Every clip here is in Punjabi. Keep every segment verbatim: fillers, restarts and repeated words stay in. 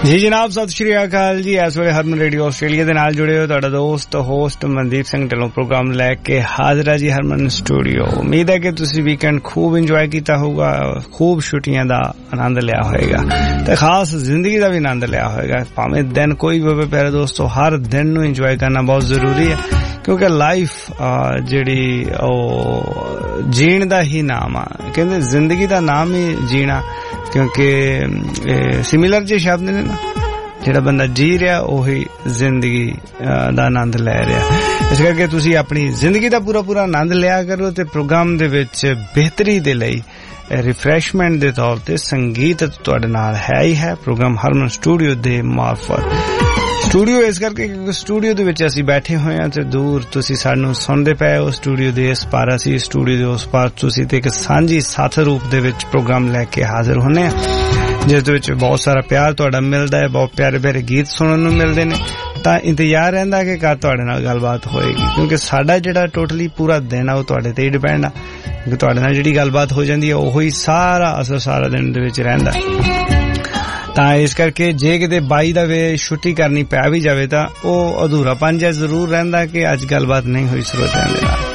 जी जनाब सत श्री अकाल जी। इस वे हरमन रेडियो आस्ट्रेलिया दे नाल जुड़े हो तुहाडा दोस्त होस्ट मनदीप सिंह ढिल्लों प्रोग्राम लैके हाजिर है जी हरमन स्टूडियो। उम्मीद है कि तुसी वीकेंड खूब इंजॉय किया होगा, खूब छुट्टियां दा आनंद लिया होएगा ते खास जिंदगी दा भी आनंद लिया होएगा। भावें दिन कोई भी होवे प्यारे दोस्तों, हर दिन नूं इंजॉय करना बहुत जरूरी है क्योंकि लाइफ जिहड़ी ओ जीण दा ही नाम आ, कहंदे जिंदगी दा नाम ही जीना, क्योंकि सिमिलर जे शब्द ने ना, जेड़ा बंदा जी रहा ओही जिंदगी दा आनंद ले रहा। इस करके तुसी अपनी जिंदगी दा पूरा पूरा आनंद लिया करो ते प्रोग्राम दे विच बेहतरी दे लई रिफ्रेशमेंट दे तौर ते संगीत तुहाडे नाल है ही है प्रोग्राम हरमन स्टूडियो दे मार्फत। स्टूडियो इस करके क्योंकि स्टूडियो दे विच असीं बैठे होए हां ते दूर तुसीं सानूं सुणदे पए हो, स्टूडियो दे इस पार असीं स्टूडियो दे उस पार तुसीं ते इक सांझी साथ रूप दे विच प्रोग्राम लैके हाजिर होने आ जिस दे विच बहुत सारा प्यार तुहाडा मिलदा है, बहुत प्यारे प्यारे गीत सुणन नूं मिलदे ने। तां इंतजार रहिंदा कि कद तुहाडे नाल गलबात होएगी क्योंकि साडा जिहड़ा टोटली पूरा दिन आ ओह तुहाडे ते ही डिपेंड आ क्योंकि तुहाडे नाल जिहड़ी गलबात हो जांदी है ओही सारा असर सारा दिन दे विच रहिंदा। तां इस करके जे किते बाई दा वे छुट्टी करनी पै भी जावे तां ओह अधूरापन जिहा जरूर रहिंदा कि अज गलबात नहीं होई श्रोतियां दे नाल।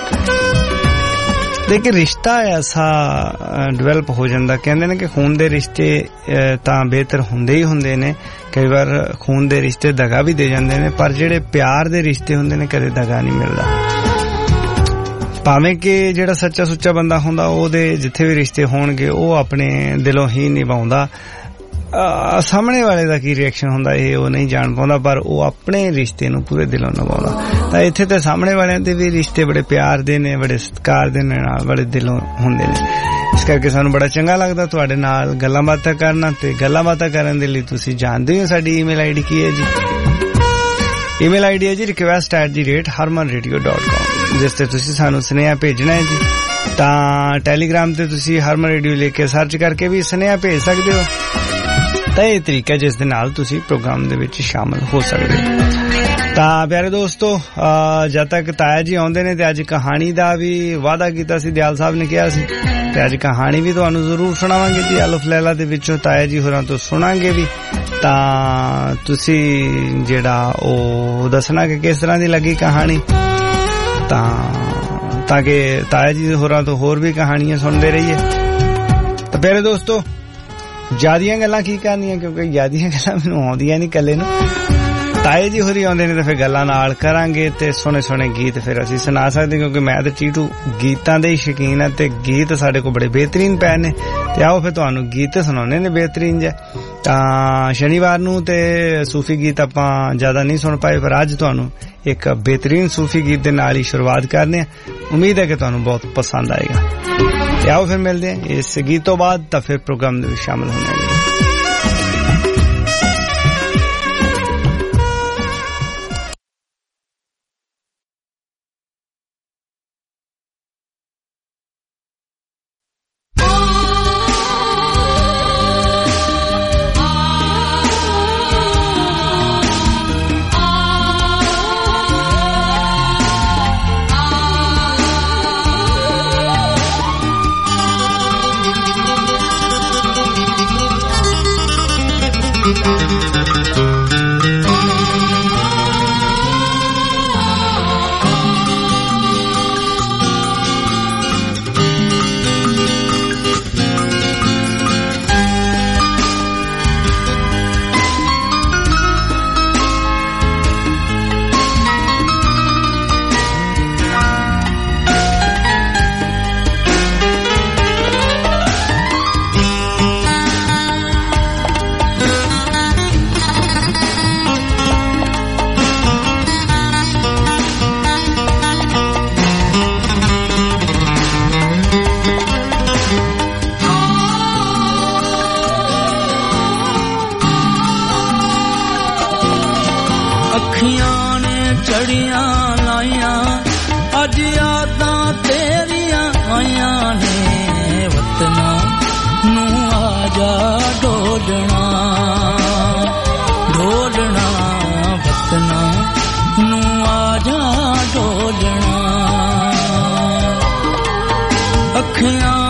लेकिन रिश्ता ऐसा डेवलप हो जाता, कहते हैं कि खून दे रिश्ते तां बेहतर हुंदे ही हुंदे ने, कई बार खून दे रिश्ते दगा भी दे जाते हैं, पर जेड़े प्यार दे रिश्ते हुंदे ने कदे दगा नहीं मिलदा। भावें कि जेड़ा सच्चा सुच्चा बंदा हुंदा ओहदे जिथे भी रिश्ते होणगे ओह अपने दिलों ही निभाउंदा। सामने वाले दा की रिएक्शन हुंदा ये ओह नहीं जान पाउंदा, पर ओह अपने रिश्ते नूं पूरे दिलों निभाउंदा। तां इत्थे ते सामने वालियां दे भी रिश्ते बड़े प्यार दे ने, बड़े सत्कार दे ने, बड़े दिलों हुंदे ने। इस करके सानूं बड़ा चंगा लगदा तुहाडे नाल गल्लां बातां करना ते गल्लां बातां करन दे लई तुसीं जाणदे हो साडी ईमेल आईडी की है जी। ईमेल आईडी है जी request at the rate Harman radio dot com, जिस ते तुसीं सानूं सुनेहा भेजना है जी। तां टैलीग्राम ते तुसीं हरमन रेडियो लिख के सर्च करके भी सुनेहा भेज सकदे हो। तां इह तरीका जिस दे नाल तुसीं प्रोग्राम दे विच शामिल हो सकदे हो। तां प्यारे दोस्तों, जद तक ताया जी आउंदे ने ते अज कहानी दा भी वादा कीता सी, दयाल साहब ने कहा सी ते अज कहानी भी तुहानूं जरूर सुणावांगे जी। अलफ लैला दे विचों ताया जी होरां तो सुणांगे भी। तां तुसीं जेड़ा ओ दसना कि किस तरह दी लगी कहानी, तां ताकि ताया जी होरां तो होर भी कहानियां सुनदे रहिए। तां प्यारे दोस्तों, ज्यादियां गल्लां की करनियां क्योंकि ज्यादियां गल्लां मैनूं आउंदियां नहीं कल्ले नूं। ताए जी होरी आउंदे ने ते फिर गल्लां नाल करांगे ते सोने सोने गीत फिर असीं सुना सकदे क्योंकि मैं ते चीटू गीतां दे ही शकीन है ते गीत साडे कोल बड़े बेहतरीन पै ने। ते आओ फिर तुहानूं गीत सुनाउने ने बेहतरीन जे। तां शनिवार नूं ते सूफी गीत आपां ज्यादा नहीं सुन पाए, पर अज तुहानूं एक बेहतरीन सूफी गीत दे नाल ही शुरुआत करने। उम्मीद है कि तुहानूं बहुत पसंद आएगा। ते आओ फिर मिलदे हैं इस गीत तो बाद, तां फिर प्रोग्राम दे विच शामिल होने लगे।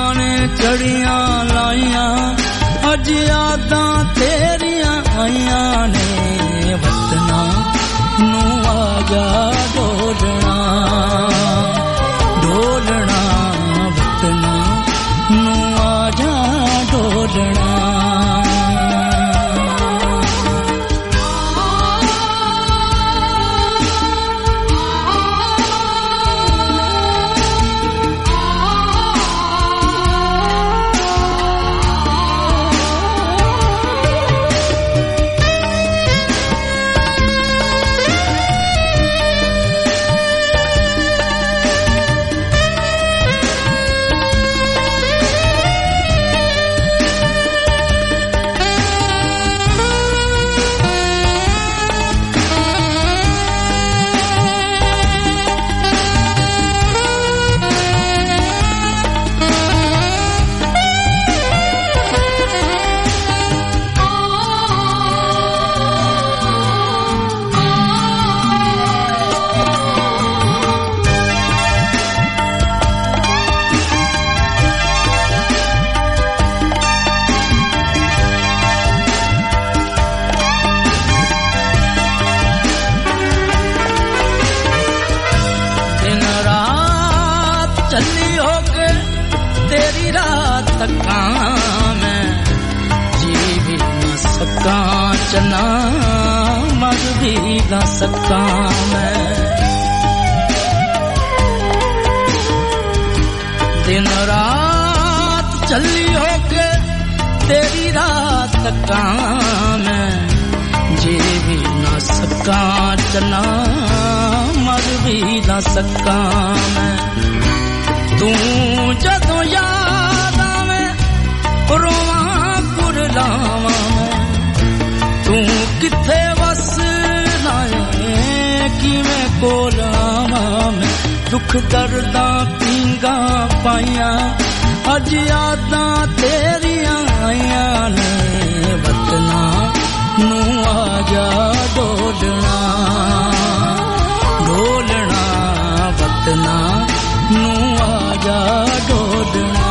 चढ़ियां लाइयां अज यादां तेरियां आइयां ना सका मैं दिन रात चली होके तेरी रात तका मैं जी भी ना सका चना मर भी ना सका मैं तू जदों याद आवे रोवां कुरलावां मैं तू किथे वसना है किवें कोलावां मैं दुख दर्दां पींगा पाइयां अज यादां तेरियां आईयां ने वतना नू आजा डोलना डोलना वतना नू आजा डोलना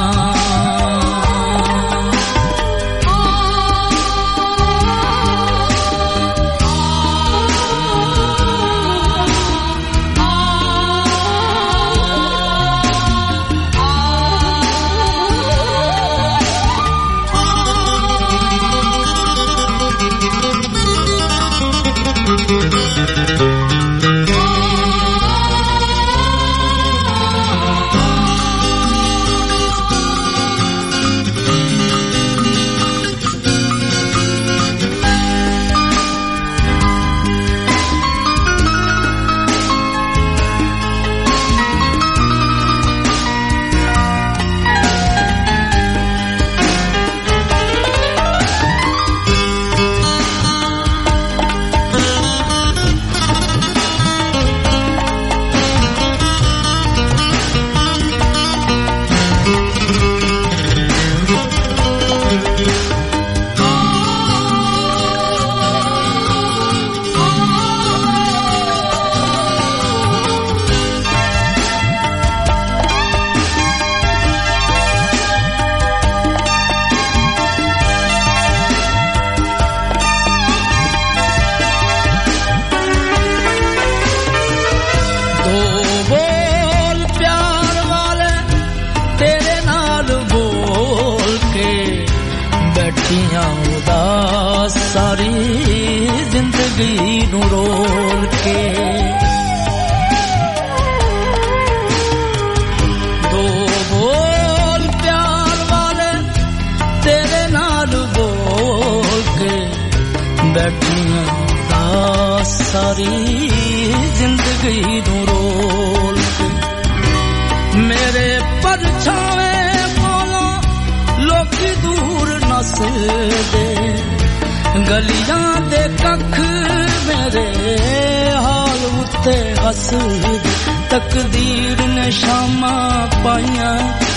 तकदीर ने शामा पाइयां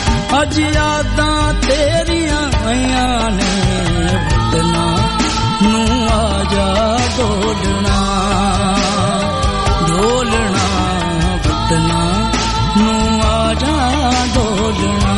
अज यादां तेरियां आईयां ने वतना नू आजा डोलना डोलना वतना नू आजा डोलना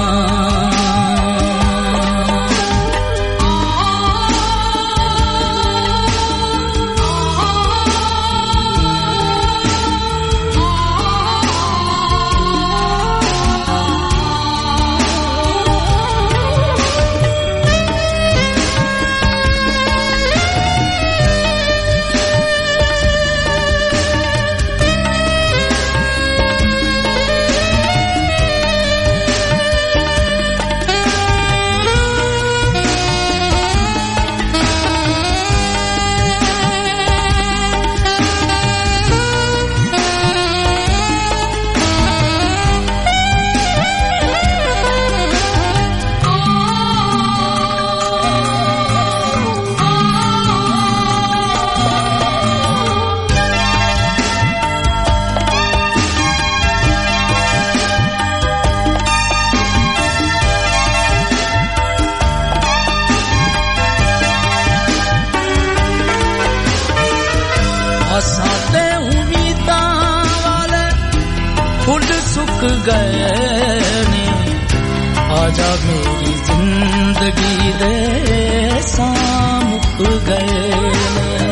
गए ने आजा मेरी जिंदगी दे सामुक गए ने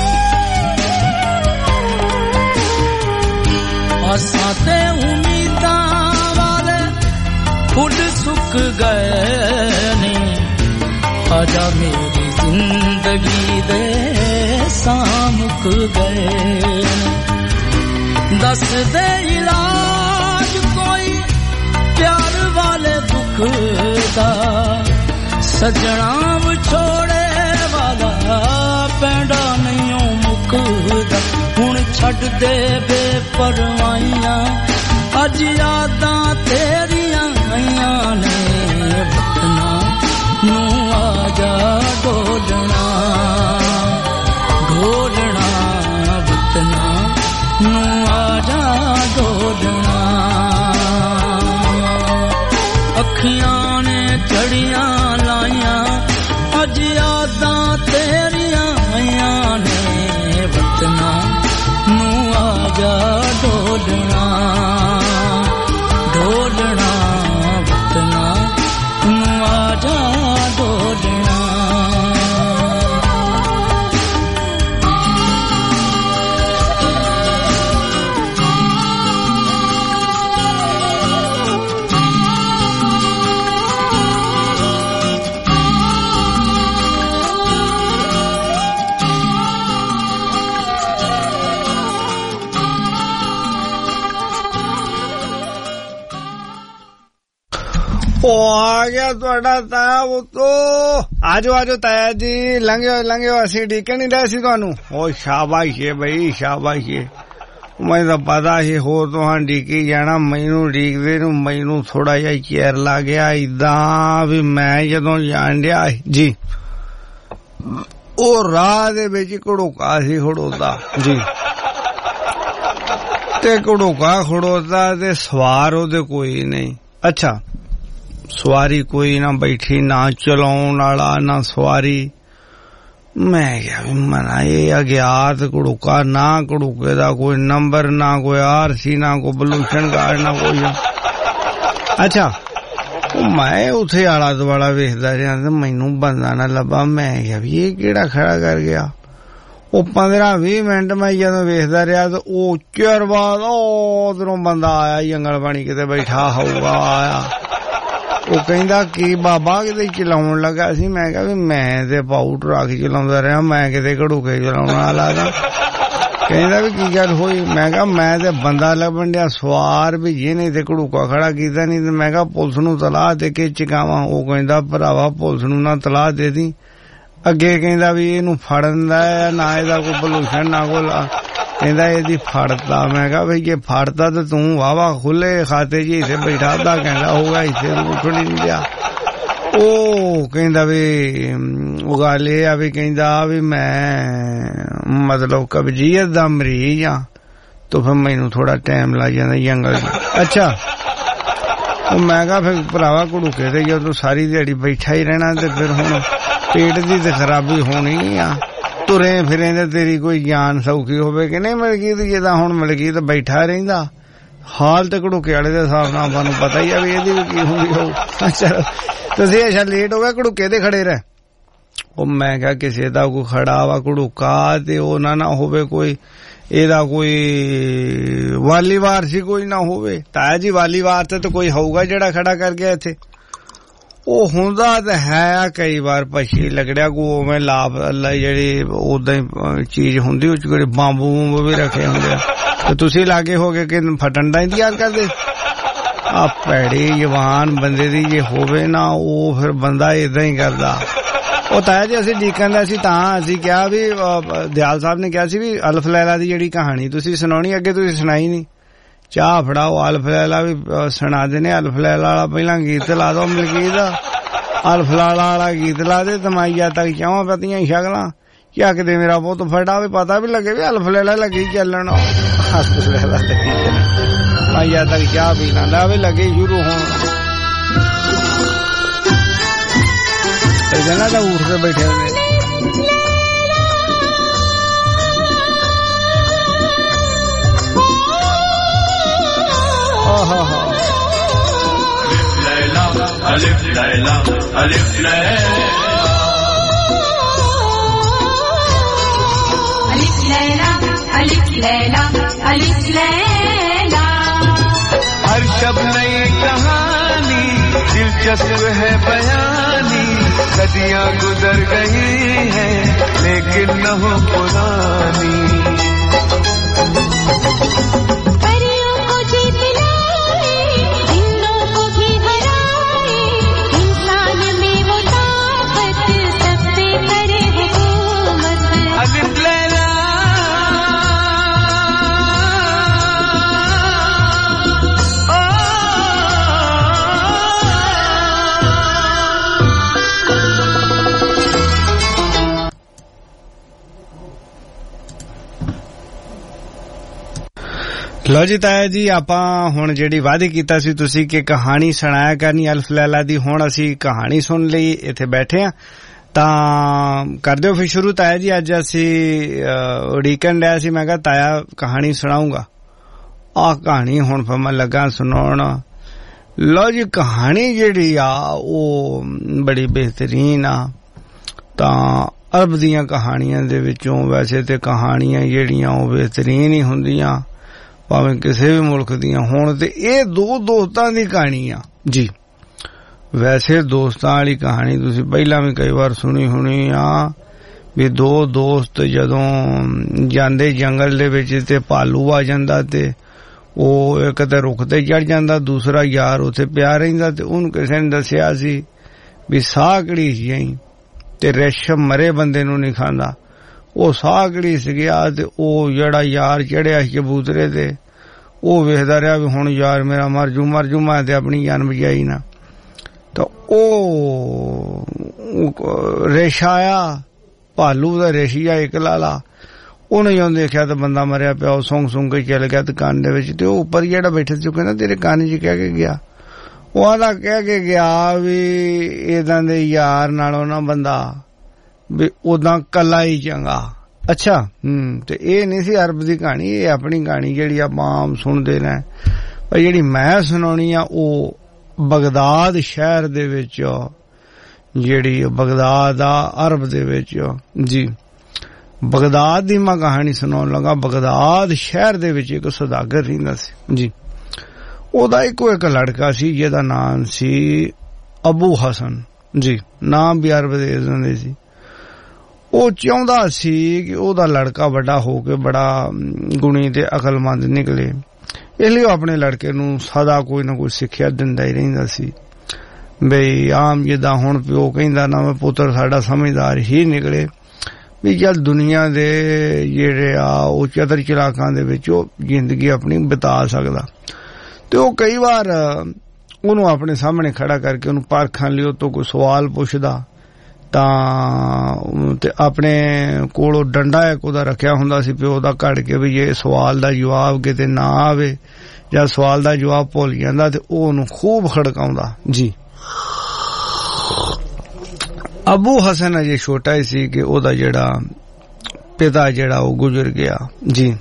आसां ते उम्मीदां वाले फुल सुक गए ने आजा मेरी जिंदगी दे सामुक ਮੁੱਕ ਗਏ ਦੱਸ ਦੇ ਇਲਾਜ ਕੋਈ ਪਿਆਰ ਵਾਲੇ ਦੁੱਖ ਦਾ ਸਜਣਾ ਵਿਛੋੜੇ ਵਾਲਾ ਪੈਂਡਾ ਨਹੀਂ ਮੁੱਕਦਾ ਹੁਣ ਛੱਡ ਦੇ ਬੇਪਰਵਾਹੀਆਂ ਅੱਜ ਯਾਦਾਂ ਤੇਰੀਆਂ ਆਈਆਂ ਨੇ ਵਤਨਾ ਨੂੰ ਆ ਜਾ ਢੋਲਣਾ ਢੋਲਣਾ ਵਤਨਾ ਨੂੰ ਆ ਜਾ ਢੋਲਣਾ ਅੱਖੀਆਂ ਨੇ ਚੜੀਆਂ ਲਾਈਆਂ ਅੱਜ ਯਾਦਾਂ ਤੇਰੀਆਂ ਆਈਆਂ ਨੇ ਵਤਨਾ ਨੂੰ ਆ ਜਾ ਢੋਲਣਾ ਢੋਲਣਾ ਵਤਨਾ ਨੂੰ ਆ ਜਾ ਢੋਲਣਾ ਉਹ ਆ ਗਿਆ ਤੁਹਾਡਾ ਤਾਇਆ ਉਤੋ ਆਜੋ ਆਜੋ ਤਾਇਆ ਜੀ ਲੰਘਿਓ ਲੰਘਿਓ ਅਸੀਂ ਡੀਕਣ ਨਹੀਂ ਰਹੇ ਸੀ ਤੁਹਾਨੂੰ ਉਹ ਸ਼ਾਬਾਸ਼ ਏ ਬਈ ਸ਼ਾਬਾਸ਼ ਏ ਮੈਨੂੰ ਤਾਂ ਪਤਾ ਸੀ ਹੋਰ ਤੁਹਾਨੂੰ ਡੀਕੀ ਜਾਣਾ ਮੈਨੂੰ ਡੀਕਦੇ ਨੂੰ ਮੈਨੂੰ ਥੋੜਾ ਜਿਹਾ ਚੇਰ ਲੱਗ ਗਿਆ ਇਦਾਂ ਵੀ ਮੈਂ ਜਦੋਂ ਜਾਣ ਡਿਆ ਜੀ ਉਹ ਰਾਹ ਦੇ ਵਿੱਚ ਘੜੋਕਾ ਸੀ ਖੜੋਤਾ ਜੀ ਤੇ ਘੜੋਕਾ ਖੜੋਤਾ ਤੇ ਸਵਾਰ ਉਹਦੇ ਕੋਈ ਨਹੀਂ ਅੱਛਾ ਸਵਾਰੀ ਕੋਈ ਨਾ ਬੈਠੀ ਨਾ ਚਲਾਉਣ ਵਾਲਾ ਨਾ ਸਵਾਰੀ ਮੈਂ ਕਿਹਾ ਵੀ ਮਨਾ ਇਹ ਅਗਿਆਤ ਘੜੂਕਾ ਨਾ ਘੜੂਕੇ ਦਾ ਕੋਈ ਨੰਬਰ ਨਾ ਕੋਈ ਆਰ ਸੀ ਨਾ ਕੋਈ ਪੋਲੂਸ਼ਨ ਕਾਰਡ ਨਾ ਕੋਈ ਅੱਛਾ ਮੈਂ ਉੱਥੇ ਆਲਾ ਦੁਆਲਾ ਵੇਖਦਾ ਰਿਹਾ ਤੇ ਮੈਨੂੰ ਬੰਦਾ ਨਾ ਲੱਭਾ ਮੈਂ ਕਿਹਾ ਵੀ ਇਹ ਕਿਹੜਾ ਖੜਾ ਕਰ ਗਿਆ ਉਹ ਪੰਦਰਾਂ ਵੀਹ ਮਿੰਟ ਮੈਂ ਜਦੋਂ ਵੇਖਦਾ ਰਿਹਾ ਤੇ ਉਹ ਚਿਰ ਬਾਅਦ ਉਹ ਉਧਰੋਂ ਬੰਦਾ ਆਇਆ ਜੰਗਲ ਪਾਣੀ ਕਿਤੇ ਬੈਠਾ ਹੋਊਗਾ ਆਇਆ ਉਹ ਕਹਿੰਦਾ ਕੀ ਬਾਬਾ ਕਿਤੇ ਚਲਾਉਣ ਲੱਗਾ ਸੀ ਮੈਂ ਕਿਹਾ ਵੀ ਮੈਂ ਤੇ ਪਾਊ ਟਰੱਕ ਚਲਾਉਂਦਾ ਰਿਹਾ ਮੈਂ ਕਿਤੇ ਘੜੂਕੇ ਚਲਾਉਣ ਵਾਲਾ ਦਾ ਕਹਿੰਦਾ ਵੀ ਕੀ ਗੱਲ ਹੋਈ ਮੈਂ ਕਿਹਾ ਮੈਂ ਤੇ ਬੰਦਾ ਲੱਭਣ ਡਿਆ ਸਵਾਰ ਵੀ ਜਿਹਨੇ ਤੇ ਘੜੂਕਾ ਖੜਾ ਕੀਤਾ ਨਹੀਂ ਤੇ ਮੈਂ ਕਿਹਾ ਪੁਲਿਸ ਨੂੰ ਤਲਾਹ ਦੇ ਕੇ ਚਕਾਵਾਂ ਉਹ ਕਹਿੰਦਾ ਭਰਾਵਾ ਪੁਲਿਸ ਨੂੰ ਨਾ ਤਲਾਹ ਦੇ ਦੀ ਅੱਗੇ ਕਹਿੰਦਾ ਵੀ ਇਹਨੂੰ ਫੜਨ ਦਾ ਨਾ ਇਹਦਾ ਕੋਈ ਪੋਲੂਸ਼ਨ ਨਾ ਕੋਈ ਕਹਿੰਦਾ ਇਹਦੀ ਫੜਦਾ ਮੈਂ ਕਿਹਾ ਬਈ ਜੇ ਫੜਦਾ ਤੇ ਤੂੰ ਵਾਵਾ ਖੁੱਲੇ ਖਾਤੇ ਜੀ ਇੱਥੇ ਬੈਠਾ ਅੱਧਾ ਘੰਟਾ ਹੋਗਾ ਇੱਥੇ ਉੱਠਣ ਨਹੀਂ ਦਿਆ ਉਹ ਕਹਿੰਦਾ ਵੀ ਉਹ ਗੱਲ ਇਹ ਆ ਵੀ ਕਹਿੰਦਾ ਵੀ ਮੈਂ ਮਤਲਬ ਕਬਜ਼ੀਅਤ ਦਾ ਮਰੀਜ਼ ਆ ਤਾਂ ਫਿਰ ਮੈਨੂੰ ਥੋੜਾ ਟਾਈਮ ਲੱਗ ਜਾਂਦਾ ਜੰਗਲ ਅੱਛਾ ਉਹ ਮੈਂ ਕਿਹਾ ਫਿਰ ਭਰਾਵਾ ਘੜੂਕੇ ਤੇ ਜਦੋਂ ਸਾਰੀ ਦਿਹਾੜੀ ਬੈਠਾ ਹੀ ਰਹਿਣਾ ਤੇ ਫਿਰ ਹੁਣ ਪੇਟ ਦੀ ਤੇ ਖਰਾਬੀ ਹੋਣੀ ਆ ਤੁਰੇ ਫਿਰੇ ਤੇ ਤੇਰੀ ਕੋਈ ਜਾਨ ਸੌਖੀ ਹੋਵੇ ਕਿ ਨਹੀਂ ਮਿਲ ਗਈ ਤੇ ਜਿੱਦਾਂ ਹੁਣ ਮਿਲ ਗਈ ਤਾਂ ਬੈਠਾ ਰਹਿੰਦਾ ਹਾਲ ਤੇ ਘੜੂਕੇ ਵਾਲੇ ਦੇ ਹਿਸਾਬ ਨਾਲ ਤੁਹਾਨੂੰ ਪਤਾ ਹੀ ਆ ਵੀ ਇਹਦੀ ਵੀ ਕੀ ਹੁੰਦੀ ਹੋਊ ਚਲੋ ਤੁਸੀਂ ਅੱਛਾ ਲੇਟ ਹੋ ਗਿਆ ਘੜੂਕੇ ਤੇ ਖੜੇ ਰਹਿ ਉਹ ਮੈਂ ਕਿਹਾ ਕਿਸੇ ਦਾ ਕੋਈ ਖੜਾ ਵਾ ਘੜੂਕਾ ਤੇ ਉਹ ਨਾ ਨਾ ਹੋਵੇ ਕੋਈ ਇਹਦਾ ਕੋਈ ਵਾਲੀਵਾਰ ਸੀ ਕੋਈ ਨਾ ਹੋਵੇ ਤਾਇਆ ਜੀ ਵਾਲੀਵਾਰ ਤੇ ਤਾਂ ਕੋਈ ਹੋਊਗਾ ਜਿਹੜਾ ਖੜਾ ਕਰ ਗਿਆ ਇੱਥੇ ਉਹ ਹੁੰਦਾ ਤਾਂ ਹੈ ਕਈ ਵਾਰ ਪਛੀ ਲੱਗੜਿਆ ਕੋ ਉਵੇਂ ਲਾਭ ਅੱਲਾ ਜਿਹੜੀ ਉਦਾਂ ਹੀ ਚੀਜ਼ ਹੁੰਦੀ ਉਹ ਚ ਕੋਈ ਬੰਬ ਬੂੰਬ ਵੀ ਰੱਖੇ ਹੁੰਦੇ ਆ ਤੇ ਤੁਸੀਂ ਲਾਗੇ ਹੋ ਗਏ ਕਿ ਫਟਣ ਦਾ ਇੰਤਜ਼ਾਰ ਕਰਦੇ ਆ ਭੈੜੀ ਜਵਾਨ ਬੰਦੇ ਦੀ ਜੇ ਹੋਵੇ ਨਾ ਉਹ ਫਿਰ ਬੰਦਾ ਏਦਾਂ ਹੀ ਕਰਦਾ ਉਹ ਤਾਇਆ ਜੀ ਅਸੀਂ ਡੀਕਣ ਦਾ ਸੀ ਤਾਂ ਅਸੀਂ ਕਿਹਾ ਵੀ ਦਿਆਲ ਸਾਹਿਬ ਨੇ ਕਿਹਾ ਸੀ ਵੀ ਅਲਫ ਲੈਲਾ ਦੀ ਜਿਹੜੀ ਕਹਾਣੀ ਤੁਸੀਂ ਸੁਣਾਉਣੀ ਅੱਗੇ ਤੁਸੀਂ ਸੁਣਾਈ ਨਹੀਂ ਚਾਹ ਫੜਾਓ ਅਲਫ ਲੈਲਾ ਵੀ ਸੁਣਾ ਦੇਣੇ ਅਲਫ ਲੈਲਾ ਵਾਲਾ ਪਹਿਲਾਂ ਗੀਤ ਲਾ ਦੋ ਮਲਕੀਤ ਦਾ ਅਲਫ ਲੈਲਾ ਵਾਲਾ ਗੀਤ ਲਾ ਦੇ ਤਮਾਈਆ ਤੱਕ ਚਾਹਾਂ ਪਤੀਆਂ ਸ਼ਗਲਾਂ ਕਿਆ ਕਿਤੇ ਮੇਰਾ ਬਹੁਤ ਫੜਾ ਵੀ ਪਤਾ ਵੀ ਲੱਗੇ ਵੀ ਅਲਫ ਲੈਲਾ ਲੱਗੀ ਚੱਲਣ ਅਲਫ ਲੈਲਾ ਲੱਗੀ ਚੱਲਣ ਮਾਈਆ ਤੱਕ ਚਾਹ ਪੀ ਲੈਂਦਾ ਵੀ ਲੱਗੇ ਸ਼ੁਰੂ ਹੋਣ ਜਨਾ ਤਾਂ ਉੱਠ ਕੇ ਬੈਠੇ ਹੁੰਦੇ Alif Layla, Alif Layla, Alif Layla, Alif Layla, Alif Layla. हर शब नई कहानी दिलचस्प है बयानी सदियां गुजर गई हैं लेकिन न हो पुरानी। परियों को जीत लाए, जिन्नों को भी हराए, इंसान में वो ताकत सब पे करे हुकूमत। अलिफ लैला ਲਓ ਜੀ ਤਾਇਆ ਜੀ, ਆਪਾਂ ਹੁਣ ਜਿਹੜੀ ਵਾਅਦੇ ਕੀਤਾ ਸੀ ਤੁਸੀਂ ਕਿ ਕਹਾਣੀ ਸੁਣਾਇਆ ਕਰਨੀ ਅਲਫ ਲੈਲਾ ਦੀ, ਹੁਣ ਅਸੀਂ ਕਹਾਣੀ ਸੁਣ ਲਈ, ਇੱਥੇ ਬੈਠੇ ਆ ਤਾਂ ਕਰ ਦਿਓ ਫਿਰ ਸ਼ੁਰੂ ਤਾਇਆ ਜੀ। ਅੱਜ ਅਸੀਂ ਉਡੀਕਣ ਡਿਆ ਸੀ, ਮੈਂ ਕਿਹਾ ਤਾਇਆ ਕਹਾਣੀ ਸੁਣਾਉਂਗਾ, ਆਹ ਕਹਾਣੀ ਹੁਣ ਫਿਰ ਮੈਂ ਲੱਗਾ ਸੁਣਾਉਣ। ਲਓ ਜੀ, ਕਹਾਣੀ ਜਿਹੜੀ ਆ ਉਹ ਬੜੀ ਬਿਹਤਰੀਨ ਆ। ਤਾਂ ਅਰਬ ਦੀਆਂ ਕਹਾਣੀਆਂ ਦੇ ਵਿੱਚੋਂ ਵੈਸੇ ਤੇ ਕਹਾਣੀਆਂ ਜਿਹੜੀਆਂ ਉਹ ਬਿਹਤਰੀਨ ਹੀ ਹੁੰਦੀਆਂ, ਭਾਵੇਂ ਕਿਸੇ ਵੀ ਮੁਲਕ ਦੀਆਂ ਹੋਣ। ਤੇ ਇਹ ਦੋ ਦੋਸਤਾਂ ਦੀ ਕਹਾਣੀ ਆ ਜੀ। ਵੈਸੇ ਦੋਸਤਾਂ ਵਾਲੀ ਕਹਾਣੀ ਤੁਸੀਂ ਪਹਿਲਾਂ ਵੀ ਕਈ ਵਾਰ ਸੁਣੀ ਹੋਣੀ ਆ ਵੀ ਦੋ ਦੋਸਤ ਜਦੋਂ ਜਾਂਦੇ ਜੰਗਲ ਦੇ ਵਿੱਚ ਤੇ ਭਾਲੂ ਆ ਜਾਂਦਾ ਤੇ ਉਹ ਇੱਕ ਤੇ ਰੁੱਖ ਤੇ ਚੜ ਜਾਂਦਾ, ਦੂਸਰਾ ਯਾਰ ਉੱਥੇ ਪਿਆ ਰਹਿੰਦਾ। ਤੇ ਉਹਨੂੰ ਕਿਸੇ ਨੇ ਦੱਸਿਆ ਸੀ ਵੀ ਸਾਹ ਕਿਹੜੀ ਸੀ ਤੇ ਰੇਸ਼ਮ ਮਰੇ ਬੰਦੇ ਨੂੰ ਨਹੀਂ ਖਾਂਦਾ। ਉਹ ਸਾਹ ਘੜੀਸ ਗਿਆ ਤੇ ਉਹ ਜਿਹੜਾ ਯਾਰ ਚੜਿਆ ਸੀ ਕਬੂਤਰੇ ਤੇ ਉਹ ਵੇਖਦਾ ਰਿਹਾ ਵੀ ਹੁਣ ਯਾਰ ਮੇਰਾ ਮਰ ਜੂ ਮਰ ਜੂ, ਮੈਂ ਤੇ ਆਪਣੀ ਜਾਨ ਬਚਾਈ ਨਾ। ਤਾਂ ਉਹ ਰੇਸ਼ਾ ਆਇਆ, ਭਾਲੂ ਦਾ ਰੇਸ਼ੀਆ ਇੱਕ ਲਾਲਾ, ਉਹਨੇ ਜਦੋਂ ਦੇਖਿਆ ਤਾਂ ਬੰਦਾ ਮਰਿਆ ਪਿਆ, ਉਹ ਸੁੰਘ ਸੁੰਘ ਕੇ ਚੱਲ ਗਿਆ ਦੁਕਾਨ ਦੇ ਵਿੱਚ। ਤੇ ਉਹ ਉੱਪਰ ਜਿਹੜਾ ਬੈਠੇ ਸੀ ਉਹ ਕਹਿੰਦਾ ਤੇਰੇ ਕੰਨ 'ਚ ਕਹਿ ਕੇ ਗਿਆ? ਉਹ ਆਦਾ ਕਹਿ ਕੇ ਗਿਆ ਵੀ ਏਦਾਂ ਦੇ ਯਾਰ ਨਾਲੋਂ ਨਾ ਬੰਦਾ ਵੀ ਉਦਾਂ ਕੱਲਾ ਹੀ ਚੰਗਾ। ਅੱਛਾ, ਹਮ ਤੇ ਇਹ ਨਹੀਂ ਸੀ ਅਰਬ ਦੀ ਕਹਾਣੀ, ਇਹ ਆਪਣੀ ਕਹਾਣੀ ਜਿਹੜੀ ਆਪਾਂ ਆਮ ਸੁਣਦੇ ਨੇ। ਪਰ ਜਿਹੜੀ ਮੈਂ ਸੁਣਾਉਣੀ ਆ ਉਹ ਬਗਦਾਦ ਸ਼ਹਿਰ ਦੇ ਵਿੱਚ, ਜਿਹੜੀ ਬਗਦਾਦ ਆ ਅਰਬ ਦੇ ਵਿੱਚ ਜੀ, ਬਗਦਾਦ ਦੀ ਮੈਂ ਕਹਾਣੀ ਸੁਣਾਉਣ ਲੱਗਾ। ਬਗਦਾਦ ਸ਼ਹਿਰ ਦੇ ਵਿੱਚ ਇੱਕ ਸੌਦਾਗਰ ਰਹਿੰਦਾ ਸੀ ਜੀ। ਉਹਦਾ ਇੱਕੋ ਇੱਕ ਲੜਕਾ ਸੀ ਜਿਹਦਾ ਨਾਮ ਸੀ ਅਬੂ ਹਸਨ ਜੀ, ਨਾਮ ਵੀ ਅਰਬ ਦੇ ਜਾਂਦੇ ਸੀ। ਉਹ ਚਾਹੁੰਦਾ ਸੀ ਕਿ ਉਹਦਾ ਲੜਕਾ ਵੱਡਾ ਹੋ ਕੇ ਬੜਾ ਗੁਣੀ ਤੇ ਅਕਲਮੰਦ ਨਿਕਲੇ, ਇਸ ਲਈ ਉਹ ਆਪਣੇ ਲੜਕੇ ਨੂੰ ਸਦਾ ਕੋਈ ਨਾ ਕੋਈ ਸਿੱਖਿਆ ਦਿੰਦਾ ਹੀ ਰਹਿੰਦਾ ਸੀ। ਬਈ ਆਮ ਜਿੱਦਾਂ ਹੁਣ ਪਿਓ ਕਹਿੰਦਾ ਨਾ ਮੈਂ ਪੁੱਤਰ ਸਾਡਾ ਸਮਝਦਾਰ ਹੀ ਨਿਕਲੇ, ਵੀ ਚੱਲ ਦੁਨੀਆ ਦੇ ਜਿਹੜੇ ਆ ਉਹ ਚਤਰ ਚਲਾਕਾਂ ਦੇ ਵਿੱਚ ਉਹ ਜ਼ਿੰਦਗੀ ਆਪਣੀ ਬਿਤਾ ਸਕਦਾ। ਤੇ ਉਹ ਕਈ ਵਾਰ ਉਹਨੂੰ ਆਪਣੇ ਸਾਹਮਣੇ ਖੜਾ ਕਰਕੇ ਉਹਨੂੰ ਪਰਖਣ ਲਈ ਉਹ ਤੋਂ ਕੋਈ ਸਵਾਲ ਪੁੱਛਦਾ। ਤਾਂ ਤੇ ਆਪਣੇ ਕੋਲੋਂ ਡੰਡਾ ਇੱਕ ਉਹਦਾ ਰੱਖਿਆ ਹੁੰਦਾ ਸੀ ਪਿਓ ਦਾ ਕੱਢ ਕੇ, ਵੀ ਜੇ ਸਵਾਲ ਦਾ ਜਵਾਬ ਕਿਤੇ ਨਾ ਆਵੇ ਜਾਂ ਸਵਾਲ ਦਾ ਜਵਾਬ ਭੁੱਲ ਜਾਂਦਾ ਤੇ ਉਹ ਉਹਨੂੰ ਖੂਬ ਖੜਕਾਉਂਦਾ ਜੀ। ਅਬੂ ਹਸਨ ਅਜੇ ਛੋਟਾ ਹੀ ਸੀ ਕਿ ਉਹਦਾ ਜਿਹੜਾ ਪਿਤਾ ਜਿਹੜਾ ਉਹ ਗੁਜ਼ਰ ਗਿਆ ਜੀ।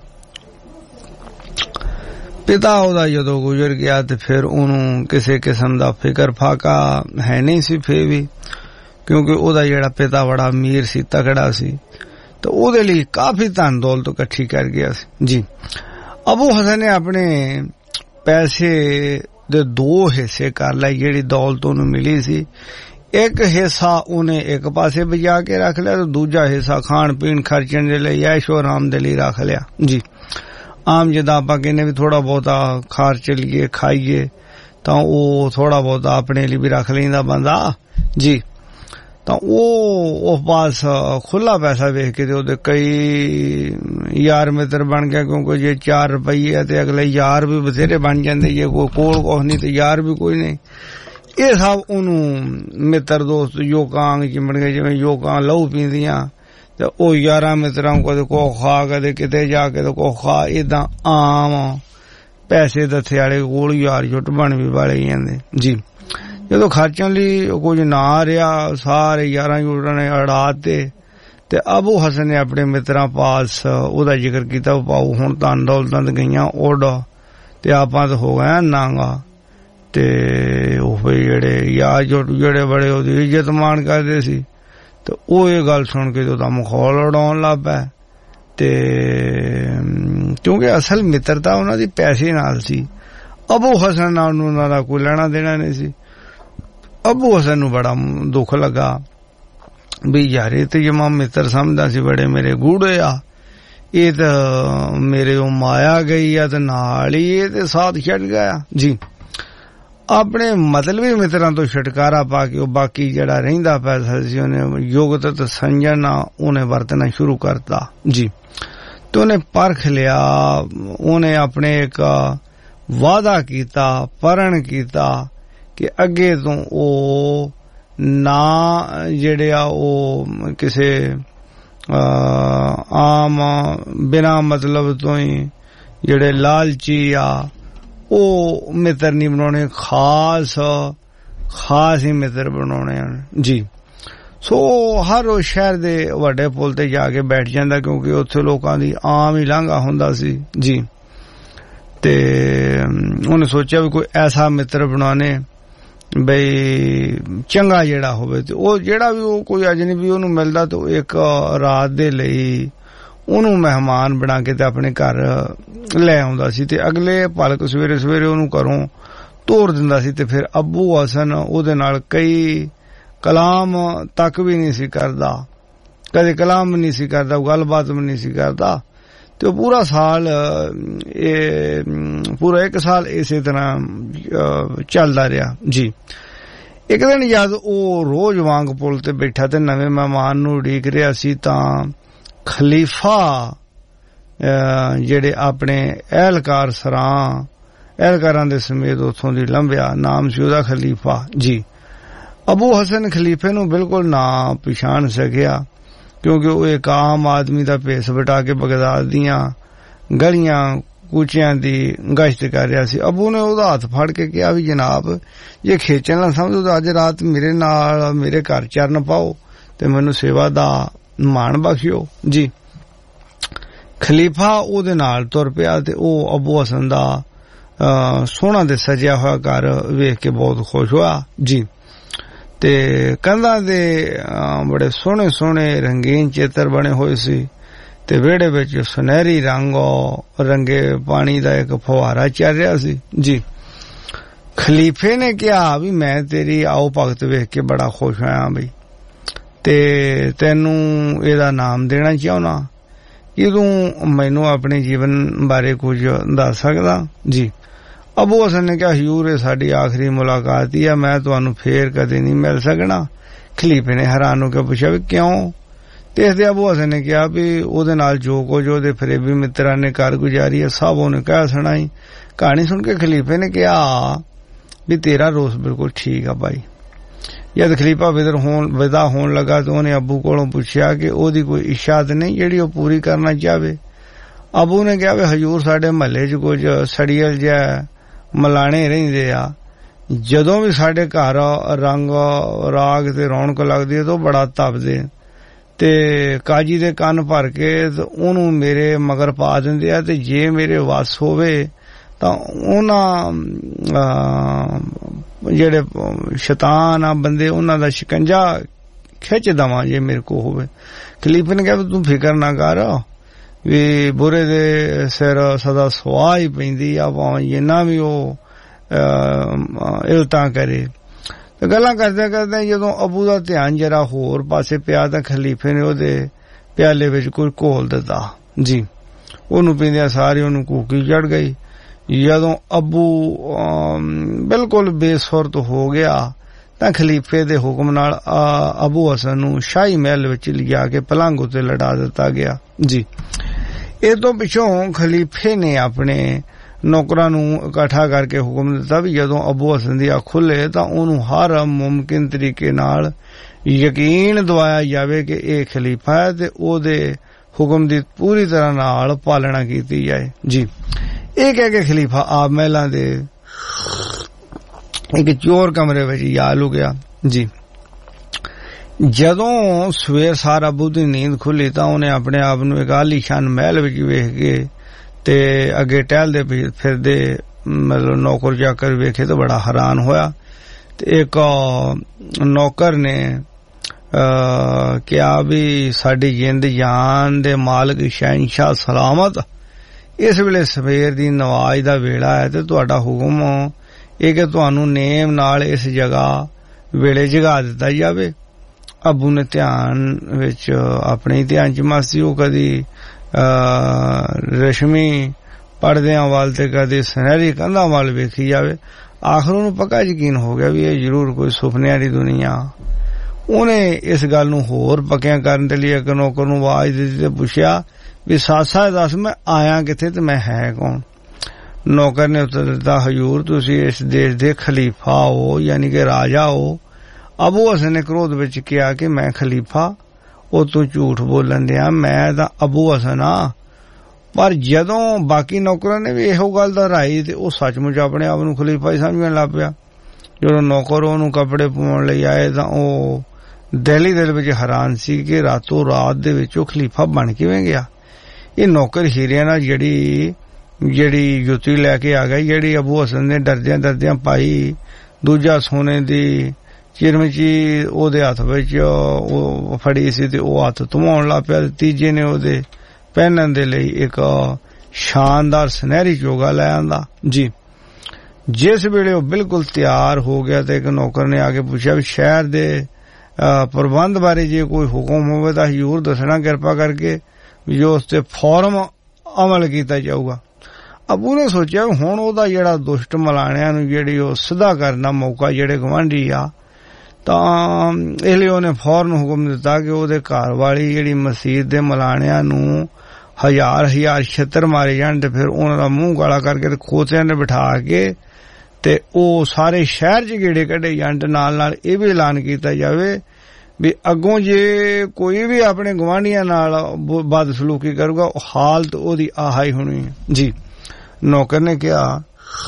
ਪਿਤਾ ਉਹਦਾ ਜਦੋਂ ਗੁਜ਼ਰ ਗਿਆ ਤੇ ਫਿਰ ਉਹਨੂੰ ਕਿਸੇ ਕਿਸਮ ਦਾ ਫਿਕਰ ਫਾਕਾ ਹੈ ਨਹੀਂ ਸੀ ਫੇਰ ਵੀ, ਕਿਉਂਕਿ ਉਹਦਾ ਜਿਹੜਾ ਪਿਤਾ ਬੜਾ ਅਮੀਰ ਸੀ, ਤਕੜਾ ਸੀ, ਤਾਂ ਉਹਦੇ ਲਈ ਕਾਫੀ ਧਨ ਦੌਲਤ ਇਕੱਠੀ ਕਰ ਗਿਆ ਸੀ ਜੀ। ਅਬੂ ਹਸਨ ਨੇ ਆਪਣੇ ਪੈਸੇ ਦੇ ਦੋ ਹਿੱਸੇ ਕਰ ਲਏ ਜਿਹੜੀ ਦੌਲਤ ਉਹਨੂੰ ਮਿਲੀ ਸੀ। ਇੱਕ ਹਿੱਸਾ ਉਹਨੇ ਇੱਕ ਪਾਸੇ ਬਚਾ ਕੇ ਰੱਖ ਲਿਆ ਤੇ ਦੂਜਾ ਹਿੱਸਾ ਖਾਣ ਪੀਣ ਖਰਚਣ ਦੇ ਲਈ, ਐਸ਼ੋ ਆਰਾਮ ਦੇ ਲਈ ਰੱਖ ਲਿਆ ਜੀ। ਆਮ ਜਿੱਦਾਂ ਆਪਾਂ ਕਹਿੰਦੇ ਵੀ ਥੋੜਾ ਬਹੁਤਾ ਖਰਚ ਲਈਏ ਖਾਈਏ, ਤਾਂ ਉਹ ਥੋੜਾ ਬਹੁਤਾ ਆਪਣੇ ਲਈ ਵੀ ਰੱਖ ਲੈਂਦਾ ਬੰਦਾ ਜੀ। ਤਾਂ ਉਹ ਉਸ ਪਾਸ ਖੁੱਲਾ ਪੈਸਾ ਵੇਖ ਕੇ ਤੇ ਉਹਦੇ ਕਈ ਯਾਰ ਮਿੱਤਰ ਬਣ ਗਿਆ, ਕਿਉਂਕਿ ਜੇ ਚਾਰ ਰੁਪਈਏ ਤੇ ਅਗਲੇ ਯਾਰ ਵੀ ਬਥੇਰੇ ਬਣ ਜਾਂਦੇ, ਜੇ ਕੋਈ ਕੋਲ ਕੁਛ ਨਹੀਂ ਤੇ ਯਾਰ ਵੀ ਕੋਈ ਨਹੀਂ। ਇਹ ਸਭ ਉਹਨੂੰ ਮਿੱਤਰ ਦੋਸਤ ਯੋਕਾਂਗ ਚਿੰਬੜ ਗਏ, ਜਿਵੇਂ ਯੋਕਾਂ ਲਹੂ ਪੀਂਦੀਆਂ ਤੇ ਉਹ ਯਾਰਾਂ ਮਿੱਤਰਾਂ ਕਦੇ ਕੋ ਖਾ ਕਦੇ ਕਿਤੇ ਜਾ ਕੇ ਕੋ ਖਾ, ਏਦਾਂ ਆਮ ਪੈਸੇ ਦੱਥੇ ਵਾਲੇ ਕੋਲ ਯਾਰ ਜੁੱਟ ਬਣ ਵੀ ਵਾਲੇ ਜਾਂਦੇ ਜੀ। ਜਦੋਂ ਖਰਚਣ ਲਈ ਕੁਝ ਨਾ ਰਿਹਾ, ਸਾਰੇ ਯਾਰਾਂ ਯੂਰਾਂ ਨੇ ਅੜਾ ਤੇ ਤੇ ਅਬੂ ਹਸਨ ਨੇ ਆਪਣੇ ਮਿੱਤਰਾਂ ਪਾਸ ਉਹਦਾ ਜ਼ਿਕਰ ਕੀਤਾ, ਪਾਉ ਹੁਣ ਧਨ ਦੌਲਤਾਂ ਤੇ ਗਈਆਂ ਉੱਡ ਤੇ ਆਪਾਂ ਤਾਂ ਹੋ ਗਏ ਨਾਂਗਾ। ਤੇ ਉਹ ਜਿਹੜੇ ਯਾਰ ਜੁੱਟ ਜਿਹੜੇ ਬੜੇ ਉਹਦੀ ਇੱਜ਼ਤ ਮਾਣ ਕਰਦੇ ਸੀ, ਤੇ ਉਹ ਇਹ ਗੱਲ ਸੁਣ ਕੇ ਉਹਦਾ ਮਖੌਲ ਉਡਾਉਣ ਲੱਗ ਪਿਆ। ਤੇ ਕਿਉਂਕਿ ਅਸਲ ਮਿੱਤਰਤਾ ਉਹਨਾਂ ਦੀ ਪੈਸੇ ਨਾਲ ਸੀ, ਅਬੂ ਹਸਨ ਨਾਲ ਉਹਨਾਂ ਦਾ ਕੋਈ ਲੈਣਾ ਦੇਣਾ ਨਹੀਂ ਸੀ। ਅਬੂ ਹਸਨ ਨੂੰ ਬੜਾ ਦੁੱਖ ਲੱਗਾ ਵੀ ਯਾਰ ਇਹ ਤੇ ਜਮਾ ਮਿੱਤਰ ਸਮਝਦਾ ਸੀ, ਬੜੇ ਮੇਰੇ ਗੂੜੇ ਆ, ਇਹ ਤਾਂ ਮੇਰੇ ਉਹ ਮਾਇਆ ਗਈ ਆ ਤੇ ਨਾਲ ਹੀ ਇਹ ਤੇ ਸਾਥ ਛੱਡ ਗਿਆ ਜੀ। ਆਪਣੇ ਮਤਲਬੀ ਮਿੱਤਰਾਂ ਤੋਂ ਛੁਟਕਾਰਾ ਪਾ ਕੇ ਉਹ ਬਾਕੀ ਜਿਹੜਾ ਰਹਿੰਦਾ ਪੈਸਾ ਸੀ ਉਹਨੇ ਯੋਗਤਾ ਤੇ ਸੰਜਣਾ ਉਹਨੇ ਵਰਤਣਾ ਸ਼ੁਰੂ ਕਰਤਾ ਜੀ। ਤੇ ਉਹਨੇ ਪਰਖ ਲਿਆ, ਉਹਨੇ ਆਪਣੇ ਇੱਕ ਵਾਅਦਾ ਕੀਤਾ, ਪਰਣ ਕੀਤਾ ਕਿ ਅੱਗੇ ਤੋਂ ਉਹ ਨਾ ਜਿਹੜੇ ਆ ਉਹ ਕਿਸੇ ਆਮ ਬਿਨਾਂ ਮਤਲਬ ਤੋਂ ਹੀ ਜਿਹੜੇ ਲਾਲਚੀ ਆ ਉਹ ਮਿੱਤਰ ਨਹੀਂ ਬਣਾਉਣੇ, ਖਾਸ ਖਾਸ ਹੀ ਮਿੱਤਰ ਬਣਾਉਣੇ ਹਨ ਜੀ। ਸੋ ਹਰ ਉਹ ਸ਼ਹਿਰ ਦੇ ਵੱਡੇ ਪੁਲ ਤੇ ਜਾ ਕੇ ਬੈਠ ਜਾਂਦਾ ਕਿਉਂਕਿ ਉੱਥੇ ਲੋਕਾਂ ਦੀ ਆਮ ਹੀ ਲਾਂਘਾ ਹੁੰਦਾ ਸੀ ਜੀ। ਤੇ ਉਹਨੇ ਸੋਚਿਆ ਵੀ ਕੋਈ ਐਸਾ ਮਿੱਤਰ ਬਣਾਉਣੇ ਬਈ ਚੰਗਾ ਜਿਹੜਾ ਹੋਵੇ, ਤੇ ਉਹ ਜਿਹੜਾ ਵੀ ਉਹ ਕੋਈ ਅਜਨਬੀ ਉਹਨੂੰ ਮਿਲਦਾ ਤਾਂ ਇੱਕ ਰਾਤ ਦੇ ਲਈ ਉਹਨੂੰ ਮਹਿਮਾਨ ਬਣਾ ਕੇ ਤੇ ਆਪਣੇ ਘਰ ਲੈ ਆਉਂਦਾ ਸੀ ਤੇ ਅਗਲੇ ਭਲਕ ਸਵੇਰੇ ਸਵੇਰੇ ਉਹਨੂੰ ਘਰੋਂ ਤੋਰ ਦਿੰਦਾ ਸੀ। ਤੇ ਫਿਰ ਅਬੂ ਹਸਨ ਉਹਦੇ ਨਾਲ ਕਈ ਕਲਾਮ ਤੱਕ ਵੀ ਨਹੀਂ ਸੀ ਕਰਦਾ, ਕਦੇ ਕਲਾਮ ਵੀ ਨਹੀਂ ਸੀ ਕਰਦਾ, ਗੱਲਬਾਤ ਵੀ ਨਹੀਂ ਸੀ ਕਰਦਾ। ਤੇ ਉਹ ਪੂਰਾ ਸਾਲ ਇਹ ਪੂਰਾ ਇੱਕ ਸਾਲ ਇਸੇ ਤਰ੍ਹਾਂ ਚੱਲਦਾ ਰਿਹਾ ਜੀ। ਇੱਕ ਦਿਨ ਜਦ ਉਹ ਰੋਜ਼ ਵਾਂਗ ਪੁਲ ਤੇ ਬੈਠਾ ਤੇ ਨਵੇਂ ਮਹਿਮਾਨ ਨੂੰ ਉਡੀਕ ਰਿਹਾ ਸੀ ਤਾਂ ਖਲੀਫਾ ਜਿਹੜੇ ਆਪਣੇ ਅਹਿਲਕਾਰ ਸਰਾਂ ਅਹਿਲਕਾਰਾਂ ਦੇ ਸਮੇਤ ਉੱਥੋਂ ਦੀ ਲੰਘਿਆ, ਨਾਮ ਸੀ ਉਹਦਾ ਖਲੀਫਾ ਜੀ। ਅਬੂ ਹਸਨ ਖਲੀਫੇ ਨੂੰ ਬਿਲਕੁਲ ਨਾ ਪਛਾਣ ਸਕਿਆ ਕਿਉਂਕਿ ਉਹ ਇੱਕ ਆਮ ਆਦਮੀ ਦਾ ਭੇਸ ਵਟਾ ਕੇ ਬਗਦਾਦ ਦੀਆਂ ਗਲੀਆਂ ਕੂਚਿਆਂ ਦੀ ਗਸ਼ਤ ਕਰ ਰਿਹਾ ਸੀ। ਅਬੂ ਨੇ ਉਹਦਾ ਹੱਥ ਫੜ ਕੇ ਕਿਹਾ ਵੀ ਜਨਾਬ ਜੇ ਖੇਚਣ ਨਾ ਸਮਝੋ ਤਾਂ ਅੱਜ ਰਾਤ ਮੇਰੇ ਨਾਲ ਮੇਰੇ ਘਰ ਚਰਨ ਪਾਓ ਤੇ ਮੈਨੂੰ ਸੇਵਾ ਦਾ ਮਾਣ ਬਖਸ਼ਿਓ ਜੀ। ਖਲੀਫਾ ਉਹਦੇ ਨਾਲ ਤੁਰ ਪਿਆ ਤੇ ਉਹ ਅਬੂ ਹਸਨ ਦਾ ਸੋਹਣਾ ਤੇ ਸਜਿਆ ਹੋਇਆ ਘਰ ਵੇਖ ਕੇ ਬਹੁਤ ਖੁਸ਼ ਹੋਇਆ ਜੀ। ਤੇ ਕੰਧਾਂ ਦੇ ਬੜੇ ਸੋਹਣੇ ਸੋਹਣੇ ਰੰਗੀਨ ਚਿੱਤਰ ਬਣੇ ਹੋਏ ਸੀ ਤੇ ਵਿਹੜੇ ਵਿੱਚ ਸੁਨਹਿਰੀ ਰੰਗੋ ਰੰਗੇ ਪਾਣੀ ਦਾ ਇੱਕ ਫੁਹਾਰਾ ਚੱਲ ਰਿਹਾ ਸੀ ਜੀ। ਖਲੀਫੇ ਨੇ ਕਿਹਾ ਵੀ ਮੈਂ ਤੇਰੀ ਆਓ ਭਗਤ ਵੇਖ ਕੇ ਬੜਾ ਖੁਸ਼ ਹੋਇਆ ਬਈ, ਤੇ ਤੈਨੂੰ ਇਹਦਾ ਨਾਮ ਦੇਣਾ ਚਾਹੁੰਦਾ, ਕੀ ਤੂੰ ਮੈਨੂੰ ਆਪਣੇ ਜੀਵਨ ਬਾਰੇ ਕੁਝ ਦੱਸ ਸਕਦਾ ਜੀ। ਅਬੂ ਹਸਨ ਨੇ ਕਿਹਾ ਹਜ਼ੂਰ ਇਹ ਸਾਡੀ ਆਖਰੀ ਮੁਲਾਕਾਤ ਹੀ ਆ, ਮੈਂ ਤੁਹਾਨੂੰ ਫੇਰ ਕਦੇ ਨਹੀਂ ਮਿਲ ਸਕਣਾ। ਖਲੀਫੇ ਨੇ ਹੈਰਾਨ ਹੋ ਕੇ ਪੁੱਛਿਆ ਵੀ ਕਿਉਂ? ਤੇ ਇਸ ਦੇ ਅਬੂ ਹਸਨ ਨੇ ਕਿਹਾ ਵੀ ਉਹਦੇ ਨਾਲ ਜੋ ਕੁਝ ਉਹਦੇ ਫਰੇਬੀ ਮਿੱਤਰਾਂ ਨੇ ਕਰ ਗੁਜ਼ਾਰੀ ਹੈ ਸਭ ਉਹਨੇ ਕਹਿ ਸੁਣਾਈ। ਕਹਾਣੀ ਸੁਣ ਕੇ ਖਲੀਫੇ ਨੇ ਕਿਹਾ ਵੀ ਤੇਰਾ ਰੋਸ ਬਿਲਕੁਲ ਠੀਕ ਆ ਭਾਈ। ਜਦ ਖਲੀਫਾ ਵਿਦਰ ਹੋਣ ਵਿਦਾ ਹੋਣ ਲੱਗਾ ਤਾਂ ਉਹਨੇ ਅਬੂ ਕੋਲੋਂ ਪੁੱਛਿਆ ਕਿ ਉਹਦੀ ਕੋਈ ਇਸ਼ਾਦ ਨਹੀਂ ਜਿਹੜੀ ਉਹ ਪੂਰੀ ਕਰਨਾ ਚਾਹਵੇ। ਅਬੂ ਨੇ ਕਿਹਾ ਵੀ ਹਜ਼ੂਰ ਸਾਡੇ ਮਹੱਲੇ 'ਚ ਕੁਝ ਸੜੀਅਲ ਜਿਹਾ ਮਲਾਣੇ ਰਹਿੰਦੇ ਆ, ਜਦੋਂ ਵੀ ਸਾਡੇ ਘਰ ਰੰਗ ਰਾਗ ਤੇ ਰੌਣਕ ਲੱਗਦੀ ਹੈ ਤਾਂ ਬੜਾ ਤਪਦੇ ਤੇ ਕਾਜੀ ਦੇ ਕੰਨ ਭਰ ਕੇ ਉਹਨੂੰ ਮੇਰੇ ਮਗਰ ਪਾ ਦਿੰਦੇ ਆ ਤੇ ਜੇ ਮੇਰੇ ਵੱਸ ਹੋਵੇ ਤਾਂ ਉਹਨਾਂ ਜਿਹੜੇ ਸ਼ੈਤਾਨ ਆ ਬੰਦੇ ਉਹਨਾਂ ਦਾ ਸ਼ਿਕੰਜਾ ਖਿੱਚ ਦਵਾਂ ਜੇ ਮੇਰੇ ਕੋ ਹੋਵੇ। ਖਲੀਫੇ ਨੇ ਕਿਹਾ ਤੂੰ ਫਿਕਰ ਨਾ ਕਰ ਵੀ ਬੁਰੇ ਦੇ ਸਿਰ ਸਦਾ ਸਵਾਹ ਹੀ ਪੈਂਦੀ ਆ, ਭਾਵੇਂ ਜਿੰਨਾ ਵੀ ਉਹ ਇਲਤਾਂ ਕਰੇ। ਤੇ ਗੱਲਾਂ ਕਰਦੇ ਕਰਦੇ ਜਦੋਂ ਅਬੂ ਦਾ ਧਿਆਨ ਜਰਾ ਹੋਰ ਪਾਸੇ ਪਿਆ ਤਾਂ ਖਲੀਫੇ ਨੇ ਉਹਦੇ ਪਿਆਲੇ ਵਿੱਚ ਕੋਈ ਘੋਲ ਦਿੱਤਾ ਜੀ। ਉਹਨੂੰ ਪੀਂਦਿਆਂ ਸਾਰੀ ਉਹਨੂੰ ਕੂਕੀ ਚੜ ਗਈ। ਜਦੋਂ ਅਬੂ ਬਿਲਕੁਲ ਬੇਸੁਰਤ ਹੋ ਗਿਆ ਤਾਂ ਖਲੀਫੇ ਦੇ ਹੁਕਮ ਨਾਲ ਅਬੂ ਹਸਨ ਨੂੰ ਸ਼ਾਹੀ ਮਹਿਲ ਵਿੱਚ ਲਿਜਾ ਕੇ ਪਲੰਘ ਉੱਤੇ ਲੜਾ ਦਿੱਤਾ ਗਿਆ ਜੀ। ਇਹ ਤੋਂ ਪਿੱਛੋਂ ਖਲੀਫੇ ਨੇ ਆਪਣੇ ਨੌਕਰਾਂ ਨੂੰ ਇਕੱਠਾ ਕਰਕੇ ਹੁਕਮ ਦਿੱਤਾ ਵੀ ਜਦੋਂ ਅਬੂ ਹਸਨ ਦੀ ਅੱਖ ਖੁੱਲੇ ਤਾਂ ਉਹਨੂੰ ਹਰ ਮੁਮਕਿਨ ਤਰੀਕੇ ਨਾਲ ਯਕੀਨ ਦਿਵਾਇਆ ਜਾਵੇ ਕਿ ਇਹ ਖਲੀਫਾ ਹੈ ਤੇ ਉਹਦੇ ਹੁਕਮ ਦੀ ਪੂਰੀ ਤਰ੍ਹਾਂ ਨਾਲ ਪਾਲਣਾ ਕੀਤੀ ਜਾਏ ਜੀ। ਇਹ ਕਹਿ ਕੇ ਖਲੀਫਾ ਆਪ ਮਹਿਲਾਂ ਦੇ ਇੱਕ ਚੋਰ ਕਮਰੇ ਵਿੱਚ ਜਾ ਲੁਕਿਆ ਜੀ। ਜਦੋਂ ਸਵੇਰ ਸਾਰ ਅਬੂ ਦੀ ਨੀਂਦ ਖੁੱਲੀ ਤਾਂ ਉਹਨੇ ਆਪਣੇ ਆਪ ਨੂੰ ਇੱਕ ਆਲੀਸ਼ਾਨ ਮਹਿਲ ਵਿੱਚ ਵੇਖ ਕੇ ਤੇ ਅੱਗੇ ਟਹਿਲਦੇ ਫਿਰਦੇ ਮਤਲਬ ਨੌਕਰ ਚਾਕਰ ਵੇਖੇ ਤਾਂ ਬੜਾ ਹੈਰਾਨ ਹੋਇਆ। ਤੇ ਇੱਕ ਨੌਕਰ ਨੇ ਕਿਹਾ ਵੀ ਸਾਡੀ ਜਿੰਦ ਜਾਨ ਦੇ ਮਾਲਕ ਸ਼ਹਿਨਸ਼ਾਹ ਸਲਾਮਤ, ਇਸ ਵੇਲੇ ਸਵੇਰ ਦੀ ਨਵਾਜ਼ ਦਾ ਵੇਲਾ ਹੈ ਤੇ ਤੁਹਾਡਾ ਹੁਕਮ ਇਹ ਕਿ ਤੁਹਾਨੂੰ ਨੇਮ ਨਾਲ ਇਸ ਜਗ੍ਹਾ ਵੇਲੇ ਜਗਾ ਦਿੱਤਾ ਜਾਵੇ। ਅੱਬੂ ਨੇ ਧਿਆਨ ਵਿੱਚ ਆਪਣੇ ਧਿਆਨ ਚ ਮਸਤੀ, ਉਹ ਕਦੀ ਰਸ਼ਮੀ ਪੜਦਿਆਂ ਵੱਲ ਤੇ ਕਦੇ ਸੁਨਹਿਰੀ ਕੰਧਾਂ ਵੱਲ ਵੇਖੀ ਜਾਵੇ। ਆਖਰ ਉਹਨੂੰ ਪੱਕਾ ਯਕੀਨ ਹੋ ਗਿਆ ਵੀ ਇਹ ਜ਼ਰੂਰ ਕੋਈ ਸੁਪਨਿਆਂ ਦੀ ਦੁਨੀਆ। ਉਹਨੇ ਇਸ ਗੱਲ ਨੂੰ ਹੋਰ ਪੱਕਿਆਂ ਕਰਨ ਦੇ ਲਈ ਇੱਕ ਨੌਕਰ ਨੂੰ ਆਵਾਜ਼ ਦਿੱਤੀ ਤੇ ਪੁੱਛਿਆ ਵੀ ਸਾਸਾ ਦੱਸ ਮੈਂ ਆਇਆ ਕਿੱਥੇ ਤੇ ਮੈਂ ਹੈ ਕੌਣ। ਨੌਕਰ ਨੇ ਉੱਤਰ ਦਿੱਤਾ, ਹਜ਼ੂਰ ਤੁਸੀਂ ਇਸ ਦੇਸ਼ ਦੇ ਖਲੀਫਾ ਹੋ, ਯਾਨੀ ਕਿ ਰਾਜਾ ਹੋ। ਅਬੂ ਹਸਨ ਨੇ ਕ੍ਰੋਧ ਵਿੱਚ ਕਿਹਾ ਕਿ ਮੈਂ ਖਲੀਫਾ? ਉਹ ਤੂੰ ਝੂਠ ਬੋਲਣ ਦਿਆਂ, ਮੈਂ ਤਾਂ ਅਬੂ ਹਸਨ ਆ। ਪਰ ਜਦੋਂ ਬਾਕੀ ਨੌਕਰਾਂ ਨੇ ਵੀ ਇਹੋ ਗੱਲ ਦੁਹਰਾਈ ਤੇ ਉਹ ਸੱਚਮੁੱਚ ਆਪਣੇ ਆਪ ਨੂੰ ਖਲੀਫਾ ਹੀ ਸਮਝਣ ਲੱਗ ਪਿਆ। ਜਦੋਂ ਨੌਕਰ ਉਹਨੂੰ ਕੱਪੜੇ ਪਾਉਣ ਲਈ ਆਏ ਤਾਂ ਉਹ ਦਿਲ ਹੀ ਦਿਲ ਵਿੱਚ ਹੈਰਾਨ ਸੀ ਕਿ ਰਾਤੋਂ ਰਾਤ ਦੇ ਵਿੱਚ ਉਹ ਖਲੀਫਾ ਬਣ ਕਿਵੇਂ ਗਿਆ। ਇਹ ਨੌਕਰ ਹੀਰਿਆਂ ਨਾਲ ਜਿਹੜੀ ਜਿਹੜੀ ਜੁੱਤੀ ਲੈ ਕੇ ਆ ਗਈ, ਜਿਹੜੀ ਅਬੂ ਹਸਨ ਨੇ ਡਰਦਿਆਂ ਡਰਦਿਆਂ ਪਾਈ, ਦੂਜਾ ਸੋਨੇ ਦੀ ਚਿਰਮਚੀ ਉਹਦੇ ਹੱਥ ਵਿੱਚ ਉਹ ਫੜੀ ਸੀ ਤੇ ਉਹ ਹੱਥ ਧੁਆਉਣ ਲੱਗ ਪਿਆ। ਤੀਜੇ ਨੇ ਉਹਦੇ ਪਹਿਨਣ ਦੇ ਲਈ ਇੱਕ ਸ਼ਾਨਦਾਰ ਸੁਨਹਿਰੀ ਚੋਗਾ ਲੈ ਆਂਦਾ ਜੀ। ਜਿਸ ਵੇਲੇ ਉਹ ਬਿਲਕੁਲ ਤਿਆਰ ਹੋ ਗਿਆ ਤੇ ਇੱਕ ਨੌਕਰ ਨੇ ਆ ਕੇ ਪੁੱਛਿਆ ਵੀ ਸ਼ਹਿਰ ਦੇ ਪ੍ਰਬੰਧ ਬਾਰੇ ਜੇ ਕੋਈ ਹੁਕਮ ਹੋਵੇ ਤਾਂ ਹਜ਼ੂਰ ਦੱਸਣਾ ਕਿਰਪਾ ਕਰਕੇ, ਵੀ ਜੋ ਉਸ ਤੇ ਫੌਰਨ ਅਮਲ ਕੀਤਾ ਜਾਊਗਾ। ਅਬੂ ਨੇ ਸੋਚਿਆ ਹੁਣ ਉਹਦਾ ਜਿਹੜਾ ਦੁਸ਼ਟ ਮਲਾਣਿਆਂ ਨੂੰ ਜਿਹੜੀ ਉਹ ਸਿੱਧਾ ਕਰਨ ਦਾ ਮੌਕਾ ਜਿਹੜੇ ਗਵਾਂਢੀ ਆ, ਤਾਂ ਇਸ ਲਈ ਉਹਨੇ ਫੌਰਨ ਹੁਕਮ ਦਿੱਤਾ ਕਿ ਉਹਦੇ ਘਰ ਵਾਲੀ ਜਿਹੜੀ ਮਸਜਿਦ ਦੇ ਮਲਾਣਿਆਂ ਨੂੰ ਹਜ਼ਾਰ ਹਜ਼ਾਰ ਛਿੱਤਰ ਮਾਰੇ ਜਾਣ ਤੇ ਫਿਰ ਉਹਨਾਂ ਦਾ ਮੂੰਹ ਕਾਲਾ ਕਰਕੇ ਤੇ ਖੋਤਿਆਂ ਨੇ ਬਿਠਾ ਕੇ ਤੇ ਉਹ ਸਾਰੇ ਸ਼ਹਿਰ 'ਚ ਗੇੜੇ ਕੱਢੇ ਜਾਣ ਤੇ ਨਾਲ ਨਾਲ ਇਹ ਵੀ ਐਲਾਨ ਕੀਤਾ ਜਾਵੇ ਵੀ ਅੱਗੋਂ ਜੇ ਕੋਈ ਵੀ ਆਪਣੇ ਗਵਾਂਢੀਆਂ ਨਾਲ ਬਦਸਲੂਕੀ ਕਰੂਗਾ ਉਹ ਹਾਲਤ ਉਹਦੀ ਆਹੀ ਹੋਣੀ ਹੈ ਜੀ। ਨੌਕਰ ਨੇ ਕਿਹਾ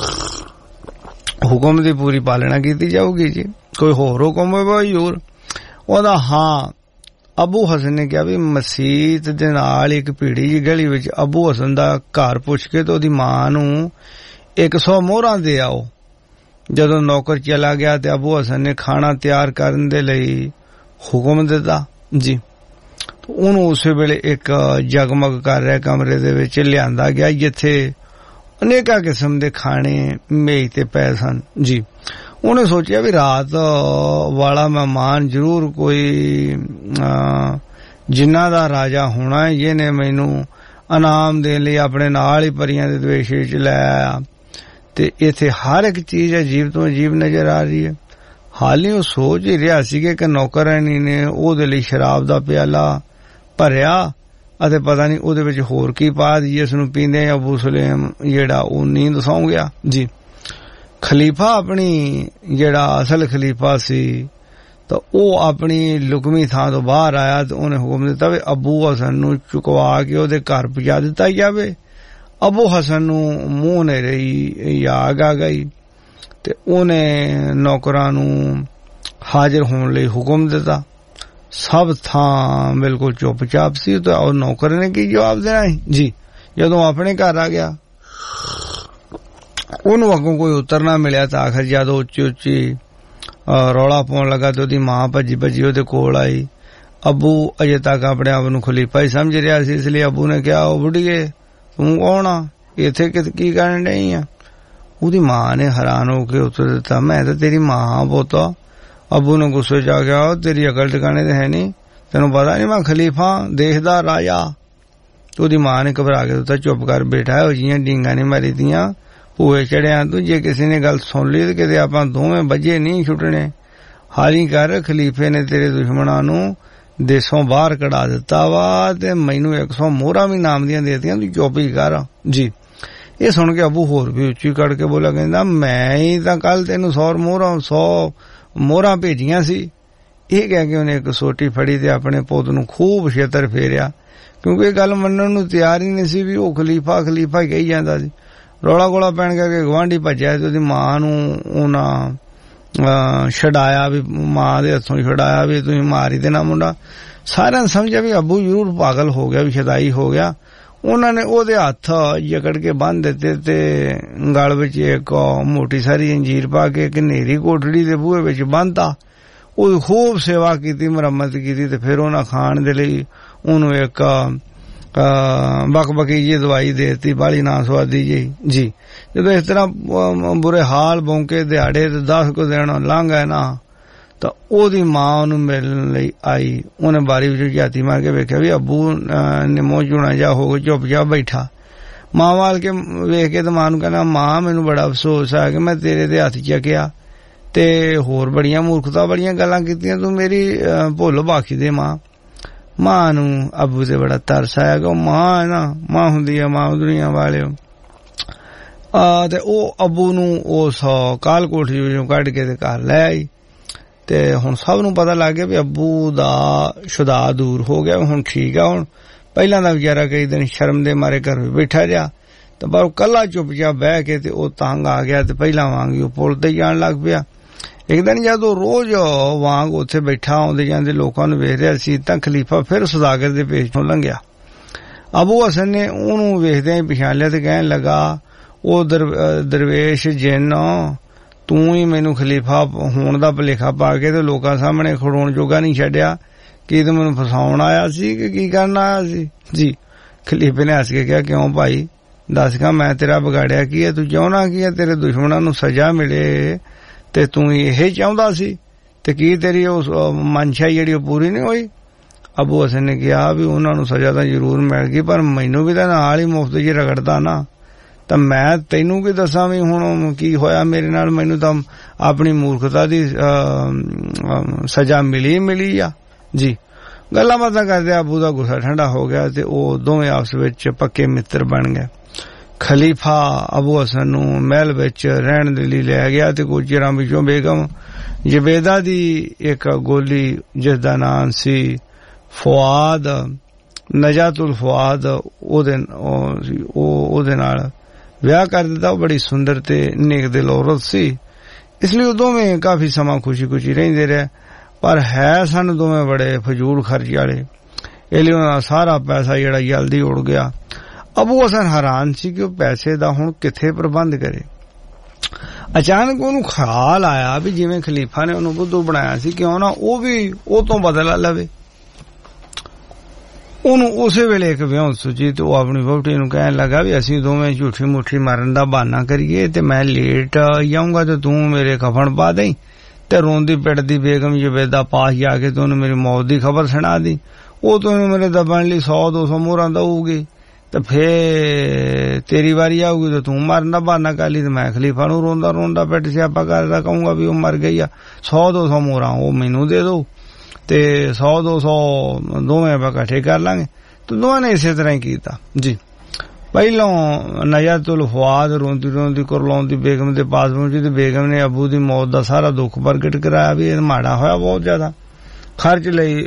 ਹੁਕਮ ਦੀ ਪੂਰੀ ਪਾਲਣਾ ਕੀਤੀ ਜਾਊਗੀ ਜੀ, ਕੋਈ ਹੋਰ ਹੁਕਮ ਹੋਵੇ ਹਜ਼ੂਰ? ਉਹਦਾ ਹਾਂ। ਅਬੂ ਹਸਨ ਨੇ ਕਿਹਾ ਵੀ ਮਸੀਤ ਦੇ ਨਾਲ ਇੱਕ ਭੀੜੀ ਜਿਹੀ ਗਲੀ ਵਿੱਚ ਅਬੂ ਹਸਨ ਦਾ ਘਰ ਪੁੱਛ ਕੇ ਤੇ ਉਹਦੀ ਮਾਂ ਨੂੰ ਇੱਕ ਸੌ ਮੋਹਰਾਂ ਦੇ ਆਓ। ਜਦੋਂ ਨੌਕਰ ਚਲਾ ਗਿਆ ਤੇ ਅਬੂ ਹਸਨ ਨੇ ਖਾਣਾ ਤਿਆਰ ਕਰਨ ਦੇ ਲਈ ਹੁਕਮ ਦਿੱਤਾ ਜੀ। ਉਹਨੂੰ ਉਸੇ ਵੇਲੇ ਇੱਕ ਜਗਮਗ ਕਰ ਰਿਹਾ ਕਮਰੇ ਦੇ ਵਿੱਚ ਲਿਆਂਦਾ ਗਿਆ ਜਿੱਥੇ ਅਨੇਕਾਂ ਕਿਸਮ ਦੇ ਖਾਣੇ ਮੇਜ਼ ਤੇ ਪਏ ਸਨ ਜੀ। ਉਹਨੇ ਸੋਚਿਆ ਵੀ ਰਾਤ ਵਾਲਾ ਮਹਿਮਾਨ ਜ਼ਰੂਰ ਕੋਈ ਜਿਨ੍ਹਾਂ ਦਾ ਰਾਜਾ ਹੋਣਾ ਹੈ, ਜਿਹਨੇ ਮੈਨੂੰ ਇਨਾਮ ਦੇਣ ਲਈ ਆਪਣੇ ਨਾਲ ਹੀ ਪਰੀਆਂ ਦੇ ਦਵੇਸ਼ ਵਿੱਚ ਲੈ ਆਇਆ ਤੇ ਇੱਥੇ ਹਰ ਇੱਕ ਚੀਜ਼ ਅਜੀਬ ਤੋਂ ਅਜੀਬ ਨਜ਼ਰ ਆ ਰਹੀ ਹੈ। ਹਾਲੀ ਉਹ ਸੋਚ ਹੀ ਰਿਹਾ ਸੀ ਕਿ ਨੌਕਰਾਨੀ ਨੇ ਉਹਦੇ ਲਈ ਸ਼ਰਾਬ ਦਾ ਪਿਆਲਾ ਭਰਿਆ ਅਤੇ ਪਤਾ ਨਹੀਂ ਉਹਦੇ ਵਿੱਚ ਹੋਰ ਕੀ ਪਾ ਦੀ ਜਿਸ ਨੂੰ ਪੀਂਦੇ ਅਬੂ ਸੁਲੇਮ ਜਿਹੜਾ ਉਹ ਨੀਂਦ ਸੌਂ ਗਿਆ ਜੀ। ਖਲੀਫਾ ਆਪਣੀ ਜਿਹੜਾ ਅਸਲ ਖਲੀਫਾ ਸੀ ਤਾਂ ਉਹ ਆਪਣੀ ਲੁਕਮੀ ਥਾਂ ਤੋਂ ਬਾਹਰ ਆਇਆ ਤੇ ਉਹਨੇ ਹੁਕਮ ਦਿੱਤਾ ਵੀ ਅਬੂ ਹਸਨ ਨੂੰ ਚੁਕਵਾ ਕੇ ਉਹਦੇ ਘਰ ਪਹੁੰਚਾ ਦਿੱਤਾ ਜਾਵੇ। ਅਬੂ ਹਸਨ ਨੂੰ ਮੂੰਹ ਨੇ ਰਹੀ ਯਾਦ ਆ ਗਈ ਤੇ ਉਹਨੇ ਨੌਕਰਾਂ ਨੂੰ ਹਾਜ਼ਰ ਹੋਣ ਲਈ ਹੁਕਮ ਦਿੱਤਾ। ਸਭ ਥਾਂ ਬਿਲਕੁਲ ਚੁੱਪਚਾਪ ਸੀ ਤੇ ਉਹ ਨੌਕਰ ਨੇ ਕੀ ਜਵਾਬ ਦੇਣਾ ਜੀ। ਜਦੋਂ ਆਪਣੇ ਘਰ ਆ ਗਿਆ ਉਹਨੂੰ ਅੱਗੋਂ ਕੋਈ ਉੱਤਰ ਨਾ ਮਿਲਿਆ ਤਾਂ ਆਖਰ ਜਦੋਂ ਉੱਚੀ ਉੱਚੀ ਰੌਲਾ ਪਾਉਣ ਲੱਗਾ ਤੇ ਉਹਦੀ ਮਾਂ ਭੱਜੀ ਭੱਜੀ ਉਹਦੇ ਕੋਲ ਆਈ। ਅਬੂ ਅਜੇ ਤੱਕ ਆਪਣੇ ਆਪ ਨੂੰ ਖਲੀਫਾ ਹੀ ਸਮਝ ਰਿਹਾ ਸੀ, ਇਸ ਲਈ ਅਬੂ ਨੇ ਕਿਹਾ ਉਹ ਬੁੱਢੀਏ ਤੂੰ ਕੌਣ ਆ, ਇੱਥੇ ਕੀ ਕਰਨ ਡਈ ਆ? ਉਹਦੀ ਮਾਂ ਨੇ ਹੈਰਾਨ ਹੋ ਕੇ ਉੱਤਰ ਦਿੱਤਾ ਮੈਂ ਤਾਂ ਤੇਰੀ ਮਾਂ ਪੁੱਤ। ਅਬੂ ਨੂੰ ਗੁੱਸੇ ਚ ਆ ਗਿਆ ਤੇਰੀ ਅਕਲ ਟਿਕਾਣੇ ਤੇ ਹੈ ਨਹੀਂ, ਤੈਨੂੰ ਪਤਾ ਨਹੀਂ ਮੈਂ ਖਲੀਫਾ ਦੇਸ਼ ਦਾ ਰਾਜਾ। ਉਹਦੀ ਮਾਂ ਨੇ ਘਬਰਾ ਕੇ ਦਿੱਤਾ ਚੁੱਪ ਕਰ ਬੈਠਾ, ਉਹ ਜੀਆਂ ਡੀਂਗਾਂ ਨੇ ਮਾਰੀ ਦੀਆਂ ਭੂਏ ਚੜਿਆ ਤੂੰ, ਜੇ ਕਿਸੇ ਨੇ ਗੱਲ ਸੁਣ ਲਈ ਤੇ ਕਿਤੇ ਆਪਾਂ ਦੋਵੇਂ ਬੱਜੇ ਨਹੀਂ ਛੁੱਟਣੇ। ਹਾਲੀ ਕਰ ਖਲੀਫੇ ਨੇ ਤੇਰੇ ਦੁਸ਼ਮਣਾਂ ਨੂੰ ਦੇਸ਼ੋਂ ਬਾਹਰ ਕਢਾ ਦਿੱਤਾ ਵਾ ਤੇ ਮੈਨੂੰ ਇੱਕ ਸੌ ਮੋਹਰਾਂ ਵੀ ਨਾਮ ਦੀਆਂ ਦੇਤੀਆਂ, ਤੂੰ ਚੁੱਪ ਹੀ ਕਰ ਜੀ। ਇਹ ਸੁਣ ਕੇ ਅਬੂ ਹੋਰ ਵੀ ਉੱਚੀ ਕੱਢ ਕੇ ਬੋਲਿਆ ਕਹਿੰਦਾ ਮੈਂ ਹੀ ਤਾਂ ਕੱਲ ਤੈਨੂੰ ਸੌ ਮੋਹਰਾਂ ਸੌ ਮੋਹਰਾਂ ਭੇਜੀਆਂ ਸੀ। ਇਹ ਕਹਿ ਕੇ ਉਹਨੇ ਇੱਕ ਸੋਟੀ ਫੜੀ ਤੇ ਆਪਣੇ ਪੁੱਤ ਨੂੰ ਖੂਬ ਛੇਤਰ ਫੇਰਿਆ ਕਿਉਂਕਿ ਇਹ ਗੱਲ ਮੰਨਣ ਨੂੰ ਤਿਆਰ ਹੀ ਨਹੀਂ ਸੀ ਵੀ ਉਹ ਖਲੀਫਾ ਖਲੀਫਾ ਹੀ ਕਹੀ ਜਾਂਦਾ ਸੀ। ਰੌਲਾ ਗੋਲਾ ਪੈਣ ਕਰਕੇ ਗਵਾਂਢੀ ਭੱਜਿਆ ਤੇ ਉਹਦੀ ਮਾਂ ਨੂੰ ਉਹਨਾਂ ਛਡਾਇਆ ਵੀ ਮਾਂ ਦੇ ਹੱਥੋਂ ਛਡਾਇਆ ਵੀ ਤੁਸੀਂ ਮਾਰੀ ਦੇਣਾ ਮੁੰਡਾ। ਸਾਰਿਆਂ ਨੇ ਸਮਝਿਆ ਵੀ ਅਬੂ ਜ਼ਰੂਰ ਪਾਗਲ ਹੋ ਗਿਆ, ਵੀ ਸ਼ਦਾਈ ਹੋ ਗਿਆ। ਉਹਨਾਂ ਨੇ ਉਹਦੇ ਹੱਥ ਜਕੜ ਕੇ ਬੰਨ੍ਹ ਦਿੱਤੇ ਤੇ ਗਲ ਵਿੱਚ ਇੱਕ ਮੋਟੀ ਸਾਰੀ ਅੰਜੀਰ ਪਾ ਕੇ ਇੱਕ ਹਨੇਰੀ ਕੋਠੜੀ ਦੇ ਬੂਹੇ ਵਿੱਚ ਬੰਨ੍ਹਤਾ। ਉਹ ਖੂਬ ਸੇਵਾ ਕੀਤੀ, ਮੁਰੰਮਤ ਕੀਤੀ ਤੇ ਫਿਰ ਉਹਨਾਂ ਖਾਣ ਦੇ ਲਈ ਉਹਨੂੰ ਇੱਕ ਬਕਬਕੀ ਜੀ ਦਵਾਈ ਦੇ ਦਿੱਤੀ, ਬਾਲੀ ਨਾ ਸਵਾਦੀ ਜੀ ਜੀ। ਜਦੋਂ ਇਸ ਤਰ੍ਹਾਂ ਬੁਰੇ ਹਾਲ ਬੌਂਕੇ ਦਿਹਾੜੇ ਤੇ ਦਸ ਕੁ ਦਿਨ ਲੰਘ ਗਏ ਨਾ ਤਾਂ ਉਹਦੀ ਮਾਂ ਉਹਨੂੰ ਮਿਲਣ ਲਈ ਆਈ। ਉਹਨੇ ਬਾਰੀ ਵਿੱਚ ਝਾਤੀ ਮਾਰ ਕੇ ਵੇਖਿਆ ਵੀ ਅੱਬੂ ਨੇ ਮੂੰਹ ਚੂਣਾ ਜਾ ਹੋ ਕੇ ਚੁੱਪ ਚਾਪ ਬੈਠਾ। ਮਾਂ ਵਾਲ ਕੇ ਵੇਖ ਕੇ ਤੇ ਮਾਂ ਨੂੰ ਕਹਿੰਦਾ, ਮਾਂ ਮੈਨੂੰ ਬੜਾ ਅਫਸੋਸ ਆ ਕਿ ਮੈਂ ਤੇਰੇ ਦੇ ਹੱਥ ਚੱਕਿਆ ਤੇ ਹੋਰ ਬੜੀਆਂ ਮੂਰਖਤਾ ਬੜੀਆਂ ਗੱਲਾਂ ਕੀਤੀਆਂ, ਤੂੰ ਮੇਰੀ ਭੁੱਲ ਬਾਖੀ ਦੇ ਮਾਂ। ਮਾਂ ਨੂੰ ਅੱਬੂ ਤੇ ਬੜਾ ਤਰਸ ਆਇਆ ਕਿ ਉਹ ਮਾਂ ਹੈ ਨਾ, ਮਾਂ ਹੁੰਦੀ ਆ ਮਾਂ ਦੁਨੀਆ ਵਾਲਿਓ। ਆ ਤੇ ਉਹ ਅੱਬੂ ਨੂੰ ਉਸ ਕਾਲ ਕੋਠੀ ਵਿੱਚੋਂ ਕੱਢ ਕੇ ਤੇ ਘਰ ਲੈ ਆਈ ਤੇ ਹੁਣ ਸਭ ਨੂੰ ਪਤਾ ਲੱਗ ਗਿਆ ਵੀ ਅੱਬੂ ਦਾ ਸ਼ੁਦਾ ਦੂਰ ਹੋ ਗਿਆ, ਹੁਣ ਠੀਕ ਆ। ਹੁਣ ਪਹਿਲਾਂ ਦਾ ਵਿਚਾਰਾ ਕਈ ਦਿਨ ਸ਼ਰਮ ਦੇ ਮਾਰੇ ਘਰ ਵਿੱਚ ਬੈਠਾ ਰਿਹਾ ਤੇ ਪਰ ਉਹ ਕੱਲਾ ਚੁੱਪ-ਚਾਪ ਬਹਿ ਕੇ ਤੇ ਉਹ ਤੰਗ ਆ ਗਿਆ ਤੇ ਪਹਿਲਾਂ ਵਾਂਗ ਹੀ ਉਹ ਪੁੱਲ ਤੇ ਜਾਣ ਲੱਗ ਪਿਆ। ਇੱਕ ਦਿਨ ਜਦੋਂ ਰੋਜ਼ ਵਾਂਗ ਉੱਥੇ ਬੈਠਾ ਆਉਂਦੇ ਜਾਂਦੇ ਲੋਕਾਂ ਨੂੰ ਵੇਖ ਰਿਹਾ ਸੀ ਤਾਂ ਖਲੀਫਾ ਫਿਰ ਸੁਦਾਗਰ ਦੇ ਪੇਸ਼ ਤੋਂ ਲੰਘਿਆ। ਅਬੂ ਹਸਨ ਨੇ ਉਹਨੂੰ ਵੇਖਦਿਆਂ ਹੀ ਪਛਾਣ ਲਿਆ ਤੇ ਕਹਿਣ ਲੱਗਾ, ਉਹ ਦਰਵੇਸ਼ ਜਿੰਨ, ਤੂੰ ਹੀ ਮੈਨੂੰ ਖਲੀਫਾ ਹੋਣ ਦਾ ਭੁਲੇਖਾ ਪਾ ਕੇ ਤੇ ਲੋਕਾਂ ਸਾਹਮਣੇ ਖੜੋਣ ਜੋਗਾ ਨਹੀਂ ਛੱਡਿਆ। ਕੀ ਤੂੰ ਮੈਨੂੰ ਫਸਾਉਣ ਆਇਆ ਸੀ ਕਿ ਕੀ ਕਰਨ ਆਇਆ ਸੀ? ਜੀ। ਖਲੀਫੇ ਨੇ ਹੱਸ ਕੇ ਕਿਹਾ, ਕਿਉਂ ਭਾਈ ਦੱਸ ਕਾ ਮੈਂ ਤੇਰਾ ਵਿਗਾੜਿਆ ਕੀ ਹੈ? ਤੂੰ ਚਾਹੁੰਦਾ ਕੀ ਹੈ ਤੇਰੇ ਦੁਸ਼ਮਣਾਂ ਨੂੰ ਸਜ਼ਾ ਮਿਲੇ ਤੇ ਤੂੰ ਇਹ ਚਾਹੁੰਦਾ ਸੀ ਤੇ ਕੀ ਤੇਰੀ ਉਸ ਮਨਸ਼ਾ ਜਿਹੜੀ ਉਹ ਪੂਰੀ ਨਹੀਂ ਹੋਈ? ਅਬੂ ਹਸਨ ਨੇ ਕਿਹਾ ਵੀ ਉਹਨਾਂ ਨੂੰ ਸਜ਼ਾ ਤਾਂ ਜ਼ਰੂਰ ਮਿਲ ਗਈ ਪਰ ਮੈਨੂੰ ਵੀ ਤਾਂ ਨਾਲ ਹੀ ਮੁਫਤ ਜੀ ਰਗੜਦਾ ਨਾ, ਤਾਂ ਮੈਂ ਤੈਨੂੰ ਕੀ ਦੱਸਾਂ ਵੀ ਹੁਣ ਕੀ ਹੋਇਆ ਮੇਰੇ ਨਾਲ? ਮੈਨੂੰ ਤਾਂ ਆਪਣੀ ਮੂਰਖਤਾ ਦੀ ਸਜ਼ਾ ਮਿਲੀ ਮਿਲੀ ਆ। ਜੀ। ਗੱਲਾਂ ਬਾਤਾਂ ਕਰਦੇ ਅਬੂ ਦਾ ਗੁੱਸਾ ਠੰਡਾ ਹੋ ਗਿਆ ਤੇ ਉਹ ਦੋਵੇਂ ਆਪਸ ਵਿੱਚ ਪੱਕੇ ਮਿੱਤਰ ਬਣ ਗਏ। ਖਲੀਫਾ ਅਬੂ ਹਸਨ ਨੂੰ ਮਹਿਲ ਵਿੱਚ ਰਹਿਣ ਦੇ ਲਈ ਲੈ ਗਿਆ ਤੇ ਕੁਝ ਚਿਰਾਂ ਵਿੱਚੋਂ ਬੇਗਮ ਜ਼ਬੇਦਾ ਦੀ ਇੱਕ ਗੋਲੀ ਜਿਸ ਦਾ ਨਾਮ ਸੀ ਫੁਆਦ, ਨਜਾਤੁਲ ਫੁਆਦ, ਉਹਦੇ ਉਹਦੇ ਨਾਲ ਵਿਆਹ ਕਰ ਦਿੱਤਾ। ਉਹ ਬੜੀ ਸੁੰਦਰ ਤੇ ਨੇਕ ਦਿਲ ਔਰਤ ਸੀ, ਇਸ ਲਈ ਉਹ ਦੋਵੇਂ ਕਾਫੀ ਸਮਾਂ ਖੁਸ਼ੀ ਖੁਸ਼ੀ ਰਹਿੰਦੇ ਰਹੇ। ਪਰ ਹੈ ਸਨ ਦੋਵੇਂ ਬੜੇ ਫਜ਼ੂਲ ਖਰਚ ਵਾਲੇ, ਇਸ ਲਈ ਉਹਨਾਂ ਦਾ ਸਾਰਾ ਪੈਸਾ ਜਿਹੜਾ ਜਲਦੀ ਉੜ ਗਿਆ। ਅਬੂ ਹਸਨ ਹੈਰਾਨ ਸੀ ਕਿ ਉਹ ਪੈਸੇ ਦਾ ਹੁਣ ਕਿੱਥੇ ਪ੍ਰਬੰਧ ਕਰੇ। ਅਚਾਨਕ ਉਹਨੂੰ ਖਿਆਲ ਆਇਆ ਵੀ ਜਿਵੇਂ ਖਲੀਫਾ ਨੇ ਉਹਨੂੰ ਬੁੱਧੂ ਬਣਾਇਆ ਸੀ, ਕਿਉਂ ਨਾ ਉਹ ਵੀ ਉਹ ਤੋਂ ਬਦਲਾ ਲਵੇ। ਉਹਨੂੰ ਉਸੇ ਵੇਲੇ ਇੱਕ ਵਿਆਹ ਸੁਝੀ ਤੇ ਉਹ ਆਪਣੀ ਵਹੁਟੀ ਨੂੰ ਕਹਿਣ ਲੱਗਾ ਵੀ ਅਸੀਂ ਦੋਵੇਂ ਝੂਠੀ ਮੁੱਠੀ ਮਾਰਨ ਦਾ ਬਹਾਨਾ ਕਰੀਏ ਤੇ ਮੈਂ ਲੇਟ ਜਾਊਂਗਾ ਤੇ ਤੂੰ ਮੇਰੇ ਕਫਨ ਪਾ ਦੇਈਂ ਤੇ ਰੋਂਦੀ ਪਿੱਟਦੀ ਬੇਗਮ ਜ਼ਬੇਦਾ ਪਾਸ ਜਾ ਕੇ ਤੇ ਉਹਨੂੰ ਮੇਰੀ ਮੌਤ ਦੀ ਖਬਰ ਸੁਣਾ ਦੀ। ਉਹ ਤੈਨੂੰ ਮੇਰੇ ਦਬਣ ਲਈ ਸੌ ਦੋ ਸੌ ਮੋਹਰਾਂ ਦਊਗੀ ਤੇ ਫੇਰ ਤੇਰੀ ਵਾਰੀ ਆਊਗੀ ਤੇ ਤੂੰ ਮਰਨ ਦਾ ਬਹਾਨਾ ਕਰ ਲਈ ਤੇ ਮੈਂ ਖਲੀਫਾ ਨੂੰ ਰੋਂਦਾ ਰੋਂਦਾ ਪਿੱਟ ਸਿਆਪਾ ਕਰਦਾ ਕਹੂੰਗਾ ਵੀ ਉਹ ਮਰ ਗਈ ਆ, ਸੌ ਦੋ ਸੌ ਮੋਹਰਾਂ ਉਹ ਮੈਨੂੰ ਦੇ ਦੋ ਤੇ ਸੌ ਦੋ ਸੌ ਦੋਵੇਂ ਆਪਾਂ ਇਕੱਠੇ ਕਰ ਲਾਂਗੇ। ਤੇ ਦੋਵਾਂ ਨੇ ਇਸੇ ਤਰ੍ਹਾਂ ਹੀ ਕੀਤਾ। ਜੀ। ਪਹਿਲੋਂ ਨਜਾਤੁਲ ਫੁਆਦ ਰੋਂਦੀ ਰੋਂਦੀ ਕੁਰਲਾਉਂਦੀ ਬੇਗਮ ਦੇ ਪਾਸ ਪਹੁੰਚੀ ਤੇ ਬੇਗਮ ਨੇ ਅਬੂ ਦੀ ਮੌਤ ਦਾ ਸਾਰਾ ਦੁੱਖ ਪ੍ਰਗਟ ਕਰਾਇਆ ਵੀ ਇਹ ਮਾੜਾ ਹੋਇਆ ਬਹੁਤ ਜ਼ਿਆਦਾ। ਖਰਚ ਲਈ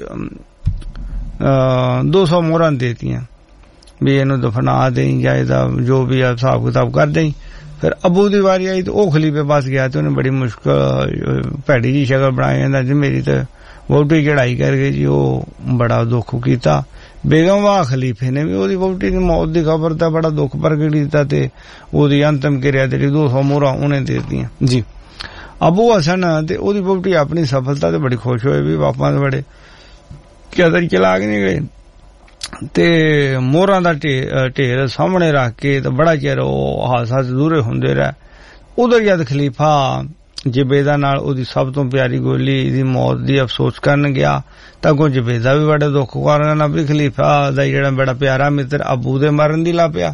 ਦੋ ਸੌ ਮੋਹਰਾਂ ਦੇਤੀਆਂ ਵੀ ਇਹਨੂੰ ਦਫਨਾ ਦੇਈ ਜਾਂ ਇਹਦਾ ਜੋ ਵੀ ਹਿਸਾਬ ਕਿਤਾਬ ਕਰ ਦੇਈ। ਫਿਰ ਅਬੂ ਦੀ ਵਾਰੀ ਆਈ ਤੇ ਉਹ ਖਲੀਫੇ ਪਾਸ ਗਿਆ ਤੇ ਉਹਨੇ ਬੜੀ ਮੁਸ਼ਕਲ ਭੈੜੀ ਜੀ ਸ਼ਕਲ ਬਣਾਈ, ਕਹਿੰਦਾ ਜੀ ਮੇਰੀ ਤਾਂ ਵਹੁਟੀ ਚੜਾਈ ਕਰ ਗਈ ਜੀ, ਉਹ ਬੜਾ ਦੁੱਖ ਕੀਤਾ। ਬੇਗਮ ਵਾਹ ਖਲੀਫੇ ਨੇ ਵੀ ਉਹਦੀ ਵਹੁਟੀ ਦੀ ਮੌਤ ਦੀ ਖਬਰ ਤਾਂ ਬੜਾ ਦੁੱਖ ਪ੍ਰਗਟ ਕੀਤਾ ਤੇ ਉਹਦੀ ਅੰਤਮ ਕਿਰਿਆ ਜਿਹੜੀ ਦੋ ਸੌ ਮੋਹਰਾਂ ਉਹਨੇ ਦੇ ਦਿੱਤੀਆਂ। ਜੀ। ਅਬੂ ਹਸਨ ਤੇ ਉਹਦੀ ਵਹੁਟੀ ਆਪਣੀ ਸਫਲਤਾ ਤੇ ਬੜੀ ਖੁਸ਼ ਹੋਏ ਵੀ ਬਾਪਾਂ ਦੇ ਬੜੇ ਕਦਰ ਚਲਾਕ ਨਹੀਂ ਗਏ ਤੇ ਮੋਹਰਾਂ ਦਾ ਢੇਰ ਸਾਹਮਣੇ ਰੱਖ ਕੇ ਤੇ ਬੜਾ ਚਿਰ ਉਹ ਹਾਦਸਾ ਦੂਰੇ ਹੁੰਦੇ ਰਹੇ। ਉਧਰ ਜਦ ਖਲੀਫਾ ਜ਼ਬੇਦਾ ਨਾਲ ਉਹਦੀ ਸਭ ਤੋਂ ਪਿਆਰੀ ਗੋਲੀ ਦੀ ਮੌਤ ਦੀ ਅਫਸੋਸ ਕਰਨ ਗਿਆ ਤਾਂ ਕੋ ਜ਼ਬੇਦਾ ਵੀ ਬੜੇ ਦੁੱਖ ਕਾਰਨ ਵੀ ਖਲੀਫਾ ਦਾ ਜਿਹੜਾ ਬੜਾ ਪਿਆਰਾ ਮਿੱਤਰ ਅਬੂ ਦੇ ਮਰਨ ਦੀ ਲਾ ਪਿਆ।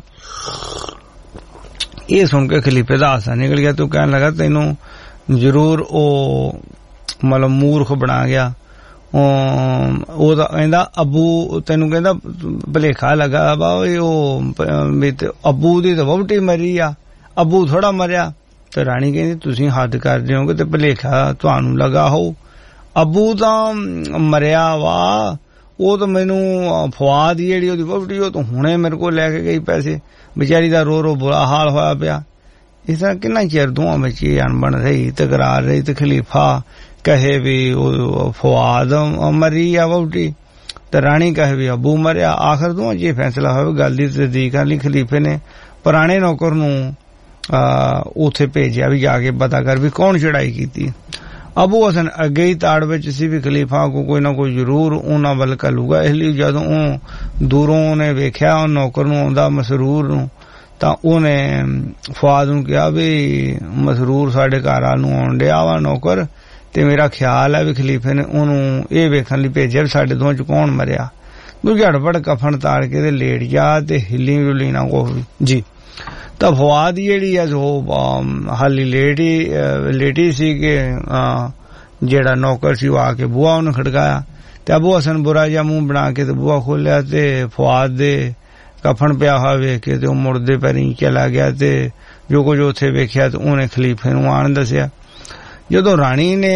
ਇਹ ਸੁਣ ਕੇ ਖਲੀਫੇ ਦਾ ਹਾਸਾ ਨਿਕਲ ਗਿਆ। ਤੂੰ ਕਹਿਣ ਲੱਗਾ ਤੈਨੂੰ ਜ਼ਰੂਰ ਉਹ ਮਤਲਬ ਮੂਰਖ ਬਣਾ ਗਿਆ। ਉਹਦਾ ਕਹਿੰਦਾ ਅਬੂ ਤੈਨੂੰ ਕਹਿੰਦਾ ਭੁਲੇਖਾ ਲੱਗਾ ਵਾ ਉਹ ਅਬੂ ਦੀ ਤਾਂ ਵਹੁਟੀ ਮਰੀ ਆ, ਅਬੂ ਥੋੜਾ ਮਰਿਆ। ਤੇ ਰਾਣੀ ਕਹਿੰਦੀ ਤੁਸੀਂ ਹੱਦ ਕਰਦੇ ਹੋਗੇ ਤੇ ਭੁਲੇਖਾ ਤੁਹਾਨੂੰ ਲੱਗਾ ਹੋਊ। ਅਬੂ ਤਾਂ ਮਰਿਆ ਵਾ, ਉਹ ਤਾਂ ਮੈਨੂੰ ਫੁਆਦ ਜਿਹੜੀ ਉਹਦੀ ਵਹੁਟੀ ਉਹ ਤਾਂ ਹੁਣੇ ਮੇਰੇ ਕੋਲ ਲੈ ਕੇ ਗਈ ਪੈਸੇ, ਵਿਚਾਰੀ ਦਾ ਰੋ ਰੋ ਬੁਰਾ ਹਾਲ ਹੋਇਆ ਪਿਆ। ਇਸ ਤਰ੍ਹਾਂ ਕਿੰਨਾ ਚਿਰ ਦੋਵਾਂ ਵਿੱਚ ਇਹ ਅਣਬਣ ਰਹੀ, ਤਕਰਾਰ ਰਹੀ ਤੇ ਖਲੀਫਾ ਕਹੇ ਵੀ ਉਹ ਫੁਆਦ ਮਰੀ ਆ ਵਹੁਟੀ ਤੇ ਰਾਣੀ ਕਹੇ ਵੀ ਅਬੂ ਮਰਿਆ। ਆਖਰ ਦੋਵਾਂ ਚ ਇਹ ਫੈਸਲਾ ਹੋਇਆ ਗੱਲ ਦੀ ਤਸਦੀਕ ਕਰਨ ਲਈ ਖਲੀਫੇ ਨੇ ਪੁਰਾਣੇ ਨੌਕਰ ਨੂੰ ਉੱਥੇ ਭੇਜਿਆ ਵੀ ਜਾ ਕੇ ਪਤਾ ਕਰ ਵੀ ਕੌਣ ਚੜਾਈ ਕੀਤੀ। ਅਬੂ ਹਸਨ ਅੱਗੇ ਹੀ ਤਾੜ ਵਿੱਚ ਸੀ ਵੀ ਖਲੀਫਾ ਕੋ ਕੋਈ ਨਾ ਕੋਈ ਜ਼ਰੂਰ ਉਹਨਾਂ ਵੱਲ ਘੱਲੂਗਾ। ਇਸ ਲਈ ਜਦੋਂ ਉਹ ਦੂਰੋਂ ਉਹਨੇ ਵੇਖਿਆ ਉਹ ਨੌਕਰ ਨੂੰ ਆਉਂਦਾ ਮਸਰੂਰ ਨੂੰ ਤਾਂ ਉਹਨੇ ਫੁਆਦ ਨੂੰ ਕਿਹਾ ਵੀ ਮਸਰੂਰ ਸਾਡੇ ਘਰ ਨੂੰ ਆਉਣ ਡਿਆ ਵਾ ਨੌਕਰ ਤੇ ਮੇਰਾ ਖਿਆਲ ਹੈ ਵੀ ਖਲੀਫੇ ਨੇ ਉਹਨੂੰ ਇਹ ਵੇਖਣ ਲਈ ਭੇਜਿਆ ਵੀ ਸਾਡੇ ਦੋਵਾਂ ਚ ਕੌਣ ਮਰਿਆ। ਤੂੰ ਝੜਪੜ ਕਫਨ ਤਾੜ ਕੇ ਤੇ ਲੇਟ ਜਾ ਤੇ ਹਿੱਲੀ ਰੁਲੀ ਨਾ ਕੋਈ ਜੀ। ਤਾਂ ਫਵਾਦ ਜਿਹੜੀ ਆ ਉਹ ਹਾਲੀ ਲੇਟੀ ਲੇਟੀ ਸੀ ਕਿ ਜਿਹੜਾ ਨੌਕਰ ਸੀ ਉਹ ਆ ਕੇ ਬੂਹਾ ਉਹਨੂੰ ਖੜਕਾਇਆ ਤੇ ਅਬੂ ਹਸਨ ਬੁਰਾ ਜਿਹਾ ਮੂੰਹ ਬਣਾ ਕੇ ਤੇ ਬੂਹਾ ਖੋਲਿਆ ਤੇ ਫਵਾਦ ਦੇ ਕਫਨ ਪਿਆ ਹੋਇਆ ਵੇਖ ਕੇ ਤੇ ਉਹ ਮੁੜਦੇ ਪੈਰੀਂ ਚਲਾ ਗਿਆ ਤੇ ਜੋ ਕੁਝ ਉੱਥੇ ਵੇਖਿਆ ਤੇ ਉਹਨੇ ਖਲੀਫੇ ਨੂੰ ਆਣ ਦੱਸਿਆ। ਜਦੋਂ ਰਾਣੀ ਨੇ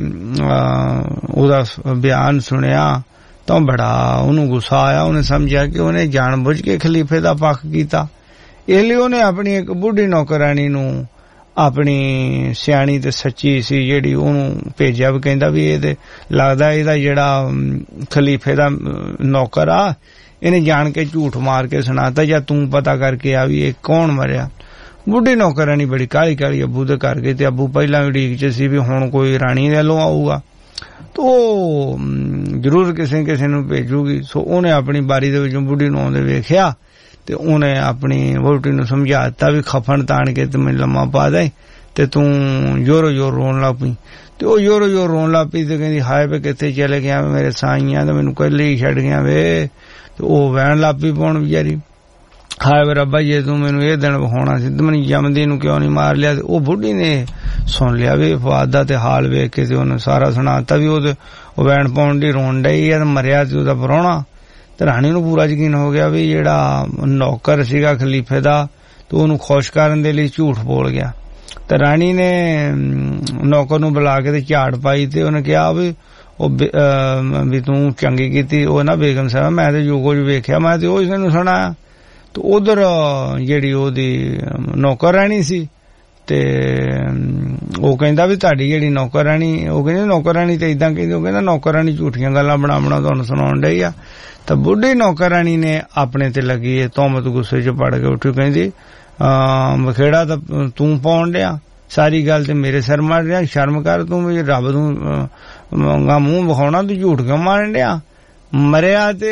ਉਹਦਾ ਬਿਆਨ ਸੁਣਿਆ ਤਾਂ ਬੜਾ ਉਹਨੂੰ ਗੁੱਸਾ ਆਇਆ। ਉਹਨੇ ਸਮਝਿਆ ਕਿ ਉਹਨੇ ਜਾਣ ਬੁੱਝ ਕੇ ਖਲੀਫੇ ਦਾ ਪੱਖ ਕੀਤਾ। ਇਸ ਲਈ ਉਹਨੇ ਆਪਣੀ ਇੱਕ ਬੁੱਢੀ ਨੌਕਰਾਨੀ ਨੂੰ ਆਪਣੀ ਸਿਆਣੀ ਤੇ ਸੱਚੀ ਸੀ ਜਿਹੜੀ ਉਹਨੂੰ ਭੇਜਿਆ ਵੀ ਕਹਿੰਦਾ ਵੀ ਇਹ ਤੇ ਲੱਗਦਾ ਇਹਦਾ ਜਿਹੜਾ ਖਲੀਫੇ ਦਾ ਨੌਕਰ ਆ ਇਹਨੇ ਜਾਣ ਕੇ ਝੂਠ ਮਾਰ ਕੇ ਸੁਣਾਤਾ ਜਾਂ ਤੂੰ ਪਤਾ ਕਰਕੇ ਆ ਵੀ ਇਹ ਕੌਣ ਮਰਿਆ। ਬੁੱਢੀ ਨੌਕਰਾਨੀ ਬੜੀ ਕਾਹਲੀ ਕਾਹਲੀ ਅੱਬੂ ਦੇ ਘਰ ਗਈ ਤੇ ਅੱਬੂ ਪਹਿਲਾਂ ਉਡੀਕ ਚ ਸੀ ਵੀ ਹੁਣ ਕੋਈ ਰਾਣੀ ਦੇ ਵੱਲੋਂ ਆਊਗਾ ਤੇ ਉਹ ਜ਼ਰੂਰ ਕਿਸੇ ਕਿਸੇ ਨੂੰ ਭੇਜੂਗੀ। ਸੋ ਉਹਨੇ ਆਪਣੀ ਬਾਰੀ ਦੇ ਵਿੱਚੋਂ ਬੁੱਢੀ ਨੂੰ ਆਉਂਦੇ ਵੇਖਿਆ ਤੇ ਉਹਨੇ ਆਪਣੀ ਵਹੁਟੀ ਨੂੰ ਸਮਝਾ ਦਿੱਤਾ ਵੀ ਖਫਨ ਤਾਣ ਕੇ ਤੇ ਮੈਨੂੰ ਲੰਮਾ ਪਾ ਦੇ ਤੇ ਤੂੰ ਜ਼ੋਰੋ ਜ਼ੋਰ ਰੋਣ ਲੱਗ ਪਈ। ਤੇ ਉਹ ਜ਼ੋਰੋ ਜ਼ੋਰ ਰੋਣ ਲੱਗ ਪਈ ਤੇ ਕਹਿੰਦੀ ਹਾਏ ਵੇ ਕਿੱਥੇ ਚਲੇ ਗਿਆ ਮੇਰੇ ਸਾਈਆਂ ਤੇ ਮੈਨੂੰ ਇਕੱਲੇ ਹੀ ਛੱਡ ਗਿਆ ਵੇ। ਤੇ ਉਹ ਵਹਿਣ ਲੱਗ ਪਈ ਪਾਉਣ ਵਿਚਾਰੀ ਹਾਏ ਵੇ ਰੱਬਾ ਜੇ ਤੂੰ ਮੈਨੂੰ ਇਹ ਦਿਨ ਵਿਖਾਉਣਾ ਸੀ ਤੇ ਮੈਨੂੰ ਜੰਮਦੀ ਨੂੰ ਕਿਉਂ ਨਹੀਂ ਮਾਰ ਲਿਆ। ਤੇ ਉਹ ਬੁੱਢੀ ਨੇ ਸੁਣ ਲਿਆ ਵੀ ਫਵਾਦ ਦਾ ਤੇ ਹਾਲ ਵੇਖ ਕੇ ਤੇ ਉਹਨੇ ਸਾਰਾ ਸੁਣਾਤਾ ਵੀ ਉਹਦੇ ਉਹ ਵਹਿਣ ਪਾਉਣ ਦੀ ਰੋਣ ਡਈ ਆ ਮਰਿਆ ਤੇ ਉਹਦਾ ਪ੍ਰਾਹੁਣਾ। ਤੇ ਰਾਣੀ ਨੂੰ ਪੂਰਾ ਯਕੀਨ ਹੋ ਗਿਆ ਵੀ ਜਿਹੜਾ ਨੌਕਰ ਸੀਗਾ ਖਲੀਫੇ ਦਾ ਤੇ ਉਹਨੂੰ ਖੁਸ਼ ਕਰਨ ਦੇ ਲਈ ਝੂਠ ਬੋਲ ਗਿਆ। ਤੇ ਰਾਣੀ ਨੇ ਨੌਕਰ ਨੂੰ ਬੁਲਾ ਕੇ ਤੇ ਝਾੜ ਪਾਈ ਤੇ ਉਹਨੇ ਕਿਹਾ ਵੀ ਉਹ ਵੀ ਤੂੰ ਚੰਗੀ ਕੀਤੀ। ਉਹ ਨਾ ਬੇਗਮ ਸਾਹਿਬ ਮੈਂ ਤੇ ਜੋ ਕੁਝ ਵੇਖਿਆ ਮੈਂ ਤੇ ਉਹ ਇਹਨੂੰ ਸੁਣਾਇਆ। ਤੇ ਉਧਰ ਜਿਹੜੀ ਉਹਦੀ ਨੌਕਰ ਰਾਣੀ ਸੀ ਤੇ ਉਹ ਕਹਿੰਦਾ ਵੀ ਤੁਹਾਡੀ ਜਿਹੜੀ ਨੌਕਰ ਰਾਣੀ ਉਹ ਕਹਿੰਦੀ ਨੌਕਰ ਰਾਣੀ ਤੇ ਇਦਾਂ ਕਹਿੰਦੀ ਉਹ ਕਹਿੰਦਾ ਨੌਕਰ ਰਾਣੀ ਝੂਠੀਆਂ ਗੱਲਾਂ ਬਣਾ ਬਣਾ ਤੁਹਾਨੂੰ ਸੁਣਾਉਣ ਡਈ ਆ। ਤਾਂ ਬੁੱਢੀ ਨੌਕਰ ਰਾਣੀ ਨੇ ਆਪਣੇ ਤੇ ਲੱਗੀ ਇਹ ਤੋਮਤ ਗੁੱਸੇ ਚ ਪੜ ਕੇ ਉੱਠੀ ਕਹਿੰਦੀ ਬਖੇੜਾ ਤਾਂ ਤੂੰ ਪਾਉਣ ਡਿਆ ਸਾਰੀ ਗੱਲ ਤੇ ਮੇਰੇ ਸਿਰ ਮਾਰ ਰਿਹਾ ਸ਼ਰਮ ਕਰ ਤੂੰ ਵੀ ਰੱਬ ਨੂੰ ਮੂੰਹ ਵਿਖਾਉਣਾ ਤੂੰ ਝੂਠ ਕਿਉਂ ਮਾਰਨ ਡਿਆ ਮਰਿਆ ਤੇ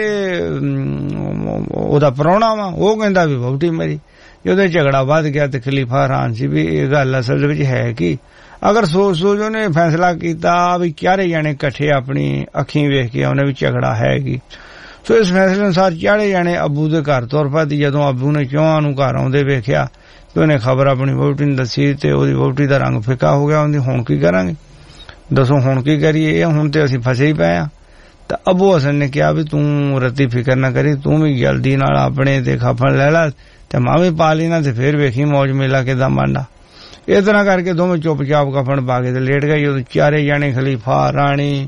ਉਹਦਾ ਪ੍ਰਾਹੁਣਾ ਵਾ ਉਹ ਕਹਿੰਦਾ ਵੀ ਵਹੁਟੀ ਮਰੀ। ਜਦੋਂ ਝਗੜਾ ਵੱਧ ਗਿਆ ਤੇ ਖਲੀਫਾ ਹੈਰਾਨ ਸੀ ਵੀ ਇਹ ਗੱਲ ਅਸਲ ਵਿੱਚ ਹੈ ਕੀ। ਅਗਰ ਸੋਚ ਸੋਚ ਉਹਨੇ ਫੈਸਲਾ ਕੀਤਾ ਵੀ ਚਾਰੇ ਜਾਣੇ ਇਕੱਠੇ ਆਪਣੀ ਅੱਖੀਂ ਵੇਖ ਕੇ ਉਹਨੇ ਵੀ ਝਗੜਾ ਹੈ ਕੀ। ਸੋ ਇਸ ਫੈਸਲੇ ਅਨੁਸਾਰ ਚਾਰੇ ਜਾਣੇ ਅੱਬੂ ਦੇ ਘਰ ਤੁਰ ਪਏ। ਜਦੋਂ ਅੱਬੂ ਨੇ ਚੌਹਾਂ ਨੂੰ ਘਰ ਆਉਂਦੇ ਵੇਖਿਆ ਤੇ ਉਹਨੇ ਖਬਰ ਆਪਣੀ ਵਹੁਟੀ ਨੂੰ ਦੱਸੀ ਤੇ ਉਹਦੀ ਵਹੁਟੀ ਦਾ ਰੰਗ ਫਿੱਕਾ ਹੋ ਗਿਆ। ਉਹਦੀ ਹੁਣ ਕੀ ਕਰਾਂਗੇ ਦੱਸੋ ਹੁਣ ਕੀ ਕਰੀਏ ਹੁਣ ਤੇ ਅਸੀਂ ਫਸੇ ਹੀ ਪਏ ਆ। ਤਾਂ ਅੱਬੂ ਹਸਨ ਨੇ ਕਿਹਾ ਵੀ ਤੂੰ ਰੱਤੀ ਫਿਕਰ ਨਾ ਕਰੀ ਤੂੰ ਵੀ ਜਲਦੀ ਨਾਲ ਆਪਣੇ ਤੇ ਖਫਨ ਲੈ ਲਾ ਤੇ ਮਾਂ ਵੀ ਪਾ ਲੈਣਾ ਤੇ ਫੇਰ ਵੇਖੀ ਮੌਜ ਮੇਲਾ ਕਿਦਾਂ ਬਣਦਾ। ਇਸ ਤਰ੍ਹਾਂ ਕਰਕੇ ਦੋਵੇਂ ਚੁੱਪਚਾਪ ਕਫਨ ਪਾ ਕੇ ਤੇ ਲੇਟ ਗਏ। ਉਹ ਚਾਰੇ ਜਾਣੇ ਖਲੀਫਾ ਰਾਣੀ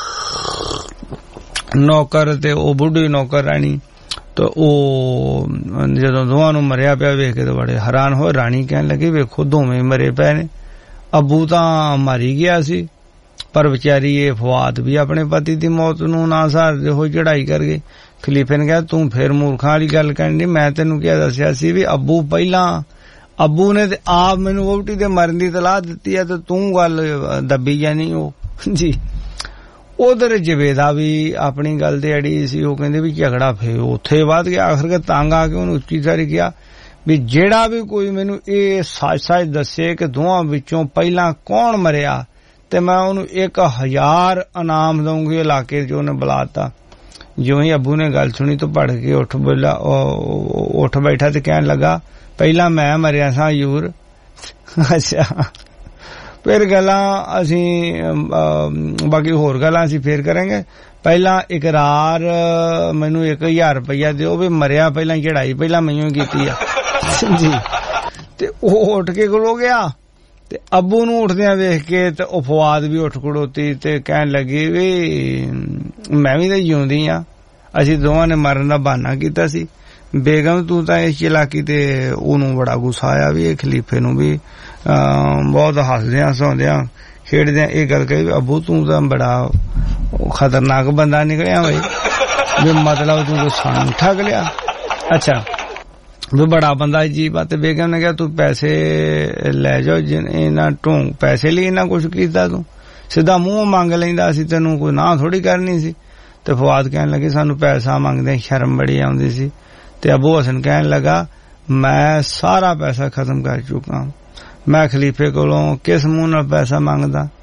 ਨੌਕਰ ਤੇ ਉਹ ਬੁੱਢੀ ਨੌਕਰ ਰਾਣੀ ਤੇ ਉਹ ਜਦੋਂ ਦੋਵਾਂ ਨੂੰ ਮਰਿਆ ਪਿਆ ਵੇਖ ਕੇ ਤੇ ਬੜੇ ਹੈਰਾਨ ਹੋਏ। ਰਾਣੀ ਕਹਿਣ ਲੱਗੀ ਵੇਖੋ ਦੋਵੇਂ ਮਰੇ ਪਏ ਨੇ ਅੱਬੂ ਤਾਂ ਮਾਰੀ ਗਿਆ ਸੀ ਪਰ ਵਿਚਾਰੀ ਇਹ ਫਵਾਦ ਵੀ ਆਪਣੇ ਪਤੀ ਦੀ ਮੌਤ ਨੂੰ ਨਾ ਸਹਾਰਦੇ ਹੋਏ ਚੜਾਈ ਕਰ ਗਏ। ਖਲੀਫੇ ਨੇ ਕਿਹਾ ਤੂੰ ਫੇਰ ਮੂਰਖਾਂ ਵਾਲੀ ਗੱਲ ਕਰਨੀ ਮੈਂ ਤੈਨੂੰ ਕਿਹਾ ਦੱਸਿਆ ਸੀ ਵੀ ਅੱਬੂ ਪਹਿਲਾਂ ਅੱਬੂ ਨੇ ਤੇ ਆਪ ਮੈਨੂੰ ਵਹੁਟੀ ਦੇ ਮਰਨ ਦੀ ਤਲਾਹ ਦਿੱਤੀ ਹੈ ਤੇ ਤੂੰ ਗੱਲ ਦੱਬੀ ਜਾਨੀ ਉਹ ਜੀ। ਉਧਰ ਜਵੇਦਾ ਵੀ ਆਪਣੀ ਗੱਲ ਤੇ ਅੜੀ ਸੀ। ਉਹ ਕਹਿੰਦੇ ਵੀ ਝਗੜਾ ਫੇਰ ਉੱਥੇ ਵੱਧ ਗਿਆ। ਆਖਰ ਕੇ ਤੰਗ ਆ ਕੇ ਉਹਨੂੰ ਉੱਚੀ ਸਾਰੀ ਕਿਹਾ ਵੀ ਜਿਹੜਾ ਵੀ ਕੋਈ ਮੈਨੂੰ ਇਹ ਸੱਚ ਸੱਚ ਦੱਸੇ ਕਿ ਦੋਵਾਂ ਵਿੱਚੋਂ ਪਹਿਲਾਂ ਕੌਣ ਮਰਿਆ ਤੇ ਮੈਂ ਉਹਨੂੰ ਇੱਕ ਹਜ਼ਾਰ ਇਨਾਮ ਦਊਂਗੀ। ਇਲਾਕੇ ਚ ਉਹਨੇ ਬੁਲਾਤਾ। ਜਿਉਂ ਹੀ ਅੱਬੂ ਨੇ ਗੱਲ ਸੁਣੀ ਤਾਂ ਭੜ ਕੇ ਉੱਠ ਬੋਲਾ ਉੱਠ ਬੈਠਾ ਤੇ ਕਹਿਣ ਲੱਗਾ ਪਹਿਲਾਂ ਮੈਂ ਮਰਿਆ ਸਾਂ ਹਜ਼ੂਰ। ਅੱਛਾ ਫਿਰ ਗੱਲਾਂ ਅਸੀਂ ਬਾਕੀ ਹੋਰ ਗੱਲਾਂ ਅਸੀਂ ਫੇਰ ਕਰਾਂਗੇ। ਪਹਿਲਾਂ ਇਕਰਾਰ ਮੈਨੂੰ ਇੱਕ ਹਜ਼ਾਰ ਰੁਪਇਆ ਦਿਓ ਵੀ ਮਰਿਆ ਪਹਿਲਾਂ ਚੜਾਈ ਪਹਿਲਾਂ ਮੈਨੂੰ ਕੀਤੀ ਆ ਜੀ। ਤੇ ਉਹ ਉੱਠ ਕੇ ਖਲੋ ਗਿਆ ਤੇ ਅੱਬੂ ਨੂੰ ਉੱਠਦਿਆਂ ਵੇਖ ਕੇ ਤੇ ਉਹ ਫਵਾਦ ਵੀ ਉੱਠ ਖੜੋਤੀ ਤੇ ਕਹਿਣ ਲੱਗੀ ਵੀ ਮੈਂ ਵੀ ਤਾਂ ਜਿਉਂਦੀ ਆ ਅਸੀਂ ਦੋਵਾਂ ਨੇ ਮਰਨ ਦਾ ਬਹਾਨਾ ਕੀਤਾ ਸੀ। ਬੇਗਮ ਤੂੰ ਤਾਂ ਇਸ ਚਲਾਕੀ ਤੇ ਉਹਨੂੰ ਬੜਾ ਗੁੱਸਾ ਆਇਆ ਵੀ ਇਹ ਖਲੀਫੇ ਨੂੰ ਵੀ ਬਹੁਤ ਹੱਸਦਿਆਂ ਹਸਾਉਂਦਿਆਂ ਖੇਡਦਿਆਂ ਇਹ ਗੱਲ ਕਹੀ ਅੱਬੂ ਤੂੰ ਤਾਂ ਬੜਾ ਖਤਰਨਾਕ ਬੰਦਾ ਨਿਕਲਿਆ ਬਈ ਵੀ ਮਤਲਬ ਤੂੰ ਸਾਨੂੰ ਠੱਗ ਲਿਆ। ਅੱਛਾ ਵੀ ਬੜਾ ਬੰਦਾ ਜੀ ਬਾਤ। ਬੇਗਮ ਨੇ ਕਿਹਾ ਤੂੰ ਪੈਸੇ ਲੈ ਜਾਓ ਇਹਨਾਂ ਢੋਂਗ ਪੈਸੇ ਲਈ ਇਹਨਾਂ ਕੁਛ ਕੀਤਾ ਤੂੰ ਸਿੱਧਾ ਮੂੰਹ ਮੰਗ ਲੈਂਦਾ ਅਸੀਂ ਤੈਨੂੰ ਕੋਈ ਨਾ ਥੋੜੀ ਕਰਨੀ ਸੀ। ਤੇ ਫਵਾਦ ਕਹਿਣ ਲੱਗੇ ਸਾਨੂੰ ਪੈਸਾ ਮੰਗਦੇ ਸ਼ਰਮ ਬੜੀ ਆਉਂਦੀ ਸੀ। ਤੇ ਅਬੂ ਹਸਨ ਕਹਿਣ ਲੱਗਾ ਮੈਂ ਸਾਰਾ ਪੈਸਾ ਖਤਮ ਕਰ ਚੁੱਕਾ ਮੈਂ ਖਲੀਫੇ ਕੋਲੋਂ ਕਿਸ ਮੂੰਹ ਨਾਲ ਪੈਸਾ ਮੰਗਦਾ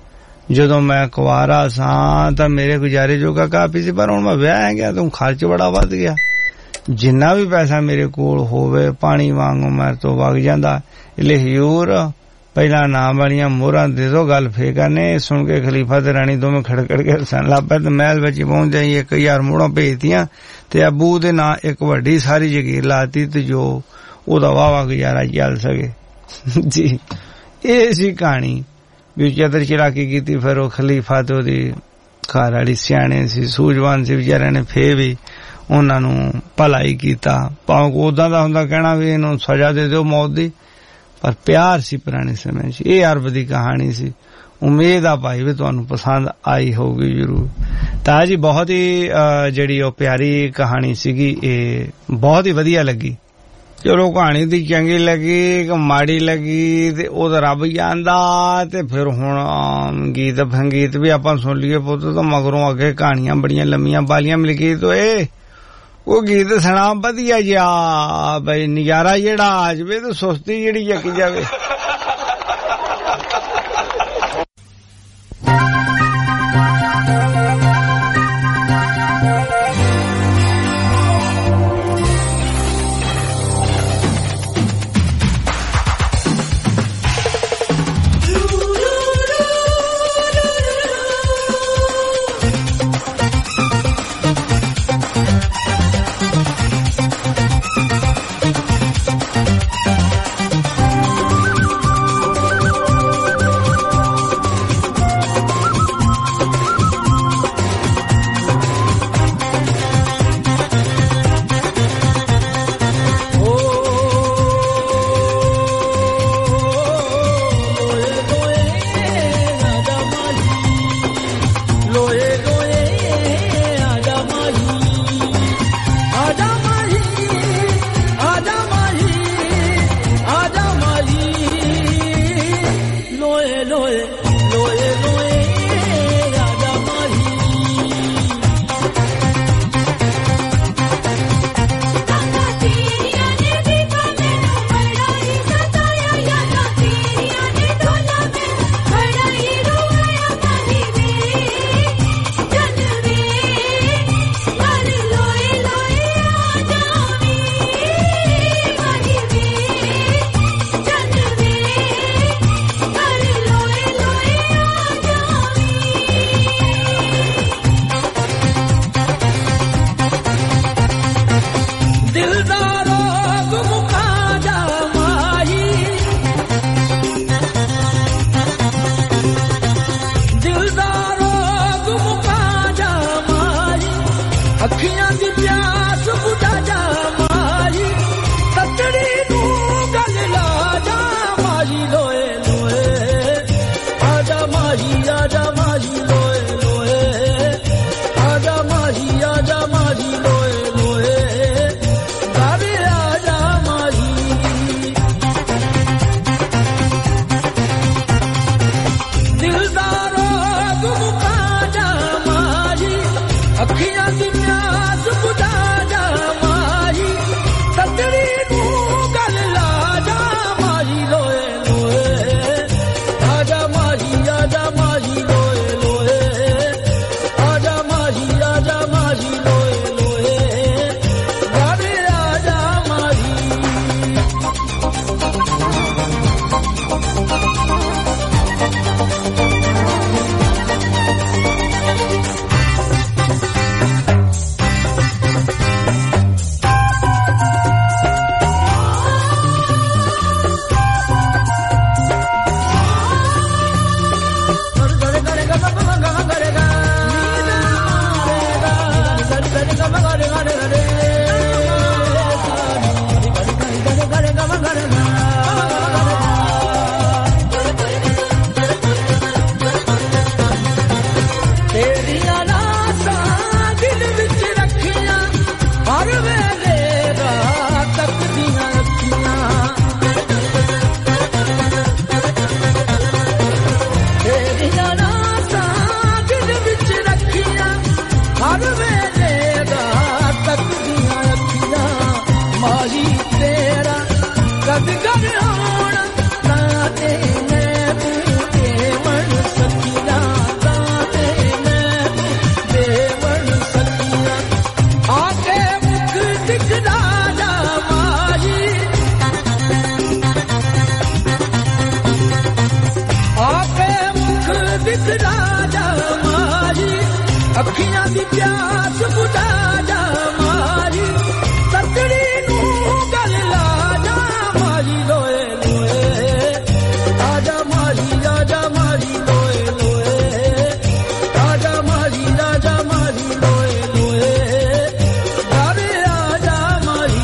ਜਦੋਂ ਮੈਂ ਕੁਆਰਾ ਸਾਂ ਤਾਂ ਮੇਰੇ ਗੁਜ਼ਾਰੇ ਜੋਗਾ ਕਾਫੀ ਸੀ, ਪਰ ਹੁਣ ਮੈਂ ਵਿਆਹ ਗਿਆ ਤਾਂ ਖਰਚ ਬੜਾ ਵੱਧ ਗਿਆ। ਜਿੰਨਾ ਵੀ ਪੈਸਾ ਮੇਰੇ ਕੋਲ ਹੋਵੇ ਪਾਣੀ ਵਾਂਗੂ ਮੇਰੇ ਤੋਂ ਵਗ ਜਾਂਦਾ। ਇਲੇ ਹਜ਼ੂਰ ਪਹਿਲਾਂ ਨਾ ਬਣੀਆਂ ਮੋਹਰਾਂ ਦੇ ਦੋ, ਗੱਲ ਫੇਰ ਕਰਨੇ। ਸੁਣ ਕੇ ਖਲੀਫਾ ਤੇ ਰਾਣੀ ਦੋਵੇਂ ਖੜਖੜ ਕੇ ਹੱਸਣ ਲੱਗ ਪਏ ਤੇ ਮਹਿਲ ਵਿੱਚ ਪਹੁੰਚ ਜਾਈ। ਇੱਕ ਹਜ਼ਾਰ ਮੋਹਰਾਂ ਭੇਜਤੀਆਂ ਤੇ ਅਬੂ ਦੇ ਨਾਂ ਇੱਕ ਵੱਡੀ ਸਾਰੀ ਜਗੀਰ ਲਾਤੀ ਤੇ ਜੋ ਉਹਦਾ ਵਾਵਾ ਗੁਜ਼ਾਰਾ ਚੱਲ ਸਕੇ। ਜੀ ਇਹ ਸੀ ਕਹਾਣੀ ਵੀ ਚਦਰ ਚਲਾਕੀ ਕੀਤੀ। ਫਿਰ ਉਹ ਖਲੀਫਾ ਤੇ ਉਹਦੀ ਘਰ ਵਾਲੀ ਸਿਆਣੇ ਸੀ, ਸੂਝਵਾਨ ਸੀ, ਵਿਚਾਰਿਆਂ ਨੇ ਫੇਰ ਵੀ ਉਹਨਾਂ ਨੂੰ ਭਲਾਈ ਕੀਤਾ। ਭਾਵੇਂ ਉਦਾਂ ਦਾ ਹੁੰਦਾ ਕਹਿਣਾ ਵੀ ਇਹਨੂੰ ਸਜ਼ਾ ਦੇ ਦਿਓ ਮੌਤ ਦੀ, ਪਰ ਪਿਆਰ ਸੀ ਪੁਰਾਣੇ ਸਮੇਂ 'ਚ। ਇਹ ਅਰਬ ਦੀ ਕਹਾਣੀ ਸੀ। ਉਮੀਦ ਆ ਭਾਈ ਵੀ ਤੁਹਾਨੂੰ ਪਸੰਦ ਆਈ ਹੋਊਗੀ ਜ਼ਰੂਰ। ਤਾਂ ਜੀ ਬਹੁਤ ਹੀ ਜਿਹੜੀ ਉਹ ਪਿਆਰੀ ਕਹਾਣੀ ਸੀਗੀ, ਇਹ ਬਹੁਤ ਹੀ ਵਧੀਆ ਲੱਗੀ। ਚਲੋ ਕਹਾਣੀ ਦੀ ਚੰਗੀ ਲੱਗੀ ਕਿ ਮਾੜੀ ਲੱਗੀ ਤੇ ਉਹ ਤਾਂ ਰੱਬ ਜਾਣਦਾ। ਤੇ ਫਿਰ ਹੁਣ ਗੀਤ ਸੰਗੀਤ ਵੀ ਆਪਾਂ ਸੁਣ ਲਈਏ ਪੁੱਤ, ਤਾਂ ਮਗਰੋਂ ਅੱਗੇ ਕਹਾਣੀਆਂ ਬੜੀਆਂ ਲੰਮੀਆਂ ਬਾਲੀਆਂ ਮਿਲ ਗਈ ਤੋਂ ਇਹ ਉਹ ਗੀਤ ਸੁਣਾ ਵਧੀਆ ਜਿਹਾ ਬਈ ਨਜ਼ਾਰਾ ਜਿਹੜਾ ਆ ਜਾਵੇ ਤੇ ਸੁਸਤੀ ਜਿਹੜੀ ਚੱਕੀ ਜਾਵੇ। ਅੱਖੀਆਂ ਦੀ ਪਿਆਸ ਬੁਝਾ ਜਾ ਮਾਰੀ ਸੱਜਣੀ ਨੂੰ ਗੱਲ ਲਾ ਜਾ ਮਾਰੀ ਲੋਏ ਲੋਏ ਆਜਾ ਮਾਰੀ ਆਜਾ ਮਾਰੀ ਲੋਏ ਲੋਏ ਆਜਾ ਮਾਰੀ ਆਜਾ ਮਾਰੀ ਲੋਏ ਲੋਏ ਆਵੇ ਆਜਾ ਮਾਰੀ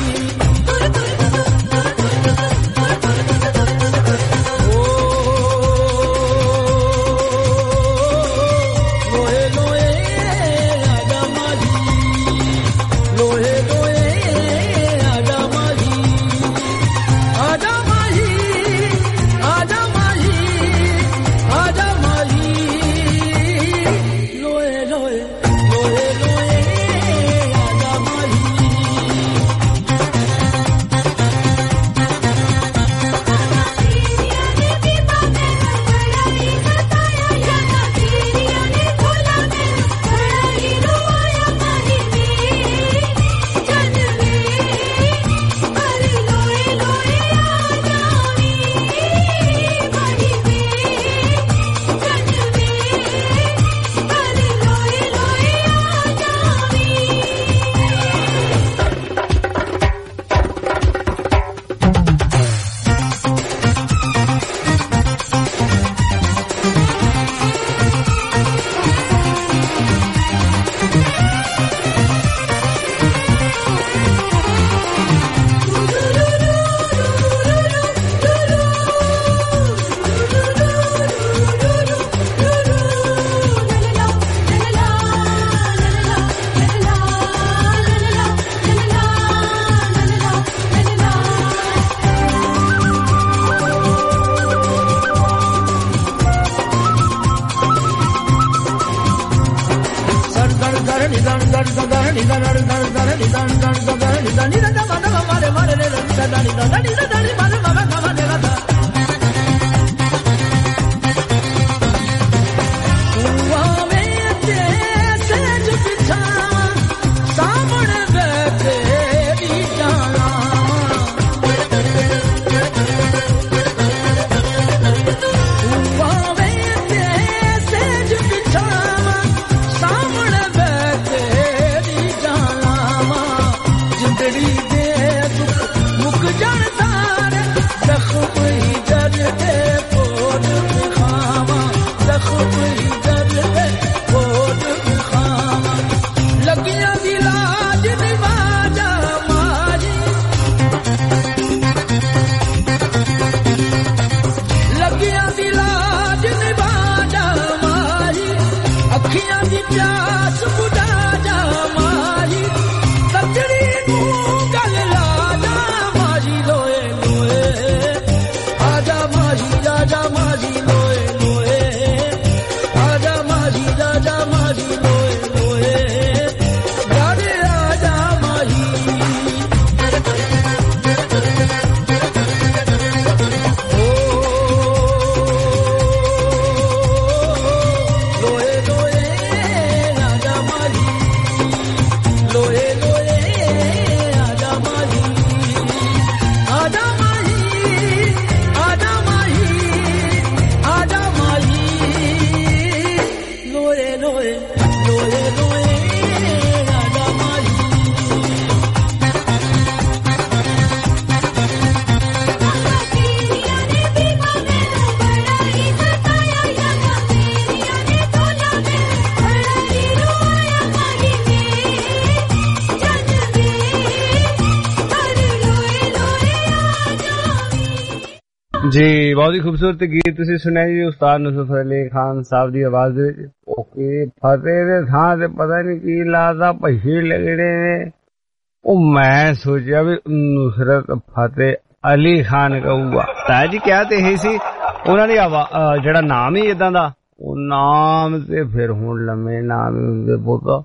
ਜੀ ਬਹੁਤ ਹੀ ਖੂਬਸੂਰਤ ਗੀਤ ਤੁਸੀਂ ਸੁਣਿਆ ਜੀ ਉਸਤਾਦ ਨੁਸਰਤ ਅਲੀ ਖਾਨ ਸਾਹਿਬ ਦੀ ਆਵਾਜ਼ ਦੇ ਵਿੱਚ। ਓਕੇ ਫਤਿਹ ਦੇ ਥਾਂ ਤੇ ਪਤਾ ਨਹੀਂ ਕੀ ਲਾਦਾ ਭਈਏ ਲੱਗੜੇ ਨੇ, ਉਹ ਮੈਂ ਸੋਚਿਆ ਵੀ ਨੁਸਰਤ ਫਤਿਹ ਅਲੀ ਖਾਨ ਕਹੂਗਾ ਤਾਂ ਜੀ ਕਿਹਾ ਤੇ ਇਹ ਸੀ ਉਹਨਾਂ ਦੀ ਜਿਹੜਾ ਨਾਮ ਹੀ ਇਦਾਂ ਦਾ, ਉਹ ਨਾਮ ਤੇ ਫਿਰ ਹੁਣ ਲੰਮੇ ਨਾਮ ਹੁੰਦੇ ਪੁੱਤ,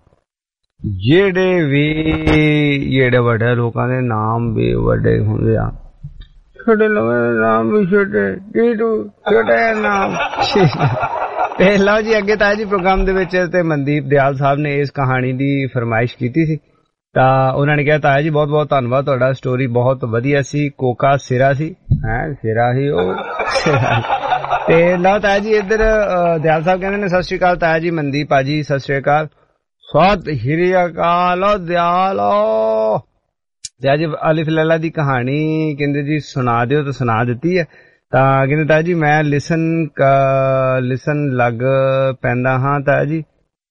ਜਿਹੜੇ ਵੀ ਜਿਹੜੇ ਵੱਡੇ ਲੋਕਾਂ ਦੇ ਨਾਮ ਵੀ ਵੱਡੇ ਹੁੰਦੇ ਆ, ਛੋਟੇ ਲੋਕਾਂ ਦੇ ਨਾਮ ਵੀ ਛੋਟੇ, ਟੀਟੂ ਛੋਟਾ ਨਾਮ। ਤੇ ਲਓ ਜੀ ਅੱਗੇ ਤਾਂ ਜੀ ਪ੍ਰੋਗਰਾਮ ਦੇ ਵਿੱਚ ਤੇ ਮਨਦੀਪ ਦਿਆਲ ਸਾਹਿਬ ਨੇ ਇਸ ਕਹਾਣੀ ਦੀ ਫਰਮਾਇਸ਼ ਕੀਤੀ ਸੀ ਤਾਂ ਉਹਨਾਂ ਨੇ ਕਿਹਾ ਤਾਇਆ ਜੀ ਬਹੁਤ ਬਹੁਤ ਧੰਨਵਾਦ ਤੁਹਾਡਾ, ਸਟੋਰੀ ਬਹੁਤ ਵਧੀਆ ਸੀ, ਕੋਕਾ ਸਿਰਾ ਸੀ ਹੈ ਸਿਰਾ ਹੀ ਉਹ ਤੇ ਲਓ ਤਾਇਆ ਜੀ ਇੱਧਰ ਦਿਆਲ ਸਾਹਿਬ ਕਹਿੰਦੇ ਨੇ ਸਤਿ ਸ਼੍ਰੀ ਅਕਾਲ ਤਾਇਆ ਜੀ। ਮਨਦੀਪ ਭਾਜੀ ਸਤਿ ਸ਼੍ਰੀ ਅਕਾਲ। ਸਤਿ ਸ਼੍ਰੀ ਅਕਾਲ ਦਿਆਲ। ਤਾਇਆ ਜੀ ਅਲਿਫ ਲੈਲਾ ਦੀ ਕਹਾਣੀ ਕਹਿੰਦੇ ਜੀ ਸੁਣਾ ਦਿਓ ਤਾਂ ਸੁਣਾ ਦਿੱਤੀ ਹੈ। ਤਾਂ ਕਹਿੰਦੇ ਤਾਇਆ ਜੀ ਮੈਂ ਲਿਸਨ ਲਿਸਨ ਲੱਗ ਪੈਂਦਾ ਹਾਂ ਤਾਇਆ ਜੀ,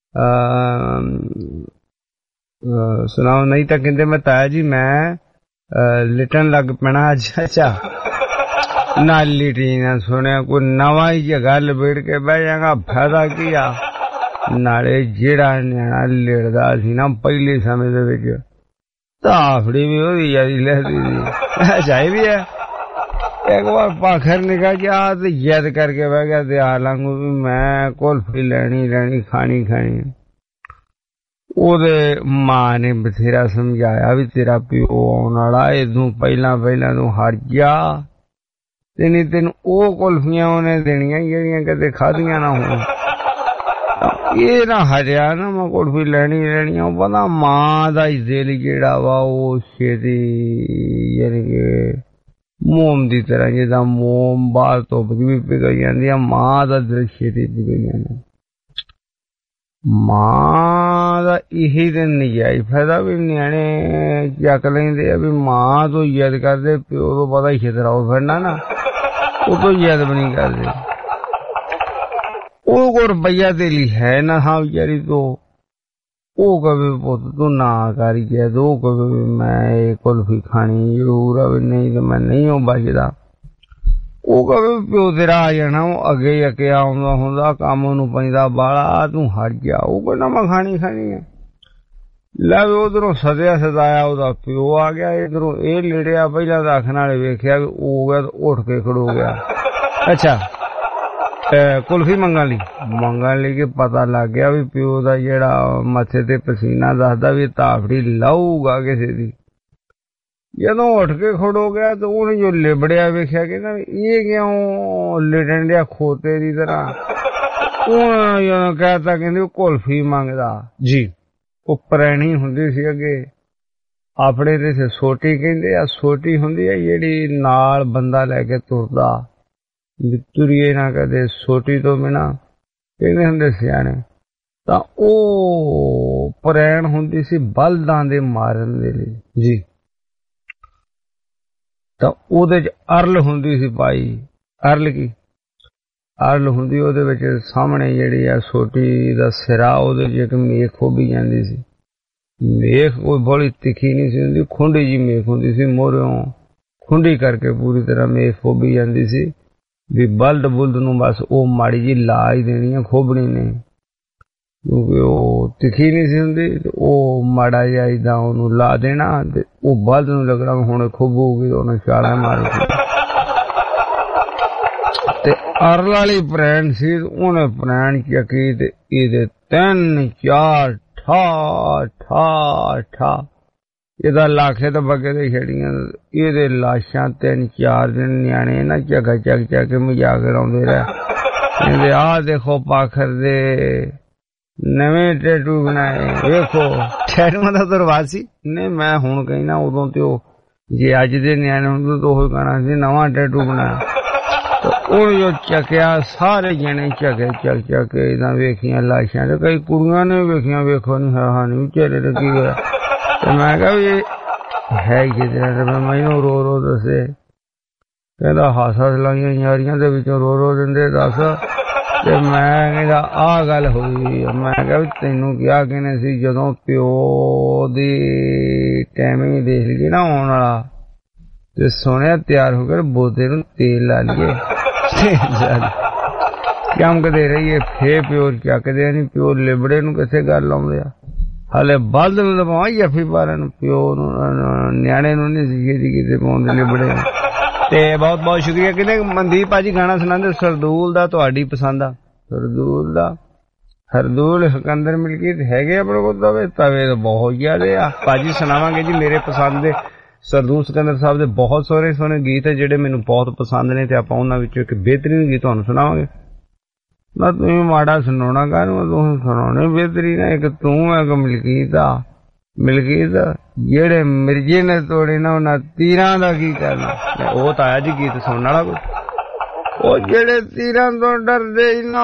ਸੁਣਾਓ ਨਹੀਂ ਤਾਂ ਕਹਿੰਦੇ ਮੈਂ ਤਾਇਆ ਜੀ ਮੈਂ ਲਿਟਣ ਲੱਗ ਪੈਣਾ ਅੱਜ। ਅੱਛਾ ਨਾ ਲਿਟੀ ਨਾ ਸੁਣਿਆ ਕੋਈ ਨਵਾਂ ਹੀ ਜਗ੍ਹਾ ਲਪੇਟ ਕੇ ਬਹਿ ਜਾਗਾ, ਫਾਇਦਾ ਕੀ ਆ। ਨਾਲੇ ਜਿਹੜਾ ਨਿਆਣਾ ਲਿੜਦਾ ਸੀ ਨਾ ਪਹਿਲੇ ਸਮੇਂ ਦੇ ਵਿੱਚ ਤਾਫੜੀ ਵੀ ਉਹਦੀ ਯਾਰੀ ਲੈਦੀ ਸੀ। ਅੱਛਾ ਇਹ ਵੀ ਹੈ। ਇੱਕ ਵਾਰ ਪਾਖਰ ਨਿਕਲ ਗਿਆ ਤੇ ਯਦ ਕਰਕੇ ਬਹਿ ਗਿਆ ਦਿਆਲ ਵਾਂਗੂ ਵੀ ਮੈਂ ਕੁਲਫੀ ਲੈਣੀ ਲੈਣੀ ਖਾਣੀ ਖਾਣੀ। ਉਹਦੇ ਮਾਂ ਨੇ ਬਥੇਰਾ ਸਮਝਾਇਆ ਵੀ ਤੇਰਾ ਪਿਓ ਆਉਣ ਵਾਲਾ, ਇਹਦੋਂ ਪਹਿਲਾਂ ਪਹਿਲਾਂ ਤੂੰ ਹਟ ਜਾ ਤੇ ਨਹੀਂ ਤੈਨੂੰ ਉਹ ਕੁਲਫੀਆਂ ਉਹਨੇ ਦੇਣੀਆਂ ਜਿਹੜੀਆਂ ਕਦੇ ਖਾਧੀਆਂ ਨਾ ਹੋਣ। ਇਹ ਨਾ ਹਟਿਆ ਨਾ ਮੈਂ ਕੁਲਫੀ ਲੈਣੀ ਲੈਣੀ। ਉਹ ਪਤਾ ਮਾਂ ਦਾ ਹੀ ਦਿਲ ਜਿਹੜਾ ਵਾ ਉਹ ਛੇਤੀ ਯਾਨੀ ਕਿ ਮੋਮ ਦੀ ਤਰ੍ਹਾਂ, ਜਿੱਦਾਂ ਮੋਮ ਬਾਹਰ ਧੁੱਪ ਚ ਵੀ ਪਿਘਲ ਜਾਂਦੀ ਆ, ਮਾਂ ਦਾ ਦਿਲ ਛੇਤੀ ਪਿਘਲ ਜਾਂਦਾ। ਮਾਂ ਦਾ ਇਹੀ ਤੇ ਨਜਾਇਜ਼ ਫਾਇਦਾ ਵੀ ਨਿਆਣੇ ਚੱਕ ਲੈਂਦੇ ਆ ਵੀ ਮਾਂ ਤੋਂ ਯਾਦ ਕਰਦੇ, ਪਿਓ ਤੋਂ ਪਤਾ ਹੀ ਛਿਤਰਾਓ ਫਿਰਨਾ ਨਾ, ਉਹ ਤੋਂ ਯਾਦ ਵੀ ਨਹੀਂ ਕਰਦੇ। ਉਹ ਕੋ ਰੁਪਈਆ ਤੇ ਲਈ ਹੈ ਨਾ ਹਾਂ ਵਿਚਾਰੀ ਤੋਂ, ਉਹ ਕਵੇ ਪੁੱਤ ਤੂੰ ਨਾ ਕਰੀ ਗਿਆ, ਉਹ ਕਵੇ ਮੈਂ ਇਹ ਕੁਲਫੀ ਖਾਣੀ ਜ਼ਰੂਰ ਆ, ਨਹੀਂ ਤਾਂ ਮੈਂ ਨਹੀਂ ਉਹ ਬਚਦਾ। ਉਹ ਕਵੇ ਪਿਓ ਤੇਰਾ ਆ ਜਾਣਾ, ਉਹ ਅੱਗੇ ਅੱਗੇ ਆਉਂਦਾ ਹੁੰਦਾ, ਕੰਮ ਉਹਨੂੰ ਪੈਂਦਾ ਬਾਲਾ, ਤੂੰ ਹਟ ਗਿਆ। ਉਹ ਕਹਿੰਦਾ ਮੈਂ ਖਾਣੀ ਖਾਣੀ ਆ। ਲੈ ਵੀ ਉਧਰੋਂ ਸਦਿਆ ਸਦਾਇਆ ਉਹਦਾ ਪਿਓ ਆ ਗਿਆ, ਇਧਰੋਂ ਇਹ ਲੜਿਆ। ਪਹਿਲਾਂ ਤਾਂ ਅੱਖ ਨਾਲ ਵੇਖਿਆ ਵੀ ਉਹ ਗਿਆ ਤਾਂ ਉੱਠ ਕੇ ਖੜੋ ਗਿਆ। ਅੱਛਾ ਕੁਲਫੀ ਮੰਗਣ ਲਈ ਮੰਗਣ ਲਈ ਕਿ ਪਤਾ ਲੱਗ ਗਿਆ ਵੀ ਪਿਓ ਦਾ ਜਿਹੜਾ ਮੱਥੇ ਤੇ ਪਸੀਨਾ ਦੱਸਦਾ ਵੀ ਤਾਫੜੀ ਲਾਊਗਾ ਕਿਸੇ ਦੀ। ਜਦੋਂ ਉੱਠ ਕੇ ਖੜੋ ਗਿਆ ਤਾਂ ਉਹਨੇ ਜੋ ਲਿਬੜਿਆ ਵੇਖਿਆ ਕਹਿੰਦਾ ਇਹ ਕਿਉਂ ਲਿਟਣ ਡਿਆ ਖੋਤੇ ਦੀ ਤਰ੍ਹਾਂ। ਉਹ ਕਹਿਤਾ ਕਹਿੰਦੇ ਉਹ ਕੁਲਫੀ ਮੰਗਦਾ ਜੀ। ਉਹ ਪੁਰਾਣੀ ਹੁੰਦੀ ਸੀ ਅੱਗੇ ਆਪਣੇ ਤੇ ਸੋਟੀ ਕਹਿੰਦੇ ਆ, ਸੋਟੀ ਹੁੰਦੀ ਆ ਜਿਹੜੀ ਨਾਲ ਬੰਦਾ ਲੈ ਕੇ ਤੁਰਦਾ, ਤੁਰੀਏ ਨਾ ਕਦੇ ਸੋਟੀ ਤੋਂ ਬਿਨਾਂ, ਕਹਿੰਦੇ ਹੁੰਦੇ ਸਿਆਣੇ। ਤਾਂ ਉਹ ਪੁਰਾਣ ਹੁੰਦੀ ਸੀ ਬਲਦਾਂ ਦੇ ਮਾਰਨ ਦੇ ਲਈ ਜੀ। ਤਾਂ ਉਹਦੇ ਚ ਅਰਲ ਹੁੰਦੀ ਸੀ ਪਾਈ। ਅਰਲ ਕੀ ਅਰਲ ਹੁੰਦੀ, ਉਹਦੇ ਵਿੱਚ ਸਾਹਮਣੇ ਜਿਹੜੀ ਆ ਸੋਟੀ ਦਾ ਸਿਰਾ, ਉਹਦੇ ਚ ਇੱਕ ਮੇਖ ਖੋਬੀ ਜਾਂਦੀ ਸੀ। ਮੇਖ ਕੋਈ ਬੜੀ ਤਿੱਖੀ ਨਹੀਂ ਸੀ ਹੁੰਦੀ, ਖੁੰਡੀ ਜੀ ਮੇਖ ਹੁੰਦੀ ਸੀ, ਮੋਹਰਿਓਂ ਖੁੰਡੀ ਕਰਕੇ ਪੂਰੀ ਤਰ੍ਹਾਂ ਮੇਖ ਖੋਬੀ ਜਾਂਦੀ ਸੀ ਵੀ ਬਲਦ ਬੁਲਦ ਨੂੰ ਬਸ ਉਹ ਮਾੜੀ ਜੀ ਲਾ ਹੀ ਦੇਣੀ ਆ ਖੋਬਣੀ ਨੇ, ਕਿਉਂਕਿ ਉਹ ਤਿੱਖੀ ਨਹੀਂ ਸੀ ਹੁੰਦੀ। ਉਹ ਮਾੜਾ ਜਿਹਾ ਏਦਾਂ ਉਹਨੂੰ ਲਾ ਦੇਣਾ ਤੇ ਉਹ ਬਲਦ ਨੂੰ ਲੱਗਣਾ ਹੁਣ ਖੋਬੂਗੀ, ਉਹਨੇ ਛਾਲਾਂ ਮਾਰੀ। ਤੇ ਅਰਲ ਵਾਲੀ ਪ੍ਰੈਣ ਸੀ, ਉਹਨੇ ਪ੍ਰੈਣ ਚੱਕੀ ਤੇ ਇਹਦੇ ਤਿੰਨ ਚਾਰ ਠਾ ਠਾ ਠਾ ਇਹਦਾ ਲਾਖੇ ਤਾਂ ਬੱਗੇ ਦੇ ਛੜੀਆਂ। ਇਹਦੇ ਲਾਸ਼ਾਂ ਤਿੰਨ ਚਾਰ ਦਿਨ ਨਿਆਣੇ ਨਾ ਝਗਾ ਚੱਕ ਚੱਕ ਕੇ ਮਜ਼ਾਕ ਕਰਾਉਂਦੇ ਰਹੇ। ਕਹਿੰਦੇ ਆਹ ਦੇਖੋ ਪਾਖਰ ਦੇ ਨਵੇਂ ਟੈਟੂ ਬਣਾਏ, ਵੇਖੋ। ਟੈਟੂਆਂ ਦਾ ਤਾਂ ਰਿਵਾਜ ਸੀ ਨਹੀਂ, ਮੈਂ ਹੁਣ ਕਹਿਣਾ ਉਦੋਂ ਤੇ ਉਹ ਜੇ ਅੱਜ ਦੇ ਨਿਆਣੇ ਹੁੰਦੇ ਤਾਂ ਉਹ ਕਹਿਣਾ ਸੀ ਨਵਾਂ ਟੈਟੂ ਬਣਾਇਆ। ਉਹ ਜੋ ਚੱਕਿਆ ਸਾਰੇ ਜਣੇ ਝਗੇ ਚੱਕ ਚੱਕ ਕੇ ਇਹਦਾ ਵੇਖੀਆਂ ਲਾਸ਼ਾਂ, ਤੇ ਕਈ ਕੁੜੀਆਂ ਨੇ ਵੇਖੀਆਂ, ਵੇਖੋ ਨੀ ਹਾਂ ਨੀ ਵਿਚਾਰੇ ਤੇ ਕੀ ਹੋਇਆ। ਤੇ ਮੈਂ ਕਿਹਾ ਵੀ ਹੈ ਕਿਧਰ, ਮੈਨੂੰ ਰੋ ਰੋ ਦੱਸੇ। ਕਹਿੰਦਾ ਹਾਸਾ ਲਾਈਆਂ ਯਾਰੀਆਂ ਦੇ ਵਿੱਚੋਂ ਰੋ ਰੋ ਦਿੰਦੇ ਦੱਸ। ਤੇ ਮੈਂ ਕਹਿੰਦਾ ਆਹ ਗੱਲ ਹੋਈ। ਮੈਂ ਕਿਹਾ ਵੀ ਤੈਨੂੰ ਕਿਹਾ ਕਿਨੇ ਸੀ ਜਦੋਂ ਪਿਓ ਦੀ ਟਾਈਮਿੰਗ ਦੇਖ ਲਈਏ ਨਾ ਆਉਣ ਵਾਲਾ, ਤੇ ਸੋਹਣਿਆ ਤਿਆਰ ਹੋ ਕੇ ਬੋਤੇ ਨੂੰ ਤੇਲ ਲਾ ਲਈਏ, ਚਮਕਦੇ ਰਹੀਏ। ਫੇਰ ਪਿਓ ਚੱਕਦੇ ਨੀ, ਪਿਓ ਲਿਬੜੇ ਨੂੰ ਕਿੱਥੇ ਗੱਲ ਲਾਉਂਦੇ ਆ। ਹਾਲੇ ਬਲਦ ਨੂੰ ਤਾਂ ਪਾਵਾਂ ਜੱਫੀ ਪਾਰਨ ਨੂੰ, ਪਿਓ ਨੂੰ ਨਿਆਣੇ ਨੂੰ ਨਹੀਂ ਸੀ ਕਿਤੇ ਪਾਉਂਦੇ ਲਿਬੜੇ ਨੂੰ। ਤੇ ਬਹੁਤ ਬਹੁਤ ਸ਼ੁਕਰੀਆ। ਕਹਿੰਦੇ ਮਨਦੀਪ ਭਾਜੀ ਗਾਣਾ ਸੁਣਾਉਂਦੇ ਸਰਦੂਲ ਦਾ, ਤੁਹਾਡੀ ਪਸੰਦ ਆ ਸਰਦੂਲ ਦਾ। ਹਰਦੂਲ ਸਿਕੰਦਰ ਮਿਲਕੀਤ ਹੈਗੇ ਆਪਣੇ ਕੋਲ ਤਵੇ ਤਵੇ ਤਾਂ ਬਹੁਤ ਜ਼ਿਆਦੇ ਆ ਭਾਜੀ। ਸੁਣਾਵਾਂਗੇ ਜੀ ਮੇਰੇ ਪਸੰਦ ਦੇ ਸਰਦੂਲ ਸਿਕੰਦਰ ਸਾਹਿਬ ਦੇ ਬਹੁਤ ਸੋਹਣੇ ਸੋਹਣੇ ਗੀਤ ਹੈ ਜਿਹੜੇ ਮੈਨੂੰ ਬਹੁਤ ਪਸੰਦ ਨੇ, ਤੇ ਆਪਾਂ ਉਹਨਾਂ ਵਿੱਚੋਂ ਇੱਕ ਬਿਹਤਰੀਨ ਗੀਤ ਤੁਹਾਨੂੰ ਸੁਣਾਵਾਂਗੇ। ਨਾ ਤੁਸੀਂ ਮਾੜਾ ਸੁਣਾਉਣਾ ਕਾਹਨੂੰ, ਤੁਸੀਂ ਸੁਣਾਉਣੇ ਬਿਹਤਰੀਨ। ਇੱਕ ਤੂੰ ਹੈ ਇੱਕ ਮਲਕੀਤ ਆ। ਮਲਕੀਤ ਜਿਹੜੇ ਮਿਰਜੇ ਨੇ ਤੋੜੇ ਨਾ ਉਹਨਾਂ ਤੀਰਾਂ ਦਾ ਕੀ ਕਰਨਾ। ਉਹ ਤਾਂ ਆਇਆ ਜੀ ਗੀਤ ਸੁਣਨ ਵਾਲਾ ਕੋਈ ਉਹ ਜਿਹੜੇ ਤੀਰਾਂ ਤੋਂ ਡਰਦੇ ਨਾ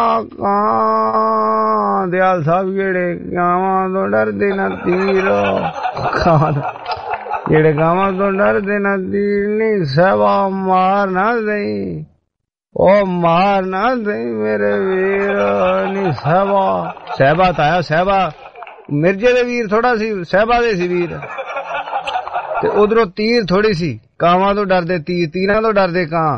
ਕਾਂ ਦਿਆਲ ਸਾਹਿਬ ਜਿਹੜੇ ਗਾਵਾਂ ਤੋਂ ਡਰਦੇ ਨਾ ਤੀਰ ਕਾਂ ਜਿਹੜੇ ਗਾਵਾਂ ਤੋਂ ਡਰਦੇ ਨਾ ਤੀਰ ਨੀ ਸਵਾ ਮਾਰ ਨਾ ਦਈ ਉਹ ਮਾਰ ਨਾ ਦਈ ਮੇਰੇ ਵੀਰ ਨੀ ਸਵਾ ਸਹਿਬਾ ਤਾਇਆ ਸਹਿਬਾ ਮਿਰਜੇ ਦੇ ਵੀਰ ਥੋੜਾ ਸੀ ਸਹਿਬਾ ਦੇ ਸੀ ਵੀਰ ਤੇ ਉਧਰੋਂ ਤੀਰ ਥੋੜੀ ਸੀ ਕਾਵਾਂ ਤੋਂ ਡਰਦੇ ਤੀਰ ਤੀਰਾਂ ਤੋਂ ਡਰਦੇ ਕਾਂ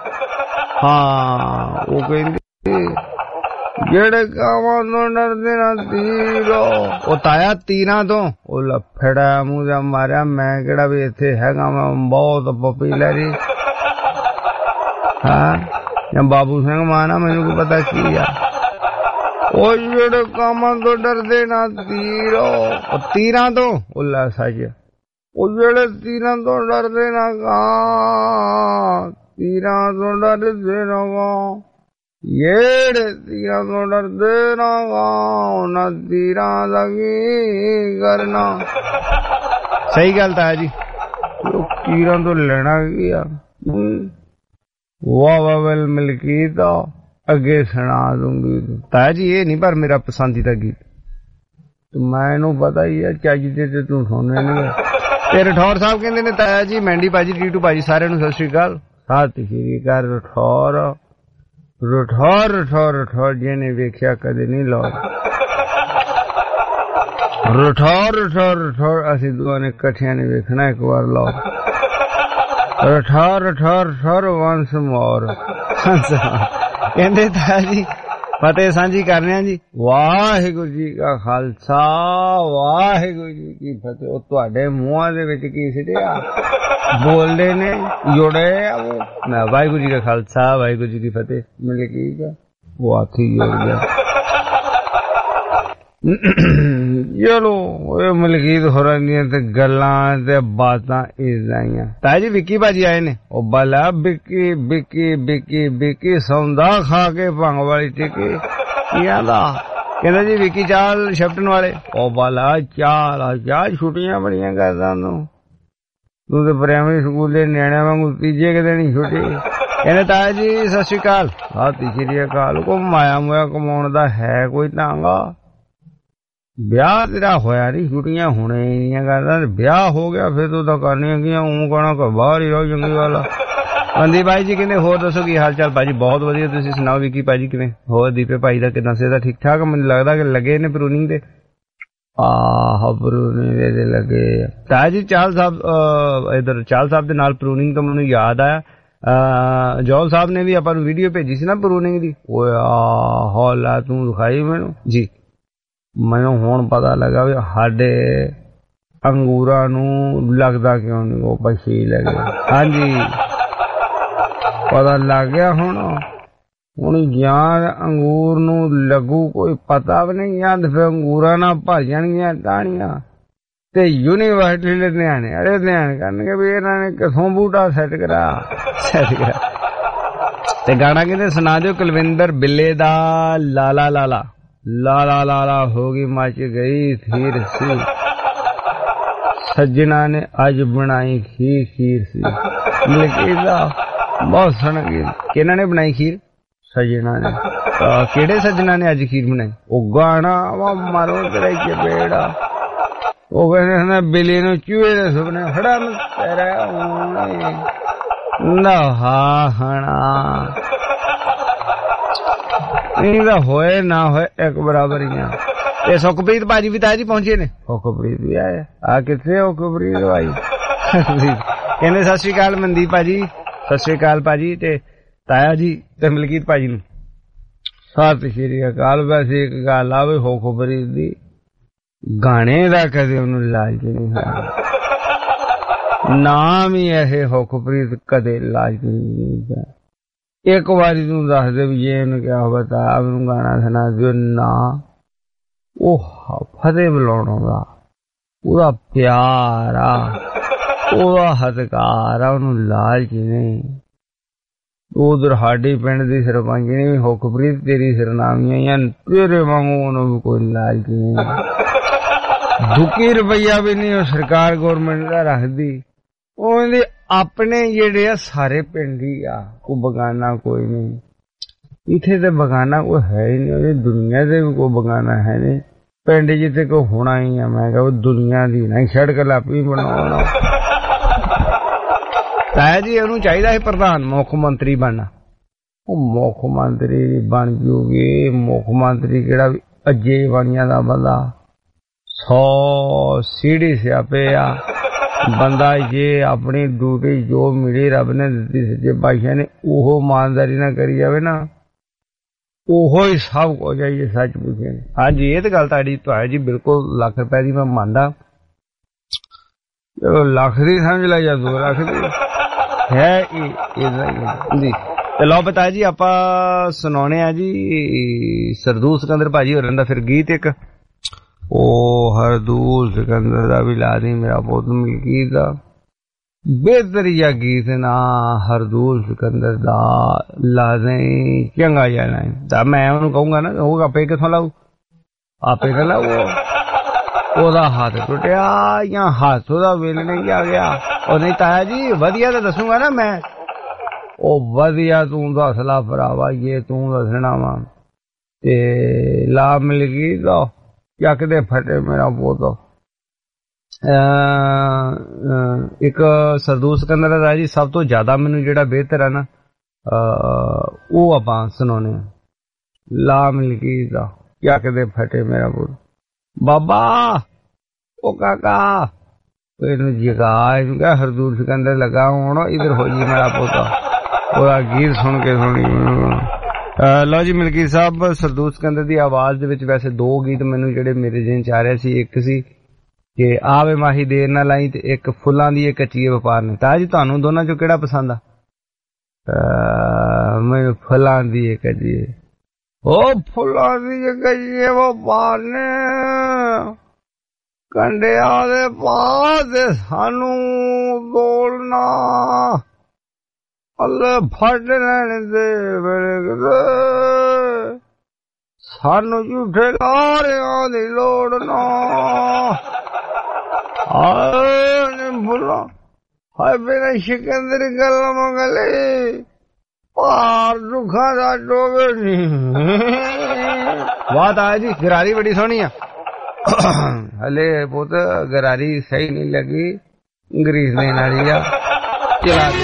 ਹਾਂ ਉਹ ਕਹਿੰਦੇ ਜਿਹੜੇ ਕਾਵਾਂ ਤੋਂ ਡਰਦੇ ਨਾ ਤੀਰ ਉਹ ਤਾਇਆ ਤੀਰਾਂ ਤੋਂ ਉਹ ਲਫੜਾ ਮੂੰਹ ਦਾ ਮਾਰਿਆ ਮੈਂ ਕਿਹੜਾ ਵੀ ਇੱਥੇ ਹੈਗਾ ਮੈਂ ਬਹੁਤ ਪਪੀਲਰੀ ਹਾਂ ਜਾਂ ਬਾਬੂ ਸਿੰਘ ਮਾਨਾ ਮੈਨੂੰ ਕੋਈ ਪਤਾ ਕੀ ਆ ਉਹ ਜਿਹੜੇ ਕਾਮਾਂ ਤੋਂ ਡਰਦੇ ਨਾ ਤੀਰ ਉਹ ਤੀਰਾਂ ਤੋਂ ਉਹ ਲੈ ਸੱਚ ਉਹ ਜਿਹੜੇ ਤੀਰਾਂ ਤੋਂ ਡਰਦੇ ਨਾ ਕਾਂ ਤੀਰਾਂ ਤੋਂ ਡਰਦੇ ਨਾ ਕਾਂ ਜਿਹੜੇ ਤੀਰਾਂ ਤੋਂ ਡਰਦੇ ਨਾ ਕਾਂ ਉਹਨਾਂ ਤੀਰਾਂ ਦਾ ਕੀ ਕਰਨਾ ਸਹੀ ਗੱਲ ਤਾਂ ਹੈ ਜੀ ਉਹ ਤੀਰਾਂ ਤੋਂ ਲੈਣਾ ਕੀ ਆ ਵਾਹ ਵਾਹ ਵਲ ਮਲਕੀਤ ਅੱਗੇ ਸੁਣਾ ਦੂੰਗੀ ਤਾਇਆ ਜੀ ਇਹ ਨਹੀਂ ਪਰ ਮੇਰਾ ਪਸੰਦੀਦਾ ਗੀਤ ਮੈਨੂੰ ਪਤਾ ਹੀ ਹੈ ਚੱਜ ਤੇ ਤੂੰ ਸੁਣਨੇ ਨਹੀਂ ਤੇ ਰਠੌਰ ਸਾਹਿਬ ਕਹਿੰਦੇ ਨੇ ਤਾਇਆ ਜੀ ਮੈਂਡੀ ਭਾਜੀ ਟੀਟੂ ਭਾਜੀ ਸਾਰਿਆਂ ਨੂੰ ਸਤਿ ਸ਼੍ਰੀ ਅਕਾਲ ਸਤਿ ਸ਼੍ਰੀ ਅਕਾਲ ਰਠੌਰ ਰਠੌਰ ਰਠੌਰ ਰਠੌਰ ਜਿਹਨੇ ਵੇਖਿਆ ਕਦੇ ਨਹੀਂ ਲੋ ਰਠੌਰ ਰਠੌਰ ਰਠੌਰ ਅਸੀਂ ਦੋਵਾਂ ਨੇ ਇਕੱਠਿਆਂ ਨੇ ਵੇਖਣਾ ਇੱਕ ਵਾਰ ਲੋ ਰਠੌਰ ਰਠੌਰ ਰਠੌਰ ਵੰਸ ਮੋਰ ਕਹਿੰਦੇ ਤਾਇਆ ਜੀ ਫਤਿਹ ਸਾਂਝੀ ਕਰ ਰਹੇ ਹਾਂ ਜੀ ਵਾਹਿਗੁਰੂ ਜੀ ਕਾ ਖਾਲਸਾ ਵਾਹਿਗੁਰੂ ਜੀ ਕੀ ਫਤਿਹ ਉਹ ਤੁਹਾਡੇ ਮੂੰਹਾਂ ਦੇ ਵਿੱਚ ਕੀ ਸਿੱਟਿਆ ਬੋਲਦੇ ਨੇ ਜੁੜੇ ਮੈਂ ਵਾਹਿਗੁਰੂ ਜੀ ਕਾ ਖਾਲਸਾ ਵਾਹਿਗੁਰੂ ਜੀ ਕੀ ਫਤਿਹ ਮਿਲ ਕੀ ਗਾ ਉਹ ਆਖੀ ਜੁੜ ਗਿਆ ਚਲੋ ਇਹ ਮਲਕੀਤ ਹੋਰਾਂ ਦੀਆਂ ਤੇ ਗੱਲਾਂ ਤੇ ਬਾਤਾਂ ਇਦਾਂ ਹੀ ਆ ਤਾਇਆ ਜੀ ਵਿੱਕੀ ਭਾਜੀ ਆਏ ਨੇ ਉਹ ਬਲਾ ਬਿੱਕੀ ਬਿੱਕੀ ਬਿੱਕੀ ਬਿੱਕੀ ਸੌਂਦਾ ਖਾ ਕੇ ਭੰਗ ਵਾਲੀ ਟਿੱਕੀ ਕੀ ਆਂਦਾ ਕਹਿੰਦਾ ਜੀ ਵਿੱਕੀ ਚਾਲ ਛਪਟਣ ਵਾਲੇ ਉਹ ਬਲਾ ਚਾਲ ਚਾਲ ਛੁੱਟੀਆਂ ਬੜੀਆਂ ਕਰਦਾ ਨੂੰ ਤੂੰ ਤੇ ਪ੍ਰਾਇਮਰੀ ਸਕੂਲ ਦੇ ਨਿਆਣਿਆਂ ਵਾਂਗੂ ਤੀਜੇ ਕਿਤੇ ਨਹੀਂ ਛੁੱਟੀ ਕਹਿੰਦੇ ਤਾਇਆ ਜੀ ਸਤਿ ਸ਼੍ਰੀ ਅਕਾਲ ਸਤਿ ਸ਼੍ਰੀ ਅਕਾਲ ਕੋ ਮਾਇਆ ਮੋਇਆ ਕਮਾਉਣ ਦਾ ਹੈ ਕੋਈ ਢੰਗਾ ਵਿਆਹ ਤੇਰਾ ਹੋਇਆ ਨਹੀਂ ਛੁੱਟੀਆਂ ਹੁਣੇ ਨਹੀਂ ਕਰਦਾ ਵਿਆਹ ਹੋ ਗਿਆ ਫਿਰ ਤੂੰ ਤਾਂ ਕਰਨੀਆਂ ਗੀਆਂ ਊਂ ਕਹਿਣਾ ਕਿ ਬਾਹਰ ਹੀ ਰਹੋ ਚੰਗੀ ਗੱਲ ਆ ਮਨਦੀਪ ਭਾਈ ਜੀ ਕਹਿੰਦੇ ਹੋਰ ਦੱਸੋ ਕੀ ਹਾਲ ਚਾਲ ਭਾਜੀ ਬਹੁਤ ਵਧੀਆ ਤੁਸੀਂ ਸੁਣਾਓ ਵਿੱਕੀ ਭਾਜੀ ਕਿਵੇਂ ਹੋਰ ਦੀਪੇ ਭਾਈ ਦਾ ਕਿੱਦਾਂ ਸਿਹਤ ਠੀਕ ਠਾਕ ਮੈਨੂੰ ਲੱਗਦਾ ਕਿ ਲੱਗੇ ਨੇ ਪ੍ਰੂਨਿੰਗ ਦੇ ਆਹ ਪ੍ਰੂਨਿੰਗ ਦੇ ਲੱਗੇ ਤਾਇਆ ਜੀ ਚਾਲ ਸਾਹਿਬ ਇਧਰ ਚਾਲ ਸਾਹਿਬ ਦੇ ਨਾਲ ਪ੍ਰੂਨਿੰਗ ਤੋਂ ਮੈਨੂੰ ਯਾਦ ਆਇਆ ਜੋਲ ਸਾਹਿਬ ਨੇ ਵੀ ਆਪਾਂ ਨੂੰ ਵੀਡੀਓ ਭੇਜੀ ਸੀ ਨਾ ਪ੍ਰੂਨਿੰਗ ਦੀ ਓਏ ਆਹ ਹੌਲਾ ਤੂੰ ਦਿਖਾਈ ਮੈਨੂੰ ਜੀ ਮੈਨੂੰ ਹੁਣ ਪਤਾ ਲੱਗਾ ਵੀ ਸਾਡੇ ਅੰਗੂਰਾਂ ਨੂੰ ਲੱਗਦਾ ਕਿਉਂ ਨਹੀਂ ਉਹ ਪਛੀ ਲੱਗੇ ਹਾਂਜੀ ਪਤਾ ਲੱਗ ਗਿਆ ਹੁਣ ਹੁਣ ਗਿਆਨ ਅੰਗੂਰ ਨੂੰ ਲੱਗੂ ਕੋਈ ਪਤਾ ਵੀ ਨਹੀਂ ਯਾਦ ਫਿਰ ਅੰਗੂਰਾਂ ਨਾਲ ਭਰ ਜਾਣਗੀਆਂ ਟਾਹਣੀਆਂ ਤੇ ਯੂਨੀਵਰਸਿਟੀ ਦੇ ਨਿਆਣੇ ਅਰੇ ਨਿਆਣੇ ਕਰਨਗੇ ਵੀ ਇਹਨਾਂ ਨੇ ਕਿਥੋਂ ਬੂਟਾ ਸੈੱਟ ਕਰਾ ਸੈੱਟ ਕਰਾ ਤੇ ਗਾਣਾ ਕਹਿੰਦੇ ਸੁਣਾ ਦਿਓ ਕੁਲਵਿੰਦਰ ਬਿੱਲੇ ਦਾ ਲਾਲਾ ਲਾਲਾ ਲਾਲਾ ਲਾਲਾ ਹੋਗੀ ਮਚ ਗਈ ਖੀਰ ਸੀ ਸੱਜਣਾ ਨੇ ਅੱਜ ਬਣਾਈ ਖੀਰ ਖੀਰ ਸੀ ਮਲਕੀਦਾ ਬਹੁਤ ਸੋਹਣਾ ਗੀਤ ਕਿਹਨਾਂ ਨੇ ਬਣਾਈ ਖੀਰ ਸੱਜਣਾ ਨੇ ਕਿਹੜੇ ਸੱਜਣਾ ਨੇ ਅੱਜ ਖੀਰ ਬਣਾਈ ਉਹ ਗਾਣਾ ਵਾ ਮਾਰੋ ਤੇਰੇ ਚਪੇੜਾ ਉਹ ਕਹਿੰਦੇ ਬਿੱਲੀ ਨੂੰ ਚੂਹੇ ਦੇ ਸੁਪਨੇ ਫੜਾ ਤੇਰਾ ਨਾ ਹਾ ਹਣਾ ਇਹਦਾ ਹੋਏ ਨਾ ਹੋਏ ਇੱਕ ਬਰਾਬਰ ਹੀ ਆ ਤੇ ਸੁਖਪ੍ਰੀਤ ਭਾਜੀ ਵੀ ਤਾਇਆ ਜੀ ਪਹੁੰਚੇ ਨੇ ਸੁਖਪ੍ਰੀਤ ਵੀ ਆਏ ਆ ਕਿੱਥੇ ਸੁਖਪ੍ਰੀਤ ਭਾਈ ਕਹਿੰਦੇ ਸਤਿ ਸ਼੍ਰੀ ਅਕਾਲ ਮਨਦੀਪ ਭਾਜੀ ਸਤਿ ਸ਼੍ਰੀ ਅਕਾਲ ਭਾਜੀ ਤੇ ਤਾਇਆ ਜੀ ਤੇ ਮਲਕੀਤ ਭਾਜੀ ਨੂੰ ਸਤਿ ਸ਼੍ਰੀ ਅਕਾਲ ਵੈਸੇ ਇੱਕ ਗੱਲ ਆ ਵੀ ਸੁਖਪ੍ਰੀਤ ਦੀ ਗਾਣੇ ਦਾ ਕਦੇ ਉਹਨੂੰ ਲਾਲਚ ਨਹੀਂ ਹੋਇਆ ਨਾਮ ਹੀ ਇਹ ਸੁਖਪ੍ਰੀਤ ਕਦੇ ਲਾਲਚ ਨਹੀਂ ਇੱਕ ਵਾਰੀ ਤੂੰ ਦੱਸ ਦੇ ਵੀ ਇਹ ਨੂੰ ਕਿਆ ਬਤਾ ਉਹਨੂੰ ਗਾਣਾ ਸੁਣਾ ਦਿਓ ਨਾ ਉਹ ਫਤਿਹ ਬੁਲਾਉਣਾ ਦਾ ਉਹਦਾ ਪਿਆਰ ਆ ਉਹਦਾ ਹਤਕਾਰ ਆ ਉਹਨੂੰ ਲਾਲਚ ਨਹੀਂ ਉਧਰ ਸਾਡੇ ਪਿੰਡ ਦੀ ਸਰਪੰਚ ਨੇ ਵੀ ਸੁਖਪ੍ਰੀਤ ਤੇਰੀ ਸਰਨਾਮੀਆਂ ਜਾਂ ਤੇਰੇ ਵਾਂਗੂ ਉਹਨੂੰ ਵੀ ਕੋਈ ਲਾਲਚ ਨਹੀਂ ਦੁੱਕੀ ਰੁਪਈਆ ਵੀ ਨਹੀਂ ਉਹ ਸਰਕਾਰ ਗੌਰਮੈਂਟ ਦਾ ਰੱਖਦੀ ਉਹਦੇ ਆਪਣੇ ਜਿਹੜੇ ਆ ਸਾਰੇ ਪਿੰਡ ਹੀ ਆ, ਕੋਈ ਬਗਾਨਾ ਕੋਈ ਨਹੀਂ। ਇੱਥੇ ਤੇ ਬਗਾਨਾ ਕੋਈ ਹੈ ਹੀ ਨਹੀਂ, ਉਹਦੀ ਦੁਨੀਆ ਤੇ ਵੀ ਕੋਈ ਬਗਾਨਾ ਹੈ ਨਹੀਂ। ਪਿੰਡ ਜਿੱਥੇ ਕੋਈ ਹੋਣਾ ਹੀ ਆ, ਮੈਂ ਕਿਹਾ ਉਹ ਦੁਨੀਆ ਦੀ ਨਹੀਂ ਸੜਕ ਲਾਪੀ ਬਣਾਉਣਾ। ਤਾਇਆ ਜੀ ਉਹਨੂੰ ਚਾਹੀਦਾ ਸੀ ਪ੍ਰਧਾਨ ਮੁੱਖ ਮੰਤਰੀ ਬਣਨਾ। ਉਹ ਮੁੱਖ ਮੰਤਰੀ ਬਣ ਜੂਗੀ, ਮੁੱਖ ਮੰਤਰੀ ਕਿਹੜਾ ਵੀ ਅਜੇ ਬਣਿਆ ਦਾ ਬੰਦਾ, ਸੌ ਸੀੜੀ ਸਿਆਪੇ ਆ ਬੰਦਾ। ਜੇ ਆਪਣੀ ਡਿਊਟੀ ਜੋ ਮਿਲੀ ਰੱਬ ਨੇ ਦਿੱਤੀ ਸੱਚੇ ਪਾਤਸ਼ਾਹ ਨੇ, ਉਹ ਇਮਾਨਦਾਰੀ ਨਾਲ ਕਰੀ ਜਾਵੇ ਨਾ, ਉਹੋ ਹੀ ਸਭ ਕੁਝ ਹੈ। ਜੇ ਸੱਚ ਪੁੱਛੇ ਹਾਂਜੀ ਇਹ ਤਾਂ ਗੱਲ ਤੁਹਾਡੀ ਤਾਇਆ ਜੀ ਬਿਲਕੁਲ ਲੱਖ ਰੁਪਏ ਦੀ ਮੈਂ ਮੰਨਦਾ। ਚਲੋ ਲੱਖ ਦੀ ਸਮਝ ਲੈ ਜਾਂ ਦੋ ਲੱਖ ਦੀ ਹੈ ਜੀ। ਤੇ ਲਓ ਬਤਾ ਜੀ ਆਪਾਂ ਸੁਣਾਉਣੇ ਆ ਜੀ ਸਰਦੂਲ ਸਿਕੰਦਰ ਭਾਜੀ ਹੋਰਾਂ ਦਾ ਫਿਰ ਗੀਤ ਇੱਕ, ਉਹ ਹਰਦੂਲ ਸਿਕੰਦਰ ਦਾ ਵੀ ਲਾ ਦੀ ਮੇਰਾ ਪੁੱਤ ਮਲਕੀਤ ਦਾ ਬਿਹਤਰੀਆ ਗੀਤ ਨਾ ਹਰਦੂਲ ਸਿਕੰਦਰ ਦਾ ਲਾ ਦੇ ਚੰਗਾ ਜਾਣਾ। ਤਾਂ ਮੈਂ ਉਹਨੂੰ ਕਹੂੰਗਾ ਨਾ ਉਹ ਆਪੇ ਕਿੱਥੋਂ ਲਾਊ, ਆਪੇ ਕਰ ਲਾਊ। ਉਹਦਾ ਹੱਥ ਟੁੱਟਿਆ ਜਾਂ ਹੱਥ ਉਹਦਾ ਵੇਲ ਨਹੀਂ ਆ ਗਿਆ। ਉਹ ਨਹੀਂ ਤਾਇਆ ਜੀ ਵਧੀਆ ਤਾਂ ਦੱਸੂਗਾ ਨਾ ਮੈਂ, ਉਹ ਵਧੀਆ ਤੂੰ ਦੱਸ ਲਾ ਭਰਾਵਾ, ਇਹ ਤੂੰ ਦੱਸਣਾ ਵਾ। ਤੇ ਲਾ ਮਿਲ ਗਈ ਤਾਂ ਚੱਕਦੇ ਫਟੇ ਮੇਰਾ ਪੁੱਤ। ਇੱਕ ਸਰਦੂਲ ਸਿਕੰਦਰ ਦਾ ਜੀ ਸਭ ਤੋਂ ਜ਼ਿਆਦਾ ਮੈਨੂੰ ਜਿਹੜਾ ਬਿਹਤਰ ਹੈ ਨਾ ਉਹ ਆਪਾਂ ਸੁਣਾਉਣੇ ਆ। ਲਾ ਮਿਲ ਗਈ ਤਾਂ ਚੱਕਦੇ ਫਟੇ ਮੇਰਾ ਪੁੱਤ। ਬਾਬਾ ਉਹ ਕਾਕਾ ਇਹਨੂੰ ਜਗਾ, ਇਹਨੂੰ ਕਿਹਾ ਹਰਦੂਲ ਸਿਕੰਦਰ ਲਗਾ ਹੁਣ ਇਧਰ ਹੋ ਜੀ ਮੇਰਾ ਪੁੱਤ। ਉਹਦਾ ਗੀਤ ਸੁਣ ਕੇ ਸੁਣੀ। ਲਓ ਜੀ ਮਲਕੀਤ ਸਾਹਿਬ ਸਰਦੂਲ ਸਿਕੰਦਰ ਦੀ ਆਵਾਜ਼ ਦੇ ਵਿੱਚ ਵੈਸੇ ਦੋ ਗੀਤ ਮੈਨੂੰ ਜਿਹੜੇ ਮੇਰੇ ਜਿਹਨ ਚ ਆ ਰਹੇ ਸੀ। ਇੱਕ ਸੀ ਕਿ ਆਵੇ ਮਾਹੀ ਦੇਰ ਨਾ ਲਾਈ, ਤੇ ਇੱਕ ਫੁੱਲਾਂ ਦੀ ਕੱਚੀਏ ਵਪਾਰ ਨੇ। ਤਾਂ ਜੀ ਤੁਹਾਨੂੰ ਦੋਨਾਂ ਚੋਂ ਕਿਹੜਾ ਪਸੰਦ ਆ? ਮੈਨੂੰ ਫੁੱਲਾਂ ਦੀ ਕੱਚੀਏ, ਉਹ ਫੁੱਲਾਂ ਦੀ ਕੱਚੀਏ ਵਪਾਰ ਨੇ ਕੰਡਿਆਂ ਦੇ ਪਾ ਦੇ ਸਾਨੂੰ ਦੋਲਣਾ, ਅੱਲੇ ਫੜ ਲੈਣ ਦੇ ਵੇਲੇ ਸਾਨੂੰ ਝੂਠੇ ਲਾਰਿਆਂ ਦੀ ਲੋੜ ਨਾ। ਆਏ ਬੁਲਾ ਹਾਏ ਮੇਰਾ ਸਿਕੰਦਰ ਗੱਲ ਮੰਗਲੇ ਪਾਰ ਦੁੱਖਾਂ ਦਾ ਡੋਵੇ ਨਹੀਂ। ਵਾਹ ਤਾਇਆ ਜੀ ਗਰਾਰੀ ਬੜੀ ਸੋਹਣੀ ਆ। ਹਲੇ ਪੁੱਤ ਗਰਾਰੀ ਸਹੀ ਨਹੀਂ ਲੱਗੀ, ਗਰੀਸ ਦੇਣ ਵਾਲੀ ਆ, ਚਲਾ ਦੇ।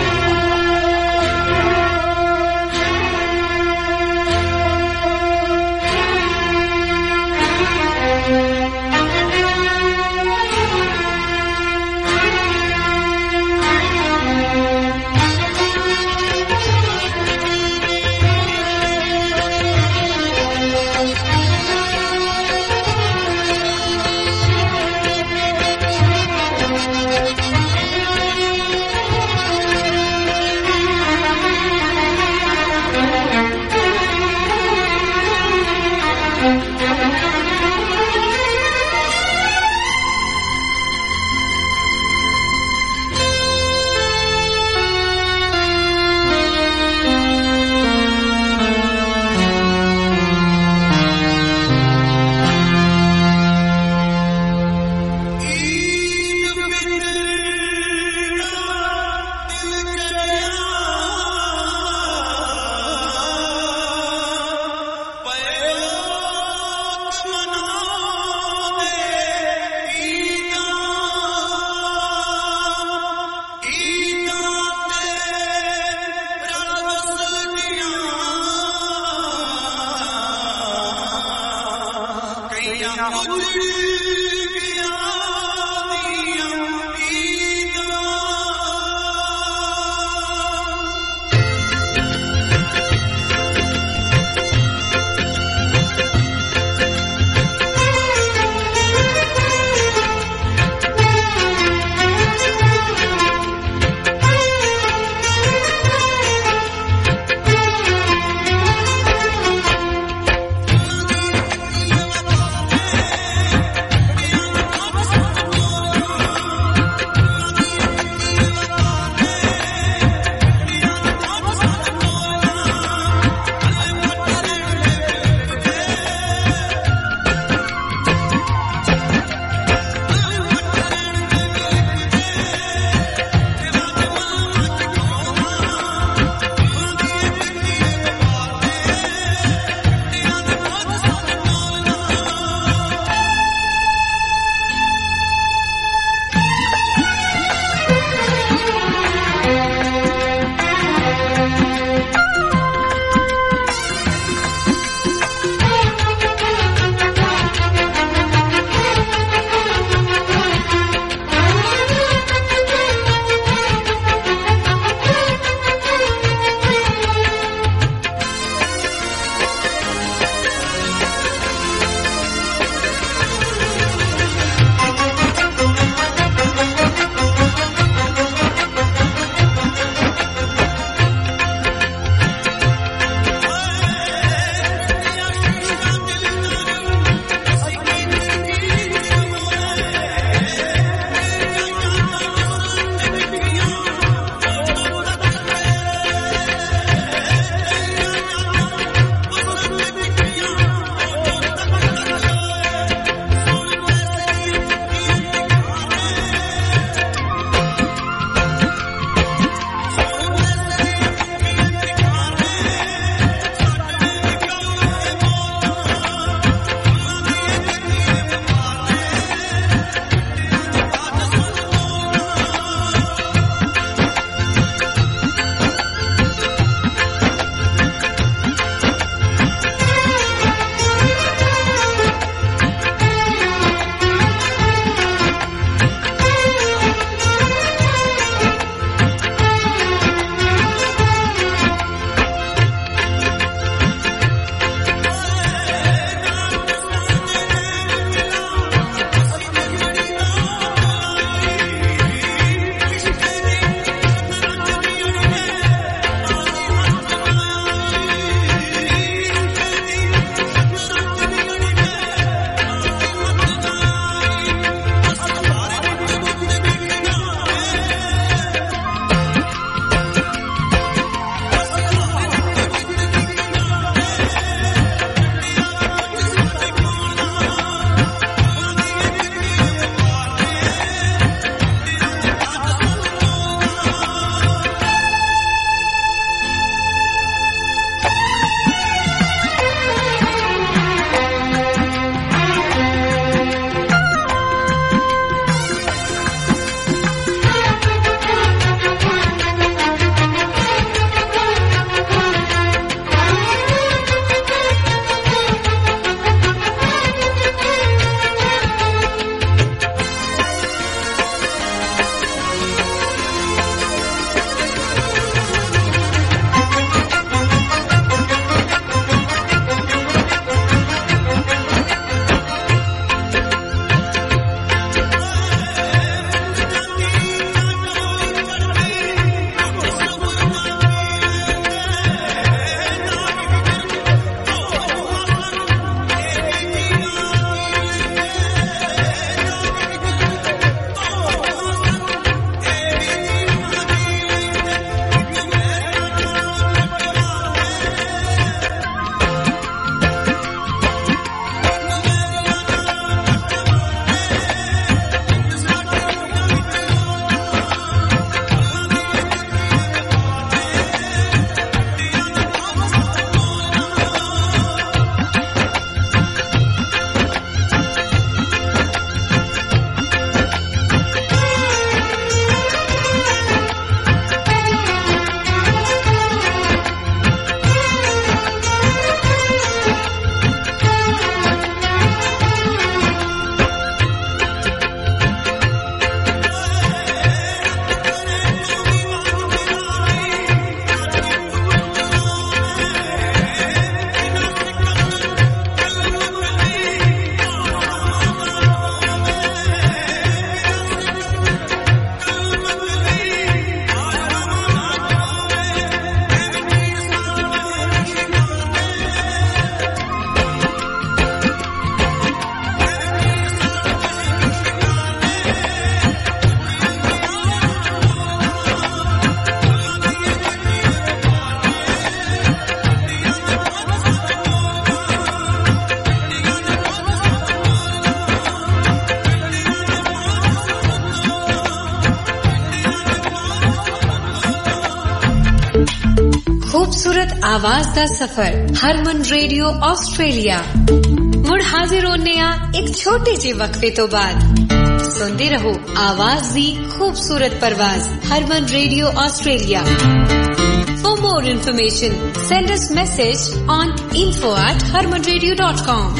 आवाज दा सफर हरमन रेडियो ऑस्ट्रेलिया मुड़ हाजिर होने आ एक छोटे जे वक्फे तो बाद सुनते रहो आवाज दी खूबसूरत परवाज Harman radio Australia. For more information send us message on info at harman radio dot com।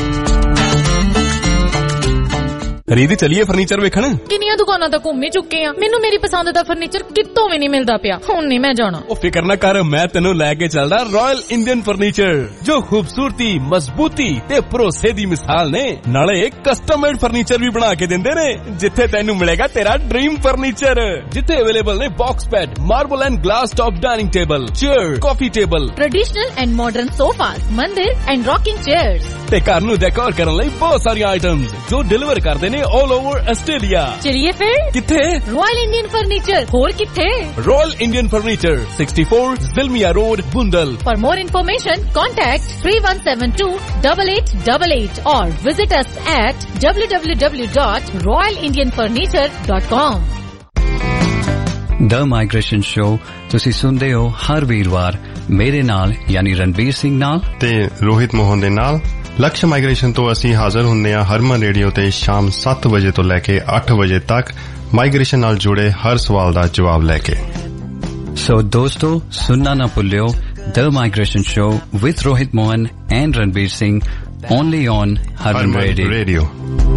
ਰੀਦੀ ਚਲੀਏ ਫਰਨੀਚਰ ਵੇਖਣ। ਕਿੰਨੀਆਂ ਦੁਕਾਨਾਂ ਤੱਕ ਘੁੰਮ ਚੁੱਕੇ ਆ, ਮੈਨੂੰ ਮੇਰੀ ਪਸੰਦ ਦਾ ਫਰਨੀਚਰ ਕਿਤੋਂ ਵੀ ਨਹੀਂ ਮਿਲਦਾ ਪਿਆ। ਹੁਣ ਨਹੀਂ ਮੈਂ ਜਾਣਾ। ਉਹ ਫਿਕਰ ਨਾ ਕਰ, ਮੈਂ ਤੈਨੂੰ ਲੈ ਕੇ ਚੱਲਦਾ ਰਾਇਲ ਇੰਡੀਅਨ ਫਰਨੀਚਰ, ਜੋ ਖੂਬਸੂਰਤੀ, ਮਜ਼ਬੂਤੀ ਤੇ ਭਰੋਸੇ ਦੀ ਮਿਸਾਲ ਨੇ। ਨਾਲੇ ਕਸਟਮ ਮੇਡ ਫਰਨੀਚਰ ਵੀ ਬਣਾ ਕੇ ਦਿੰਦੇ ਨੇ, ਜਿੱਥੇ ਤੈਨੂੰ ਮਿਲੇਗਾ ਤੇਰਾ ਡ੍ਰੀਮ ਫਰਨੀਚਰ। ਜਿੱਥੇ ਅਵੇਲੇਬਲ ਨੇ box bed, marble and glass top dining table, chair, coffee table, traditional and modern sofas, mandir and rocking chairs ਤੇ ਘਰ ਨੂੰ ਡੈਕੋਰ ਕਰਨ ਲਈ ਬਹੁਤ ਸਾਰੀਆਂ ਆਈਟਮਸ ਜੋ ਡਿਲੀਵਰ ਕਰਦੇ ਨੇ all over Australia। ਚਲਿਏ ਫਿਰ ਕਿੱਥੇ? Royal Indian furniture. ਹੋਰ ਕਿੱਥੇ? Royal Indian furniture sixty-four Zilmia Road, Bundal। For more information contact three one seven two eight eight eight eight or visit us at w w w dot royal indian furniture dot com। The Migration Show ਤੁਸੀਂ ਸੁਣਦੇ ਹੋ ਹਰ ਵੀਰਵਾਰ ਮੇਰੇ ਨਾਲ ਯਾਨੀ ਰਣਬੀਰ ਸਿੰਘ ਨਾਲ ਤੇ ਰੋਹਿਤ ਮੋਹਨ ਦੇ ਨਾਲ। ਲਕਸ਼ ਮਾਈਗ੍ਰੇਸ਼ਨ ਤੋਂ ਅਸੀਂ ਹਾਜ਼ਰ ਹੁੰਦੇ ਹਾਂ ਹਰਮਨ ਰੇਡੀਓ ਤੇ ਸ਼ਾਮ ਸੱਤ ਵਜੇ ਤੋਂ ਲੈ ਕੇ ਅੱਠ ਵਜੇ ਤੱਕ ਮਾਈਗ੍ਰੇਸ਼ਨ ਨਾਲ ਜੁੜੇ ਹਰ ਸਵਾਲ ਦਾ ਜਵਾਬ ਲੈ ਕੇ। ਸੋ ਦੋਸਤੋ ਸੁਣਨਾ ਨਾ ਭੁੱਲਿਓ The Migration Show with Rohit Mohan and Ranbir Singh only on Harman Radio. Radio.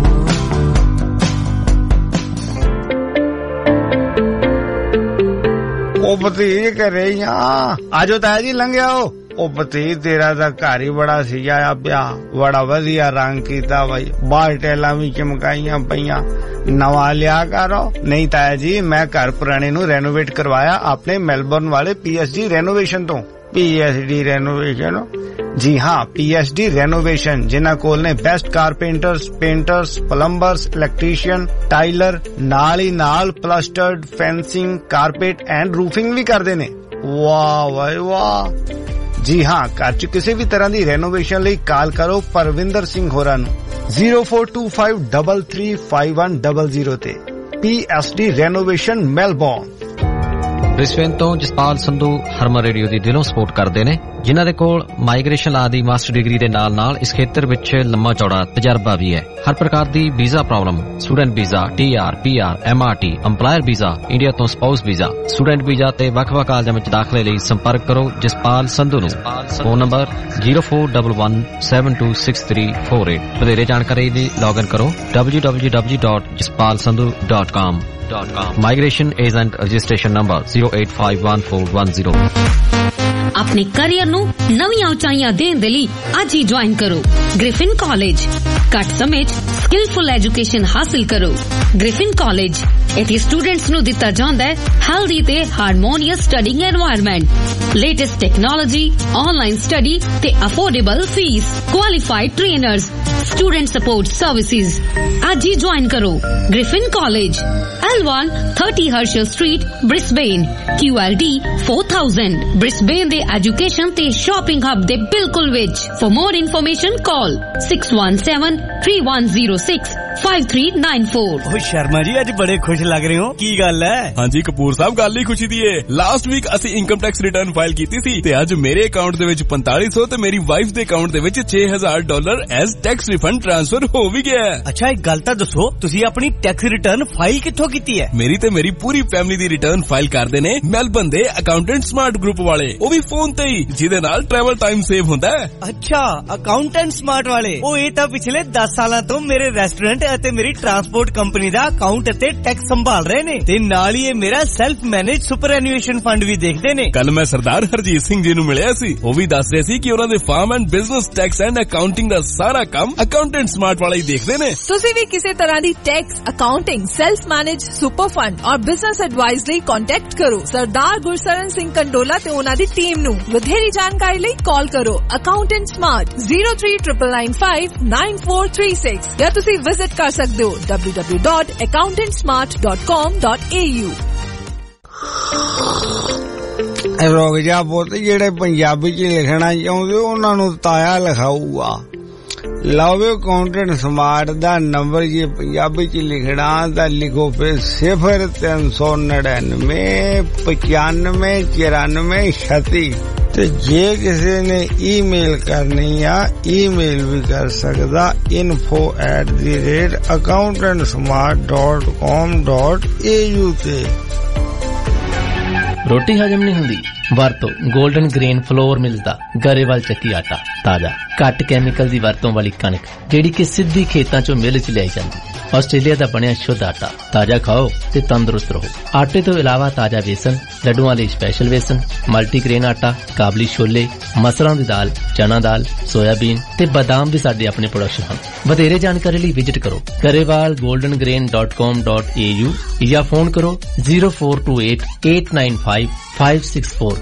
ਉਹ ਭਤੀਜ ਘਰੇ ਹੀ ਆ, ਆਜੋ ਤਾਇਆ ਜੀ ਲੰਘਿਆਓ। ਉਹ ਭਤੀਜ ਤੇਰਾ ਤਾਂ ਘਰ ਹੀ ਬੜਾ ਸਜਾਇਆ ਪਿਆ, ਬੜਾ ਵਧੀਆ ਰੰਗ ਕੀਤਾ ਬਾਈ, ਬਾਹਰ ਟੈਲਾਂ ਵੀ ਚਮਕਾਈਆਂ ਪਈਆਂ, ਨਵਾਂ ਲਿਆ ਕਰੋ। ਨਹੀਂ ਤਾਇਆ ਜੀ, ਮੈਂ ਘਰ ਪੁਰਾਣੇ ਨੂੰ ਰੈਨੋਵੇਟ ਕਰਵਾਇਆ ਆਪਣੇ ਮੈਲਬੌਰਨ ਵਾਲੇ ਪੀ ਐਸ ਡੀ ਰੈਨੋਵੇਸ਼ਨ ਤੋਂ। P S D renovation? ਜੀ ਹਾਂ, ਪੀ ਐਸ ਡੀ ਰੈਨੋਵੇਸ਼ਨ, ਜਿਨ੍ਹਾਂ ਕੋਲ ਨੇ best carpenters, painters, plumbers, electrician, tiler, ਨਾਲ ਹੀ ਨਾਲ plastered, fencing, carpet and roofing ਵੀ ਕਰਦੇ ਨੇ। ਵਾਹ ਵਾਹ ਵਾਹ। ਜੀ ਹਾਂ, ਘਰ ਚ ਕਿਸੇ ਵੀ ਤਰ੍ਹਾਂ ਦੀ ਰੈਨੋਵੇਸ਼ਨ ਲਈ ਕਾਲ ਕਰੋ ਪਰਵਿੰਦਰ ਸਿੰਘ ਹੋਰਾਂ ਨੂੰ zero four two five three three five one zero zero ਤੇ। P S D renovation Melbourne. Brisbane ਤੋਂ ਜਸਪਾਲ ਸੰਧੂ ਹਰਮਨ ਰੇਡੀਓ ਦੀ ਦਿਲੋਂ ਸਪੋਰਟ ਕਰਦੇ ਨੇ, ਜਿਨ੍ਹਾਂ ਦੇ ਕੋਲ ਮਾਈਗ੍ਰੇਸ਼ਨ ਲਾ ਦੀ ਮਾਸਟਰ ਡਿਗਰੀ ਦੇ ਨਾਲ ਨਾਲ ਇਸ ਖੇਤਰ ਵਿੱਚ ਲੰਮਾ ਚੌੜਾ ਤਜਰਬਾ ਵੀ ਹੈ। ਹਰ ਪ੍ਰਕਾਰ ਦੀ visa problem, student visa, T R, P R, M R T, employer visa, India ਤੋਂ ਸਪਾਊਸ ਵੀਜ਼ਾ, ਸਟੂਡੈਂਟ ਵੀਜ਼ਾ ਤੇ ਵੱਖ-ਵੱਖ ਕਾਲਜਾਂ ਵਿੱਚ ਦਾਖਲੇ ਲਈ ਸੰਪਰਕ ਕਰੋ ਜਸਪਾਲ ਸੰਧੂ ਨੂੰ। Phone number zero four one one seven two six three four eight। ਵਧੇਰੇ ਜਾਣਕਾਰੀ ਲਈ ਲੌਗਇਨ ਕਰੋ w w w dot jaspal sandhu dot com। Migration Agent Registration Number zero eight five one four one zero। ਆਪਣੇ ਕੈਰੀਅਰ ਨੂੰ ਨਵੀਆਂ ਉਚਾਈਆਂ ਦੇਣ ਦੇ ਲਈ ਅੱਜ ਹੀ ਜੁਆਇਨ ਕਰੋ ਗ੍ਰਿਫਿਨ ਕਾਲਜ। ਘੱਟ ਸਮੇਂ 'ਚ ਸਕਿਲਫੁਲ ਐਜੂਕੇਸ਼ਨ ਹਾਸਿਲ ਕਰੋ। ਗ੍ਰਿਫਿਨ ਕਾਲਜ ਇੱਥੇ ਸਟੂਡੈਂਟਸ ਨੂੰ ਦਿੱਤਾ ਜਾਂਦਾ ਹੈ ਹੈਲਦੀ ਤੇ harmonious studying environment, latest technology, online study ਤੇ affordable fees, qualified trainers, student support services. ਅੱਜ ਹੀ ਜੁਆਇਨ ਕਰੋ Griffin college, L one thirty Herschel Street, Brisbane, Q L D four thousand। Brisbane ਦੇ ਐਜੂਕੇਸ਼ਨ ਤੇ ਸ਼ਾਪਿੰਗ ਹੱਬ ਦੇ ਬਿਲਕੁਲ ਵਿੱਚ। For more information call six one seven three one zero six five three nine four। ਓ ਸ਼ਰਮਾ ਜੀ, ਅੱਜ ਬੜੇ ਖੁਸ਼ ਲੱਗ ਰਹੇ ਹੋ, ਕੀ ਗੱਲ ਹੈ? ਹਾਂਜੀ ਕਪੂਰ ਸਾਹਿਬ, ਗੱਲ ਹੀ ਖੁਸ਼ੀ ਦੀ ਏ। ਲਾਸਟ ਵੀਕ ਅਸੀਂ ਇਨਕਮ ਟੈਕਸ ਰਿਟਰਨ ਫਾਈਲ ਕੀਤੀ ਸੀ ਤੇ ਅੱਜ ਮੇਰੇ ਅਕਾਊਂਟ ਦੇ ਵਿੱਚ ਪੰਤਾਲੀ ਸੌ ਤੇ ਮੇਰੀ ਵਾਈਫ ਦੇ ਅਕਾਊਂਟ ਦੇ ਵਿੱਚ ਛੇ ਹਜ਼ਾਰ dollar as tax refund transfer ਹੋ ਵੀ ਗਿਆ। ਅੱਛਾ, ਇੱਕ ਗੱਲ ਤਾਂ ਦੱਸੋ, ਤੁਸੀਂ ਆਪਣੀ ਟੈਕਸ ਰਿਟਰਨ ਫਾਈਲ ਕਿੱਥੋਂ ਕੀਤੀ ਹੈ? ਮੇਰੀ ਤੇ ਮੇਰੀ ਪੂਰੀ ਫੈਮਿਲੀ ਦੀ ਰਿਟਰਨ ਫਾਈਲ ਕਰਦੇ ਨੇ ਮੈਲਬਨ ਦੇ ਅਕਾਊਂਟੈਂਟ ਸਮਾਰਟ ਗਰੁੱਪ ਵਾਲੇ, ਉਹ ਵੀ ਫੋਨ ਤੇ ਹੀ, ਜਿਹਦੇ ਨਾਲ ਟਰੈਵਲ ਟਾਈਮ ਸੇਵ ਹੁੰਦਾ ਹੈ। ਅੱਛਾ, ਅਕਾਊਂਟੈਂਟ ਸਮਾਰਟ ਵਾਲੇ, ਉਹ ਇਹ ਤਾਂ ਪਿਛਲੇ ਦਸ ਸਾਲਾਂ ਤੋਂ ਮੇਰੇ ਰੈਸਟੋਰੈਂਟ ਅਤੇ ਮੇਰੀ ਟਰਾਂਸਪੋਰਟ ਕੰਪਨੀ ਦਾ ਅਕਾਊਂਟ ਅਤੇ ਟੈਕਸ ਸੰਭਾਲ ਰਹੇ ਨੇ ਤੇ ਨਾਲ ਹੀ ਇਹ ਮੇਰਾ self manage superannuation fund ਵੀ ਦੇਖਦੇ ਨੇ। ਕੱਲ ਮੈਂ ਸਰਦਾਰ ਹਰਜੀਤ ਸਿੰਘ ਜੀ ਨੂੰ ਮਿਲਿਆ ਸੀ, ਉਹ ਵੀ ਦੱਸ ਰਹੇ ਸੀ ਕਿ ਉਹਨਾਂ ਦੇ farm and business tax and accounting ਦਾ ਸਾਰਾ ਕੰਮ ਅਕਾਊਂਟੈਂਟ ਸਮਾਰਟ ਵਾਲਾ ਹੀ ਦੇਖਦੇ ਨੇ। ਤੁਸੀਂ ਵੀ ਕਿਸੇ ਤਰ੍ਹਾਂ ਦੀ tax, accounting, self manage super fund ਔਰ ਬਿਜ਼ਨਸ ਐਡਵਾਈਸ ਲਈ ਕੰਟੈਕਟ ਕਰੋ ਸਰਦਾਰ ਗੁਰਸਰਨ ਸਿੰਘ ਕੰਡੋਲਾ ਤੇ ਉਹਨਾਂ ਦੀ ਟੀਮ ਨੂੰ। ਵਧੇਰੀ ਜਾਣਕਾਰੀ ਲਈ ਕਾਲ ਕਰੋ accountant smart zero three nine nine five nine four three six ਜਾਂ ਤੁਸੀਂ ਵਿਜ਼ਿਟ ਕਰ ਸਕਦੇ ਹੋ w w w dot accountant smart dot com dot a u। ਰੋਗ ਜਾ ਪੁੱਤ, ਜਿਹੜੇ ਪੰਜਾਬੀ ਚ ਲਿਖਣਾ ਚਾਹੁੰਦੇ ਉਹਨਾਂ ਨੂੰ ਤਾਇਆ ਲਿਖਾਊਗਾ। ਲਓ ਅਕਾਊਂਟੈਂਟ ਸਮਾਰਟ ਦਾ ਨੰਬਰ ਜੇ ਪੰਜਾਬੀ ਚ ਲਿਖਣਾ ਤਾਂ ਲਿਖੋ ਫਿਰ ਸਿਫਰ ਤਿੰਨ ਸੌ ਨੜਿਨਵੇਂ ਪਚਾਨਵੇਂ ਚੁਰਾਨਵੇਂ ਛੱਤੀ। ਤੇ ਜੇ ਕਿਸੇ ਨੇ ਈਮੇਲ ਕਰਨੀ ਆ ਈਮੇਲ ਵੀ ਕਰ ਸਕਦਾ info at the rate accountantsmart dot com dot a u ਤੇ। ਰੋਟੀ ਹਜਮ ਨਹੀਂ ਹੁੰਦੀ? ਵਰਤੋ 골ਡਨ ਗ੍ਰੇਨ ਫਲੋਰ ਮਿਲਸ ਦਾ ਗਰੇਵਾਲ ਚੱਕੀ ਆਟਾ। ਤਾਜ਼ਾ ਘੱਟ ਕੈਮੀਕਲ ਦੀ ਵਰਤੋਂ ਵਾਲੀ ਕਣਕ ਜਿਹੜੀ ਕਿ ਸਿੱਧੀ ਖੇਤਾਂ ਚੋਂ ਮਿਲ ਚ ਲਿਆਈ ਜਾਂਦੀ। ਆਸਟ੍ਰੇਲੀਆ ਦਾ ਬਣਿਆ ਸ਼ੁੱਧ ਆਟਾ। ਤਾਜ਼ਾ ਖਾਓ ਤੇ ਤੰਦਰੁਸਤ ਰਹੋ। ਆਟੇ ਤੋਂ ਇਲਾਵਾ ਤਾਜ਼ਾ ਵੇਸਣ, ਲੱਡੂਆਂ ਲਈ ਸਪੈਸ਼ਲ ਵੇਸਣ, ਮਲਟੀਗ੍ਰੇਨ ਆਟਾ, ਕਾਬਲੀ ਛੋਲੇ, ਮਸਰਾਂ ਦੀ ਦਾਲ, ਚਨਾ ਦਾਲ, ਸੋਇਆਬੀਨ ਤੇ ਬਾਦਾਮ ਵੀ ਸਾਡੇ ਆਪਣੇ ਪ੍ਰੋਡਕਸ਼ਨ ਹਨ। ਵਧੇਰੇ ਜਾਣਕਾਰੀ ਲਈ ਵਿਜ਼ਿਟ ਕਰੋ Grewal golden grain dot com dot a u ਜਾਂ ਫੋਨ ਕਰੋ zero four two eight eight nine five five six four।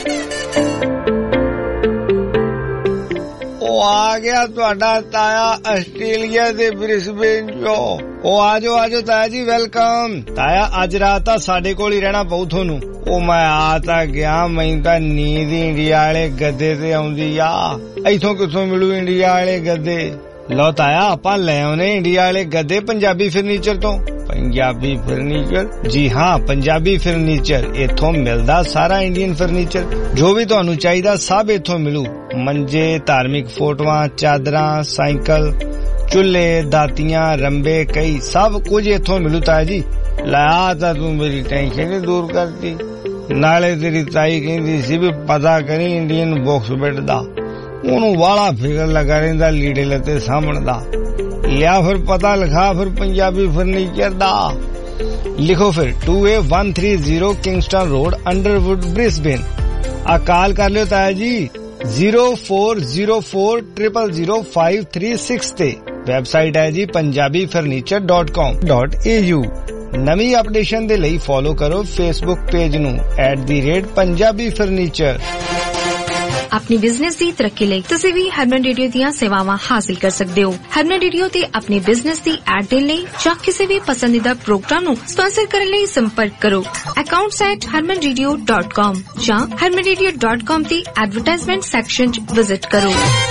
ਉਹ ਆ ਗਿਆ ਤੁਹਾਡਾ ਤਾਇਆ ਆਸਟ੍ਰੇਲੀਆ ਦੇ ਬ੍ਰਿਸਬੇਨ ਚੋਂ। ਉਹ ਆਜੋ ਆਜੋ ਤਾਇਆ ਜੀ, ਵੈਲਕਮ। ਤਾਇਆ ਅੱਜ ਰਾਤ ਤਾਂ ਸਾਡੇ ਕੋਲ ਹੀ ਰਹਿਣਾ ਪਊ ਤੁਹਾਨੂੰ। ਉਹ ਮੈਂ ਆ ਤਾਂ ਗਿਆ, ਮੈਨੂੰ ਤਾਂ ਨੀਂਦ ਇੰਡੀਆ ਵਾਲੇ ਗੱਦੇ ਤੇ ਆਉਂਦੀ ਆ। ਇੱਥੋਂ ਕਿੱਥੋਂ ਮਿਲੂ ਇੰਡੀਆ ਵਾਲੇ ਗੱਦੇ? ਲਓ ਤਾਇਆ ਆਪਾਂ ਲੈ ਆਉਨੇ ਇੰਡੀਆ ਵਾਲੇ ਗੱਦੇ ਪੰਜਾਬੀ ਫਰਨੀਚਰ ਤੋਂ। ਪੰਜਾਬੀ ਫਰਨੀਚਰ? ਜੀ ਹਾਂ, ਪੰਜਾਬੀ ਫਰਨੀਚਰ। ਇੱਥੋਂ ਮਿਲਦਾ ਸਾਰਾ ਇੰਡੀਅਨ ਫਰਨੀਚਰ, ਜੋ ਵੀ ਤੁਹਾਨੂੰ ਚਾਹੀਦਾ ਸਭ ਇੱਥੋਂ ਮਿਲੂ। ਮੰਜੇ, ਧਾਰਮਿਕ ਫੋਟੋਆਂ, ਚਾਦਰਾਂ, ਸਾਈਕਲ, ਚੁੱਲ੍ਹੇ, ਦਾਤੀਆਂ, ਰੰਬੇ, ਕਈ ਸਭ ਕੁਝ ਇੱਥੋਂ ਮਿਲੂ ਤਾਇਆ ਜੀ। ਲਾ ਤਾਂ ਤੂੰ ਮੇਰੀ ਟੈਨਸ਼ਨ ਹੀ ਦੂਰ ਕਰਤੀ। ਨਾਲੇ ਤੇਰੀ ਤਾਈ ਕਹਿੰਦੀ ਸੀ ਵੀ ਪਤਾ ਕਰੀ ਇੰਡੀਅਨ ਬਾਕਸ ਬੈੱਡ ਦਾ, ਉਹਨੂੰ ਵਾਲਾ ਫਿਕਰ ਲੱਗਾ ਰਹਿੰਦਾ ਲੀੜੇ ਲੱਤੇ ਸਾਂਭਣ ਦਾ। ਲਿਆ ਫਿਰ ਪਤਾ ਲਿਖਾ ਫਿਰ ਪੰਜਾਬੀ ਫਰਨੀਚਰ ਦਾ। ਲਿਖੋ ਫਿਰ two A one three zero Kingston road, Underwood, Brisbane. ਆ ਕਾਲ ਕਰ ਲਿਓ ਤਾਇਆ ਜੀ zero four zero four zero zero zero five three six ਤੇ। ਵੈਬਸਾਈਟ ਹੈ ਜੀ Punjabi furniture dot com dot a u। ਨਵੀਂ ਅਪਡੇਸ਼ਨ ਦੇ ਲਈ ਫੋਲੋ ਕਰੋ ਫੇਸਬੁੱਕ ਪੇਜ ਨੂੰ at the rate Punjabi furniture. अपनी बिजनेस की तरक्की ਲਈ ਤੁਸੀਂ ਵੀ ਹਰਮਨ ਰੇਡੀਓ ਦੀਆਂ ਸੇਵਾਵਾਂ ਹਾਸਲ ਕਰ ਸਕਦੇ ਹੋ। ਹਰਮਨ ਰੇਡੀਓ ਤੇ ਆਪਣੇ ਬਿਜ਼ਨਸ ਦੀ ਐਡ ਦੇਣ ਲਈ ਜਾਂ ਕਿਸੇ ਵੀ ਪਸੰਦੀਦਾ ਪ੍ਰੋਗਰਾਮ ਨੂੰ ਸਪਾਂਸਰ ਕਰਨ ਲਈ ਸੰਪਰਕ ਕਰੋ accounts at harman radio dot com ਜਾਂ harman radio dot com ਦੀ ਐਡਵਰਟਾਈਜ਼ਮੈਂਟ ਸੈਕਸ਼ਨ 'ਚ ਵਿਜ਼ਿਟ ਕਰੋ।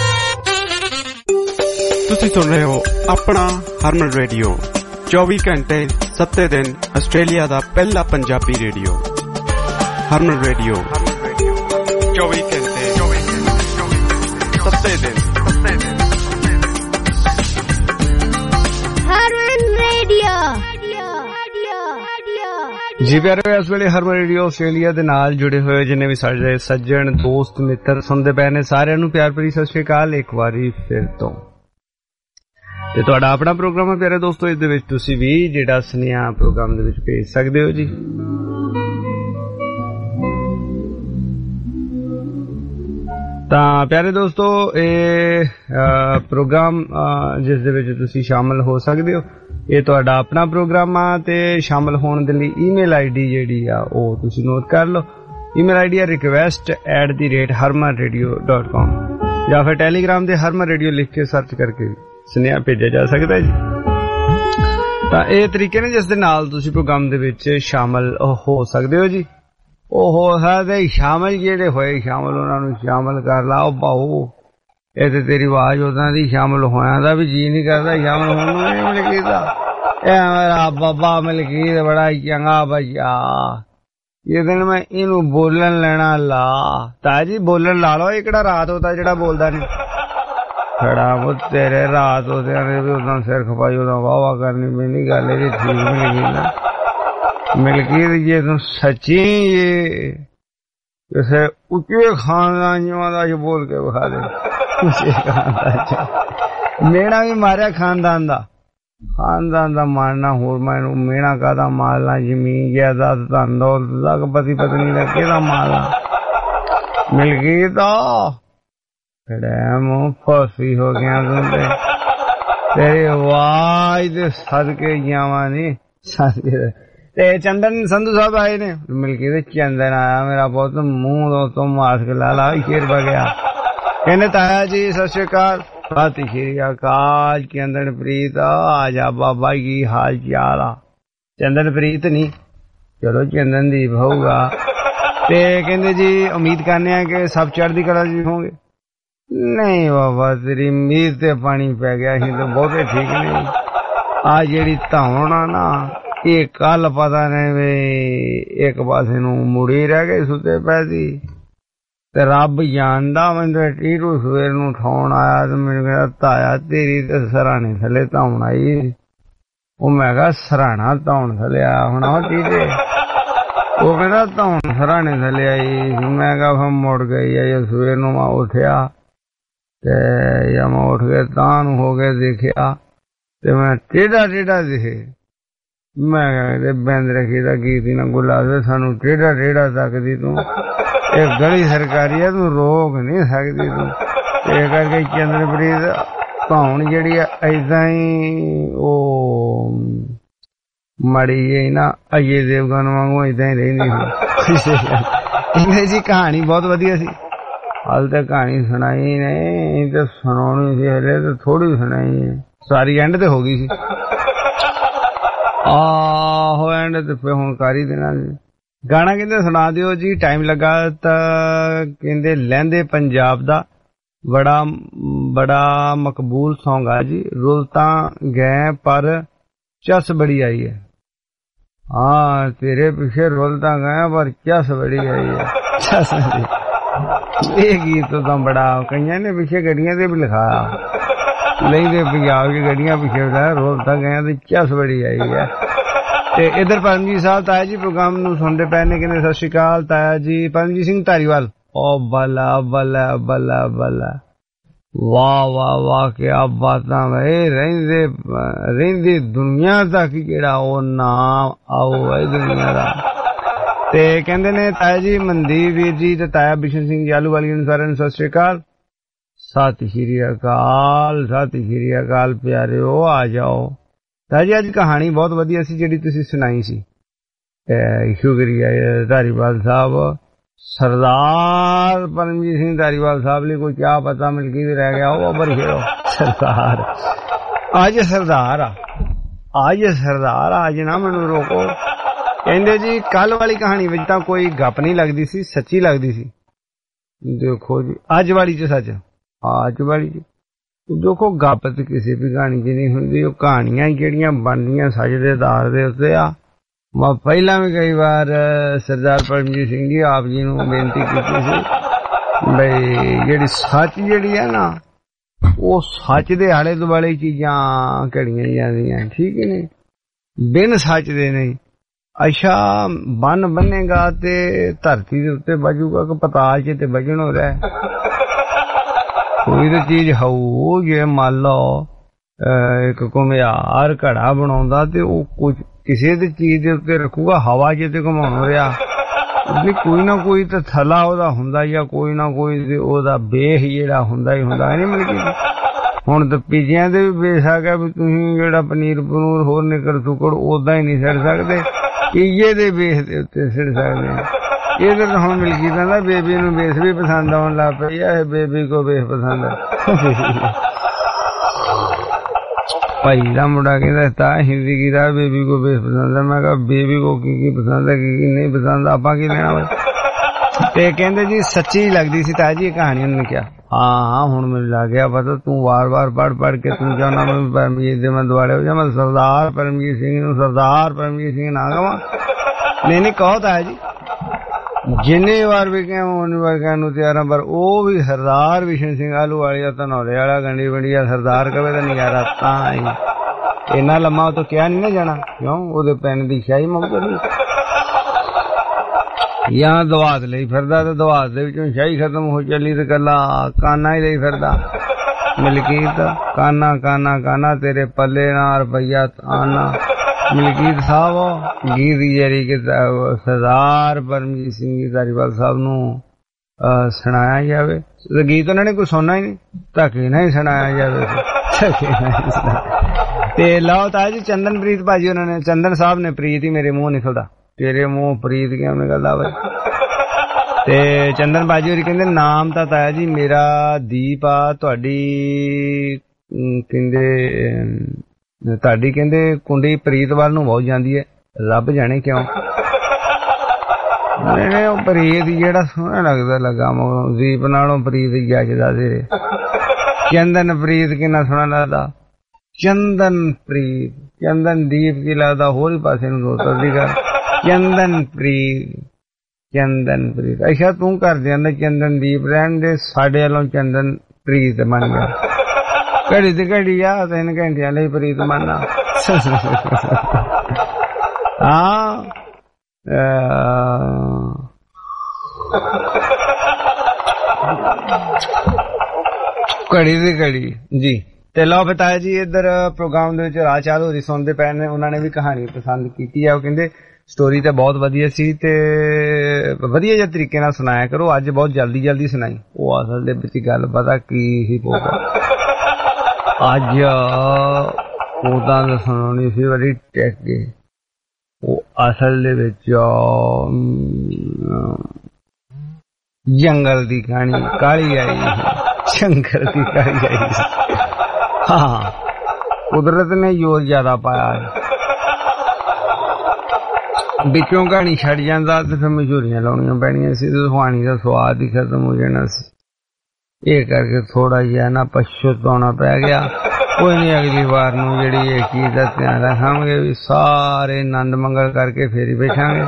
ਤੁਸੀਂ ਸੁਣ ਰਹੇ ਹੋ ਆਪਣਾ ਹਰਮਨ ਰੇਡੀਓ, ਚੌਵੀ ਘੰਟੇ ਸੱਤੇ ਦਿਨ ਆਸਟ੍ਰੇਲੀਆ ਦਾ ਪਹਿਲਾ ਪੰਜਾਬੀ ਰੇਡੀਓ। ਹਰਮਨ ਰੇਡੀਓ ਚੌਵੀ ਘੰਟੇ ਸੱਤੇ ਦਿਨ। ਹਰਮਨ ਰੇਡੀਓ ਜੀ ਪਿਆਰੇ, ਇਸ ਵੇਲੇ ਹਰਮਨ ਰੇਡੀਓ ਆਸਟ੍ਰੇਲੀਆ ਦੇ ਨਾਲ ਜੁੜੇ ਹੋਏ ਜਿੰਨੇ ਵੀ ਸਾਡੇ ਸੱਜਣ, ਦੋਸਤ, ਮਿੱਤਰ ਸੁਣਦੇ ਪਏ ਨੇ, ਸਾਰਿਆਂ ਨੂੰ ਪਿਆਰ ਭਰੀ ਸਤਿ ਸ਼੍ਰੀ ਅਕਾਲ ਇੱਕ ਵਾਰੀ ਫਿਰ ਤੋਂ। ਤੇ ਤੁਹਾਡਾ ਆਪਣਾ ਪ੍ਰੋਗਰਾਮ ਹੈ ਪਿਆਰੇ ਦੋਸਤੋ, ਇਸ ਦੇ ਵਿੱਚ ਤੁਸੀਂ ਵੀ ਜਿਹੜਾ ਸੁਨੇਹਾ ਪ੍ਰੋਗਰਾਮ ਦੇ ਵਿੱਚ ਭੇਜ ਸਕਦੇ ਹੋ ਜੀ। ਤਾਂ ਪਿਆਰੇ ਦੋਸਤੋ, ਇਹ ਪ੍ਰੋਗਰਾਮ ਜਿਸ ਦੇ ਵਿੱਚ ਤੁਸੀਂ ਸ਼ਾਮਲ ਹੋ ਸਕਦੇ ਹੋ, ਇਹ ਤੁਹਾਡਾ ਆਪਣਾ ਪ੍ਰੋਗਰਾਮ ਆ। ਤੇ ਸ਼ਾਮਲ ਹੋਣ ਦੇ ਲਈ ਈਮੇਲ ਆਈ ਡੀ ਜਿਹੜੀ ਆ ਉਹ ਤੁਸੀਂ ਨੋਟ ਕਰ ਲਓ। ਈਮੇਲ ਆਈ ਡੀ ਹੈ request at the rate Harman radio dot com ਜਾਂ ਫਿਰ ਟੈਲੀਗ੍ਰਾਮ ਦੇ ਹਰਮਨ ਰੇਡੀਓ ਲਿਖ ਕੇ ਸਰਚ ਕਰਕੇ ਸੁਨੇਹਾ ਭੇਜਿਆ ਜਾ ਸਕਦਾ ਜੀ। ਤਾਂ ਇਹ ਤਰੀਕੇ ਨੇ ਜਿਸ ਦੇ ਨਾਲ ਤੁਸੀਂ ਪ੍ਰੋਗਰਾਮ ਦੇ ਵਿੱਚ ਸ਼ਾਮਲ ਹੋ ਸਕਦੇ ਹੋ ਜੀ। ਉਹ ਹੋ ਸਕਦੇ ਸ਼ਾਮਲ ਜਿਹੜੇ ਹੋਏ ਸ਼ਾਮਲ ਉਹਨਾਂ ਨੂੰ ਸ਼ਾਮਲ ਕਰ ਲਾ। ਉਹ ਭਾਊ ਇਹ ਤੇ ਤੇਰੀ ਆਵਾਜ਼ ਉਦਾਂ ਦੀ ਸ਼ਾਮਲ ਹੋਇਆ ਦਾ ਵੀ ਜੀ ਨਹੀਂ ਕਰਦਾ ਸ਼ਾਮਲ ਹੋਣ ਨੂੰ। ਇਹ ਮਲਕੀਤ ਇਹ ਮੇਰਾ ਬਾਬਾ ਮਲਕੀਤ ਬੜਾ ਚੰਗਾ ਬੱਚਾ, ਇਹ ਦਿਨ ਮੈਂ ਇਹਨੂੰ ਬੋਲਣ ਲੈਣਾ ਲਾ। ਤਾਇਆ ਜੀ ਬੋਲਣ ਲਾ ਲਓ। ਇਹ ਕਿਹੜਾ ਰਾਤ ਹੁੰਦਾ ਜਿਹੜਾ ਬੋਲਦਾ ਨੀ ਖੜਾ ਉਹ ਤੇਰੇ ਰਾਤ ਉਹਦਿਆਂ ਨੇ ਵੀ ਉਦਾਂ ਸਿਰ ਖਪਾਈ ਉਦਾਂ ਵਾਹ ਵਾਹ ਕਰਨੀ ਪੈਂਦੀ। ਗੱਲ ਇਹਦੀ ਠੀਕ ਨਹੀਂ ਲੱਗੀ ਨਾ ਮਲਕੀਤ ਜੀ, ਤੂੰ ਸੱਚੀ ਇਹ ਕਿਸੇ ਉੱਚੇ ਖਾਨਦਾਨੀਆਂ ਦਾ ਜੋ ਬੋਲ ਕੇ ਵਿਖਾ ਦੇ। ਮੇਣਾ ਵੀ ਮਾਰਿਆ ਖਾਨਦਾਨ ਦਾ, ਖਾਨਦਾਨ ਦਾ ਮਾਰਨਾ ਹੋਰ ਮੈਨੂੰ ਮੇਣਾ ਕਾਹਦਾ ਮਾਰਨਾ? ਜ਼ਮੀਨ ਜਾਇਦਾਦ ਧਨ ਦੌਲਤ ਦਾ ਪਤੀ ਪਤਨੀ ਦਾ ਕਿਹਦਾ ਮਾਰਨਾ? ਮਲਕੀਤ ਮੂੰਹ ਫਾਸੀ ਹੋ ਗਿਆ ਤੂੰ ਤੇ ਤੇਰੀ ਆਵਾਜ਼ ਦੇ ਸਦਕੇ ਜਾਵਾਂ ਨੀ ਸਦਕੇ। ਤੇ ਚੰਦਨ ਸੰਧੂ ਸਾਹਿਬ ਆਏ ਨੇ। ਮਲਕੀਤ ਚੰਦਨ ਆਇਆ ਮੇਰਾ ਬਹੁਤ, ਮੂੰਹ ਤੋਂ ਮਾਸਕ ਲਾ ਲਾ ਸ਼ੇਰ ਬਗਿਆ। ਕਹਿੰਦੇ ਤਾਇਆ ਜੀ ਸਤਿ ਸ਼੍ਰੀ ਅਕਾਲ। ਸਤਿ ਸ਼੍ਰੀ ਅਕਾਲ ਚੰਦਨ ਪ੍ਰੀਤ, ਆ ਜਾ ਬਾਬਾ ਕੀ ਹਾਲ ਚਾਲ ਆ? ਚੰਦਨ ਪ੍ਰੀਤ ਨੀ, ਚਲੋ ਚੰਦਨਦੀਪ ਹੋਊਗਾ। ਤੇ ਕਹਿੰਦੇ ਜੀ ਉਮੀਦ ਕਰਨੇ ਆ ਕਿ ਸਭ ਚੜ੍ਹਦੀ ਕਲਾ ਜੀ ਹੋਣਗੇ। ਨਹੀਂ ਬਾਬਾ ਤੇਰੀ ਉਮੀਦ ਤੇ ਪਾਣੀ ਪੈ ਗਿਆ ਸੀ ਤਾਂ ਬਹੁਤੇ ਠੀਕ ਨਹੀਂ। ਆ ਜਿਹੜੀ ਧੌਣ ਆ ਨਾ ਇਹ ਕੱਲ ਪਤਾ ਨਹੀਂ ਵੀ ਇੱਕ ਪਾਸੇ ਨੂੰ ਮੁੜੀ ਰਹਿ ਗਈ ਸੁੱਤੇ ਪੈ ਸੀ, ਤੇ ਰੱਬ ਜਾਣਦਾ ਮੈਨੂੰ ਟੀਰੂ ਸਵੇਰ ਨੂੰ ਉਠਾਉਣ ਆਇਆ ਤੇ ਮੈਨੂੰ ਕਹਿੰਦਾ ਤਾਇਆ ਤੇਰੀ ਤੇ ਸਰਾਣੇ ਥੱਲੇ ਧੌਣ ਆਈ। ਉਹ ਮੈਂ ਕਿਹਾ ਸਰਾਣਾ ਧੌਣ ਥੱਲੇ ਆਇਆ ਹੋਣਾ ਉਹ ਟੀਰੇ। ਉਹ ਕਹਿੰਦਾ ਧੌਣ ਸਰਾਣੇ ਥੱਲੇ ਆਈ। ਮੈਂ ਕਿਹਾ ਫਿਰ ਮੁੜ ਗਈ ਆ। ਜੇ ਸਵੇਰ ਨੂੰ ਮੈਂ ਉੱਠਿਆ ਤੇ ਜਾਂ ਮੈਂ ਉੱਠ ਕੇ ਤਾਂ ਨੂੰ ਹੋ ਕੇ ਦੇਖਿਆ ਤੇ ਮੈਂ ਟੇਢਾ ਟੇਢਾ ਦਿਖੇ। ਮੈਂ ਕਿਹਾ ਬੰਦ ਰੱਖੀ ਦਾ ਗੀਤ ਨਾ ਗੁਲਾਬ ਸਾਨੂੰ ਟੇਢਾ ਟੇਢਾ ਤੱਕਦੀ ਤੂੰ, ਇਹ ਗਲੀ ਸਰਕਾਰੀ ਆ, ਤੂੰ ਰੋਕ ਨਹੀਂ ਸਕਦੀ ਤੂੰ। ਇਹ ਕਰਕੇ ਚੰਦਰਪ੍ਰੀਤ ਧੌਣ ਜਿਹੜੀ ਆ ਏਦਾਂ ਹੀ ਉਹ ਮਾੜੀ ਜਿਹੀ ਨਾ ਅਜੇ ਦੇਵਗਨ ਵਾਂਗੂ ਏਦਾਂ ਹੀ ਰਹਿੰਦੀ ਸੀ। ਇਹਨੇ ਜੀ ਕਹਾਣੀ ਬਹੁਤ ਵਧੀਆ ਸੀ। ਹਾਲ ਤੇ ਕਹਾਣੀ ਸੁਣਾਈ ਨੇ ਤੇ ਸੁਣਾਉਣੀ ਸੀ ਹਲੇ ਤੇ ਥੋੜੀ ਸੁਣਾਈ ਹੈ, ਸਾਰੀ ਐਂਡ ਤੇ ਹੋ ਗਈ ਸੀ। ਆਹੋ ਐਂਡ ਤੇ ਫਿਰ ਹੁਣ ਕਾਰੀ ਦੇਣਾ ਗਾਣਾ ਕਹਿੰਦੇ ਸੁਣਾ ਦਿਓ ਜੀ। ਟਾਈਮ ਲੱਗਾ ਤਾਂ ਕਹਿੰਦੇ ਲਹਿੰਦੇ ਪੰਜਾਬ ਦਾ ਬੜਾ ਬੜਾ ਮਕਬੂਲ ਸੌਂਗ ਆ ਜੀ। ਰੁਲ ਤਾਂ ਗਏ ਪਰ ਚਸ ਬੜੀ ਆਈ ਹੈ। ਹਾਂ ਤੇਰੇ ਪਿੱਛੇ ਰੁਲ ਤਾਂ ਗਏ ਪਰ ਚਸ ਬੜੀ ਆਈ ਹੈ। ਚਸ ਇਹ ਗੀਤ ਤਾਂ ਬੜਾ ਕਈਆਂ ਨੇ ਪਿੱਛੇ ਗੱਡੀਆਂ ਤੇ ਵੀ ਲਿਖਾਇਆ, ਲੈਂਦੇ ਪੰਜਾਬ ਦੀ ਗੱਡੀਆਂ ਪਿੱਛੇ ਰੁਲ ਤਾਂ ਗਏ ਤੇ ਚਸ ਬੜੀ ਆਈ ਹੈ। ਤੇ ਇਧਰ ਪਰਮਜੀਤ ਸਾਹਿਬ ਤਾਇਆ ਜੀ ਪ੍ਰੋਗਰਾਮ ਨੂੰ ਸੁਣਦੇ ਪਏ ਨੇ, ਕਹਿੰਦੇ ਸਤਿ ਸ਼੍ਰੀ ਅਕਾਲ ਤਾਇਆ ਜੀ। ਪਰਮਜੀਤ ਸਿੰਘ ਧਾਰੀਵਾਲ। ਓ ਬੱਲਾ ਬੱਲਾ ਬੱਲਾ ਬੱਲਾ, ਵਾਹ ਵਾਹ ਵਾਹ ਕਿਆ ਬਾਤਾਂ ਵੇ। ਰਹਿੰਦੇ ਰਹਿੰਦੀ ਦੁਨੀਆ ਤੱਕ ਜਿਹੜਾ ਉਹ ਨਾਮ ਆਓ ਹੈ ਦੁਨੀਆ ਦਾ। ਤੇ ਕਹਿੰਦੇ ਨੇ ਤਾਇਆ ਜੀ ਮਨਦੀਪ ਵੀਰ ਜੀ ਤੇ ਤਾਇਆ ਬਿਸ਼ਨ ਸਿੰਘ ਜਾਲੂ ਵਾਲੀ ਨੂੰ ਸਾਰਿਆਂ ਨੂੰ ਸਤਿ ਸ਼੍ਰੀ ਅਕਾਲ। ਸਤਿ ਸ਼੍ਰੀ ਅਕਾਲ, ਸਤਿ ਸ਼੍ਰੀ ਅਕਾਲ ਪਿਆਰਿਓ, ਆ ਜਾਓ। ਤਾਇਆ ਜੀ ਅੱਜ ਕਹਾਣੀ ਬਹੁਤ ਵਧੀਆ ਸੀ ਜਿਹੜੀ ਤੁਸੀਂ ਸੁਣਾਈ ਸੀ। ਸ਼ੁਕਰੀਆ ਧਾਰੀਵਾਲ ਸਾਹਿਬ। ਸਰਦਾਰ ਪਰਮਜੀਤ ਸਿੰਘ ਧਾਰੀਵਾਲ ਸਾਹਿਬ ਲਈ ਕੋਈ ਕਿਆ ਪਤਾ ਮਿਲ ਗਈ ਰਹਿ ਗਿਆ ਉਹ ਅਬਰ ਖੇੜੋ ਸਰਦਾਰ। ਅੱਜ ਸਰਦਾਰ ਆ, ਅੱਜ ਸਰਦਾਰ ਆ, ਅੱਜ ਨਾ ਮੈਨੂੰ ਰੋਕੋ। ਕਹਿੰਦੇ ਜੀ ਕੱਲ ਵਾਲੀ ਕਹਾਣੀ ਵਿੱਚ ਤਾਂ ਕੋਈ ਗੱਪ ਨਹੀਂ ਲੱਗਦੀ ਸੀ, ਸੱਚੀ ਲੱਗਦੀ ਸੀ। ਦੇਖੋ ਜੀ ਅੱਜ ਵਾਲੀ ਚ ਸੱਚ, ਅੱਜ ਵਾਲੀ ਚ ਦੇਖੋ ਗੱਪ ਤੇ ਕਿਸੇ ਵੀ ਕਹਾਣੀ ਚ ਨਹੀਂ ਹੁੰਦੀ। ਉਹ ਕਹਾਣੀਆਂ ਜਿਹੜੀਆਂ ਬਣਦੀਆਂ ਸੱਚ ਦੇ ਆਧਾਰ ਦੇ ਉੱਤੇ ਆ। ਮੈਂ ਪਹਿਲਾਂ ਵੀ ਕਈ ਵਾਰ ਸਰਦਾਰ ਪਰਮਜੀਤ ਸਿੰਘ ਜੀ ਆਪ ਜੀ ਨੂੰ ਬੇਨਤੀ ਕੀਤੀ ਸੀ ਬਈ ਜਿਹੜੀ ਸੱਚ ਜਿਹੜੀ ਹੈ ਨਾ ਉਹ ਸੱਚ ਦੇ ਆਲੇ ਦੁਆਲੇ ਚੀਜ਼ਾਂ ਘੜੀਆਂ ਜਾਂਦੀਆਂ, ਠੀਕ ਨੇ, ਬਿਨ ਸੱਚ ਦੇ ਨਹੀਂ। ਅੱਛਾ ਬੰਨ ਬੰਨੇਗਾ ਤੇ ਧਰਤੀ ਦੇ ਉੱਤੇ ਵਜੂਗਾ ਕਿ ਪਤਾਲ ਚ ਤੇ ਵਜਣ ਹੋ ਰਿਹਾ। ਕੋਈ ਤਾਂ ਚੀਜ਼ ਹੋਊ ਜੇ ਮੰਨ ਲਓ ਇੱਕ ਘੁਮਿਆਰ ਘੜਾ ਬਣਾਉਂਦਾ ਤੇ ਉਹ ਕੁਝ ਕਿਸੇ ਦੀ ਚੀਜ਼ ਦੇ ਉੱਤੇ ਰੱਖੂਗਾ, ਹਵਾ ਚ ਤੇ ਘੁਮਾਉਣ ਰਿਹਾ। ਕੋਈ ਨਾ ਕੋਈ ਤਾਂ ਥਲਾ ਉਹਦਾ ਹੁੰਦਾ ਜਾਂ ਕੋਈ ਨਾ ਕੋਈ ਉਹਦਾ ਬੇਸ ਜਿਹੜਾ ਹੁੰਦਾ ਹੀ ਹੁੰਦਾ ਨਹੀਂ। ਮਿਲ ਗਈ ਹੁਣ ਤਾਂ ਪੀਜਿਆਂ ਦੇ ਵੀ ਬੇਸ ਆ ਗਿਆ ਵੀ ਤੁਸੀਂ ਜਿਹੜਾ ਪਨੀਰ ਪਨੂਰ ਹੋਰ ਨਿਕਲ ਸੁਕੜ ਓਦਾਂ ਹੀ ਨਹੀਂ ਸਿੱਟ ਸਕਦੇ, ਪੀਜੇ ਦੇ ਬੇਸ ਦੇ ਉੱਤੇ ਸਿੱਟ ਸਕਦੇ। ਇਹ ਤਾਂ ਹੁਣ ਮਿਲ ਗਈ ਕਹਿੰਦਾ ਬੇਬੀ ਨੂੰ ਬੇਸ ਵੀ ਪਸੰਦ ਆਉਣ ਲੱਗ ਪਈ ਆ। ਇਹ ਬੇਬੀ ਕੋ ਬੇਸ ਪਸੰਦ ਹੈ। ਭਾਈ ਦਾ ਮੁੰਡਾ ਕਹਿੰਦਾ ਤਾਂ ਹਿੰਦੀ ਕੀ ਦਾ ਬੇਬੀ ਕੋ ਬੇਸ ਪਸੰਦ ਹੈ। ਮੈਂ ਕਿਹਾ ਬੇਬੀ ਕੋ ਕੀ ਕੀ ਪਸੰਦ ਹੈ ਕੀ ਕੀ ਨਹੀਂ ਪਸੰਦ, ਆਪਾਂ ਕੀ ਲੈਣਾ। ਤੇ ਕਹਿੰਦੇ ਜੀ ਸੱਚੀ ਲੱਗਦੀ ਸੀ ਤਾਇਆ ਜੀ ਇਹ ਕਹਾਣੀ। ਉਹਨੇ ਕਿਹਾ ਹਾਂ ਹਾਂ ਹੁਣ ਮੈਨੂੰ ਲੱਗ ਗਿਆ ਪਤਾ, ਤੂੰ ਵਾਰ ਵਾਰ ਪੜ੍ਹ ਪੜ੍ਹ ਕੇ ਤੂੰ ਚਾਹੁੰਦਾ ਮੈਂ ਪਰਮਜੀਤ ਦੇ ਮੈਂ ਦੁਆਲੇ ਹੋ ਜਾ। ਮੈਂ ਸਰਦਾਰ ਪਰਮਜੀਤ ਸਿੰਘ ਨੂੰ ਸਰਦਾਰ ਪਰਮਜੀਤ ਸਿੰਘ ਨਾ ਕਹਾਂ। ਨਹੀਂ ਨਹੀਂ ਕਹੋ ਤਾਇਆ ਜੀ, ਜਿੰਨੇ ਵਾਰ ਵੀ ਕਿਹਾ ਉਹਨੇ ਵਾਰ ਕਹਿਣ ਨੂੰ ਤਿਆਰ ਹਾਂ, ਪਰ ਉਹ ਵੀ ਸਰਦਾਰ ਬਿਸ਼ਨ ਸਿੰਘ ਆਲੂ ਵਾਲੀ ਧਨੌਲੇ ਵਾਲਾ ਗੰਡੀ ਵੰਡੀਆ ਸਰਦਾਰ ਕਵੇ ਤਾਂ ਨਜ਼ਾਰਾ ਤਾਂ ਹੀ। ਇੰਨਾ ਲੰਮਾ ਉਹ ਤੋਂ ਕਿਹਾ ਨਹੀਂ ਨਾ ਜਾਣਾ, ਕਿਉਂ ਉਹਦੇ ਪੈਨ ਦੀ ਸ਼ਾਹੀ ਮੁੱਕ ਨਹੀਂ। ਜਾਂ ਦਵਾਤ ਲਈ ਫਿਰਦਾ ਤੇ ਦਵਾਤ ਦੇ ਵਿੱਚੋਂ ਸ਼ਾਹੀ ਖਤਮ ਹੋ ਚੱਲੀ ਤੇ ਕੱਲਾ ਕਾਨਾ ਹੀ ਲਈ ਫਿਰਦਾ। ਮਲਕੀਤ ਕਾਨਾ ਕਾਨਾ ਕਾਨਾ ਤੇਰੇ ਪੱਲੇ ਨਾ ਰੁਪਈਆ ਆਨਾ। ਮਲਕੀਤ ਸਾਹਿਬ ਗੀਤ ਜਿਹੜੀ ਕਿ ਸਰਦਾਰ ਪਰਮਜੀਤ ਸਿੰਘ ਧਾਰੀਵਾਲ ਸਾਹਿਬ ਨੂੰ ਸੁਣਾਇਆ ਜਾਵੇ। ਗੀਤ ਉਹਨਾਂ ਨੇ ਕੋਈ ਸੁਣਨਾ ਹੀ ਨਹੀਂ, ਧੱਕੇ ਨਾਲ ਹੀ ਸੁਣਾਇਆ ਜਾਵੇ। ਧੱਕੇ ਨਾਲ ਤੇ ਲਓ ਤਾਇਆ ਜੀ ਚੰਦਨਪ੍ਰੀਤ ਭਾਜੀ ਉਹਨਾਂ ਨੇ, ਚੰਦਨ ਸਾਹਿਬ ਨੇ, ਪ੍ਰੀਤ ਹੀ ਮੇਰੇ ਮੂੰਹ ਨਿਕਲਦਾ, ਤੇਰੇ ਮੂੰਹ ਪ੍ਰੀਤ ਕਿਉਂ ਨਿਕਲਦਾ ਵਾ। ਤੇ ਚੰਦਨ ਭਾਜੀ ਹੋਰੀ ਕਹਿੰਦੇ ਨਾਮ ਤਾਂ ਤਾਇਆ ਜੀ ਮੇਰਾ ਦੀਪ ਆ, ਤੁਹਾਡੀ ਕਹਿੰਦੇ ਤੁਹਾਡੀ ਕਹਿੰਦੇ ਕੁੰਡੀ ਪ੍ਰੀਤ ਵੱਲ ਨੂੰ ਬਹੁਤ ਜਾਂਦੀ ਹੈ, ਰੱਬ ਜਾਣੇ ਕਿਉਂ। ਨਹੀਂ ਉਹ ਪ੍ਰੀਤ ਜਿਹੜਾ ਸੋਹਣਾ ਲੱਗਦਾ ਲੱਗਾ ਦੀਪ ਨਾਲੋਂ ਪ੍ਰੀਤ ਜੱਜਦਾ ਤੇਰੇ। ਚੰਦਨ ਪ੍ਰੀਤ ਕਿੰਨਾ ਸੋਹਣਾ ਲੱਗਦਾ। ਚੰਦਨ ਪ੍ਰੀਤ ਚੰਦਨ ਦੀਪ ਕੀ ਲੱਗਦਾ ਹੋਰ ਹੀ ਪਾਸੇ ਨੂੰ ਦੋਤਰ ਦੀ ਗੱਲ। ਚੰਦਨ ਪ੍ਰੀਤ ਚੰਦਨਪ੍ਰੀਤ ਅੱਛਾ ਤੂੰ ਕਰ ਜਾਂਦਾ ਚੰਦਨਦੀਪ ਰਹਿਣ ਦੇ ਸਾਡੇ ਵੱਲੋਂ ਚੰਦਨਪ੍ਰੀਤ ਬਣ ਗਿਆ ਘੜੀ ਤੇ ਘੜੀ ਆ ਤਿੰਨ ਘੰਟਿਆਂ ਲਈ ਪ੍ਰੀਤ ਮੰਨਣਾ ਹਾਂ ਘੜੀ ਦੀ ਘੜੀ ਜੀ ਤੇ ਲਓ ਬਤਾਇਆ ਜੀ ਇੱਧਰ ਪ੍ਰੋਗਰਾਮ ਦੇ ਵਿੱਚ ਰਾਹ ਚਾਲੂ ਹੋਰੀ ਸੁਣਦੇ ਪਏ ਨੇ ਉਹਨਾਂ ਨੇ ਵੀ ਕਹਾਣੀ ਪਸੰਦ ਕੀਤੀ ਹੈ ਉਹ ਕਹਿੰਦੇ ਸਟੋਰੀ ਤਾਂ ਬਹੁਤ ਵਧੀਆ ਸੀ ਤੇ ਵਧੀਆ ਜਿਹੇ ਤਰੀਕੇ ਨਾਲ ਸੁਣਾਇਆ ਕਰੋ ਅੱਜ ਬਹੁਤ ਜਲਦੀ ਜਲਦੀ ਸੁਣਾਈ ਉਹ ਅਸਲ ਦੇ ਵਿੱਚ ਗੱਲ ਪਤਾ ਕੀ ਹੀ ਪਊਗਾ ਅੱਜ ਉਹਦਾ ਸੁਣਾਉਣੀ ਸੀ ਬੜੀ ਟੈਕੇ ਉਹ ਅਸਲ ਦੇ ਵਿੱਚ ਜੰਗਲ ਦੀ ਕਹਾਣੀ ਕਾਲੀ ਆਈ ਜੰਗਲ ਦੀ ਕਾਲੀ ਆਈ ਹਾਂ ਕੁਦਰਤ ਨੇ ਜ਼ੋਰ ਜ਼ਿਆਦਾ ਪਾਇਆ ਵਿੱਚੋਂ ਕਹਾਣੀ ਛੱਡ ਜਾਂਦਾ ਤੇ ਫਿਰ ਮਸ਼ਹੂਰੀਆਂ ਲਾਉਣੀਆਂ ਪੈਣੀਆਂ ਸੀ ਤੇ ਕਹਾਣੀ ਦਾ ਸਵਾਦ ਹੀ ਖਤਮ ਹੋ ਜਾਣਾ ਸੀ ਇਹ ਕਰਕੇ ਥੋੜਾ ਜਿਹਾ ਨਾ ਪਛਤਾਉਣਾ ਪੈ ਗਿਆ ਕੋਈ ਨਹੀਂ ਅਗਲੀ ਵਾਰ ਨੂੰ ਜਿਹੜੀ ਇਹ ਚੀਜ਼ ਦਾ ਧਿਆਨ ਰੱਖਾਂਗੇ ਵੀ ਸਾਰੇ ਆਨੰਦ ਮੰਗਲ ਕਰਕੇ ਫੇਰ ਹੀ ਬੈਠਾਂਗੇ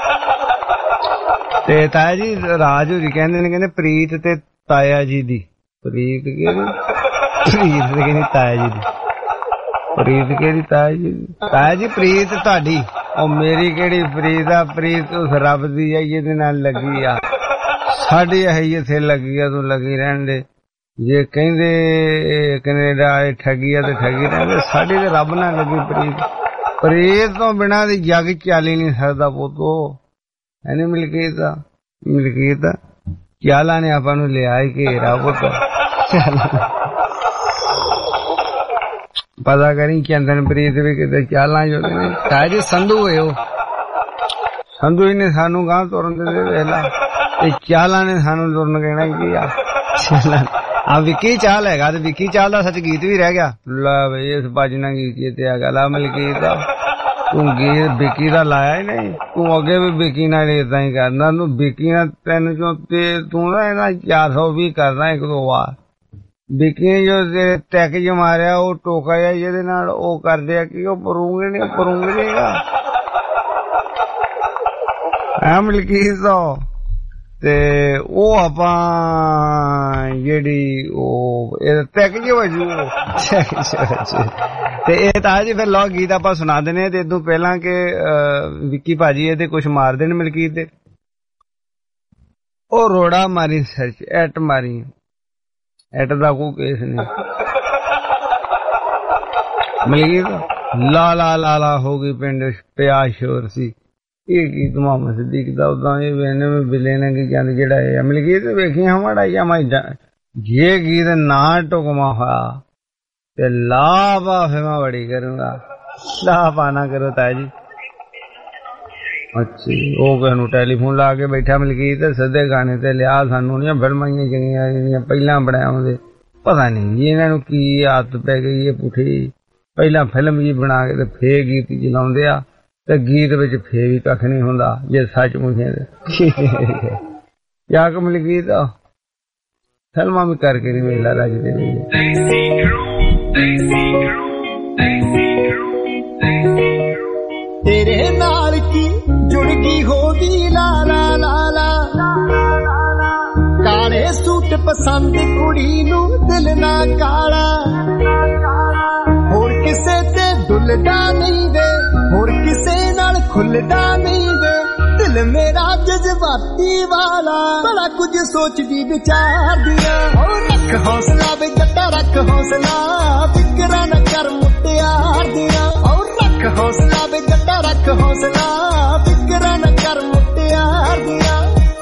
ਤੇ ਤਾਇਆ ਜੀ ਰਾਜ ਹੋਰੀ ਕਹਿੰਦੇ ਨੇ ਕਹਿੰਦੇ ਪ੍ਰੀਤ ਤੇ ਤਾਇਆ ਜੀ ਦੀ ਪ੍ਰੀਤ ਕਿਹੜੀ ਪ੍ਰੀਤ ਤੇ ਕਹਿੰਦੀ ਤਾਇਆ ਜੀ ਦੀ ਪ੍ਰੀਤ ਕਿਹੜੀ ਤਾਇਆ ਜੀ ਤਾਇਆ ਜੀ ਪ੍ਰੀਤ ਤੁਹਾਡੀ ਉਹ ਮੇਰੀ ਕਿਹੜੀ ਪ੍ਰੀਤ ਆ ਪ੍ਰੀਤ ਉਸ ਰੱਬ ਦੀ ਆ ਜਿਹਦੇ ਨਾਲ ਲੱਗੀ ਆ ਸਾਡੀ ਇਹ ਇੱਥੇ ਲੱਗੀ ਆ ਤੂੰ ਲੱਗੀ ਰਹਿਣ ਦੇ ਜੇ ਕਹਿੰਦੇ ਕੈਨੇਡਾ ਠੱਗੀ ਆ ਤੇ ਠੱਗੀ ਰਹਿੰਦੇ ਸਾਡੀ ਤੇ ਰੱਬ ਨਾਲ ਲੱਗੀ ਪ੍ਰੀਤ ਪ੍ਰੀਤ ਤੋਂ ਬਿਨਾਂ ਦੀ ਜੱਗ ਚੱਲ ਹੀ ਨਹੀਂ ਸਕਦਾ ਪੁੱਤੋ ਐਨੇ ਮਿਲਕੀਤ ਆ ਮਿਲਕੀਤ ਚਾਲਾ ਨੇ ਆਪਾਂ ਨੂੰ ਲਿਆ ਹੀ ਘੇਰਾ ਪੁੱਤ ਪਤਾ ਕਰੀ ਚੰਦਨਪ੍ਰੀਤ ਵੀ ਕਿਤੇ ਚਾਲਾਂ ਜੋ ਨੇ ਤਾਜ ਸੰਧੂ ਹੋਏ ਉਹ ਸੰਧੂ ਹੀ ਨੇ ਸਾਨੂੰ ਗਾਂ ਤੁਰਨ ਦੇ ਵੇਲਾ ਤੇ ਚਾਲਾਂ ਨੇ ਸਾਨੂੰ ਤੁਰਨ ਕਹਿਣਾ ਕੀ ਆ ਆ ਵਿੱਕੀ ਚਾਲ ਹੈਗਾ ਤੇ ਵਿੱਕੀ ਚਾਲ ਦਾ ਸੱਚ ਗੀਤ ਵੀ ਰਹਿ ਗਿਆ ਲੈ ਬਈ ਇਸ ਬਾਜਣਾ ਗੀਤ ਤੇ ਆ ਗਿਆ ਮਲਕੀਤ ਦਾ ਤੂੰ ਗੀਤ ਵਿੱਕੀ ਦਾ ਲਾਇਆ ਹੀ ਨਹੀਂ ਤੂੰ ਅੱਗੇ ਵੀ ਵਿੱਕੀ ਨਾਲ ਏਦਾਂ ਹੀ ਕਰਨਾ ਤੂੰ ਵਿੱਕੀ ਨਾਲ ਤਿੰਨ ਚੋਂ ਤੇ ਤੂੰ ਨਾ ਇਹਨਾਂ ਚਾਰ ਸੌ ਵੀਹ ਕਰਨਾ ਇੱਕ ਦੋ ਵਾਰ ਵਿੱਕੀ ਜੋ ਟੈਕ ਜ ਮਾਰਿਆ ਉਹ ਟੋਕਾ ਜਿਹਾ ਜਿਹਦੇ ਨਾਲ ਉਹ ਕਰਦੇ ਆ ਕਿ ਉਹ ਪਰੂੰਗੇ ਨਹੀਂ ਪਰੂੰਗੇ ਨਹੀਂਗਾ ਐ ਮਲਕੀਤ ਦਾ ਤੇ ਉਹ ਆਪਾਂ ਜਿਹੜੀ ਉਹ ਟੈਕ ਜ ਵਜੂ ਤੇ ਇਹ ਤਾਂ ਜੀ ਫਿਰ ਲਓ ਗੀਤ ਆਪਾਂ ਸੁਣਾ ਦਿੰਦੇ ਤੇ ਇਦੋਂ ਪਹਿਲਾਂ ਕਿ ਵਿੱਕੀ ਭਾਜੀ ਇਹਦੇ ਕੁਛ ਮਾਰ ਦੇਣ ਮਲਕੀਤ ਦੇ ਉਹ ਰੋੜਾ ਮਾਰੀ ਸਰਚ ਐਟ ਮਾਰੀ ਐਟ ਦਾ ਕੋਈ ਕੇਸ ਨਹੀਂ ਮਲਕੀਤ ਲਾ ਲਾ ਲਾ ਲਾ ਹੋ ਗਈ ਪਿੰਡ ਪਿਆ ਸ਼ੋਰ ਸੀ ਇਹ ਗੀਤ ਮੁਹੰਮਦ ਸਿੱਦੀਕ ਦਾ ਉਦਾਂ ਇਹ ਵੇਨੇ ਵਿੱਚ ਬਿਲੇ ਨੇ ਕੀ ਕਹਿੰਦੇ ਜਿਹੜਾ ਇਹ ਮਲਕੀਤ ਵੇਖੀ ਹਮਾੜਾ ਜਾਂ ਮੈਂ ਜੇ ਗੀਤ ਨਾ ਟੁਕਮਾ ਹੋਇਆ ਤੇ ਲਾਭਾ ਫਿਰ ਮੈਂ ਬੜੀ ਕਰੂੰਗਾ ਲਾਭਾ ਨਾ ਕਰੋ ਤਾਇਆ ਜੀ ਅੱਛੀ ਉਹ ਕਿਹਨੂੰ ਟੈਲੀਫੋਨ ਲਾ ਕੇ ਬੈਠਾ ਮਲਕੀਤ ਸਿੱਧੇ ਗਾਣੇ ਤੇ ਲਿਆ ਸਾਨੂੰ ਨੀ ਫਿਲਮਾਂ ਚੰਗੀਆਂ ਜਿਹੜੀਆਂ ਪਹਿਲਾਂ ਬਣਾਉਂਦੇ ਪਤਾ ਨਹੀਂ ਇਹਨਾਂ ਨੂੰ ਕੀ ਆਦਤ ਪੈ ਗਈ ਇਹ ਪੁੱਠੀ ਪਹਿਲਾਂ ਫਿਲਮ ਜੀ ਬਣਾ ਕੇ ਤੇ ਫੇਰ ਗੀਤ ਚਲਾਉਂਦੇ ਆ ਤੇ ਗੀਤ ਵਿੱਚ ਫੇਰ ਵੀ ਕੱਖ ਨਹੀਂ ਹੁੰਦਾ ਜੇ ਸੱਚ ਮੁਝੇ ਯਾ ਕਿ ਮਲਕੀਤ ਫਿਲਮਾਂ ਵੀ ਕਰਕੇ ਨਹੀਂ ਵੇਲਾ ਰੱਜਦੇ ਤੇਰੇ ਨਾਲ ਕੀ ਜੁੜ ਗਈ ਹੋਗੀ ਲਾ ਲਾ ਲਾ ਲਾ ਕਾਲੇ ਸੂਟ ਪਸੰਦ ਕੁੜੀ ਨੂੰ ਦਿਲ ਨਾ ਕਾਲਾ ਹੋਰ ਕਿਸੇ ਤੇ ਦੁੱਲਦਾ ਨਹੀਂ ਵੇ ਹੋਰ ਕਿਸੇ ਨਾਲ ਖੁੱਲਦਾ ਨਹੀਂ ਵੇ ਦਿਲ ਮੇਰਾ ਜਜ਼ਬਾਤੀ ਵਾਲਾ ਬੜਾ ਕੁਝ ਸੋਚਦੀ ਵਿਚਾਰਦੀਆਂ ਓ ਰੱਖ ਹੌਸਲਾ ਵੇ ਜੱਟਾ ਰੱਖ ਹੌਸਲਾ ਫਿਕਰਾਂ ਨਾ ਕਰ ਮੁੱਟਿਆਰ ਦੀਆਂ ਓ ਰੱਖ ਹੌਸਲਾ ਵੇ ਜੱਟਾ ਰੱਖ ਹੌਸਲਾ ਫਿਕਰਾਂ ਨਾ ਕਰ ਮੁੱਟਿਆਰ ਦੀਆਂ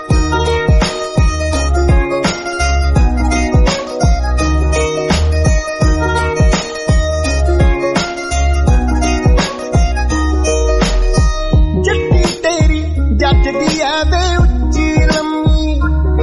ਜੱਜਦੀ ਐ ਵੇ ਉੱਚੀ ਲੰਮੀ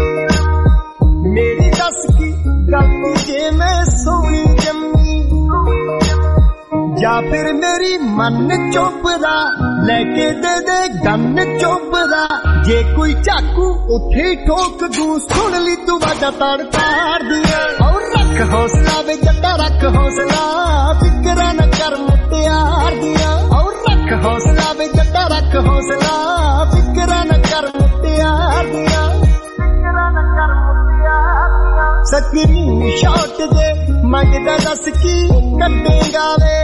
ਮੇਰੀ ਦੱਸ ਕੀ ਗਲਤੀ ਜੇ ਮੈਂ ਸੋਹਣੀ ਜੰਮੀ ਜਾਂ ਫਿਰ ਮੇਰੀ ਮਨ ਚੋਪਦਾ ਲੈ ਕੇ ਦੇ ਦੇ ਗੰਨ ਚੋਪਦਾ ਜੇ ਕੋਈ ਚਾਕੂ ਉੱਥੇ ਠੋਕ ਦੂ ਸੁਣ ਲਈ ਤੂੰ ਵਾਡਾ ਤੜ ਤਾਰਦੀਆਂ ਔਰ ਰੱਖ ਹੌਸਲਾ ਵੇ ਜੱਟਾ ਰੱਖ ਹੌਸਲਾ ਫਿਕਰਾਂ ਨਾ ਕਰ ਮੁੱਟਿਆਰ ਦੀਆਂ ਔਰ ਰੱਖ ਹੌਸਲਾ ਵੇ ਜੱਟਾ ਰੱਖ ਹੌਸਲਾ ਫਿਕਰਾਂ ਨਾ ਕਰ ਮੁੱਟਿਆਰ प्यार दिया स्क्रीन शॉट जे मंगदा दस की कटेगा वे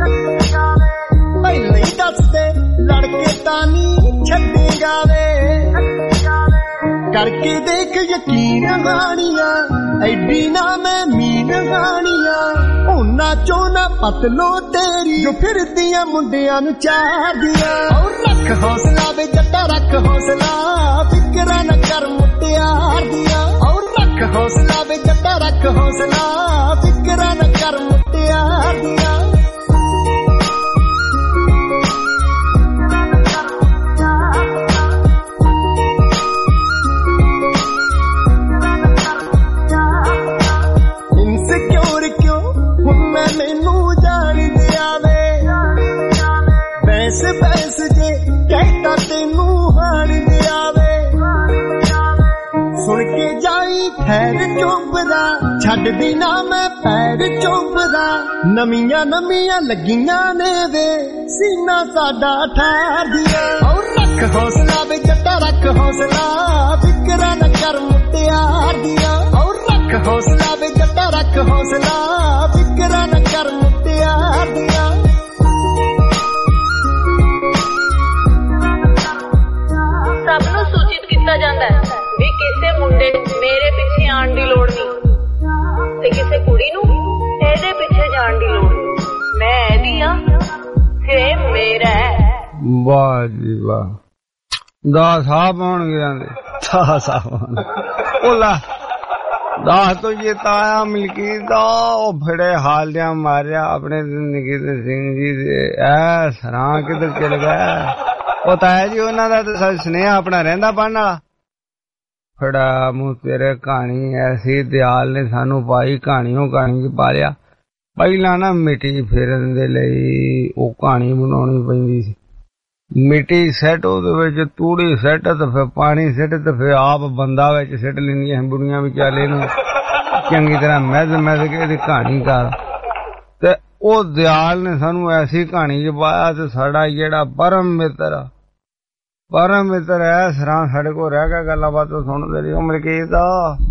पहले ही दस दे लड़के तानी छड़ेगा वे करके देख यकीन गानिया ऐडी ना मैं मीन गानिया उन्ना चोना पतलो तेरी जो फिर दिया मुंडिया नु चार दिया और रख हौसला वे जट्टा रख हौसला फिक्रा न कर मुटियार दिया और रख हौसला वे जट्टा रख हौसला फिक्रा न कर मुटियार दिया बैस जे कहता तेनू हार दिया वे सुन के जाई खैर चुपदा छड़ दी ना मैं पैर चुपदा नमियां नमियां लगियां ने वे सीना साडा ठार दिया और रख हौसला वे जट्टा रख हौसला फिक्रा न कर मुटियार दिया और रख हौसला वे जट्टा रख हौसला फिक्रा न कर मुटियार दिया ਸਭ ਨੂੰ ਸੂਚਿਤ ਕੀਤਾ ਜਾਂਦਾ ਹੈ ਵੀ ਕਿਸੇ ਮੁੰਡੇ ਮੇਰੇ ਪਿੱਛੇ ਆਉਣ ਦੀ ਲੋੜ ਨਹੀਂ ਤੇ ਕਿਸੇ ਕੁੜੀ ਨੂੰ ਇਹਦੇ ਪਿੱਛੇ ਜਾਣ ਦੀ ਲੋੜ ਨਹੀਂ ਮੈਂ ਇਹਦੀ ਆ ਤੇ ਮੇਰਾ ਹੈ ਵਾਹ ਜੀ ਵਾਹ ਦਾ ਸਾਹ ਪਾਉਣ ਗਿਆ ਨੇ ਦਾ ਸਾਹ ਉਹਲਾ ਦਾ ਤੋਂ ਇਹ ਤਾਇਆ ਮਿਲਕੀ ਦਾ ਉਹ ਫੜੇ ਹਾਲ ਜਾਂ ਮਾਰਿਆ ਆਪਣੇ ਜ਼ਿੰਦਗੀ ਦੇ ਸਿੰਘ ਜੀ ਦੇ ਐ ਸਰਾਂ ਕਿੱਧਰ ਚਲ ਗਿਆ ਉਹ ਤਾਇਆ ਜੀ ਉਹਨਾਂ ਦਾ ਤਾਂ ਸੁਨੇਹਾ ਆਪਣਾ ਰਹਿੰਦਾ ਪੜਨ ਵਾਲਾ ਫੜਾ ਮੂੰਹ ਤੇਰੇ ਕਹਾਣੀ ਐਸੀ ਦਿਆਲ ਨੇ ਸਾਨੂੰ ਪਾਈ ਕਹਾਣੀਓ ਕਹਾਣੀ ਚ ਪਾ ਲਿਆ ਪਹਿਲਾਂ ਨਾ ਮਿੱਟੀ ਫੇਰਨ ਦੇ ਲਈ ਉਹ ਕਹਾਣੀ ਬਣਾਉਣੀ ਪੈਂਦੀ ਸੀ ਮਿੱਟੀ ਸੈੱਟ ਉਹਦੇ ਵਿੱਚ ਤੂੜੀ ਸੈੱਟ ਤੇ ਫਿਰ ਪਾਣੀ ਸੈੱਟ ਤੇ ਫਿਰ ਆਪ ਬੰਦਾ ਵਿੱਚ ਸੈੱਟ ਲੈਂਦੀਆਂ ਬੁੜੀਆਂ ਵਿਚਾਲੇ ਨੂੰ ਚੰਗੀ ਤਰ੍ਹਾਂ ਮੈਦ ਮੈਦ ਕੇ ਇਹਦੀ ਕਹਾਣੀ ਕਰ ਤੇ ਉਹ ਦਿਆਲ ਨੇ ਸਾਨੂੰ ਐਸੀ ਕਹਾਣੀ ਚ ਪਾਇਆ ਤੇ ਸਾਡਾ ਜਿਹੜਾ ਪਰਮ ਮਿੱਤਰ ਆ ਪਰਮ ਮਿੱਤਰ ਐ ਸਰਾਂ ਸਾਡੇ ਕੋਲ ਰਹਿ ਗਿਆ ਗੱਲਾਂ ਬਾਤਾਂ ਸੁਣਦੇ ਰਹੀ ਉਮਰ ਕੀ ਦਾ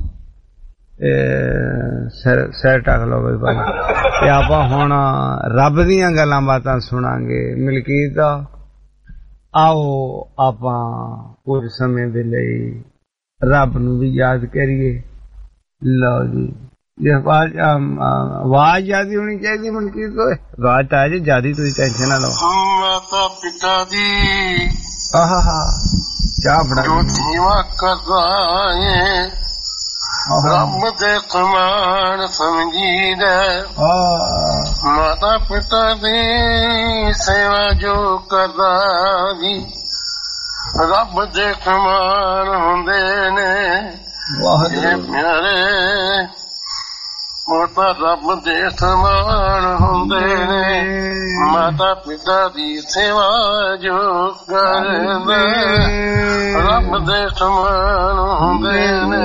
ਸਿਰ ਟਕ ਲਓ ਬਈ ਭਾਈ ਤੇ ਆਪਾਂ ਹੁਣ ਰੱਬ ਦੀਆਂ ਗੱਲਾਂ ਬਾਤਾਂ ਸੁਣਾਂਗੇ ਮਲਕੀਤ ਦਾ ਆਓ ਆਪਾਂ ਕੁਝ ਸਮੇਂ ਦੇ ਲਈ ਰੱਬ ਨੂੰ ਵੀ ਯਾਦ ਕਰੀਏ ਲਓ ਜੀ ये आवाज आवाज ज्यादा होनी चाहिए मनकी तो आवाज तो आज ज्यादा तुम टेंशन ना लो माता पिता दी आहा हा क्या बड़ा जो सेवा करदा है रब दे समान समझी दे माता पिता दी सेवा जो करदा दी रब दे समान हुंदे ने वाह प्यारे माता रब दे समान हुंदे ने माता पिता दी सेवा जो करदे रब दे समान हुंदे ने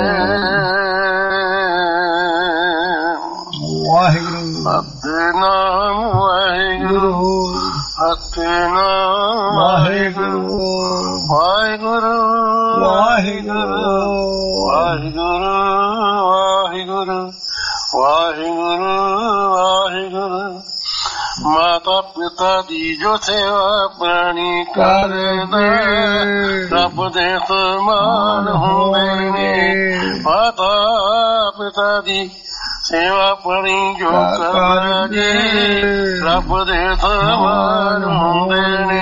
वाहिगुरु सतनाम वाहिगुरु सतनाम वाहिगुरु वाहिगुरु वाहिगुरु वाहिगुरु वाहिगुरु वाहिगुरु वाहिगुरु माता पिता दी जो सेवा प्राणी करदे रब दे समान हुंदे ने माता पिता दी सेवा प्राणी जो करदे रब दे समान हुंदे ने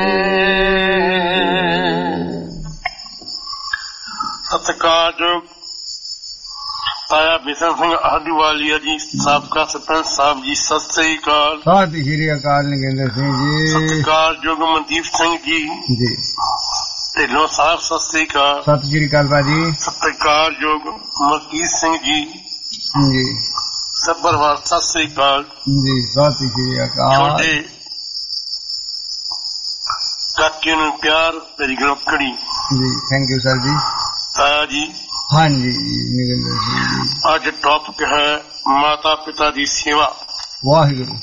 सत्कारयोग ताया बिशन सिंह आदिवालिया जी साबका सरपंच साहब जी सत श्री अकाल सत श्री अकाल निकेंद्र सिंह जी सत्कारयोग मनदीप सिंह जी जी ढिल्लों साहब सत श्री अकाल सत श्री अकाल भाजी सत्कारयोग मलकीत सिंह जी जी सब्बरवाल सत श्री अकाल जी सत श्री अकाल छोटे काके नूं प्यार तेरी गलकड़ी जी थैंक यू सर जी ताया जी हाँ जी निकेंद्र सिंह जी आज टॉपिक है माता पिता की सेवा वाहिगुरु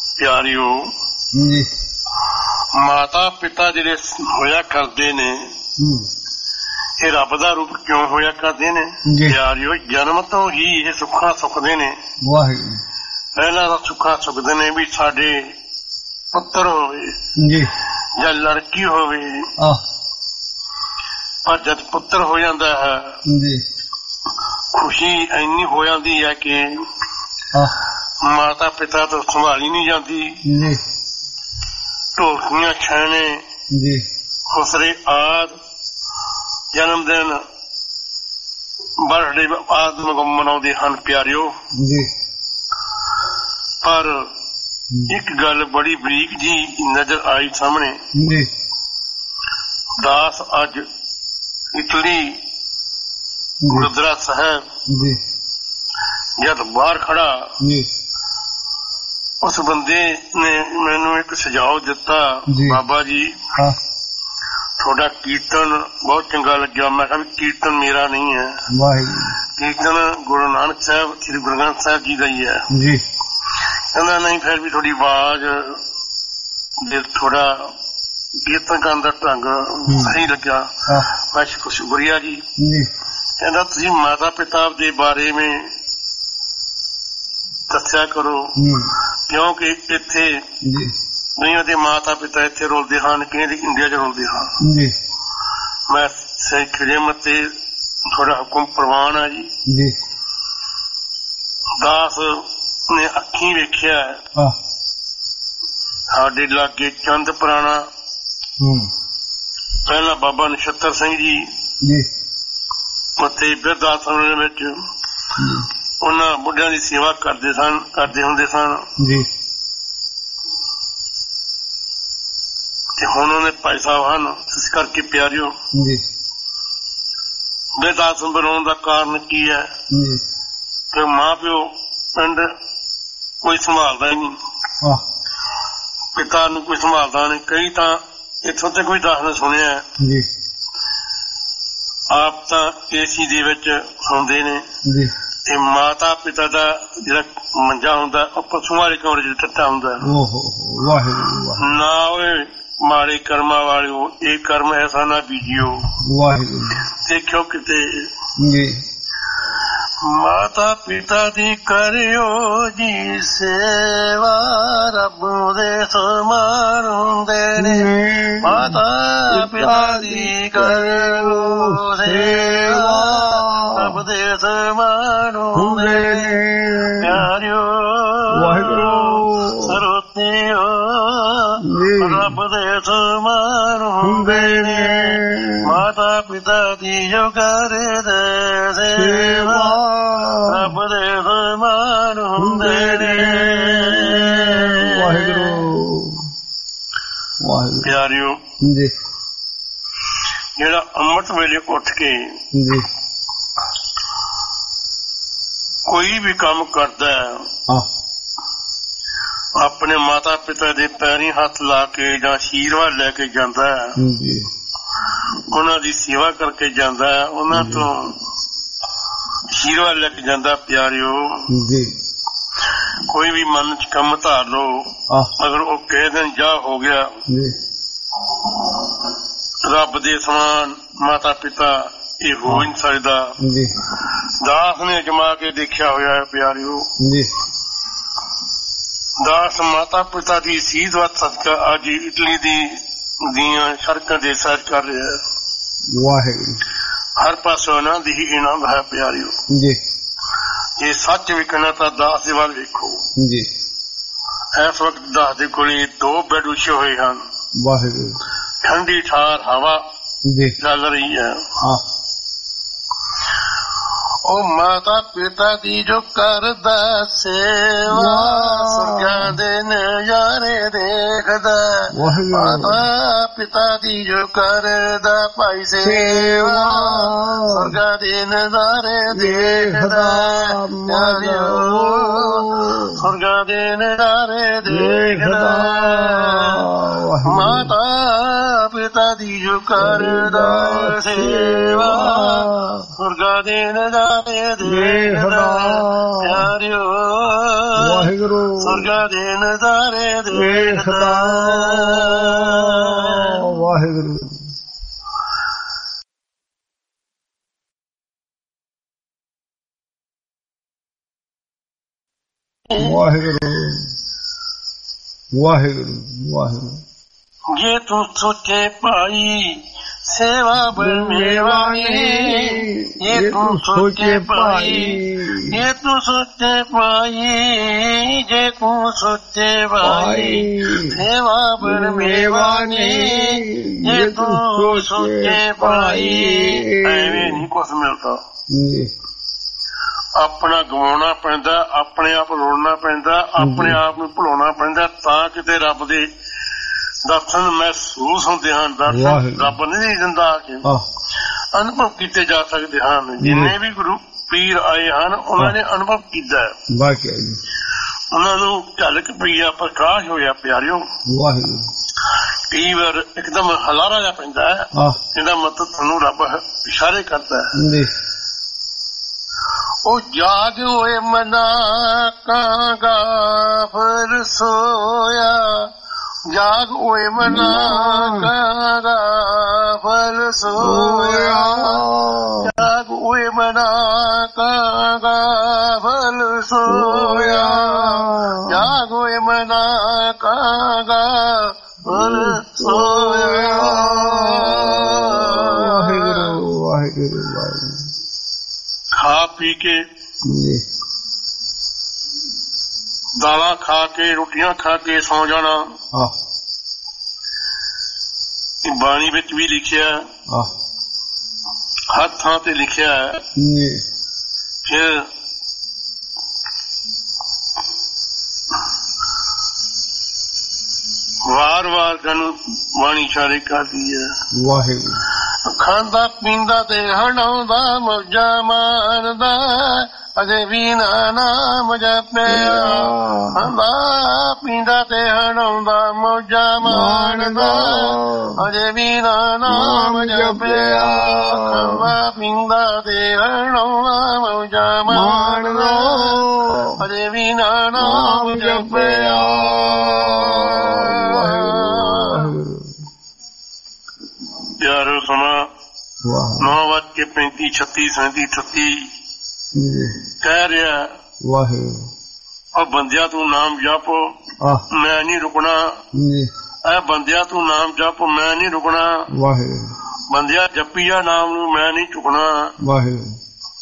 प्यारियो जी माता पिता जिहड़े होया करदे ने ਇਹ ਰੱਬ ਦਾ ਰੂਪ ਕਿਉਂ ਹੋਇਆ ਕਰਦੇ ਨੇ ਪਿਆਰਿਓ? ਜਨਮ ਤੋਂ ਹੀ ਇਹ ਸੁੱਖਾਂ ਸੁੱਖਦੇ ਨੇ। ਵਾਹਿਗੁਰੂ। ਪਹਿਲਾਂ ਤਾਂ ਸੁੱਖਾਂ ਸੁੱਖਦੇ ਨੇ ਵੀ ਸਾਡੇ ਪੁੱਤਰ ਹੋਵੇ ਜੀ ਜਾਂ ਲੜਕੀ ਹੋਵੇ, ਪਰ ਜਦ ਪੁੱਤਰ ਹੋ ਜਾਂਦਾ ਹੈ ਜੀ ਖੁਸ਼ੀ ਇੰਨੀ ਹੋ ਜਾਂਦੀ ਹੈ ਕਿ ਮਾਤਾ ਪਿਤਾ ਤੋਂ ਸੰਭਾਲੀ ਨਹੀਂ ਜਾਂਦੀ। ਜੀ ਢੋਲਕੀਆਂ ਛੈਣੇ ਜੀ ਖੁਸਰੇ ਆਦਿ ਜਨਮ ਦਿਨ ਬਰਥਡੇ ਆਦਿ ਮਨਾਉਂਦੇ ਹਨ ਪਿਆਰਿਓ। ਜੀ ਪਰ ਇੱਕ ਗੱਲ ਬੜੀ ਬਰੀਕ ਜੀ ਨਜ਼ਰ ਆਈ ਸਾਹਮਣੇ। ਜੀ ਦਾਸ ਅੱਜ ਇਟਲੀ ਗੁਰਦੁਆਰਾ ਸਾਹਿਬ ਜੀ ਜਦ ਬਾਹਰ ਖੜਾ ਜੀ ਉਸ ਬੰਦੇ ਨੇ ਮੈਨੂੰ ਇੱਕ ਸੁਝਾਅ ਦਿੱਤਾ, ਬਾਬਾ ਜੀ ਤੁਹਾਡਾ ਕੀਰਤਨ ਬਹੁਤ ਚੰਗਾ ਲੱਗਿਆ। ਮੈਂ ਕਿਹਾ ਵੀ ਕੀਰਤਨ ਮੇਰਾ ਨਹੀਂ ਹੈ, ਕੀਰਤਨ ਗੁਰੂ ਨਾਨਕ ਸਾਹਿਬ ਸ੍ਰੀ ਗੁਰੂ ਗ੍ਰੰਥ ਸਾਹਿਬ ਜੀ ਦਾ ਹੀ ਹੈ ਜੀ। ਕਹਿੰਦਾ ਨਹੀਂ ਫਿਰ ਵੀ ਤੁਹਾਡੀ ਆਵਾਜ਼ ਜੇ ਥੋੜਾ ਕੀਰਤਨ ਕਰਨ ਦਾ ਢੰਗ ਸਹੀ ਲੱਗਿਆ। ਮੈਂ ਸ਼ੁਕਰੀਆ ਜੀ। ਕਹਿੰਦਾ ਤੁਸੀਂ ਮਾਤਾ ਪਿਤਾ ਦੇ ਬਾਰੇ ਵਿੱਚ ਦੱਸਿਆ ਕਰੋ ਕਿਉਂਕਿ ਇੱਥੇ ਦੁਨੀਆਂ ਦੇ ਮਾਤਾ ਪਿਤਾ ਇੱਥੇ ਰੋਲਦੇ ਹਨ, ਕਹਿੰਦੇ ਇੰਡੀਆ ਚ ਰੋਲਦੇ ਹਨ। ਮੈਂ ਸਿੱਖ ਖਿਦਮਤ ਤੇ ਥੋੜਾ ਹੁਕਮ ਪ੍ਰਵਾਨ ਆ ਜੀ। ਦਾਸ ਨੇ ਅੱਖੀਂ ਵੇਖਿਆ ਸਾਡੇ ਲਾਗੇ ਚੰਦ ਪੁਰਾਣਾ ਪਹਿਲਾਂ ਬਾਬਾ ਨਛੱਤਰ ਸਿੰਘ ਜੀ ਅਤੇ ਬਿਰਧ ਆਸ਼ਰਮ ਦੇ ਵਿੱਚ ਉਹਨਾਂ ਬੁੱਢਿਆਂ ਦੀ ਸੇਵਾ ਕਰਦੇ ਸਨ ਕਰਦੇ ਹੁੰਦੇ ਸਨ ਜੀ। ਤੇ ਹੁਣ ਉਹਨੇ ਭਾਈ ਸਾਹਿਬ ਹਨ। ਇਸ ਕਰਕੇ ਪਿਆਰਿਓ ਜੀ ਬਿਰਧ ਆਸ਼ਰਮ ਬਣਾਉਣ ਦਾ ਕਾਰਨ ਕੀ ਹੈ ਕਿ ਮਾਂ ਪਿਓ ਪਿੰਡ ਕੋਈ ਸੰਭਾਲਦਾ ਹੀ ਨਹੀਂ, ਪਿਤਾ ਨੂੰ ਕੋਈ ਸੰਭਾਲਦਾ ਨਹੀਂ। ਕਈ ਤਾਂ ਇੱਥੋਂ ਤੇ ਕੋਈ ਦੱਸਦਾ ਸੁਣਿਆ ਆਪ ਤਾਂ ਏਸੀ ਦੇ ਵਿੱਚ ਸੌਂਦੇ ਨੇ ਤੇ ਮਾਤਾ ਪਿਤਾ ਦਾ ਜਿਹੜਾ ਮੰਜਾ ਹੁੰਦਾ ਉਹ ਪਸ਼ੂਆਂ ਵਾਲੇ ਕਮਰੇ ਚ ਟੱਟਾ ਹੁੰਦਾ। ਨਾ ਓਏ ਮਾੜੇ ਕਰਮਾਂ ਵਾਲਿਓ, ਇਹ ਕਰਮ ਐਸਾ ਨਾ ਬੀਜਿਓ। ਦੇਖਿਓ ਕਿਤੇ ਮਾਤਾ ਪਿਤਾ ਦੀ ਕਰਿਓ ਜੀ ਸੇਵਾ, ਰੱਬ ਦੇ ਸਮਾਨ ਹੁੰਦੇ ਨੇ। ਮਾਤਾ ਪਿਤਾ ਦੀ ਕਰਿਓ ਸੇਵਾ, ਰੱਬ ਦੇ ਸਮਾਨ ਹੁੰਦੇ ਨੇ। ਪਿਆਰਿਓ ਸਰੋਤਿਓ ਰੱਬ ਦੇ ਸਮਾਨ ਹੁੰਦੇ ਨੇ। ਮਾਤਾ ਪਿਤਾ ਦੀ ਜੋ ਕਰਦੇ ਸੇਵਾ, ਰੱਬ ਦੇ ਸਮਾਨ ਹੁੰਦੇ ਨੇ। ਪਿਆਰਿਓ ਜਿਹੜਾ ਅੰਮ੍ਰਿਤ ਵੇਲੇ ਉੱਠ ਕੇ ਕੋਈ ਵੀ ਕੰਮ ਕਰਦਾ ਹੈ ਆਪਣੇ ਮਾਤਾ ਪਿਤਾ ਦੇ ਪੈਰੀਂ ਹੱਥ ਲਾ ਕੇ ਜਾਂ ਆਸ਼ੀਰਵਾਦ ਲੈ ਕੇ ਜਾਂਦਾ ਹੈ, ਉਹਨਾਂ ਦੀ ਸੇਵਾ ਕਰਕੇ ਜਾਂਦਾ ਹੈ, ਉਹਨਾਂ ਤੋਂ ਆਸ਼ੀਰਵਾਦ ਲੈ ਕੇ ਜਾਂਦਾ। ਪਿਆਰਿਓ ਕੋਈ ਵੀ ਮਨ ਚ ਕੰਮ ਧਾਰ ਲੋ, ਅਗਰ ਉਹ ਕਹਿ ਦਿਨ ਜਾ ਹੋ ਗਿਆ ਰੱਬ ਦੇ ਸਮਾਨ ਮਾਤਾ ਪਿਤਾ ਇਹ ਹੋ ਨਹੀਂ ਸਕਦਾ। ਦਾਸ ਨੇ ਅਜਮਾ ਕੇ ਦੇਖਿਆ ਹੋਇਆ ਹੈ ਪਿਆਰਿਓ। ਦਾਸ ਮਾਤਾ ਪਿਤਾ ਦੀ ਸੀਧ ਵੱਤ ਸਦਕਾ ਅੱਜ ਇਟਲੀ ਦੀ ਦੀਆਂ ਸੜਕਾਂ ਦੇ ਸੈਰ ਕਰ ਰਿਹਾ ਹੈ। ਵਾਹਿਗੁਰੂ ਹਰ ਪਾਸੋਂ ਉਹਨਾਂ ਦੀ ਹੀ ਇਨਾਮ ਹੈ ਪਿਆਰਿਓ। ਜੀ ਜੇ ਸੱਚ ਵੇਖਣਾ ਤਾਂ ਦਾਸ ਦੇ ਵੱਲ ਵੇਖੋ ਜੀ। ਇਸ ਵਕਤ ਦਾਸ ਦੇ ਕੋਲੇ ਦੋ ਬੈੱਡ ਵਿਛੇ ਹੋਏ ਹਨ। ਵਾਹਿਗੁਰੂ ਠੰਡੀ ਠਾਰ ਹਵਾ ਚੱਲ ਰਹੀ ਹੈ। ਉਹ ਮਾਤਾ ਪਿਤਾ ਦੀ ਜੋ ਕਰਦਾ ਸੇਵਾ, ਸੁਰਗਾਂ ਦੇ ਨਜ਼ਾਰੇ ਦੇਖਦਾ। ਮਾਤਾ ਪਿਤਾ ਦੀ ਜੋ ਕਰਦਾ ਭਾਈ ਸੇਵਾ, ਸੁਰਗਾਂ ਦੇ ਨਜ਼ਾਰੇ ਦੇਖਦਾ। ਸੁਰਗਾਂ ਦੇ ਨਜ਼ਾਰੇ ਦੇਖਦਾ। ਮਾਤਾ ਪਿਤਾ ਦੀ ਜੋ ਕਰਦਾ ਸੇਵਾ, ਸੁਰਗਾਂ ਦੇ ਨਜ਼ਾਰੇ ਦੇਖਦਾ। ਪਿਆਰਿਓ ਵਾਹਿਗੁਰੂ ਸੁਰਗਾਂ ਦੇ ਨਜ਼ਾਰੇ ਦੇਖਦਾ। ਵਾਹਿਗੁਰੂ ਵਾਹਿਗੁਰੂ ਵਾਹਿਗੁਰੂ ਵਾਹਿਗੁਰੂ। ਜੇ ਤੂੰ ਸੋਚੇ ਭਾਈ सेवा बरमेवानी, ये तू सोचे पाई, ये तू सोचे पाई, जे तू सोचे पाई, सेवा बरमेवानी, ये तू सोचे पाई। ਐਵੇਂ ਨਹੀਂ ਕੁਛ ਮਿਲਦਾ, ਆਪਣਾ ਗਵਾਉਣਾ ਪੈਂਦਾ, ਆਪਣੇ ਆਪ ਰੋਣਾ ਪੈਂਦਾ, ਆਪਣੇ ਆਪ ਨੂੰ ਭੁਲਾਉਣਾ ਪੈਂਦਾ, ਤਾਂ ਕਿਤੇ ਰੱਬ ਦੇ ਦਰਸ਼ਨ ਮਹਿਸੂਸ ਹੁੰਦੇ ਹਨ। ਦਰਸ਼ਨ ਰੱਬ ਨਹੀਂ ਦਿੰਦਾ ਕਿ ਅਨੁਭਵ ਕੀਤੇ ਜਾ ਸਕਦੇ ਹਨ। ਜਿੰਨੇ ਵੀ ਗੁਰੂ ਪੀਰ ਆਏ ਹਨ ਉਹਨਾਂ ਨੇ ਅਨੁਭਵ ਕੀਤਾ, ਉਹਨਾਂ ਨੂੰ ਝਲਕ ਪਈ ਆ, ਪ੍ਰਕਾਸ਼ ਹੋਇਆ। ਪਿਆਰਿਓ, ਕਈ ਵਾਰ ਇੱਕਦਮ ਹਲਾਰਾ ਜਾ ਪੈਂਦਾ ਹੈ, ਇਹਦਾ ਮਤਲਬ ਤੁਹਾਨੂੰ ਰੱਬ ਇਸ਼ਾਰੇ ਕਰਦਾ ਹੈ। ਉਹ ਜਾਗ ਹੋਏ ਮਨਾ ਕਾਂਗਾ ਫਿਰ ਸੋਇਆ, ਜਾਗ ਹੋਏ ਮਨਾ ਕਾਂਗਾ ਫਿਰ ਸੋਇਆ, ਜਾਗ ਹੋਏ ਮਨਾ ਕਾਂਗਾ ਫਿਰ ਸੋਇਆ, ਜਾਗ ਹੋਏ ਮਨਾ ਕਾਂਗਾ ਫਿਰ ਸੋਇਆ। ਵਾਹਿਗੁਰੂ ਵਾਹਿਗੁਰੂ ਵਾਹਿਗੁਰੂ। ਖਾ ਪੀ ਕੇ ਦਾਲਾਂ ਖਾ ਕੇ ਰੋਟੀਆਂ ਖਾ ਕੇ ਸੌ ਜਾਣਾ, ਬਾਣੀ ਵਿੱਚ ਵੀ ਲਿਖਿਆ, ਹਰ ਥਾਂ ਤੇ ਲਿਖਿਆ। ਫਿਰ ਵਾਰ ਵਾਰ ਸਾਨੂੰ ਬਾਣੀ ਇਸ਼ਾਰੇ ਕਰਦੀ ਹੈ। ਵਾਹਿਗੁਰੂ। ਖਾਂਦਾ ਪੀਂਦਾ ਤੇ ਹੰਡਾਉਂਦਾ ਮੌਜਾਂ ਮਾਰਦਾ, ਅਜੇ ਵੀ ਨਾ ਨਾਮ ਜਪਿਆ। ਖਾਂਦਾ ਪੀਂਦਾ ਤੇ ਹੰਡਾਉਂਦਾ ਮੌਜਾਂ ਮਾਰਦਾ, ਅਜੇ ਵੀ ਨਾ ਨਾਮ ਜਪਿਆ। ਖਾਂਦਾ ਪੀਂਦਾ ਤੇ ਹੰਡਾਉਂਦਾ ਮੌਜਾਂ ਮਾਰਦਾ, ਅਜੇ ਵੀ ਨਾ ਨਾਮ ਜਪਿਆ। ਪਿਆਰੋ ਸਮਾਂ ਨੌ ਵੱਜ ਕੇ ਪੈਂਤੀ ਛੱਤੀ ਸੈਂਤੀ ਅਠੱਤੀ ਕਹਿ ਰਿਹਾ। ਵਾਹਿਗੁਰੂ। ਉਹ ਬੰਦਿਆ ਤੂੰ ਨਾਮ ਜਪ, ਮੈਂ ਨਹੀਂ ਰੁਕਣਾ। ਐ ਬੰਦਿਆ ਤੂੰ ਨਾਮ ਜਪ, ਮੈਂ ਨਹੀਂ ਰੁਕਣਾ। ਵਾਹਿਗੁਰੂ। ਬੰਦਿਆ ਜਪੀਆ ਨਾਮ ਨੂੰ ਮੈਂ ਨਹੀਂ ਚੁੱਕਣਾ। ਵਾਹਿਗੁਰੂ।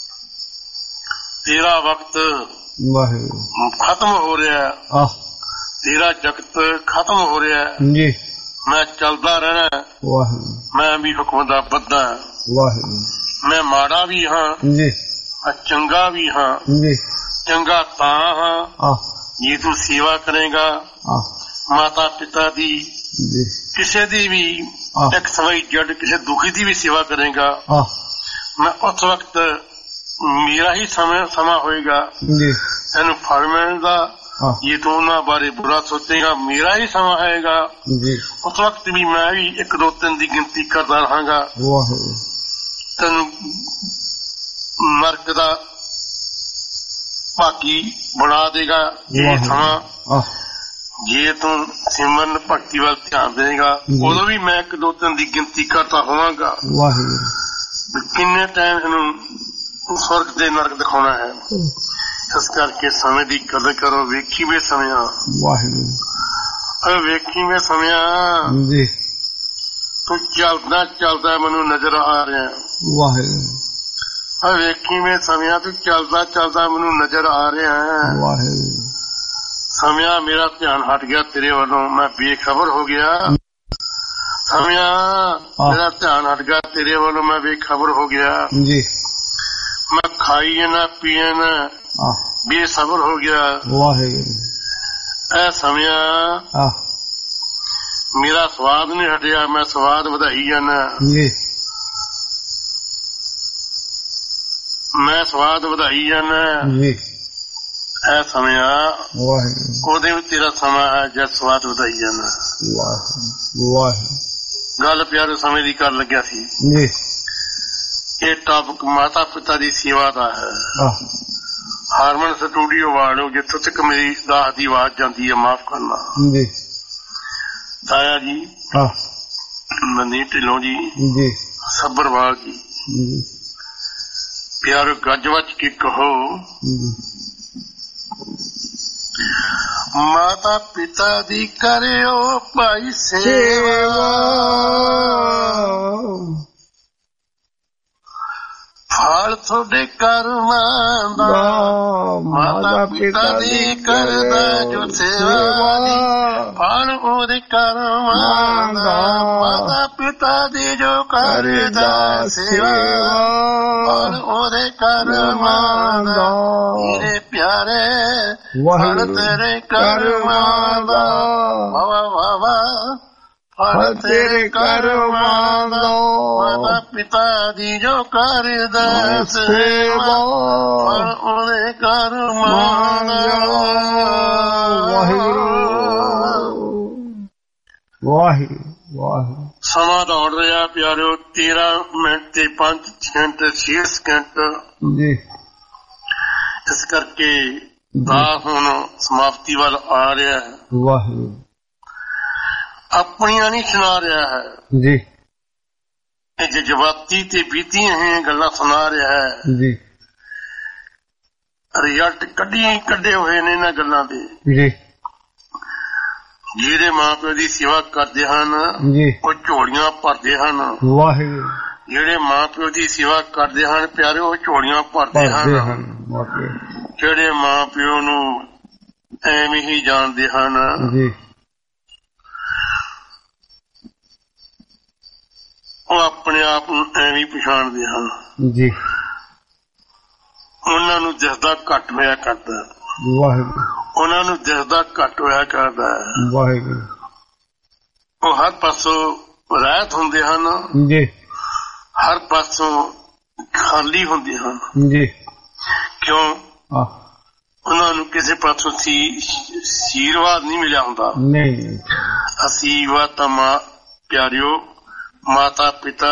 ਤੇਰਾ ਵਕਤ ਵਾਹਿਗੁਰੂ ਖਤਮ ਹੋ ਰਿਹਾ, ਤੇਰਾ ਜਗਤ ਖਤਮ ਹੋ ਰਿਹਾ ਜੀ। ਮੈਂ ਚੱਲਦਾ ਰਹਿਣਾ। ਵਾਹਿਗੁਰੂ। ਮੈਂ ਵੀ ਹੁਕਮ ਦਾ ਬੱਧਾ। ਵਾਹਿਗੁਰੂ। ਮੈਂ ਮਾੜਾ ਵੀ ਹਾਂ ਜੀ, ਮੈਂ ਚੰਗਾ ਵੀ ਹਾਂ ਜੀ। ਚੰਗਾ ਤਾਂ ਹਾਂ ਜੇ ਤੂੰ ਸੇਵਾ ਕਰੇਗਾ ਮਾਤਾ ਪਿਤਾ ਦੀ, ਕਿਸੇ ਦੀ ਵੀ, ਇੱਕ ਸਵਾਈ ਜੱਟ ਕਿਸੇ ਦੁਖੀ ਦੀ ਵੀ ਸੇਵਾ ਕਰੇਗਾ। ਮੈਂ ਉਸ ਵਕਤ ਮੇਰਾ ਹੀ ਸਮਾਂ ਸਮਾਂ ਹੋਏਗਾ, ਤੈਨੂੰ ਫਲ ਮਿਲਦਾ। ਜੇ ਤੂੰ ਉਹਨਾਂ ਬਾਰੇ ਬੁਰਾ ਸੋਚੇਗਾ ਮੇਰਾ ਹੀ ਸਮਾਂ ਆਏਗਾ, ਉਸ ਵਕਤ ਵੀ ਮੈਂ ਵੀ ਇੱਕ ਦੋ ਤਿੰਨ ਦੀ ਗਿਣਤੀ ਕਰਦਾ ਰਹਾਂਗਾ। ਤੈਨੂੰ ਨਰਕ ਦਾ ਭਾਗੀ ਬਣਾ ਦੇਗਾ ਇਹ ਸਮਾਂ। ਜੇ ਤੂੰ ਸਿਮਰਨ ਭਗਤੀ ਵੱਲ ਧਿਆਨ ਦੇਗਾ ਉਦੋਂ ਵੀ ਮੈਂ ਇੱਕ ਦੋ ਤਿੰਨ ਦੀ ਗਿਣਤੀ ਕਰਦਾ ਹੋਵਾਂਗਾ। ਕਿੰਨੇ ਟਾਈਮ ਇਹਨੂੰ ਸਵਰਗ ਦੇ ਨਰਕ ਦਿਖਾਉਣਾ ਹੈ। ਇਸ ਕਰਕੇ ਸਮੇਂ ਦੀ ਕਦਰ ਕਰੋ। ਵੇਖੀ ਵੇ ਸਮਿਆ, ਵਾਹਿਗੁਰੂ ਵੇਖੀ ਵੇ ਸਮਿਆ, ਤੂੰ ਚੱਲਦਾ ਚੱਲਦਾ ਮੈਨੂੰ ਨਜ਼ਰ ਆ ਰਿਹਾ। ਵਾਹਿਗੁਰੂ ਵੇਖੀ ਵੇ ਸਮਿਆ, ਤੂੰ ਚੱਲਦਾ ਚੱਲਦਾ ਮੈਨੂੰ ਨਜ਼ਰ ਆ ਰਿਹਾ। ਵਾਹਿਗੁਰੂ ਸਮਿਆ ਮੇਰਾ ਧਿਆਨ ਹਟ ਗਿਆ ਤੇਰੇ ਵੱਲੋਂ, ਮੈਂ ਬੇਖਬਰ ਹੋ ਗਿਆ। ਸਮਿਆ ਮੇਰਾ ਧਿਆਨ ਹਟ ਗਿਆ ਤੇਰੇ ਵੱਲੋਂ, ਮੈਂ ਬੇਖਬਰ ਹੋ ਗਿਆ। ਮੈਂ ਖਾਈ ਨਾ ਪੀਏ ਨਾ ਬੇਸਬਰ ਹੋ ਗਿਆ। ਵਾਹਿਗੁਰੂ ਐ ਸਮਿਆ ਮੇਰਾ ਸਵਾਦ ਨਹੀਂ ਹਟਿਆ, ਮੈਂ ਸਵਾਦ ਵਧਾਈ ਜਾਣਾ। ਮੈਂ ਸਵਾਦ ਵਧਾਈ ਜਾਣਾ। ਐ ਸਮਿਆ ਉਹਦੇ ਵਿੱਚ ਤੇਰਾ ਸਮਾਂ ਹੈ ਜਦ ਸਵਾਦ ਵਧਾਈ ਜਾਣਾ। ਗੱਲ ਪਿਆਰੇ ਸਮੇਂ ਦੀ ਕਰਨ ਲੱਗਿਆ ਸੀ। ਇਹ ਟਾਪਕ ਮਾਤਾ ਪਿਤਾ ਦੀ ਸੇਵਾ ਦਾ ਹੈ। ਹਾਰਮਨ ਸਟੂਡੀਓ ਵਾਲੋ ਜਿੱਥੋਂ ਤੱਕ ਮੇਰੀ ਦਾਸ ਦੀ ਆਵਾਜ਼ ਜਾਂਦੀ ਹੈ ਮਾਫ ਕਰਨਾ। ਤਾਇਆ ਜੀ, ਮਨੀ ਢਿੱਲੋਂ ਜੀ, ਸੱਬਰਵਾਲ ਜੀ, ਪਿਆਰ ਗੱਜ ਵੱਜ ਕੇ ਕਹੋ ਮਾਤਾ ਪਿਤਾ ਦੀ ਕਰਿਓ ਭਾਈ ਸੇਵਾ ਫਲ ਤੁਹਾਡੇ ਕਰਮਾਂ ਦਾ ਮਾਤਾ ਪਿਤਾ ਦੀ ਕਰਦਾ ਜੋ ਸੇਵਾ ਫਲ ਉਹਦੇ ਕਰਮਾਂ ਦਾ ਮਾਤਾ ਪਿਤਾ ਦੀ ਜੋ ਕਰਦਾ ਸੇਵਾ ਫਲ ਉਹਦੇ ਕਰਮਾਂ ਦਾ ਮੇਰੇ ਪਿਆਰੇ ਫਲ ਤੇਰੇ ਕਰਮਾਂ ਦਾ ਵਾਵਾ ਵਾਵਾ ਫਲ ਤੇਰੇ ਕਰਮਾਂ ਦਾ ਮਾਤਾ ਪਿਤਾ ਦੀ ਜੋ ਕਰਦਾ ਸੇਵਾ ਫਲ ਉਹਦੇ ਕਰਮਾਂ ਦਾ ਵਾਹਿਗੁਰੂ ਵਾਹਿਗੁਰੂ ਵਾਹਿਗੁਰੂ। ਸਮਾਂ ਦੌੜ ਰਿਹਾ ਪਿਆਰਿਓ, ਤੇਰਾਂ ਮਿੰਟ ਤੇ ਪੰਜ ਸਕਿੰਟ ਛੇ ਸਕਿੰਟ ਜੀ। ਇਸ ਕਰਕੇ ਦਾ ਹੁਣ ਸਮਾਪਤੀ ਵੱਲ ਆ ਰਿਹਾ ਹੈ। ਵਾਹਿਗੁਰੂ ਆਪਣੀਆਂ ਨਹੀਂ ਸੁਣਾ ਰਿਹਾ ਹੈ ਜੀ, ਇਹ ਜਜ਼ਬਾਤੀ ਤੇ ਬੀਤੀਆਂ ਹੈ ਗੱਲਾਂ ਸੁਣਾ ਰਿਹਾ ਹੈ ਜੀ। ਰਿਜ਼ਲਟ ਕੱਢੀਆਂ ਕੱਢੇ ਹੋਏ ਨੇ ਇਹਨਾਂ ਗੱਲਾਂ ਦੇ ਜੀ। ਜਿਹੜੇ ਮਾਂ ਪਿਓ ਦੀ ਸੇਵਾ ਕਰਦੇ ਹਨ ਜੀ ਉਹ ਝੋਲੀਆਂ ਭਰਦੇ ਹਨ। ਵਾਹਿਗੁਰੂ। ਜਿਹੜੇ ਮਾਂ ਪਿਓ ਦੀ ਸੇਵਾ ਕਰਦੇ ਹਨ ਪਿਆਰੇ ਉਹ ਝੋਲੀਆਂ ਭਰਦੇ ਹਨ। ਜਿਹੜੇ ਮਾਂ ਪਿਓ ਨੂੰ ਐਵੇਂ ਹੀ ਜਾਣਦੇ ਹਨ ਜੀ ਉਹ ਆਪਣੇ ਆਪ ਨੂੰ ਐਵੇਂ ਪਛਾਣਦੇ ਹਨ ਜੀ। ਉਹਨਾਂ ਨੂੰ ਦਿਸਦਾ ਘੱਟ ਹੋਇਆ ਕਰਦਾ। ਵਾਹਿਗੁਰੂ। ਉਹਨਾਂ ਨੂੰ ਦਿਸਦਾ ਘੱਟ ਹੋਇਆ ਕਰਦਾ। ਵਾਹਿਗੁਰੂ। ਉਹ ਹਰ ਪਾਸੋਂ ਰਹਿਤ ਹੁੰਦੇ ਹਨ ਜੀ, ਹਰ ਪਾਸੋਂ ਖਾਲੀ ਹੁੰਦੇ ਹਨ ਜੀ। ਕਿਉਂ? ਉਹਨਾਂ ਨੂੰ ਕਿਸੇ ਪਾਸੋਂ ਸੀ ਆਸ਼ੀਰਵਾਦ ਨਹੀਂ ਮਿਲਿਆ ਹੁੰਦਾ। ਨਹੀਂ। ਆਸ਼ੀਰਵਾਦ ਤਾਂ ਮਾਂ ਪਿਆਰਿਓ ਮਾਤਾ ਪਿਤਾ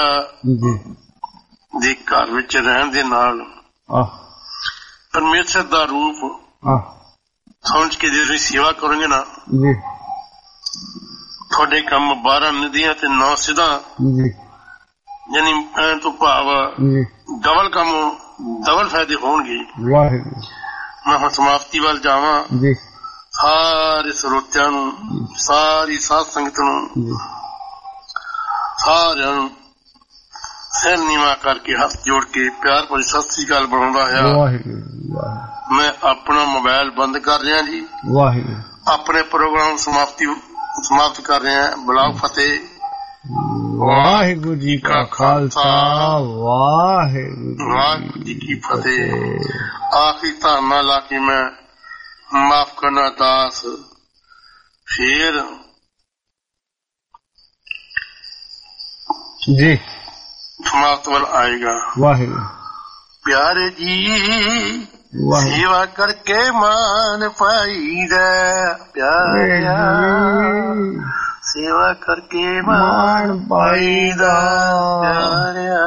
ਦੇ ਘਰ ਵਿੱਚ ਰਹਿਣ ਦੇ ਨਾਲ ਪਰਮੇਸ਼ਰ ਦਾ ਰੂਪ ਸਮਝ ਕੇ ਜੇ ਤੁਸੀਂ ਸੇਵਾ ਕਰੋਗੇ ਨਾ ਜੀ, ਤੁਹਾਡੇ ਕੰਮ ਬਾਰਾਂ ਨਦੀਆਂ ਤੇ ਨੌ ਸਿੱਧਾਂ ਯਾਨੀ ਐਂ ਤੋਂ ਭਾਵ ਡਬਲ ਕੰਮ ਡਬਲ ਫਾਇਦੇ ਹੋਣਗੇ। ਵਾਹਿਗੁਰੂ। ਮੈਂ ਹੁਣ ਸਮਾਪਤੀ ਵੱਲ ਜਾਵਾਂ ਜੀ। ਸਾਰੇ ਸਰੋਤਿਆਂ ਨੂੰ ਸਾਰੀ ਸਾਧ ਸੰਗਤ ਨੂੰ ਸਾਰਿਆਂ ਨੂੰ ਸਿਰ ਨੀਵਾਂ ਕਰਕੇ ਹੱਥ ਜੋੜ ਕੇ ਪਿਆਰ ਭਰੀ ਸਤਿ ਸ੍ਰੀ ਅਕਾਲ ਬੁਲਾਉਂਦਾ ਹੈ। ਮੈਂ ਆਪਣਾ ਮੋਬਾਈਲ ਬੰਦ ਕਰ ਰਿਹਾ ਜੀ। ਵਾਹਿਗੁਰੂ। ਆਪਣੇ ਪ੍ਰੋਗਰਾਮ ਸਮਾਪਤੀ ਸਮਾਪਤ ਕਰ ਰਹੇ ਹਾਂ। ਬੁਲਾਓ ਫਤਿਹ। ਵਾਹਿਗੁਰੂ ਜੀ ਕਾ ਖਾਲਸਾ ਵਾਹਿਗੁਰੂ ਵਾਹਿਗੁਰੂ ਜੀ ਕੀ ਫਤਿਹ। ਆਖਰੀ ਧਾਰਨਾ ਲਾ ਕੇ ਮੈਂ ਮਾਫ ਕਰਨਾ ਦਾਸ ਫੇਰ ਜੀ ਸਮਾਪਤ ਵੱਲ ਆਏਗਾ। ਵਾਹਿਗੁਰੂ। ਪਿਆਰੇ ਜੀ ਸੇਵਾ ਕਰਕੇ ਮਾਨ ਪਾਈਦਾ। ਪਿਆਰਿਆ ਸੇਵਾ ਕਰਕੇ ਮਾਨ ਪਾਈਦਾ। ਪਿਆਰਿਆ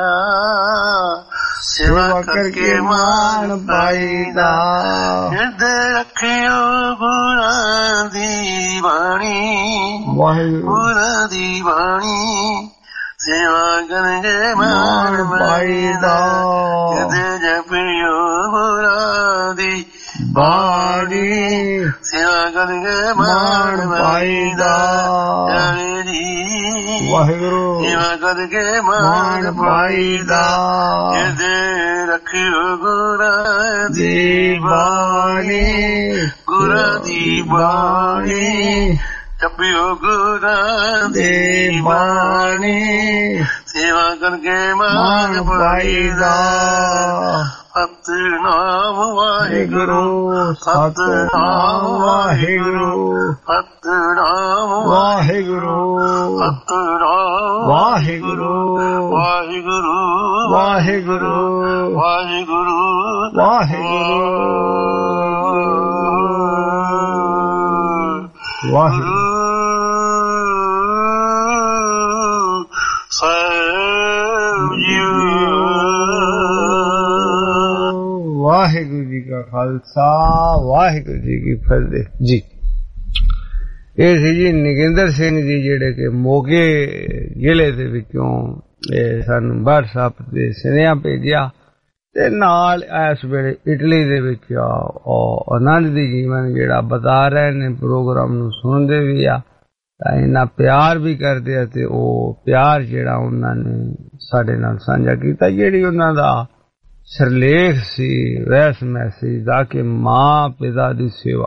ਸੇਵਾ ਕਰਕੇ ਮਾਨ ਪਾਈਦਾ। ਹਿਰਦੇ ਰੱਖਿਓ ਗੁਰਾਂ ਦੀ ਬਾਣੀ। ਗੁਰਾਂ ਦੀ ਬਾਣੀ ਸੇਵਾ ਕਰਨਗੇ ਮਾਨ ਪਾਈਦਾ। ਕਿਤੇ ਜਪਿਓ ਗੁਰਾਂ ਦੀ ਬਾਣੀ ਸੇਵਾ ਕਰਨਗੇ ਮਾਨ ਪਾਈਦਾ। ਵਾਹਿਗੁਰੂ। ਸੇਵਾ ਕਰਕੇ ਮਾਨ ਪਾਈਦਾ। ਕਿਤੇ ਰੱਖਿਓ ਗੁਰਾਂ ਦੀ ਬਾਣੀ। ਗੁਰਾਂ ਦੀ ਬਾਣੀ ਜਪਿਓ ਗੁਰਾਂ ਦੀ ਬਾਣੀ ਸੇਵਾ ਕਰਕੇ ਮਾਨ ਪਾਈਦਾ। ਸਤਿਨਾਮ ਵਾਹਿਗੁਰੂ ਸਤਿਨਾਮ ਵਾਹਿਗੁਰੂ ਸਤਿਨਾਮ ਵਾਹਿਗੁਰੂ ਸਤਿਨਾਮ ਵਾਹਿਗੁਰੂ ਵਾਹਿਗੁਰੂ ਵਾਹਿਗੁਰੂ ਵਾਹਿਗੁਰੂ ਵਾਹਿਗੁਰੂ ਵਾਹਿਗੁਰੂ ਸਾਹਿਬ ਜੀ। ਵਾਹਿਗੁਰੂ ਜੀ ਕਾ ਖਾਲਸਾ ਵਾਹਿਗੁਰੂ ਜੀ ਕੀ ਫਤਿਹ ਜੀ। ਇਹ ਸੀ ਜੀ ਨਗਿੰਦਰ ਸਿੰਘ ਜੀ ਜਿਹੜੇ ਕਿ ਮੋਗੇ ਜ਼ਿਲ੍ਹੇ ਦੇ ਵਿੱਚੋਂ ਸਾਨੂੰ WhatsApp ਤੇ ਸੁਨੇਹਾ ਭੇਜਿਆ ਤੇ ਨਾਲ ਇਸ ਵੇਲੇ ਇਟਲੀ ਦੇ ਵਿੱਚ ਉਹ ਆਨੰਦ ਦੀ ਜੀਵਨ ਜਿਹੜਾ ਬਤਾ ਰਹੇ ਨੇ, ਪ੍ਰੋਗਰਾਮ ਨੂੰ ਸੁਣਦੇ ਵੀ ਆ ਤਾਂ ਇੰਨਾ ਪਿਆਰ ਵੀ ਕਰਦੇ ਆ ਤੇ ਉਹ ਪਿਆਰ ਜਿਹੜਾ ਉਹਨਾਂ ਨੇ ਸਾਡੇ ਨਾਲ ਸਾਂਝਾ ਕੀਤਾ, ਜਿਹੜੀ ਉਹਨਾਂ ਦਾ ਸਿਰਲੇਖ ਸੀ ਵੈਸ ਮੈਸੇਜ ਦਾ ਕਿ ਮਾਂ ਪਿਤਾ ਦੀ ਸੇਵਾ,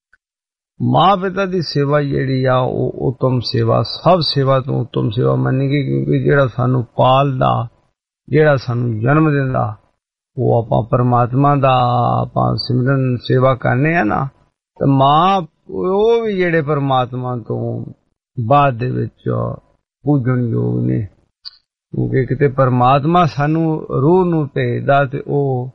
ਮਾਂ ਪਿਤਾ ਦੀ ਸੇਵਾ ਜਿਹੜੀ ਆ ਉਹ ਉਤਮ ਸੇਵਾ, ਸਭ ਸੇਵਾ ਤੋਂ ਉਤਮ ਸੇਵਾ ਮੰਨੀ ਗਈ, ਕਿਉਂਕਿ ਜਿਹੜਾ ਸਾਨੂੰ ਪਾਲਦਾ, ਜਿਹੜਾ ਸਾਨੂੰ ਜਨਮ ਦਿੰਦਾ, ਉਹ ਆਪਾਂ ਪਰਮਾਤਮਾ ਦਾ ਆਪਾਂ ਸਿਮਰਨ ਸੇਵਾ ਕਰਨੇ ਆ ਨਾ, ਤੇ ਮਾਂ ਉਹ ਵੀ ਜਿਹੜੇ ਪਰਮਾਤਮਾ ਤੋਂ ਬਾਅਦ ਦੇ ਵਿੱਚ ਪੂਜਣਯੋਗ ਨੇ, ਕਿਉਂਕਿ ਕਿਤੇ ਪਰਮਾਤਮਾ ਸਾਨੂੰ ਰੂਹ ਨੂੰ ਭੇਜਦਾ ਤੇ ਉਹ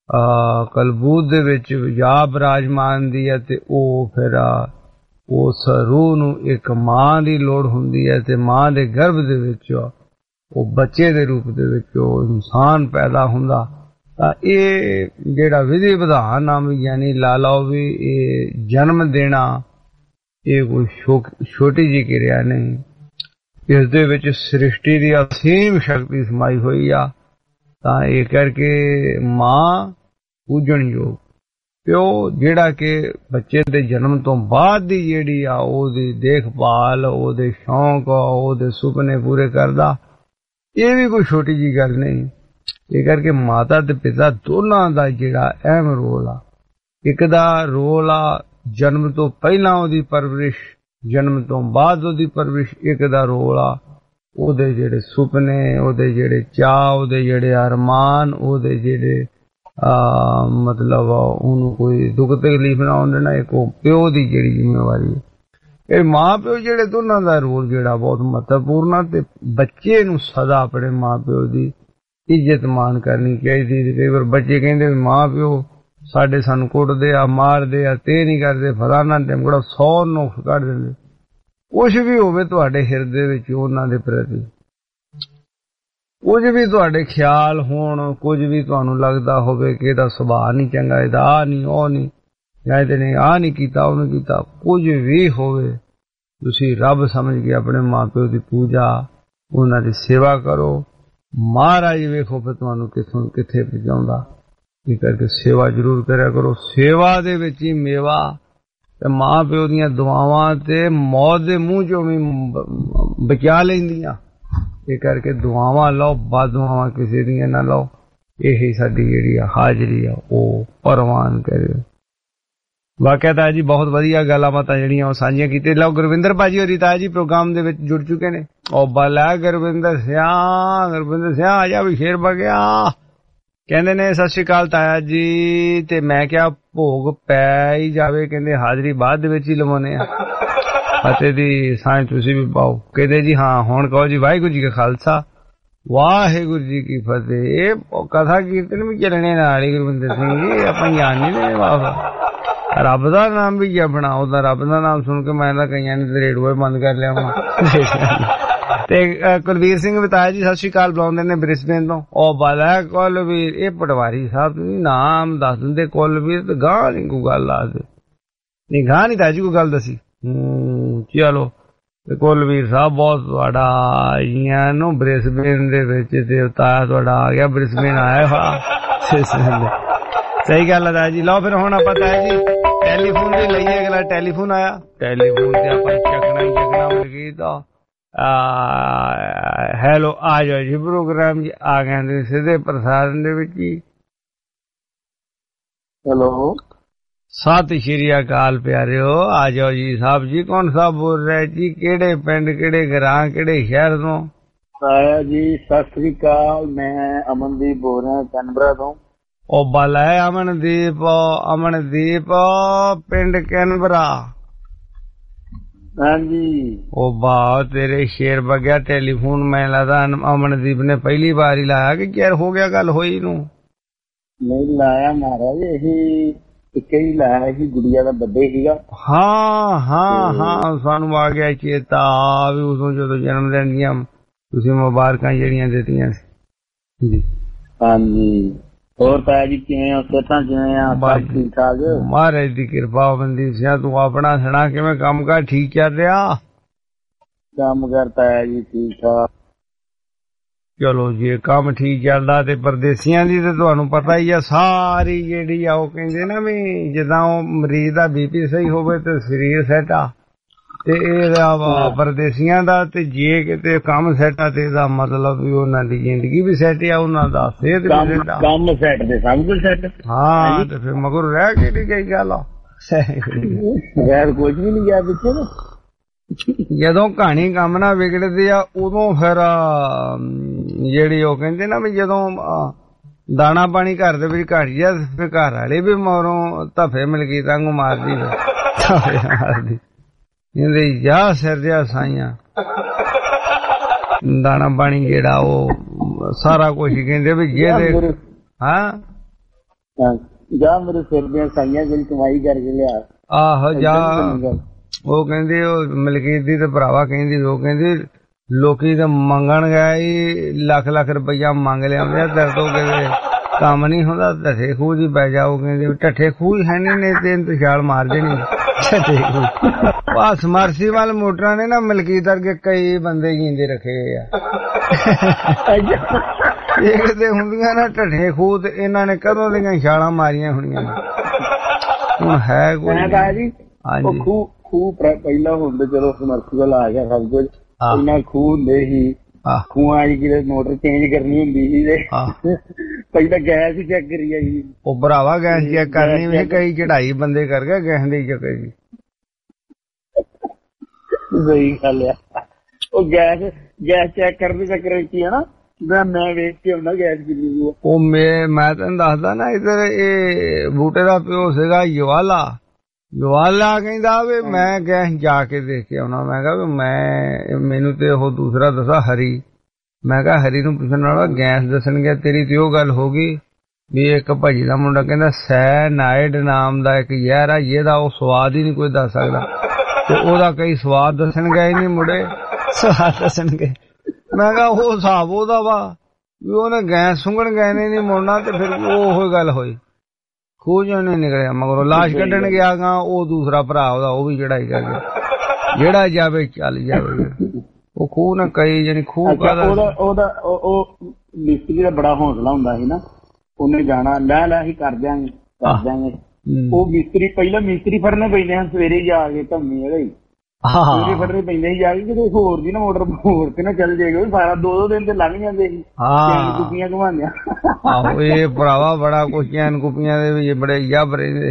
ਕਲਬੂਤ ਦੇ ਵਿੱਚ ਜਾ ਬਿਰਾਜਮਾਨ ਦੀ ਹੈ ਤੇ ਉਹ ਫਿਰ ਉਸ ਰੂਹ ਨੂੰ ਇੱਕ ਮਾਂ ਦੀ ਲੋੜ ਹੁੰਦੀ ਹੈ ਤੇ ਮਾਂ ਦੇ ਗਰਭ ਦੇ ਵਿੱਚ ਉਹ ਬੱਚੇ ਦੇ ਰੂਪ ਦੇ ਵਿੱਚ ਉਹ ਇਨਸਾਨ ਪੈਦਾ ਹੁੰਦਾ। ਤਾਂ ਇਹ ਜਿਹੜਾ ਵਿਧੀ ਵਿਧਾਨ ਆ ਵੀ ਯਾਨੀ ਲਾ ਲਓ ਵੀ ਇਹ ਜਨਮ ਦੇਣਾ ਇਹ ਕੋਈ ਛੋਟੀ ਜਿਹੀ ਕਿਰਿਆ ਨਹੀਂ, ਇਸ ਦੇ ਵਿੱਚ ਸ੍ਰਿਸ਼ਟੀ ਦੀ ਅਸੀਮ ਸ਼ਕਤੀ ਸਮਾਈ ਹੋਈ ਆ। ਤਾਂ ਇਹ ਕਰਕੇ ਮਾਂ ਪੂਜਣਯੋਗ, ਪਿਓ ਜਿਹੜਾ ਕਿ ਬੱਚੇ ਦੇ ਜਨਮ ਤੋਂ ਬਾਅਦ ਦੀ ਜਿਹੜੀ ਆ ਉਹਦੀ ਦੇਖਭਾਲ, ਉਹਦੇ ਸ਼ੌਂਕ, ਉਹਦੇ ਸੁਪਨੇ ਪੂਰੇ ਕਰਦਾ, ਇਹ ਵੀ ਕੋਈ ਛੋਟੀ ਜਿਹੀ ਗੱਲ ਨਹੀਂ। ਇਹ ਕਰਕੇ ਮਾਤਾ ਤੇ ਪਿਤਾ ਦੋਨਾਂ ਦਾ ਜਿਹੜਾ ਅਹਿਮ ਰੋਲ ਆ, ਇੱਕ ਦਾ ਰੋਲ ਆ ਜਨਮ ਤੋਂ ਪਹਿਲਾਂ ਉਹਦੀ ਪਰਵਰਿਸ਼, ਜਨਮ ਤੋਂ ਬਾਅਦ ਉਹਦੀ ਪਰਵਰਿਸ਼, ਇੱਕ ਦਾ ਰੋਲ ਆ ਉਹਦੇ ਜਿਹੜੇ ਸੁਪਨੇ, ਉਹਦੇ ਜਿਹੜੇ ਚਾਅ, ਉਹਦੇ ਜਿਹੜੇ ਅਰਮਾਨ, ਉਹਦੇ ਜਿਹੜੇ ਮਤਲਬ ਉਹਨੂੰ ਕੋਈ ਦੁੱਖ ਤਕਲੀਫ ਨਾ ਆਉਣ ਦੇਣਾ, ਇੱਕ ਉਹ ਪਿਓ ਦੀ ਜਿਹੜੀ ਜ਼ਿੰਮੇਵਾਰੀ ਹੈ। ਇਹ ਮਾਂ ਪਿਓ ਜਿਹੜੇ ਦੋਨਾਂ ਦਾ ਰੋਲ ਜਿਹੜਾ ਬਹੁਤ ਮਹੱਤਵਪੂਰਨ ਆ ਤੇ ਬੱਚੇ ਨੂੰ ਸਦਾ ਆਪਣੇ ਮਾਂ ਪਿਓ ਦੀ ਇੱਜ਼ਤ ਮਾਣ ਕਰਨੀ ਚਾਹੀਦੀ। ਕਈ ਵਾਰ ਬੱਚੇ ਕਹਿੰਦੇ ਵੀ ਮਾਂ ਪਿਓ ਸਾਡੇ ਸਾਨੂੰ ਕੁੱਟਦੇ ਆ, ਮਾਰਦੇ ਆ, ਤੇ ਨਹੀਂ ਕਰਦੇ, ਫਲਾਣਾ ਟੈਂਕੜਾ ਸੌ ਨੁਕਸ ਕੱਢ ਦਿੰਦੇ। ਕੁਛ ਵੀ ਹੋਵੇ ਤੁਹਾਡੇ ਹਿਰਦੇ ਵਿੱਚ ਉਹਨਾਂ ਦੇ ਪ੍ਰਤੀ, ਕੁਝ ਵੀ ਤੁਹਾਡੇ ਖਿਆਲ ਹੋਣ, ਕੁਝ ਵੀ ਤੁਹਾਨੂੰ ਲੱਗਦਾ ਹੋਵੇ ਕਿ ਇਹਦਾ ਸੁਭਾਅ ਨਹੀਂ ਚੰਗਾ, ਇਹਦਾ ਆਹ ਨਹੀਂ, ਉਹ ਨਹੀਂ, ਜਾਂ ਇਹਦੇ ਨੇ ਆਹ ਨਹੀਂ ਕੀਤਾ, ਉਹ ਨਹੀਂ ਕੀਤਾ, ਕੁਝ ਵੀ ਹੋਵੇ, ਤੁਸੀਂ ਰੱਬ ਸਮਝ ਕੇ ਆਪਣੇ ਮਾਂ ਪਿਓ ਦੀ ਪੂਜਾ, ਉਹਨਾਂ ਦੀ ਸੇਵਾ ਕਰੋ। ਮਹਾਰਾਜ ਵੇਖੋ ਫਿਰ ਤੁਹਾਨੂੰ ਕਿੱਥੋਂ ਕਿੱਥੇ ਪਹੁੰਚਾਉਂਦਾ। ਇਸ ਕਰਕੇ ਸੇਵਾ ਜ਼ਰੂਰ ਕਰਿਆ ਕਰੋ, ਸੇਵਾ ਦੇ ਵਿੱਚ ਹੀ ਮੇਵਾ ਤੇ ਮਾਂ ਪਿਓ ਦੀਆਂ ਦੁਆਵਾਂ ਤੇ ਮੌਤ ਦੇ ਮੂੰਹ ਚੋਂ ਵੀ ਬਚਾ ਲੈਂਦੀਆਂ। ਇਹ ਕਰਕੇ ਦੁਆਵਾਂ ਲਓ, ਬਦਦੁਆਵਾਂ ਕਿਸੇ ਦੀਆਂ ਨਾ ਲਓ। ਇਹੀ ਸਾਡੀ ਜਿਹੜੀ ਆ ਹਾਜ਼ਰੀ ਆ ਉਹ ਪ੍ਰਵਾਨ ਕਰਿਓ। ਵਾਕਿਆ ਤਾਂ ਜੀ ਬਹੁਤ ਵਧੀਆ ਗੱਲਾਂ ਬਾਤਾਂ ਜਿਹੜੀਆਂ ਉਹ ਸਾਂਝੀਆਂ ਕੀਤੇ। ਲਓ ਗੁਰਵਿੰਦਰ ਭਾਜੀ ਹੋਰੀ ਤਾਂ ਜੀ ਪ੍ਰੋਗਰਾਮ ਦੇ ਵਿੱਚ ਜੁੜ ਚੁੱਕੇ ਨੇ। ਉਹ ਬਲਾ ਗੁਰਵਿੰਦਰ ਸਿਆ, ਗੁਰਵਿੰਦਰ ਸਿਆ ਆ ਜਾ ਵੀ ਸ਼ੇਰ ਬਗਿਆ। ਕਹਿੰਦੇ ਨੇ ਸਤਿ ਸ਼੍ਰੀ ਅਕਾਲ ਤਾਇਆ ਜੀ, ਤੇ ਮੈਂ ਕਿਹਾ ਭੋਗ ਪੈ ਹੀ ਜਾਵੇ, ਕਹਿੰਦੇ ਹਾਜ਼ਰੀ ਬਾਅਦ ਦੇ ਵਿੱਚ ਹੀ ਲਵਾਉਣੇ ਆ ਅਤੇ ਦੀ ਸਾਂਝ ਤੁਸੀਂ ਵੀ ਪਾਓ। ਕਹਿੰਦੇ ਜੀ ਹਾਂ ਹੁਣ ਕਹੋ ਜੀ ਵਾਹਿਗੁਰੂ ਜੀ ਕਾ ਖਾਲਸਾ ਵਾਹਿਗੁਰੂ ਜੀ ਕੀ ਫਤਿਹ। ਇਹ ਕਥਾ ਕੀਰਤਨ ਵੀ ਚੱਲਣੇ ਨਾਲ ਹੀ ਗੁਰਵਿੰਦਰ ਸਿੰਘ ਜੀ, ਆਪਾਂ ਜਾਣ ਨਹੀਂ ਦੇਣੇ ਵਾਪਸ। ਰੱਬ ਦਾ ਨਾਮ ਵੀ ਜਪਣਾ, ਉਹਦਾ ਰੱਬ ਦਾ ਨਾਮ ਸੁਣ ਕੇ ਮੈਂ ਤਾਂ ਕਈਆਂ ਨੇ ਰੇਡੂਏ ਬੰਦ ਕਰ ਲਿਆ ਹੁਣ। ਤੇ ਕੁਲਵੀਰ ਸਿੰਘ ਬਤਾਇਆ ਜੀ ਸਤਿ ਸ਼੍ਰੀ ਅਕਾਲ ਬੁਲਾਉਂਦੇ ਨੇ ਬ੍ਰਿਸਬੇਨ ਤੋਂ। ਉਹ ਬਾਲਾ ਕੁਲਵੀਰ, ਇਹ ਪਟਵਾਰੀ ਸਾਹਿਬ ਤੁਸੀਂ ਨਾਮ ਦੱਸ ਦਿੰਦੇ ਕੁਲਵੀਰ, ਤੇ ਗਾਹ ਨਹੀਂ ਕੋਈ ਗੱਲ ਦੱਸਦੇ। ਨਹੀਂ ਗਾਹ ਨਹੀਂ ਤਾਂ ਜੀ ਕੋਈ ਗੱਲ ਦੱਸੀ। ਹਮ ਚਲੋ ਤੇ ਕੁਲਵੀਰ ਸਾਹਿਬ ਬਹੁਤ ਤੁਹਾਡਾ ਆਈਆਂ ਨੂੰ ਬ੍ਰਿਸਬੇਨ ਦੇ ਵਿੱਚ, ਤੇ ਤਾਇਆ ਤੁਹਾਡਾ ਆ ਗਿਆ ਬ੍ਰਿਸਬੇਨ ਆਇਆ ਹੋਇਆ। ਸਹੀ ਗੱਲ ਹੈ ਜੀ। ਲਓ ਫਿਰ ਹੁਣ ਆਪਾਂ ਤਾਇਆ ਜੀ ਟੈਲੀਫੋਨ ਵੀ ਲਈਏ। ਅਗਲਾ ਟੈਲੀਫੋਨ ਆਇਆ, ਟੈਲੀਫੋਨ ਤੇ ਆਪਾਂ ਚੱਕਣਾ ਹੀ ਚੱਕਣਾ ਮਲਕੀ ਤਾਂ ਹੈਲੋ ਆ ਜਾਓ ਜੀ ਪ੍ਰੋਗਰਾਮ ਜੀ ਆ ਗਏ ਸਿੱਧੇ ਪ੍ਰਸਾਰਣ ਦੇ ਵਿੱਚ ਹੀ। ਹੈਲੋ ਸਤਿ ਸ਼੍ਰੀ ਅਕਾਲ ਪਿਆਰਿਓ, ਆ ਜਾਓ ਜੀ ਸਾਹਿਬ ਜੀ। ਕੌਣ ਸਾਹਿਬ ਬੋਲ ਰਹੇ ਜੀ? ਕਿਹੜੇ ਪਿੰਡ, ਕਿਹੜੇ ਗਰਾਂ, ਕਿਹੜੇ ਸ਼ਹਿਰ ਤੋਂ? ਤਾਇਆ ਜੀ ਸਤਿ ਸ੍ਰੀ ਅਕਾਲ, ਮੈਂ ਅਮਨਦੀਪ ਬੋਲ ਰਿਹਾ ਕੈਨਬਰਾ ਤੋਂ। ਉਹ ਬਾਲਾ ਅਮਨਦੀਪ, ਅਮਨਦੀਪ ਪਿੰਡ ਕੈਨਬਰਾ। ਹਾਂਜੀ। ਉਹ ਬਾ ਤੇਰੇ ਸ਼ੇਰ ਬਗਿਆ ਟੈਲੀਫੋਨ ਮੈਂ ਲੱਗਦਾ ਅਮਨਦੀਪ ਨੇ ਪਹਿਲੀ ਵਾਰ ਹੀ ਲਾਇਆ ਕਿ ਚਿਰ ਹੋ ਗਿਆ ਗੱਲ ਹੋਈ ਨੂੰ? ਨਹੀਂ ਲਾਇਆ ਮਹਾਰਾਜ, ਇਹੀ ਇੱਕ ਹੀ ਲਾਇਆ ਸੀ, ਗੁੜੀਆ ਦਾ ਬਰਥਡੇ ਸੀਗਾ। ਹਾਂ ਹਾਂ ਹਾਂ ਸਾਨੂੰ ਆ ਗਿਆ ਚੇਤਾ ਵੀ ਉਦੋਂ ਜਦੋਂ ਜਨਮ ਦਿਨ ਦੀਆਂ ਤੁਸੀਂ ਮੁਬਾਰਕਾਂ ਜਿਹੜੀਆਂ ਦਿੱਤੀਆਂ ਸੀ ਜੀ। ਹਾਂਜੀ ਹੋਰ ਤਾਇਆ ਜੀ ਕਿਵੇਂ ਹੋ? ਸਿਹਤਾਂ ਕਿਵੇਂ ਆ? ਸਭ ਠੀਕ ਠਾਕ? ਮਹਾਰਾਜ ਦੀ ਕਿਰਪਾ। ਬੰਦੀ ਸਿਆ ਤੂੰ ਆਪਣਾ ਸੁਣਾ, ਕਿਵੇਂ ਕੰਮ ਕਾਰ ਠੀਕ ਚੱਲ ਰਿਹਾ? ਕੰਮ ਕਰ ਤਾਇਆ ਜੀ ਠੀਕ ਠਾਕ। ਚਲੋ ਜੇ ਕੰਮ ਠੀਕ ਚੱਲਦਾ ਤੇ ਪਰਦੇਸੀਆਂ ਦੀ ਤੇ ਤੁਹਾਨੂੰ ਪਤਾ ਹੀ ਆ ਸਾਰੀ ਜਿਹੜੀ ਆ ਉਹ ਕਹਿੰਦੇ ਨਾ ਵੀ ਜਿੱਦਾਂ ਉਹ ਮਰੀਜ਼ ਦਾ ਬੀਪੀ ਸਹੀ ਹੋਵੇ ਤੇ ਸਰੀਰ ਸੈੱਟ ਆ ਤੇ ਇਹ ਪਰਦੇਸੀਆਂ ਦਾ ਤੇ ਜੇ ਕਿਤੇ ਕੰਮ ਸੈੱਟ ਆ ਤੇ ਇਹਦਾ ਮਤਲਬ ਵੀ ਉਹਨਾਂ ਦੀ ਜ਼ਿੰਦਗੀ ਵੀ ਸੈੱਟ ਆ ਉਹਨਾਂ ਦਾ ਸਿਹਤ ਵੀ ਸੈੱਟ ਆ ਕੰਮ ਸੈੱਟ ਤੇ ਸਭ ਕੁਝ ਸੈੱਟ ਹਾਂ ਤੇ ਫਿਰ ਮਗਰ ਰਹਿ ਕਿਹੜੀ ਗਈ ਗੱਲ ਆ ਯਾਰ ਕੁਝ ਵੀ ਨਹੀਂ ਗਿਆ ਪਿੱਛੇ ਜਦੋਂ ਕਹਾਣੀ ਕੰਮ ਨਾ ਵਿਗੜਦੀ ਆ ਉਦੋਂ ਫਿਰ ਜਿਹੜੀ ਉਹ ਕਹਿੰਦੇ ਨਾ ਵੀ ਜਦੋਂ ਦਾਣਾ ਪਾਣੀ ਘਰ ਦੇ ਵਿੱਚ ਘਟ ਜਾ ਫਿਰ ਘਰ ਵਾਲੇ ਵੀ ਮਗਰੋਂ ਧੱਫੇ ਮਿਲਗੀ ਤੰਗ ਮਾਰਦੀ ਧੱਫੇ ਮਾਰਦੀ ਇਹਦੇ ਜਾ ਸਿਰ ਜਿਹਾ ਸਾਈਆਂ ਦਾਣਾ ਪਾਣੀ ਜਿਹੜਾ ਉਹ ਸਾਰਾ ਕੁਝ ਕਹਿੰਦੇ ਵੀ ਜਿਹਦੇ ਹਾਂ ਜਾ ਮੇਰੇ ਸਿਰ ਦੀਆਂ ਸਾਈਆਂ ਜਿਹੜੀ ਕਮਾਈ ਕਰਕੇ ਲਿਆ ਆਹੋ ਜਾ ਉਹ ਕਹਿੰਦੇ ਉਹ ਮਲਕੀਤ ਦੀ ਤੇ ਭਰਾਵਾ ਕਹਿੰਦੀ ਉਹ ਕਹਿੰਦੀ ਲੋਕੀ ਤਾਂ ਮੰਗਣ ਗਏ ਲੱਖ ਲੱਖ ਰੁਪਈਆ ਮੰਗ ਲਿਆਉਂਦੇ ਆ ਤੇਰੇ ਤੋਂ ਕਿਤੇ ਕੰਮ ਨਹੀਂ ਹੁੰਦਾ ਢੱਠੇ ਖੂਹ ਜੀ ਪੈ ਜਾਓ ਕਹਿੰਦੇ ਢੱਠੇ ਖੂਹ ਹੈ ਨਹੀਂ ਤੇ ਇਹਨੂੰ ਛਾਲ ਮਾਰ ਦੇਣੀ ਢੱਠੇ ਖੂਹ ਆ ਸਮਰਸੀਬਲ ਮੋਟਰਾਂ ਨੇ ਨਾ ਮਲਕੀਤ ਵਰਗੇ ਕਈ ਬੰਦੇ ਜੀਂਦੇ ਰੱਖੇ ਆ ਇਹ ਕਿਤੇ ਹੁੰਦੀਆਂ ਨਾ ਢੱਠੇ ਖੂਹ ਤੇ ਇਹਨਾਂ ਨੇ ਕਦੋਂ ਦੀਆਂ ਛਾਲਾਂ ਮਾਰੀਆਂ ਹੋਣੀਆਂ ਹੁਣ ਹੈ ਕੋਈ ਹਾਂਜੀ ਖੂਹ ਪਹਿਲਾਂ ਹੁੰਦੇ ਚਲੋ ਸਮਰਸੀਬਲ ਆ ਗਿਆ ਸਭ ਕੁਝ ਇਹਨਾਂ ਖੂਹ ਹੁੰਦੇ ਸੀ ਖੂਹਾਂ ਦੀ ਕਿਤੇ ਮੋਟਰ ਚੇਂਜ ਕਰਨੀ ਹੁੰਦੀ ਸੀ ਤੇ ਪਹਿਲਾਂ ਗੈਸ ਹੀ ਚੈੱਕ ਕਰੀ ਆਈ ਉਹ ਭਰਾਵਾ ਗੈਸ ਚੈੱਕ ਕਰਨੀ ਵੀ ਕਈ ਚੜਾਈ ਬੰਦੇ ਕਰ ਗਏ ਗੈਸ ਦੀ ਚੱਕਰ ਜੀ ਸਹੀ ਗੱਲ ਆ ਉਹ ਗੈਸ ਗੈਸ ਚੈੱਕ ਕਰਨ ਦੇ ਚੱਕਰ ਵਿੱਚ ਹੀ ਹੈ ਨਾ ਮੈਂ ਮੈਂ ਵੇਖ ਕੇ ਆਉਣਾ ਗੈਸ ਕਿੰਨੀ ਉਹ ਮੈਂ ਮੈਂ ਤੈਨੂੰ ਦੱਸਦਾ ਨਾ ਇੱਧਰ ਇਹ ਬੂਟੇ ਦਾ ਪਿਓ ਸੀਗਾ ਯਵਾਲਾ ਯਵਾਲਾ ਕਹਿੰਦਾ ਵੀ ਮੈਂ ਗੈਸ ਜਾ ਕੇ ਦੇਖ ਕੇ ਆਉਣਾ ਮੈਂ ਕਿਹਾ ਵੀ ਮੈਂ ਮੈਨੂੰ ਤੇ ਉਹ ਦੂਸਰਾ ਦੱਸਾ ਹਰੀ ਮੈਂ ਕਿਹਾ ਹਰੀ ਨੂੰ ਪੁੱਛਣ ਵਾਲਾ ਗੈਸ ਦੱਸਣ ਗਿਆ ਤੇਰੀ ਤੇ ਉਹ ਗੱਲ ਹੋ ਗਈ ਵੀ ਇੱਕ ਭਾਜੀ ਦਾ ਮੁੰਡਾ ਕਹਿੰਦਾ ਸੈਨਾਈਡ ਨਾਮ ਦਾ ਇੱਕ ਜ਼ਹਿਰ ਆ ਜਿਹਦਾ ਉਹ ਸਵਾਦ ਹੀ ਨਹੀਂ ਕੋਈ ਦੱਸ ਸਕਦਾ ਤੇ ਉਹਦਾ ਕਈ ਸਵਾਦ ਦੱਸਣ ਗਏ ਨਹੀਂ ਮੁੰਡੇ ਸਵਾਦ ਦੱਸਣ ਗਏ ਮੈਂ ਕਿਹਾ ਉਹ ਹਿਸਾਬ ਉਹਦਾ ਵਾ ਵੀ ਉਹਨੇ ਗੈਸ ਸੁੰਘਣ ਗਏ ਨੇ ਨਹੀਂ ਮੁੜਨਾ ਤੇ ਫਿਰ ਉਹ ਗੱਲ ਹੋਈ ਖੂਹ ਚੋਂ ਨਹੀਂ ਨਿਕਲਿਆ ਮਗਰੋਂ ਲਾਸ਼ ਕੱਢਣ ਗਿਆ ਗਾ ਉਹ ਦੂਸਰਾ ਭਰਾ ਉਹਦਾ ਉਹ ਵੀ ਚੜਾਈ ਕਰ ਗਿਆ ਜਿਹੜਾ ਜਾਵੇ ਚੱਲ ਜਾਵੇ ਉਹ ਖੂਹ ਨਾ ਕਈ ਜਾਨੀ ਖੂਹ ਉਹਦਾ ਉਹਦਾ ਉਹ ਮਿਸਤਰੀ ਦਾ ਬੜਾ ਹੌਸਲਾ ਹੁੰਦਾ ਸੀ ਨਾ ਉਹਨੇ ਜਾਣਾ ਲੈ ਲੈ ਅਸੀਂ ਕਰ ਦਿਆਂਗੇ ਕਰ ਦਿਆਂਗੇ ਉਹ ਮਿਸਤਰੀ ਪਹਿਲਾਂ ਮਿਸਤਰੀ ਫੜਨੇ ਪੈਂਦੇ ਹਨ ਸਵੇਰੇ ਜਾ ਕੇ ਧੰਮੀ ਵਾਲੇ ਸਵੇਰੇ ਫੜਨੇ ਪੈਂਦੇ ਸੀ ਜਾ ਕੇ ਕਿਤੇ ਹੋਰ ਦੀ ਨਾ ਮੋਟਰ ਹੋਰ ਤੇ ਨਾ ਚੱਲ ਜਾਏਗਾ ਸਾਰਾ ਦੋ ਦੋ ਦਿਨ ਤੇ ਲੰਘ ਜਾਂਦੇ ਸੀ ਕੁੱਪੀਆਂ ਘੁਮਾਉਂਦੀਆਂ ਆਹੋ ਇਹ ਭਰਾਵਾ ਬੜਾ ਕੁਛ ਚੈਨ ਕੁੱਪੀਆਂ ਦੇ ਵਿੱਚ ਬੜੇ ਜੱਬ ਰਹਿੰਦੇ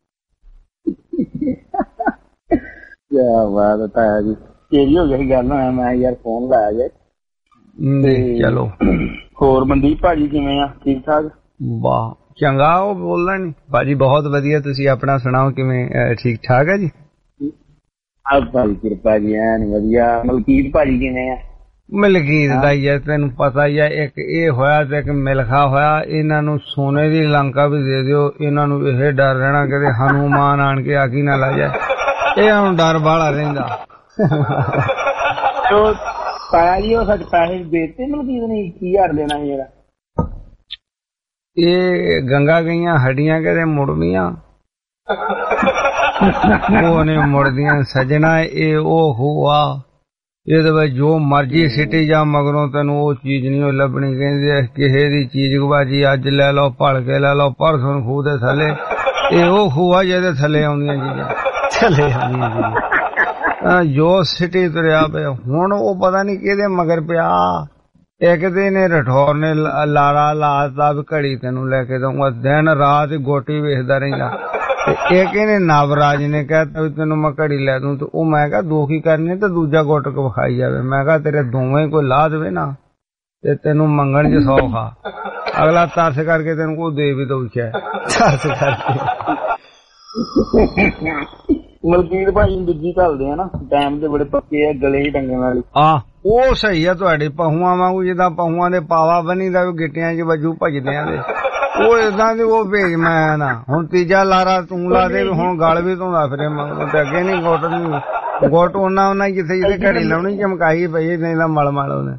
ਕਿਆ ਬਾਤ ਹੈ ਜੀ ਤੇਰੀ ਹੋ ਗਈ ਗੱਲ ਹੋਇਆ ਮੈਂ ਯਾਰ ਫੋਨ ਲਾਇਆ ਜੇ ਚਲੋ ਹੋਰ ਮਨਦੀਪ ਭਾਜੀ ਕਿਵੇਂ ਆ ਠੀਕ ਠਾਕ ਵਾਹ ਚੰਗਾ ਉਹ ਬੋਲਣਾ ਨੀ ਭਾਜੀ ਬਹੁਤ ਵਧੀਆ ਤੁਸੀਂ ਆਪਣਾ ਸੁਣਾਓ ਕਿਵੇਂ ਠੀਕ ਠਾਕ ਹੈ ਜੀ ਆ ਭਾਈ ਕਿਰਪਾ ਜੀ ਐਨ ਵਧੀਆ ਮਲਕੀਤ ਭਾਜੀ ਕਿਵੇਂ ਆ ਮਲਕੀਤ ਦਾ ਹੀ ਹੈ ਤੈਨੂੰ ਪਤਾ ਹੀ ਹੈ ਇੱਕ ਇਹ ਹੋਇਆ ਤੇ ਇੱਕ ਮਿਲਖਾ ਹੋਇਆ ਇਹਨਾਂ ਨੂੰ ਸੋਨੇ ਦੀ ਲੰਕਾ ਵੀ ਦੇ ਦਿਓ ਇਹਨਾਂ ਨੂੰ ਇਹ ਡਰ ਰਹਿਣਾ ਕਿਤੇ ਹਨੂਮਾਨ ਆਣ ਕੇ ਆਗੀ ਨਾ ਲਾ ਜਾਏ ਇਹ ਹੁਣ ਡਰ ਬਾਹਲਾ ਰਹਿੰਦਾ ਪਾਇਆ ਜੀ ਉਹ ਸੱਚ ਪੈਸੇ ਦੇਤੇ ਮਲਕੀਤ ਨੇ ਕੀ ਹਜ਼ਾਰ ਦੇਣਾ ਜਿਹੜਾ ਇਹ ਗੰਗਾ ਗਈਆਂ ਹੱਡੀਆਂ ਕਿਤੇ ਮੁੜਦੀਆਂ ਉਹ ਨੇ ਮੁੜਦੀਆਂ ਸਜਣਾ ਇਹ ਉਹ ਹੁਆ ਇਹਦੇ ਵਿੱਚ ਜੋ ਮਰਜੀ ਸਿੱਟੀ ਜਾ ਮਗਰੋਂ ਤੈਨੂੰ ਉਹ ਚੀਜ਼ ਨਹੀਂ ਲੱਭਣੀ ਕਹਿੰਦੇ ਕਿਸੇ ਦੀ ਚੀਜ਼ ਗਵਾਜੀ ਅੱਜ ਲੈ ਲਓ ਭਲ ਕੇ ਲੈ ਲਓ ਪਰਸੋਂ ਖੂਹ ਦੇ ਥੱਲੇ ਇਹ ਉਹ ਖੂਆ ਜਿਹਦੇ ਥੱਲੇ ਆਉਂਦੀਆਂ ਚੀਜ਼ਾਂ ਥੱਲੇ ਆਉਂਦੀਆਂ ਚੀਜ਼ਾਂ ਜੋ ਸਿੱਟੀ ਤੁਰਿਆ ਪਿਆ ਹੁਣ ਉਹ ਪਤਾ ਨਹੀਂ ਕਿਹਦੇ ਮਗਰ ਪਿਆ ਇੱਕ ਦਿਨ ਰਠੌਰ ਨੇ ਲਾਰਾ ਲਾਤਾ ਵੀ ਘੜੀ ਤੈਨੂੰ ਲੈ ਕੇ ਦਊਂਗਾ ਦਿਨ ਰਾਤ ਗੋਟੀ ਵੇਖਦਾ ਰਹਿੰਦਾ ਤੇ ਇੱਕ ਇਹਨੇ ਨਵਰਾਜ ਨੇ ਕਹਿਤਾ ਵੀ ਤੈਨੂੰ ਮੈਂ ਘੜੀ ਲੈ ਦੂੰ ਤੇ ਉਹ ਮੈਂ ਕਿਹਾ ਦੋ ਕੀ ਕਰਨੇ ਤੇ ਦੂਜਾ ਗੁੱਟ ਕੇ ਵਿਖਾਈ ਜਾਵੇ ਮੈਂ ਕਿਹਾ ਤੇਰੇ ਦੋਵੇਂ ਕੋਈ ਲਾ ਦੇਵੇ ਨਾ ਤੇ ਤੈਨੂੰ ਮੰਗਣ ਚ ਸੌ ਖਾ ਅਗਲਾ ਤਰਸ ਕਰਕੇ ਤੈਨੂੰ ਕੋਈ ਦੇ ਵੀ ਦਊ ਸ਼ਾਇਦ ਤਰਸ ਕਰਕੇ ਮਲਕੀਤ ਭਾਈ ਨੂੰ ਦੂਜੀ ਘੱਲਦੇ ਆ ਨਾ ਟਾਈਮ ਤੇ ਬੜੇ ਪੱਕੇ ਆ ਗਲੇ ਹੀ ਟੰਗਣ ਵਾਲੀ ਆ ਉਹ ਸਹੀ ਆ ਤੁਹਾਡੇ ਪਹੂਆਂ ਵਾਂਗੂ ਜਿੱਦਾਂ ਪਹੂਆਂ ਦੇ ਪਾਵਾ ਬਣੀ ਦਾ ਗਿੱਟਿਆਂ ਚ ਵਜੂ ਭਜਦੇ ਆ ਦੇ ਉਹ ਏਦਾਂ ਦੀ ਉਹ ਭੇਜ ਮੈਂ ਨਾ ਹੁਣ ਤੀਜਾ ਲਾਰਾ ਤੂੰ ਲਾ ਦੇ ਹੁਣ ਗਲ ਵੀ ਧੋਂਦਾ ਫਿਰੇ ਮਗਰੋਂ ਤੇ ਅੱਗੇ ਨੀ ਗੁੱਟ ਨੀ ਗੁੱਟ ਉਹਨਾਂ ਉਹਨਾਂ ਜਿੱਥੇ ਜਿੱਥੇ ਘੜੀ ਲਾਉਣੀ ਚਮਕਾਈ ਪਈ ਨਹੀਂ ਤਾਂ ਮਲ ਮਲ ਉਹਨੇ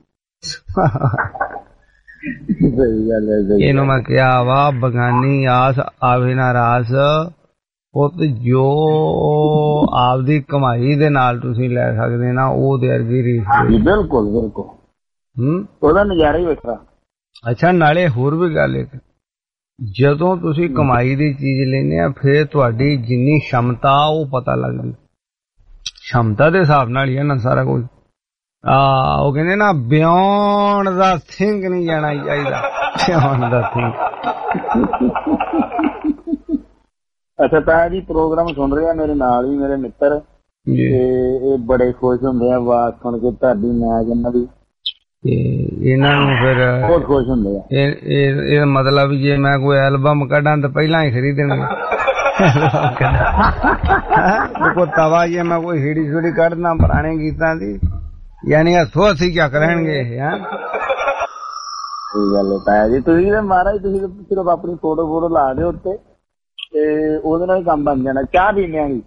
ਇਹਨੂੰ ਮੈਂ ਕਿਹਾ ਵਾ ਬਗਾਨੀ ਆਸ ਆਵੇ ਨਾ ਰਾਸ ਉਹ ਤੇ ਜੋ ਆਪਦੀ ਕਮਾਈ ਦੇ ਨਾਲ ਤੁਸੀਂ ਲੈ ਸਕਦੇ ਨਾ ਉਹ ਦੇ ਅਰਗੀ ਰੀਸ ਬਿਲਕੁਲ ਬਿਲਕੁਲ ਉਹਦਾ ਨਜ਼ਾਰਾ ਹੀ ਵੱਖਰਾ। ਅੱਛਾ, ਨਾਲੇ ਹੋਰ ਵੀ ਗੱਲ ਇੱਕ, ਜਦੋਂ ਤੁਸੀਂ ਕਮਾਈ ਦੀ ਚੀਜ਼ ਲੈਂਦੇ ਆ ਫਿਰ ਤੁਹਾਡੀ ਜਿੰਨੀ क्षमता ਉਹ ਪਤਾ ਲੱਗਦੀ। क्षमता ਦੇ ਹਿਸਾਬ ਨਾਲ ਹੀ ਹੈ ਨਾ ਸਾਰਾ ਕੁਝ। ਆ ਉਹ ਕਹਿੰਦੇ ਨਾ ਬਿਯੋਂਡ ਦਾ ਥਿੰਕ ਨਹੀਂ ਜਾਣਾ ਚਾਹੀਦਾ, ਬਿਯੋਂਡ ਦਾ ਥਿੰਕ। ਅੱਛਾ ਤਾਂ ਜੀ ਪ੍ਰੋਗਰਾਮ ਸੁਣ ਰਹੇ ਆ ਮੇਰੇ ਨਾਲ ਹੀ ਮੇਰੇ ਮਿੱਤਰ, ਤੇ ਇਹ ਬੜੇ ਖੁਸ਼ ਹੁੰਦੇ ਆ ਆਵਾਜ਼ ਸੁਣ ਕੇ ਤੁਹਾਡੀ। ਮੈਂ ਕਹਿੰਦਾ ਵੀ ਇਹਨਾਂ ਨੂੰ ਫਿਰ ਬਹੁਤ ਖੁਸ਼ ਹੁੰਦੇ ਆ। ਇਹ ਮਤਲਬ ਜੇ ਮੈਂ ਕੋਈ ਐਲਬਮ ਕੱਢਾਂ ਤਾਂ ਪਹਿਲਾਂ ਹੀ ਖਰੀਦਣਗੇ। ਦੇਖੋ ਤਵਾ ਜੇ ਮੈਂ ਕੋਈ ਹੀੜੀ ਛੁੜੀ ਕੱਢਦਾ ਪੁਰਾਣੇ ਗੀਤਾਂ ਦੀ, ਯਾਨੀ ਹੱਥੋਂ ਹੱਥੀ ਚੱਕ ਲੈਣਗੇ। ਸਹੀ ਗੱਲ ਹੈ ਤਾਇਆ ਜੀ, ਤੁਸੀਂ ਤਾਂ ਮਹਾਰਾਜ ਤੁਸੀਂ ਸਿਰਫ ਆਪਣੀ ਫੋਟੋ ਫੋਟੋ ਲਾ ਦਿਓ ਉੱਤੇ ਤੇ ਉਹਦੇ ਨਾਲ ਹੀ ਕੰਮ ਬਣ ਜਾਣਾ। ਚਾਹ ਪੀਣੇ ਆ ਜੀ,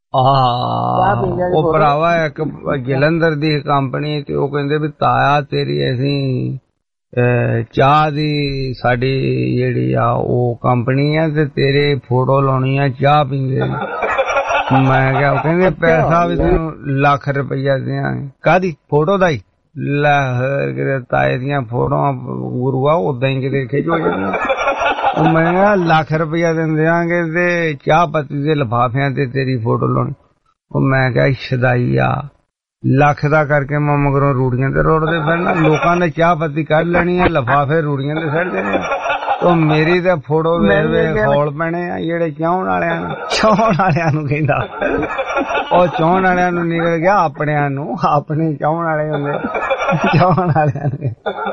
ਉਹ ਭਰਾਵਾ ਇੱਕ ਜਲੰਧਰ ਦੀ ਕੰਪਨੀ ਤੇ ਉਹ ਕਹਿੰਦੇ ਵੀ ਤਾਇਆ ਤੇਰੀ ਅਸੀਂ ਚਾਹ ਦੀ ਸਾਡੀ ਜਿਹੜੀ ਆ ਉਹ ਕੰਪਨੀ ਆ ਤੇ ਤੇਰੇ ਫੋਟੋ ਲਾਉਣੀ ਆ ਚਾਹ ਪੀਂਦੇ। ਮੈਂ ਕਿਹਾ, ਉਹ ਕਹਿੰਦੇ ਪੈਸਾ ਵੀ ਤੈਨੂੰ ਲੱਖ ਰੁਪਈਆ ਦਿਆਂਗੇ। ਕਾਹਦੀ ਫੋਟੋ ਦਾ ਹੀ? ਲੈ ਤਾਏ ਦੀਆਂ ਫੋਟੋਆਂ ਗੁਰੂਆ ਉਦਾਂ ਹੀ ਕਿਤੇ ਖਿੱਚੋ ਜਾਂਦੀਆਂ। ਮੈਂ ਕਿਹਾ ਲੱਖ ਰੁਪਈਆ ਦਿਆਂਗੇ ਤੇ ਚਾਹ ਪੱਤੀ ਦੇ ਲਿਫਾਫਿਆਂ ਤੇ ਤੇਰੀ ਫੋਟੋ ਲਾਉਣੀ। ਉਹ ਮੈਂ ਕਿਹਾ ਸ਼ਦਾਈ ਆ, ਲੱਖ ਦਾ ਕਰਕੇ ਮੈਂ ਮਗਰੋਂ ਰੂੜੀਆਂ ਤੇ ਰੋੜਦੇ ਫਿਰਨਾ। ਲੋਕਾਂ ਨੇ ਚਾਹ ਪੱਤੀ ਕੱਢ ਲੈਣੀ ਆ, ਲਿਫਾਫੇ ਰੂੜੀਆਂ ਤੇ ਸੱਟ ਦੇਣੇ। ਉਹ ਮੇਰੀ ਤਾਂ ਫੋਟੋ ਵੇਖ ਵੇਖ ਹੌਲ ਪੈਣੇ ਆ ਜਿਹੜੇ ਚਾਹੁਣ ਵਾਲਿਆਂ ਨੂੰ। ਚਾਹੁਣ ਵਾਲਿਆਂ ਨੂੰ ਕਹਿੰਦਾ, ਉਹ ਚਾਹੁਣ ਵਾਲਿਆਂ ਨੂੰ ਨਿਕਲ ਗਿਆ ਆਪਣਿਆਂ ਨੂੰ। ਆਪਣੇ ਚਾਹੁਣ ਵਾਲੇ ਹੁੰਦੇ, ਚਾਹੁਣ ਵਾਲਿਆਂ ਨੂੰ।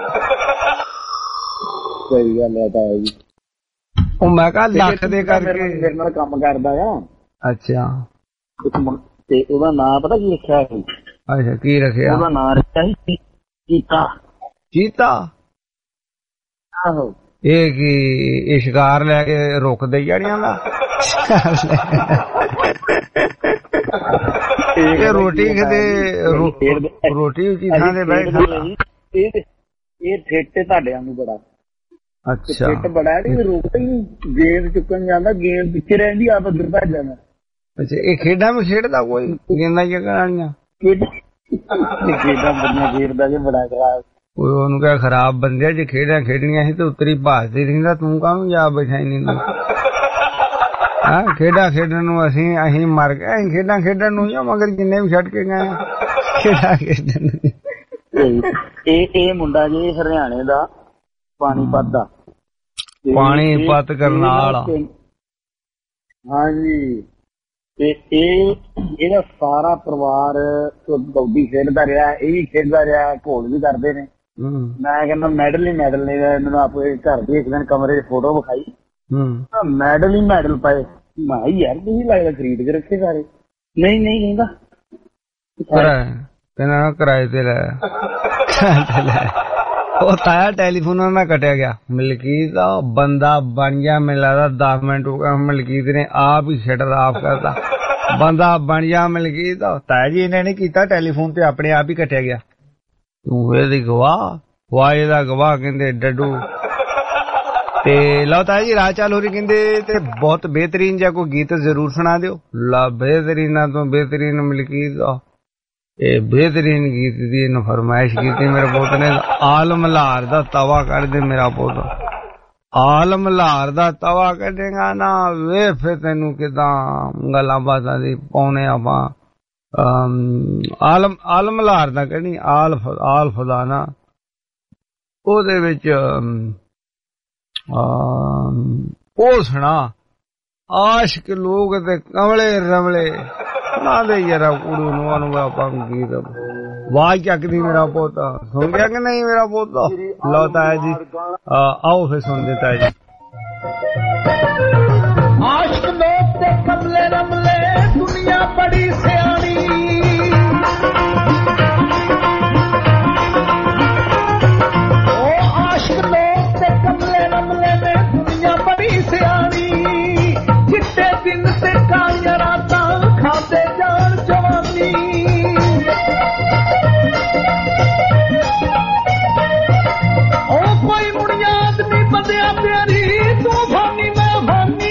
ਸਹੀ ਗੱਲ ਹੈ ਤਾਇਆ ਜੀ। ਉਹ ਮੈਂ ਕਿਹਾ ਲੱਖ ਦੇ ਕਰਕੇ ਮੇਰੇ ਨਾਲ ਕੰਮ ਕਰਦਾ ਆ। ਅੱਛਾ, ਤੇ ਉਹਦਾ ਨਾਂ ਪਤਾ ਕੀ ਰੱਖਿਆ ਸੀ? ਅੱਛਾ, ਕੀ ਰੱਖਿਆ? ਉਹਦਾ ਨਾਂ ਰੱਖਿਆ ਸੀ ਚੀਤਾ। ਚੀਤਾ? ਆਹੋ। ਇਹ ਕੀ ਇਹ ਸ਼ਿਕਾਰ ਲੈ ਕੇ ਰੁਕਦੇ ਜੜੀਆਂ ਦਾ? ਇਹ ਰੋਟੀ ਕਿਤੇ ਰੋਟੀ ਉੱਚੀ ਥਾਂ ਤੇ ਬੈਠ ਸਕਦਾ। ਇਹ ਠੇਟੇ ਤੁਹਾਡੇ ਨੂੰ ਬੜਾ। ਅੱਛਾ, ਠੇਟ ਬੜਾ ਕਿ ਰੁਕਦਾ ਹੀ ਨਹੀਂ, ਗੇਂਦ ਚੁੱਕਣ ਜਾਂਦਾ ਗੇਂਦ ਪਿੱਛੇ ਰਹਿੰਦੀ, ਆਪ ਉੱਧਰ ਭੱਜ ਜਾਂਦਾ। ਅੱਛਾ, ਇਹ ਖੇਡਾਂ ਵਿੱਚ ਖੇਡਦਾ ਕੋਈ ਗੇਂਦਾਂ ਚੁੱਕਣ ਵਾਲੀਆਂ? ਖੇਡਾਂ ਬੜੀਆਂ ਖੇਡਦਾ ਜੇ ਬੜਾ ਖਰਾਬ। ਉਹਨੂੰ ਕਿਹਾ ਖਰਾਬ ਬੰਦਿਆ, ਜੇ ਖੇਡਾਂ ਖੇਡਣੀਆਂ ਸੀ ਤੇ ਉੱਤਰੀ ਭਾਜਦੀ ਰਹਿੰਦਾ, ਤੂੰ ਕਾਹਨੂੰ ਜਾ ਬੈਠਾ ਨਹੀਂ? ਹਾਂ, ਖੇਡਾਂ ਖੇਡਣ ਨੂੰ ਅਸੀਂ ਅਸੀਂ ਮਰ ਗਏ। ਅਸੀਂ ਖੇਡਾਂ ਖੇਡਣ ਨੂੰ ਜਾਂ ਮਗਰ ਜਿੰਨੇ ਵੀ ਛੱਡ ਕੇ ਗਏ ਖੇਡਾਂ ਖੇਡਣ। ਇਹ ਇਹ ਮੁੰਡਾ ਜੀ ਹਰਿਆਣੇ ਦਾ, ਪਾਣੀਪਤ ਦਾ। ਪਾਣੀਪਤ ਕਰਨਾਲ। ਹਾਂਜੀ, ਤੇ ਇਹ ਇਹਦਾ ਸਾਰਾ ਪਰਿਵਾਰ ਕਬੱਡੀ ਖੇਡਦਾ ਰਿਹਾ, ਇਹ ਵੀ ਖੇਡਦਾ ਰਿਹਾ, ਘੋਲ ਵੀ ਕਰਦੇ ਨੇ। ਮੈਂ ਕਹਿੰਦਾ ਮੈਡਲ ਹੀ ਮੈਡਲ ਨੇ। ਇਹਨਾਂ ਨੂੰ ਆਪੇ ਘਰ ਦੇ ਇੱਕ ਦਿਨ ਕਮਰੇ ਚ ਫੋਟੋ ਵਿਖਾਈ, ਮੈਡਲ ਹੀ ਮੈਡਲ ਪਏ। ਮੈਂ ਯਾਰ ਨਹੀਂ ਲੱਗਦਾ ਖਰੀਦ ਕੇ ਰੱਖੇ ਸਾਰੇ। ਨਹੀਂ ਨਹੀਂ ਕਹਿੰਦਾ ਕਹਿੰਦਾ ਕਿਰਾਏ ਤੇ ਲੈ। ਉਹ ਤਾਇਆ ਟੈਲੀਫੋਨ ਮੈਂ ਕੱਟਿਆ ਗਿਆ। ਮਲਕੀਤ ਦਾ ਬੰਦਾ ਬਣ ਗਿਆ, ਮੈਨੂੰ ਲੱਗਦਾ ਦਸ ਮਿੰਟ ਹੋ ਗਏ। ਮਲਕੀਤ ਨੇ ਆਪ ਹੀ ਸ਼ਟਰ ਆਫ ਕਰਤਾ। ਬੰਦਾ ਬਣ ਗਿਆ ਮਲਕੀਤ ਦਾ। ਤਾਇਆ ਜੀ ਇਹਨੇ ਨਹੀਂ ਕੀਤਾ, ਟੈਲੀਫੋਨ ਤੇ ਆਪਣੇ ਆਪ ਹੀ ਕੱਟਿਆ ਗਿਆ। ਤੂੰ ਇਹਦੀ ਗਵਾਹ, ਵਾਏ ਦਾ ਗਵਾਹ ਕਹਿੰਦੇ ਡੱਡੂ। ਤੇ ਲਓ ਤਾਇਆ ਜੀ ਰਾਹ ਚਾਲ ਹੋ ਰਹੀ ਕਹਿੰਦੇ, ਤੇ ਬਹੁਤ ਬਿਹਤਰੀਨ ਜਿਹਾ ਕੋਈ ਗੀਤ ਜ਼ਰੂਰ ਸੁਣਾ ਦਿਓ। ਲਾ ਬਿਹਤਰੀਨਾਂ ਤੋਂ ਬਿਹਤਰੀਨ ਮਲਕੀਤ ਦਾ ਇਹ ਬਿਹਤਰੀਨ ਗੀਤ ਦੀ ਇਹਨੂੰ ਫਰਮਾਇਸ਼ ਕੀਤੀ ਮੇਰੇ ਪੁੱਤ ਨੇ। ਆਲਮ ਲਾਹਰ ਦਾ ਤਵਾ ਕੱਢ ਦੇ ਮੇਰਾ ਪੁੱਤ, ਆਲਮ ਲਾਹਰ ਦਾ ਤਵਾ ਕੱਢੇਗਾ ਨਾ ਵੇ ਫਿਰ ਤੈਨੂੰ ਕਿਦਾਂ ਗੱਲਾਂ ਬਾਤਾਂ ਦੀ ਪਾਉਣੇ ਆਪਾਂ। ਆਲਮ ਆਲਮ ਲਾਹਰ ਦਾ ਕਹਿਣੀ ਆਲਫ ਆਲਫ ਦਾ ਨਾ, ਉਹਦੇ ਵਿੱਚ ਉਹ ਸੁਣਾ ਆਸ਼ਕ ਲੋਕ ਤੇ ਕਮਲੇ ਰਮਲੇ ਸੁਣਾ ਦੇ ਯਾਰਾ ਕੁੜੀ ਨੂੰ। ਉਹਨੂੰ ਆਪਾਂ ਗੀਤ ਆਵਾਜ਼ ਚੱਕਦੀ ਮੇਰਾ ਪੁੱਤ। ਸੁਣ ਗਿਆ ਕਿ ਨਹੀਂ ਮੇਰਾ ਪੁੱਤ? ਲਓ ਤਾਇਆ ਜੀ ਆਓ ਫਿਰ ਸੁਣਦੇ ਤਾਇਆ ਜੀ। ਆਸ਼ਕ ਲੋਕ ਤੇ ਕਮਲੇ ਰਮਲੇ ਦੁਨੀਆ ਬੜੀ ਸਿਆਣੀ, ਉਹ ਆਸ਼ਕ ਲੋਕ ਤੇ ਕਮਲੇ ਰਮਲੇ ਨੇ ਦੁਨੀਆ ਬੜੀ ਸਿਆਣੀ। ਚਿੱਟੇ ਦਿਨ ਤੇ ਕਾਲੀਆਂ ਰਾਤਾਂ ਖਾਂਦੇ ਜਾਣ ਜਵਾਨੀ। ਉਹ ਕੋਈ ਮੁੜਿਆ ਆਦਮੀ ਬੰਦਿਆ ਪਿਆਰੀ, ਤੂੰ ਫਾਨੀ ਮੈਂ ਫਾਨੀ।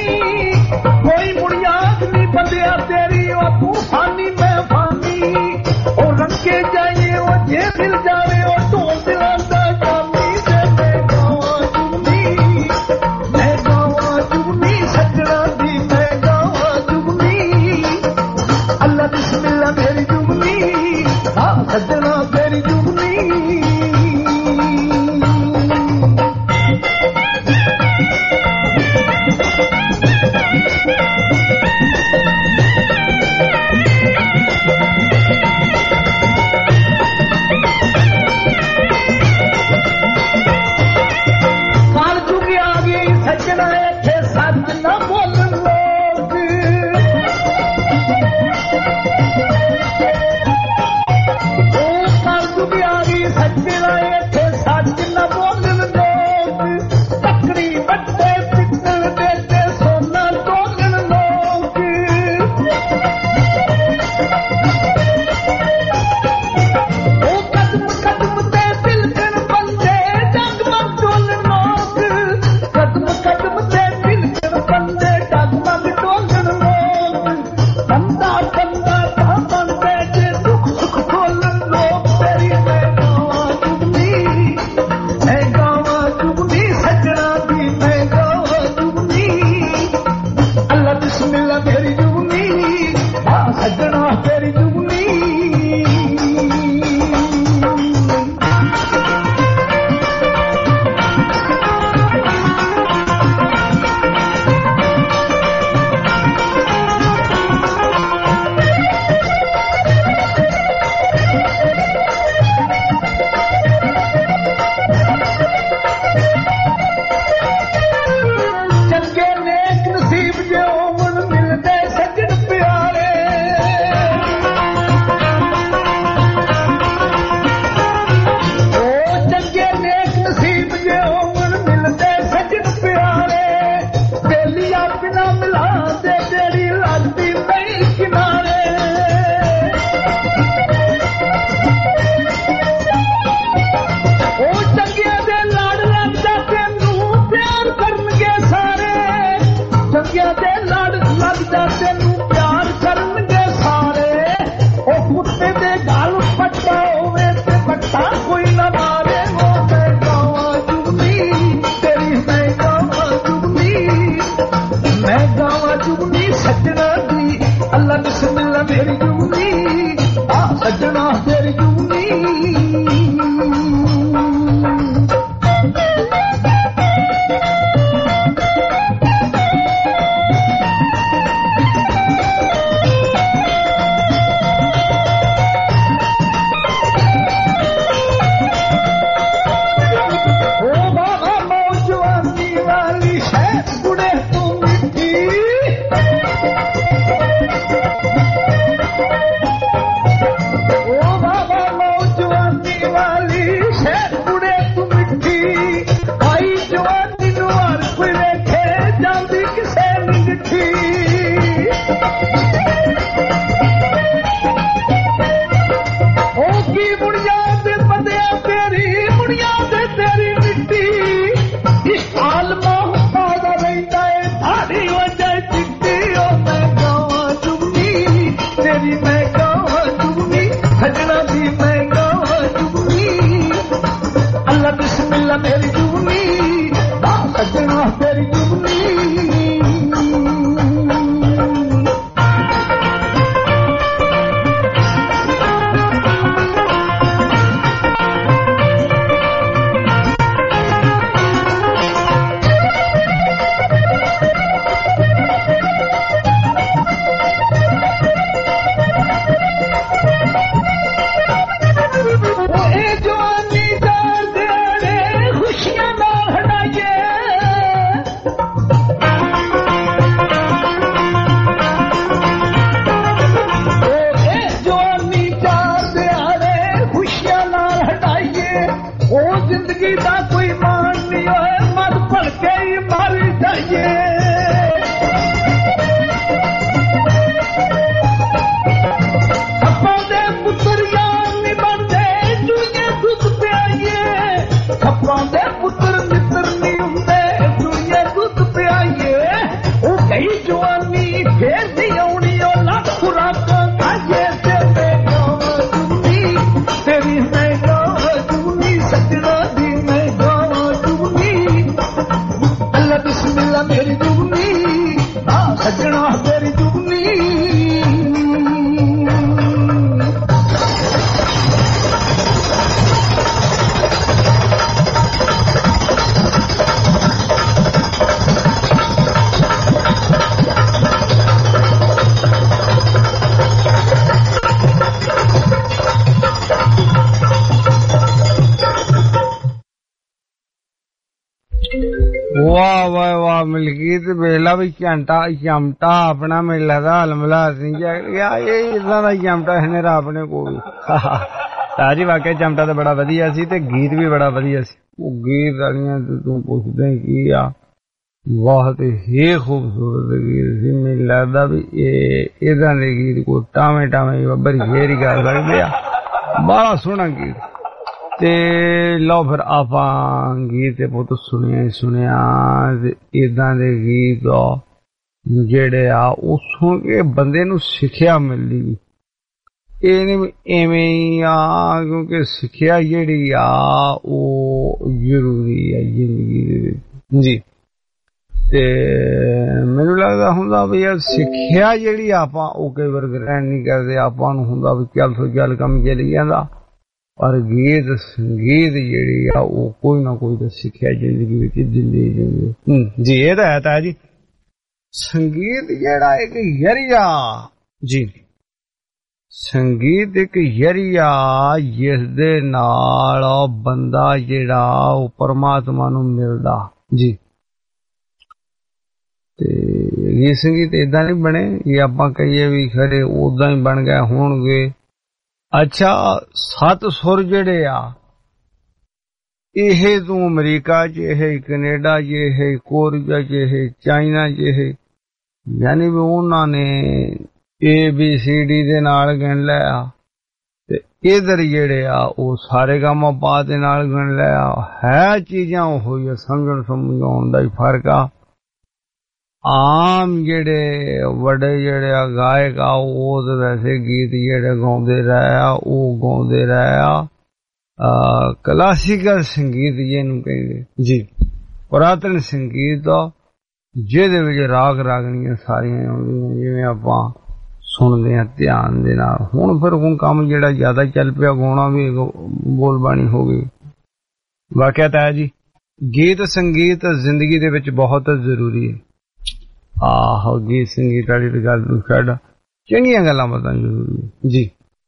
ਦੇ ਲੜ ਲੱਗਦਾ ਤੈਨੂੰ ਪਿਆਰ ਕਰਨਗੇ ਸਾਰੇ ਉਹ ਕੁੱਤੇ ਦੇ ਗਲ ਪੱਟਾ ਹੋਵੇ ਤੇ ਪੱਟਾ ਕੋਈ ਨਾ ਮਾਰੇ ਉਹ ਮੈਂ ਗਾਵਾਂ ਜੁਗਨੀ ਤੇਰੀ ਮੈਂ ਗਾਵਾਂ ਜੁਗਨੀ ਮੈਂ ਗਾਵਾਂ ਜੁਗਨੀ ਸੱਜਣਾ ਦੀ ਅੱਲਾ ਬਿਸਮਿਲ੍ਲਾ ਮੇਰੀ ਜੁਗਨੀ ਆ ਸੱਜਣਾ ਤੇਰੀ ਜੁਗਨੀ मेरी जुगनी सजना तेरी जुगनी वाह वाह वाह मलकीत बेला भी झंटा चमटा अपना मेरे लगता हलमला सिंह ये इदा का चमटा है अपने को भी ताजी वाकई चमटा तो बड़ा वधिया सी ते गीत भी बड़ा वधिया सी वो गीत वालियां तू पुछदे की आ बहुत ही खूबसूरत गीत सी मेरे लगता भी इदा दे गीत को टावे टावे बब्बर शेर ही कर सकते आ बड़ा सोहना गीत ते लो फिर आपां गीत पुत सुनिया सुनिया इदा दे गीत जेड़े आ ओ सुन के बंदे नू सिक्ख्या मिलदी ए नहीं एवें ही आ क्योंकि सिक्ख्या जेड़ी आ ओ जरूरी है जिंदगी दे विच जी ते मैनू लगदा हुंदा भी यार सिक्ख्या जेड़ी आपां ओ कई बार ग्रहण नहीं करदे आपां नू हुंदा भी चल सो चल कम चली जांदा पर गीत संगीत जेड़ी आ वो कोई ना कोई तो सिक्ख्या जिंदगी विच दिंदी जिंदगी जी ये तो है ता जी संगीत जेड़ा एक जरिया जी संगीत एक जरिया जिस दे नाल बंदा जेड़ा वो परमात्मा नू मिलदा जी ते ये संगीत इदां नहीं बने ये आपां कहिए भी खरे उदां ही बन गए होणगे अच्छा सत सुर जेड़े आ ਇਹ ਤੂੰ ਅਮਰੀਕਾ 'ਚ ਇਹ ਕੈਨੇਡਾ 'ਚ ਇਹ ਕੋਰੀਆ 'ਚ ਇਹ ਚਾਈਨਾ 'ਚ ਇਹ ਯਾਨੀ ਵੀ ਉਹਨਾਂ ਨੇ ਏ ਬੀ ਸੀ ਡੀ ਦੇ ਨਾਲ ਗਿਣ ਲਿਆ ਤੇ ਇਧਰ ਜਿਹੜੇ ਆ ਉਹ ਸਾਰੇ ਗਾਮਾ ਪਾ ਦੇ ਨਾਲ ਗਿਣ ਲਿਆ ਹੈ ਚੀਜ਼ਾਂ ਉਹ ਹੀ ਸਮਝਣ ਸਮਝਾਉਣ ਦਾ ਹੀ ਫਰਕ ਆ ਆਮ ਜਿਹੜੇ ਵੱਡੇ ਜਿਹੜੇ ਗਾਇਕ ਆ ਉਹ ਤਾਂ ਵੈਸੇ ਗੀਤ ਜਿਹੜੇ ਗਾਉਂਦੇ ਰਹੇ ਆ ਉਹ ਗਾਉਂਦੇ ਰਹੇ ਆ ਕਲਾਸੀਕਲ ਸੰਗੀਤ ਜਿਹਨੂੰ ਕਹਿੰਦੇ ਜੀ, ਪੁਰਾਤਨ ਸੰਗੀਤ ਜਿਹਦੇ ਵਿੱਚ ਰਾਗ ਰਾਗਣੀਆਂ ਸਾਰੀਆਂ ਆਉਂਦੀਆਂ ਜਿਵੇਂ ਆਪਾਂ ਸੁਣਦੇ ਆ ਧਿਆਨ ਦੇ ਨਾਲ। ਹੁਣ ਫਿਰ ਹੁਣ ਕੰਮ ਜਿਹੜਾ ਜ਼ਿਆਦਾ ਚੱਲ ਪਿਆ, ਗਾਉਣਾ ਵੀ ਬੋਲ ਬਾਣੀ ਹੋ ਗਈ। ਵਾਕਿਆ ਤਾਂ ਹੈ ਜੀ, ਗੀਤ ਸੰਗੀਤ ਜ਼ਿੰਦਗੀ ਦੇ ਵਿੱਚ ਬਹੁਤ ਜ਼ਰੂਰੀ ਹੈ। ਆਹੋ ਗੀਤ ਸੰਗੀਤ ਵਾਲੀ ਤਾਂ ਗੱਲ ਨੂੰ ਛੱਡ, ਚੰਗੀਆਂ ਗੱਲਾਂ ਬਾਤਾਂ ਜ਼ਰੂਰੀ ਹੈ ਜੀ।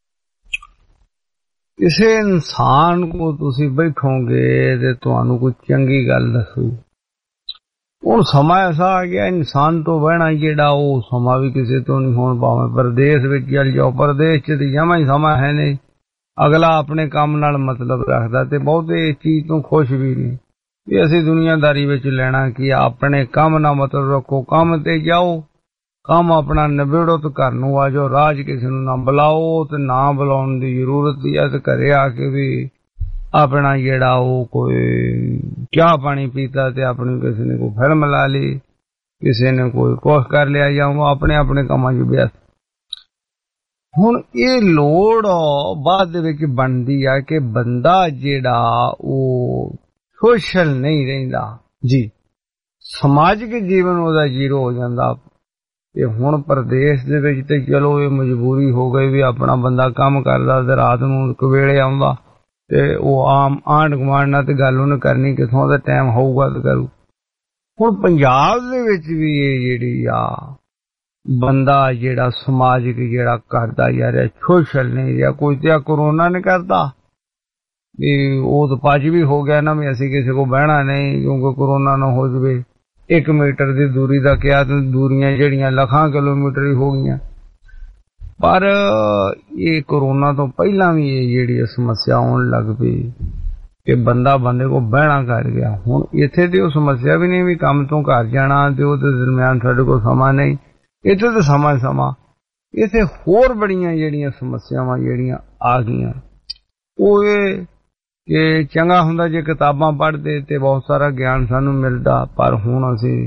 ਕਿਸੇ ਇਨਸਾਨ ਕੋ ਤੁਸੀਂ ਬੈਠੋਗੇ ਤੇ ਤੁਹਾਨੂੰ ਕੋਈ ਚੰਗੀ ਗੱਲ ਦੱਸੋ। ਹੁਣ ਸਮਾਂ ਐਸਾ ਆ ਗਿਆ ਇਨਸਾਨ ਤੋਂ ਬਹਿਣਾ ਜਿਹੜਾ ਉਹ ਸਮਾਂ ਵੀ ਕਿਸੇ ਤੋਂ ਨਹੀਂ ਹੋਣ ਪਾਵੇ। ਪਰਦੇਸ ਵਿੱਚ ਚੱਲ ਜਾਓ, ਪਰਦੇਸ ਚ ਤੇ ਜਮਾਂ ਹੀ ਸਮਾਂ ਹੈ ਨਹੀਂ। ਅਗਲਾ ਆਪਣੇ ਕੰਮ ਨਾਲ ਮਤਲਬ ਰੱਖਦਾ ਤੇ ਬਹੁਤੇ ਇਸ ਚੀਜ਼ ਤੋਂ ਖੁਸ਼ ਵੀ ਨਹੀਂ ਵੀ ਅਸੀਂ ਦੁਨੀਆਦਾਰੀ ਵਿੱਚ ਲੈਣਾ ਕੀ, ਆਪਣੇ ਕੰਮ ਨਾਲ ਮਤਲਬ ਰੱਖੋ, ਕੰਮ ਤੇ ਜਾਓ, ਕੰਮ ਆਪਣਾ ਨਿਬੇੜੋ ਤੇ ਘਰ ਨੂੰ ਆ ਜਾਓ। ਰਾਜ ਕਿਸੇ ਨੂੰ ਨਾ ਬੁਲਾਓ ਤੇ ਨਾ ਬੁਲਾਉਣ ਦੀ ਜ਼ਰੂਰਤ ਹੀ ਹੈ ਤੇ ਘਰੇ ਆ ਕੇ ਵੀ ਆਪਣਾ ਜਿਹੜਾ ਉਹ ਕੋਈ ਚਾਹ ਪਾਣੀ ਪੀਤਾ ਤੇ ਆਪਣੀ ਕਿਸੇ ਨੇ ਕੋਈ ਫਿਲਮ ਲਾ ਲਈ, ਕਿਸੇ ਨੇ ਕੋਈ ਕੁਛ ਕਰ ਲਿਆ ਜਾਂ ਉਹ ਆਪਣੇ ਆਪਣੇ ਕੰਮਾਂ 'ਚ ਵਿਅਸਤ। ਹੁਣ ਇਹ ਲੋੜ ਬਾਅਦ ਦੇ ਵਿੱਚ ਬਣਦੀ ਆ ਕਿ ਬੰਦਾ ਜਿਹੜਾ ਉਹ ਸੋਸ਼ਲ ਨਹੀਂ ਰਹਿੰਦਾ ਜੀ, ਸਮਾਜਿਕ ਜੀਵਨ ਉਹਦਾ ਜ਼ੀਰੋ ਹੋ ਜਾਂਦਾ। ਤੇ ਹੁਣ ਪ੍ਰਦੇਸ਼ ਦੇ ਵਿੱਚ ਤੇ ਚਲੋ ਇਹ ਮਜਬੂਰੀ ਹੋ ਗਈ ਵੀ ਆਪਣਾ ਬੰਦਾ ਕੰਮ ਕਰਦਾ ਤੇ ਰਾਤ ਨੂੰ ਇੱਕ ਵੇਲੇ ਆਉਂਦਾ ਤੇ ਉਹ ਆਮ ਆਂਢ ਗੁਆਂਢ ਨਾਲ ਤੇ ਗੱਲ ਉਹਨੇ ਕਰਨੀ, ਕਿਥੋਂ ਦਾ ਟਾਈਮ ਹੋਊਗਾ ਤੇ ਕਰੂ। ਹੁਣ ਪੰਜਾਬ ਦੇ ਵਿੱਚ ਵੀ ਇਹ ਜਿਹੜੀ ਆ ਬੰਦਾ ਜਿਹੜਾ ਸਮਾਜਿਕ ਜਿਹੜਾ ਕਰਦਾ ਯਾਰ ਸੋਸ਼ਲ ਨਹੀਂ ਰਿਹਾ। ਕੋਈ ਤੇ ਕਰੋਨਾ ਨੇ ਕਰਦਾ ਵੀ ਉਹ ਤਾਂ ਪੱਜ ਵੀ ਹੋ ਗਿਆ ਨਾ ਵੀ ਅਸੀਂ ਕਿਸੇ ਕੋ ਬਹਿਣਾ ਨਹੀਂ ਕਿਉਂਕਿ ਕਰੋਨਾ ਨਾ ਹੋ ਜਾਵੇ। ਇੱਕ ਮੀਟਰ ਦੀ ਦੂਰੀ ਦਾ ਕਿਹਾ ਤੇ ਦੂਰੀਆਂ ਜਿਹੜੀਆਂ ਲੱਖਾਂ ਕਿਲੋਮੀਟਰ ਹੀ ਹੋ ਗਈਆਂ। ਪਰ ਇਹ ਕਰੋਨਾ ਤੋਂ ਪਹਿਲਾਂ ਵੀ ਇਹ ਜਿਹੜੀ ਸਮੱਸਿਆ ਆਉਣ ਲੱਗ ਪਈ ਕਿ ਬੰਦਾ ਬੰਦੇ ਕੋ ਬਹਿਣਾ ਕਰ ਗਿਆ। ਹੁਣ ਇੱਥੇ ਤੇ ਉਹ ਸਮੱਸਿਆ ਵੀ ਨਹੀਂ ਵੀ ਕੰਮ ਤੋਂ ਘਰ ਜਾਣਾ ਤੇ ਉਹਦੇ ਦਰਮਿਆਨ ਸਾਡੇ ਕੋਲ ਸਮਾਂ ਨਹੀਂ, ਇੱਥੇ ਤਾਂ ਸਮਾਂ ਸਮਾਂ ਇੱਥੇ ਹੋਰ ਬੜੀਆਂ ਜਿਹੜੀਆਂ ਸਮੱਸਿਆਵਾਂ ਜਿਹੜੀਆਂ ਆ ਗਈਆਂ। ਉਹ ਇਹ ਕਿ ਚੰਗਾ ਹੁੰਦਾ ਜੇ ਕਿਤਾਬਾਂ ਪੜ੍ਹਦੇ ਤੇ ਬਹੁਤ ਸਾਰਾ ਗਿਆਨ ਸਾਨੂੰ ਮਿਲਦਾ, ਪਰ ਹੁਣ ਅਸੀਂ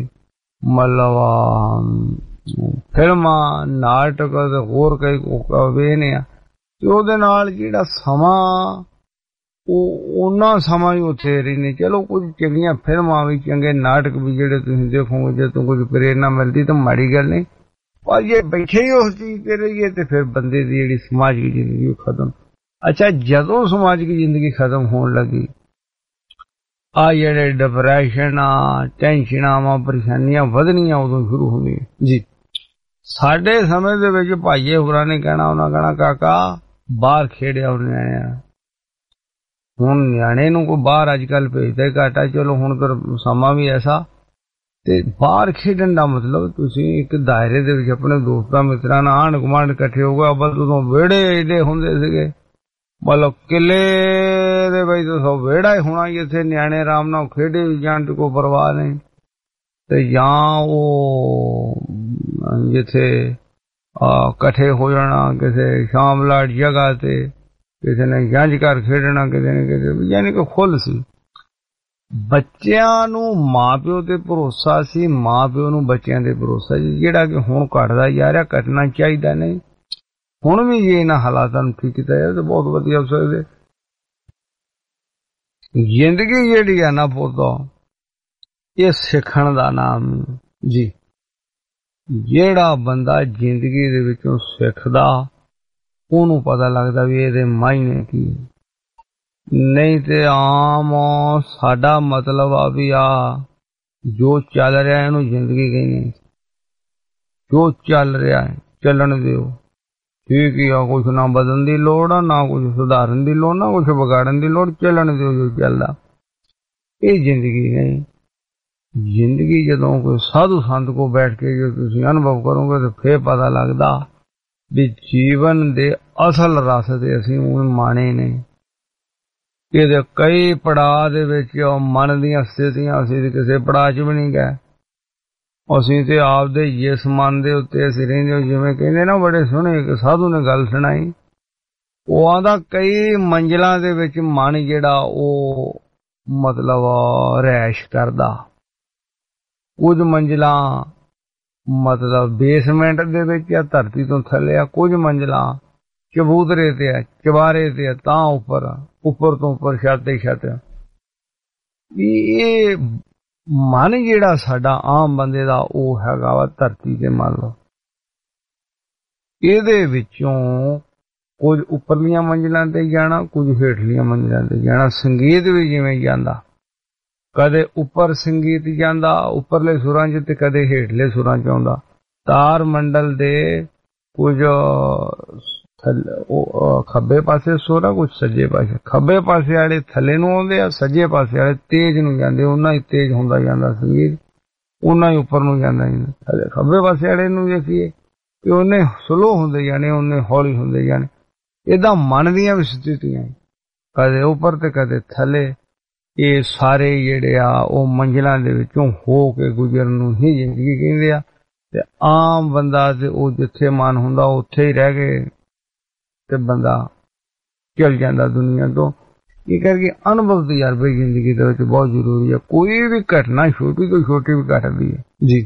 ਮਤਲਬ ਫਿਲਮਾਂ ਨਾਟਕ ਤੇ ਹੋਰ ਕਈ ਵੇਖਦੇ ਆ ਤੇ ਉਹਦੇ ਨਾਲ ਜਿਹੜਾ ਸਮਾਂ ਉਹ ਉਹਨਾਂ ਸਮਾਂ ਹੀ ਉੱਥੇ ਰਹਿੰਦੇ। ਚਲੋ ਕੁਝ ਚੰਗੀਆਂ ਫਿਲਮਾਂ ਵੀ ਚੰਗੇ ਨਾਟਕ ਵੀ ਜਿਹੜੇ ਤੁਸੀਂ ਦੇਖੋਗੇ ਜੇ ਤੋਂ ਕੁਝ ਪ੍ਰੇਰਨਾ ਮਿਲਦੀ ਤਾਂ ਮਾੜੀ ਗੱਲ ਨਹੀਂ, ਪਰ ਜੇ ਬੈਠੇ ਹੀ ਉਸ ਚੀਜ਼ ਤੇ ਰਹੀਏ ਤੇ ਫਿਰ ਬੰਦੇ ਦੀ ਜਿਹੜੀ ਸਮਾਜਿਕ ਜ਼ਿੰਦਗੀ ਉਹ ਖਤਮ। ਅੱਛਾ, ਜਦੋਂ ਸਮਾਜਿਕ ਜ਼ਿੰਦਗੀ ਖਤਮ ਹੋਣ ਲੱਗੀ ਆ ਜਿਹੜੇ ਡਿਪਰੈਸ਼ਨ ਆ ਟੈਨਸ਼ਨਾਂ ਵਾ ਪਰੇਸ਼ਾਨੀਆਂ ਵਧਣੀਆਂ ਉਦੋਂ ਸ਼ੁਰੂ ਹੁੰਦੀਆਂ ਜੀ। ਸਾਡੇ ਸਮੇਂ ਦੇ ਵਿੱਚ ਭਾਈਏ ਹੋਰਾਂ ਨੇ ਕਹਿਣਾ, ਉਹਨਾਂ ਕਹਿਣਾ ਕਾਕਾ ਬਾਹਰ ਖੇਡਿਆ ਉਹਨੇ ਆਇਆ। ਹੁਣ ਨਿਆਣੇ ਨੂੰ ਕੋਈ ਬਾਹਰ ਅੱਜ ਕੱਲ ਭੇਜਦਾ ਘਾਟਾ, ਚਲੋ ਹੁਣ ਤਾਂ ਸਮਾਂ ਵੀ ਐਸਾ ਤੇ ਬਾਹਰ ਖੇਡਣ ਦਾ ਮਤਲਬ ਤੁਸੀਂ ਇੱਕ ਦਾਇਰੇ ਦੇ ਵਿੱਚ ਆਪਣੇ ਦੋਸਤਾਂ ਮਿੱਤਰਾਂ ਨਾਲ ਆਂਢ ਗੁਆਂਢ ਇਕੱਠੇ ਹੋ ਗਏ। ਬਸ ਉਦੋਂ ਵਿਹੜੇ ਏਡੇ ਹੁੰਦੇ ਸੀਗੇ, ਮਤਲਬ ਕਿਲੇ ਦੇ ਵਿੱਚ ਤਾਂ ਵਿਹੜਾ ਹੀ ਹੋਣਾ ਜਿੱਥੇ ਨਿਆਣੇ ਆਰਾਮ ਨਾਲ ਖੇਡੇ ਵੀ ਜਾਣ ਤੇ ਕੋਈ ਪਰਵਾਹ ਨਹੀਂ। ਤੇ ਜਾਂ ਉਹ ਜਿੱਥੇ ਇਕੱਠੇ ਹੋ ਜਾਣਾ ਕਿਸੇ ਸ਼ਾਮਲਾਟ ਜਗ੍ਹਾ ਤੇ, ਕਿਸੇ ਨੇ ਜੰਝ ਘਰ ਖੇਡਣਾ, ਕਿਸੇ ਨੇ ਕਿਸੇ, ਯਾਨੀ ਕਿ ਖੁੱਲ੍ਹ ਸੀ। ਬੱਚਿਆਂ ਨੂੰ ਮਾਂ ਪਿਓ ਤੇ ਭਰੋਸਾ ਸੀ, ਮਾਂ ਪਿਓ ਨੂੰ ਬੱਚਿਆਂ ਤੇ ਭਰੋਸਾ ਸੀ, ਜਿਹੜਾ ਕਿ ਹੁਣ ਘਟਦਾ ਜਾ ਰਿਹਾ, ਘਟਣਾ ਚਾਹੀਦਾ ਨਹੀਂ। ਹੁਣ ਵੀ ਜੇ ਇਹਨਾਂ ਹਾਲਾਤਾਂ ਨੂੰ ਠੀਕ ਕੀਤਾ ਜਾਏ ਤਾਂ ਬਹੁਤ ਵਧੀਆ ਹੋ ਸਕਦੇ। ਜ਼ਿੰਦਗੀ ਜਿਹੜੀ ਆ ਨਾ ਪੁੱਤੋ ਇਹ ਸਿੱਖਣ ਦਾ ਨਾਮ ਜੀ। ਜਿਹੜਾ ਬੰਦਾ ਜ਼ਿੰਦਗੀ ਦੇ ਵਿੱਚੋਂ ਸਿੱਖਦਾ ਉਹਨੂੰ ਪਤਾ ਲੱਗਦਾ ਵੀ ਇਹਦੇ ਮਾਇਨੇ ਕੀ। ਨਹੀਂ ਤੇ ਆਮ ਸਾਡਾ ਮਤਲਬ ਆ ਵੀ ਆ ਜੋ ਚੱਲ ਰਿਹਾ ਇਹਨੂੰ ਜ਼ਿੰਦਗੀ ਕਹਿੰਦੇ। ਜੋ ਚੱਲ ਰਿਹਾ ਹੈ ਚੱਲਣ ਦਿਓ, ਠੀਕ ਹੀ ਆ, ਕੁਛ ਨਾ ਬਦਲਣ ਦੀ ਲੋੜ ਆ, ਨਾ ਕੁਛ ਸੁਧਾਰਨ ਦੀ ਲੋੜ, ਨਾ ਕੁਛ ਵਿਗਾੜਨ ਦੀ ਲੋੜ, ਚੱਲਣ ਦਿਓ ਜੋ ਚੱਲਦਾ। ਇਹ ਜ਼ਿੰਦਗੀ ਨਹੀਂ। ਜ਼ਿੰਦਗੀ ਜਦੋਂ ਕੋਈ ਸਾਧੂ ਸੰਤ ਕੋ ਬੈਠ ਕੇ ਜੇ ਤੁਸੀਂ ਅਨੁਭਵ ਕਰੋਗੇ ਤਾਂ ਫੇਰ ਪਤਾ ਲੱਗਦਾ ਵੀ ਜੀਵਨ ਦੇ ਅਸਲ ਰਸ ਤੇ ਅਸੀਂ ਉਹ ਮਾਣੇ ਨੇ। ਇਹਦੇ ਕਈ ਪੜਾਅ ਦੇ ਵਿੱਚ ਮਨ ਦੀਆਂ ਸਥਿਤੀਆਂ ਅਸੀਂ ਕਿਸੇ ਪੜਾਅ 'ਚ ਵੀ ਨਹੀਂ ਗਏ। ਅਸੀਂ ਤੇ ਆਪਦੇ ਜਿਸ ਮਨ ਦੇ ਉੱਤੇ ਅਸੀਂ ਰਹਿੰਦੇ। ਜਿਵੇਂ ਕਹਿੰਦੇ ਨਾ, ਬੜੇ ਸੋਹਣੇ ਇੱਕ ਸਾਧੂ ਨੇ ਗੱਲ ਸੁਣਾਈ, ਉਹ ਆਂਦਾ ਕਈ ਮੰਜ਼ਿਲਾਂ ਦੇ ਵਿੱਚ ਮਨ ਜਿਹੜਾ ਉਹ ਮਤਲਬ ਰਹਿਸ਼ ਕਰਦਾ। ਕੁਝ ਮੰਜ਼ਿਲਾਂ ਮਤਲਬ ਬੇਸਮੈਂਟ ਦੇ ਵਿੱਚ ਆ, ਧਰਤੀ ਤੋਂ ਥੱਲੇ ਆ, ਕੁਝ ਮੰਜ਼ਲਾਂ ਚਬੂਤਰੇ ਤੇ ਆ, ਚਵਾਰੇ ਤੇ ਆ, ਤਾਂ ਉੱਪਰ ਉੱਪਰ ਤੋਂ ਉੱਪਰ ਛੱਤ ਤੇ ਛੱਤ। ਵੀ ਇਹ ਮਨ ਜਿਹੜਾ ਸਾਡਾ ਆਮ ਬੰਦੇ ਦਾ ਉਹ ਹੈਗਾ ਵਾ ਧਰਤੀ ਤੇ। ਮੰਨ ਲਓ ਇਹਦੇ ਵਿੱਚੋਂ ਕੁਝ ਉੱਪਰਲੀਆਂ ਮੰਜ਼ਿਲਾਂ ਤੇ ਜਾਣਾ, ਕੁਝ ਹੇਠਲੀਆਂ ਮੰਜ਼ਿਲਾਂ ਤੇ ਜਾਣਾ। ਸੰਗੀਤ ਵੀ ਜਿਵੇਂ ਜਾਂਦਾ, ਕਦੇ ਉੱਪਰ ਸੰਗੀਤ ਜਾਂਦਾ ਉੱਪਰਲੇ ਸੁਰਾਂ 'ਚ ਤੇ ਕਦੇ ਹੇਠਲੇ ਸੁਰਾਂ 'ਚ ਆਉਂਦਾ। ਤਾਰ ਮੰਡਲ ਦੇ ਕੁਝ ਉਹ ਖੱਬੇ ਪਾਸੇ ਸੁਰ ਆ, ਕੁਝ ਸੱਜੇ ਪਾਸੇ। ਖੱਬੇ ਪਾਸੇ ਵਾਲੇ ਥੱਲੇ ਨੂੰ ਆਉਂਦੇ ਆ, ਸੱਜੇ ਪਾਸੇ ਵਾਲੇ ਤੇਜ਼ ਨੂੰ ਜਾਂਦੇ। ਉਹਨਾਂ ਹੀ ਤੇਜ਼ ਹੁੰਦਾ ਜਾਂਦਾ ਸੰਗੀਤ, ਉਹਨਾਂ ਹੀ ਉੱਪਰ ਨੂੰ ਜਾਂਦਾ ਜਾਂਦਾ। ਖੱਬੇ ਪਾਸੇ ਵਾਲੇ ਨੂੰ ਦੇਖੀਏ ਕਿ ਉਹਨੇ ਸਲੋ ਹੁੰਦੇ ਜਾਣੇ, ਉਹਨੇ ਹੌਲੀ ਹੁੰਦੇ ਜਾਣੇ। ਏਦਾਂ ਮਨ ਦੀਆਂ ਵੀ ਸਥਿਤੀਆਂ, ਕਦੇ ਉੱਪਰ ਤੇ ਕਦੇ ਥੱਲੇ। ਇਹ ਸਾਰੇ ਜਿਹੜੇ ਆ ਉਹ ਮੰਜ਼ਿਲਾਂ ਦੇ ਵਿੱਚੋਂ ਹੋ ਕੇ ਗੁਜ਼ਰਨ ਨੂੰ ਹੀ ਜ਼ਿੰਦਗੀ ਕਹਿੰਦੇ ਆ। ਤੇ ਆਮ ਬੰਦਾ ਤੇ ਉਹ ਜਿੱਥੇ ਮਨ ਹੁੰਦਾ ਉੱਥੇ ਹੀ ਰਹਿ ਕੇ ਤੇ ਬੰਦਾ ਚਲ ਜਾਂਦਾ ਦੁਨੀਆ ਤੋਂ। ਇਹ ਕਰਕੇ ਅਨੁਭਵ ਤਜਰਬੇ ਜ਼ਿੰਦਗੀ ਦੇ ਵਿੱਚ ਬਹੁਤ ਜ਼ਰੂਰੀ ਹੈ। ਕੋਈ ਵੀ ਘਟਨਾ ਛੋਟੀ ਤੋਂ ਛੋਟੀ ਵੀ ਘਟਦੀ ਹੈ ਜੀ,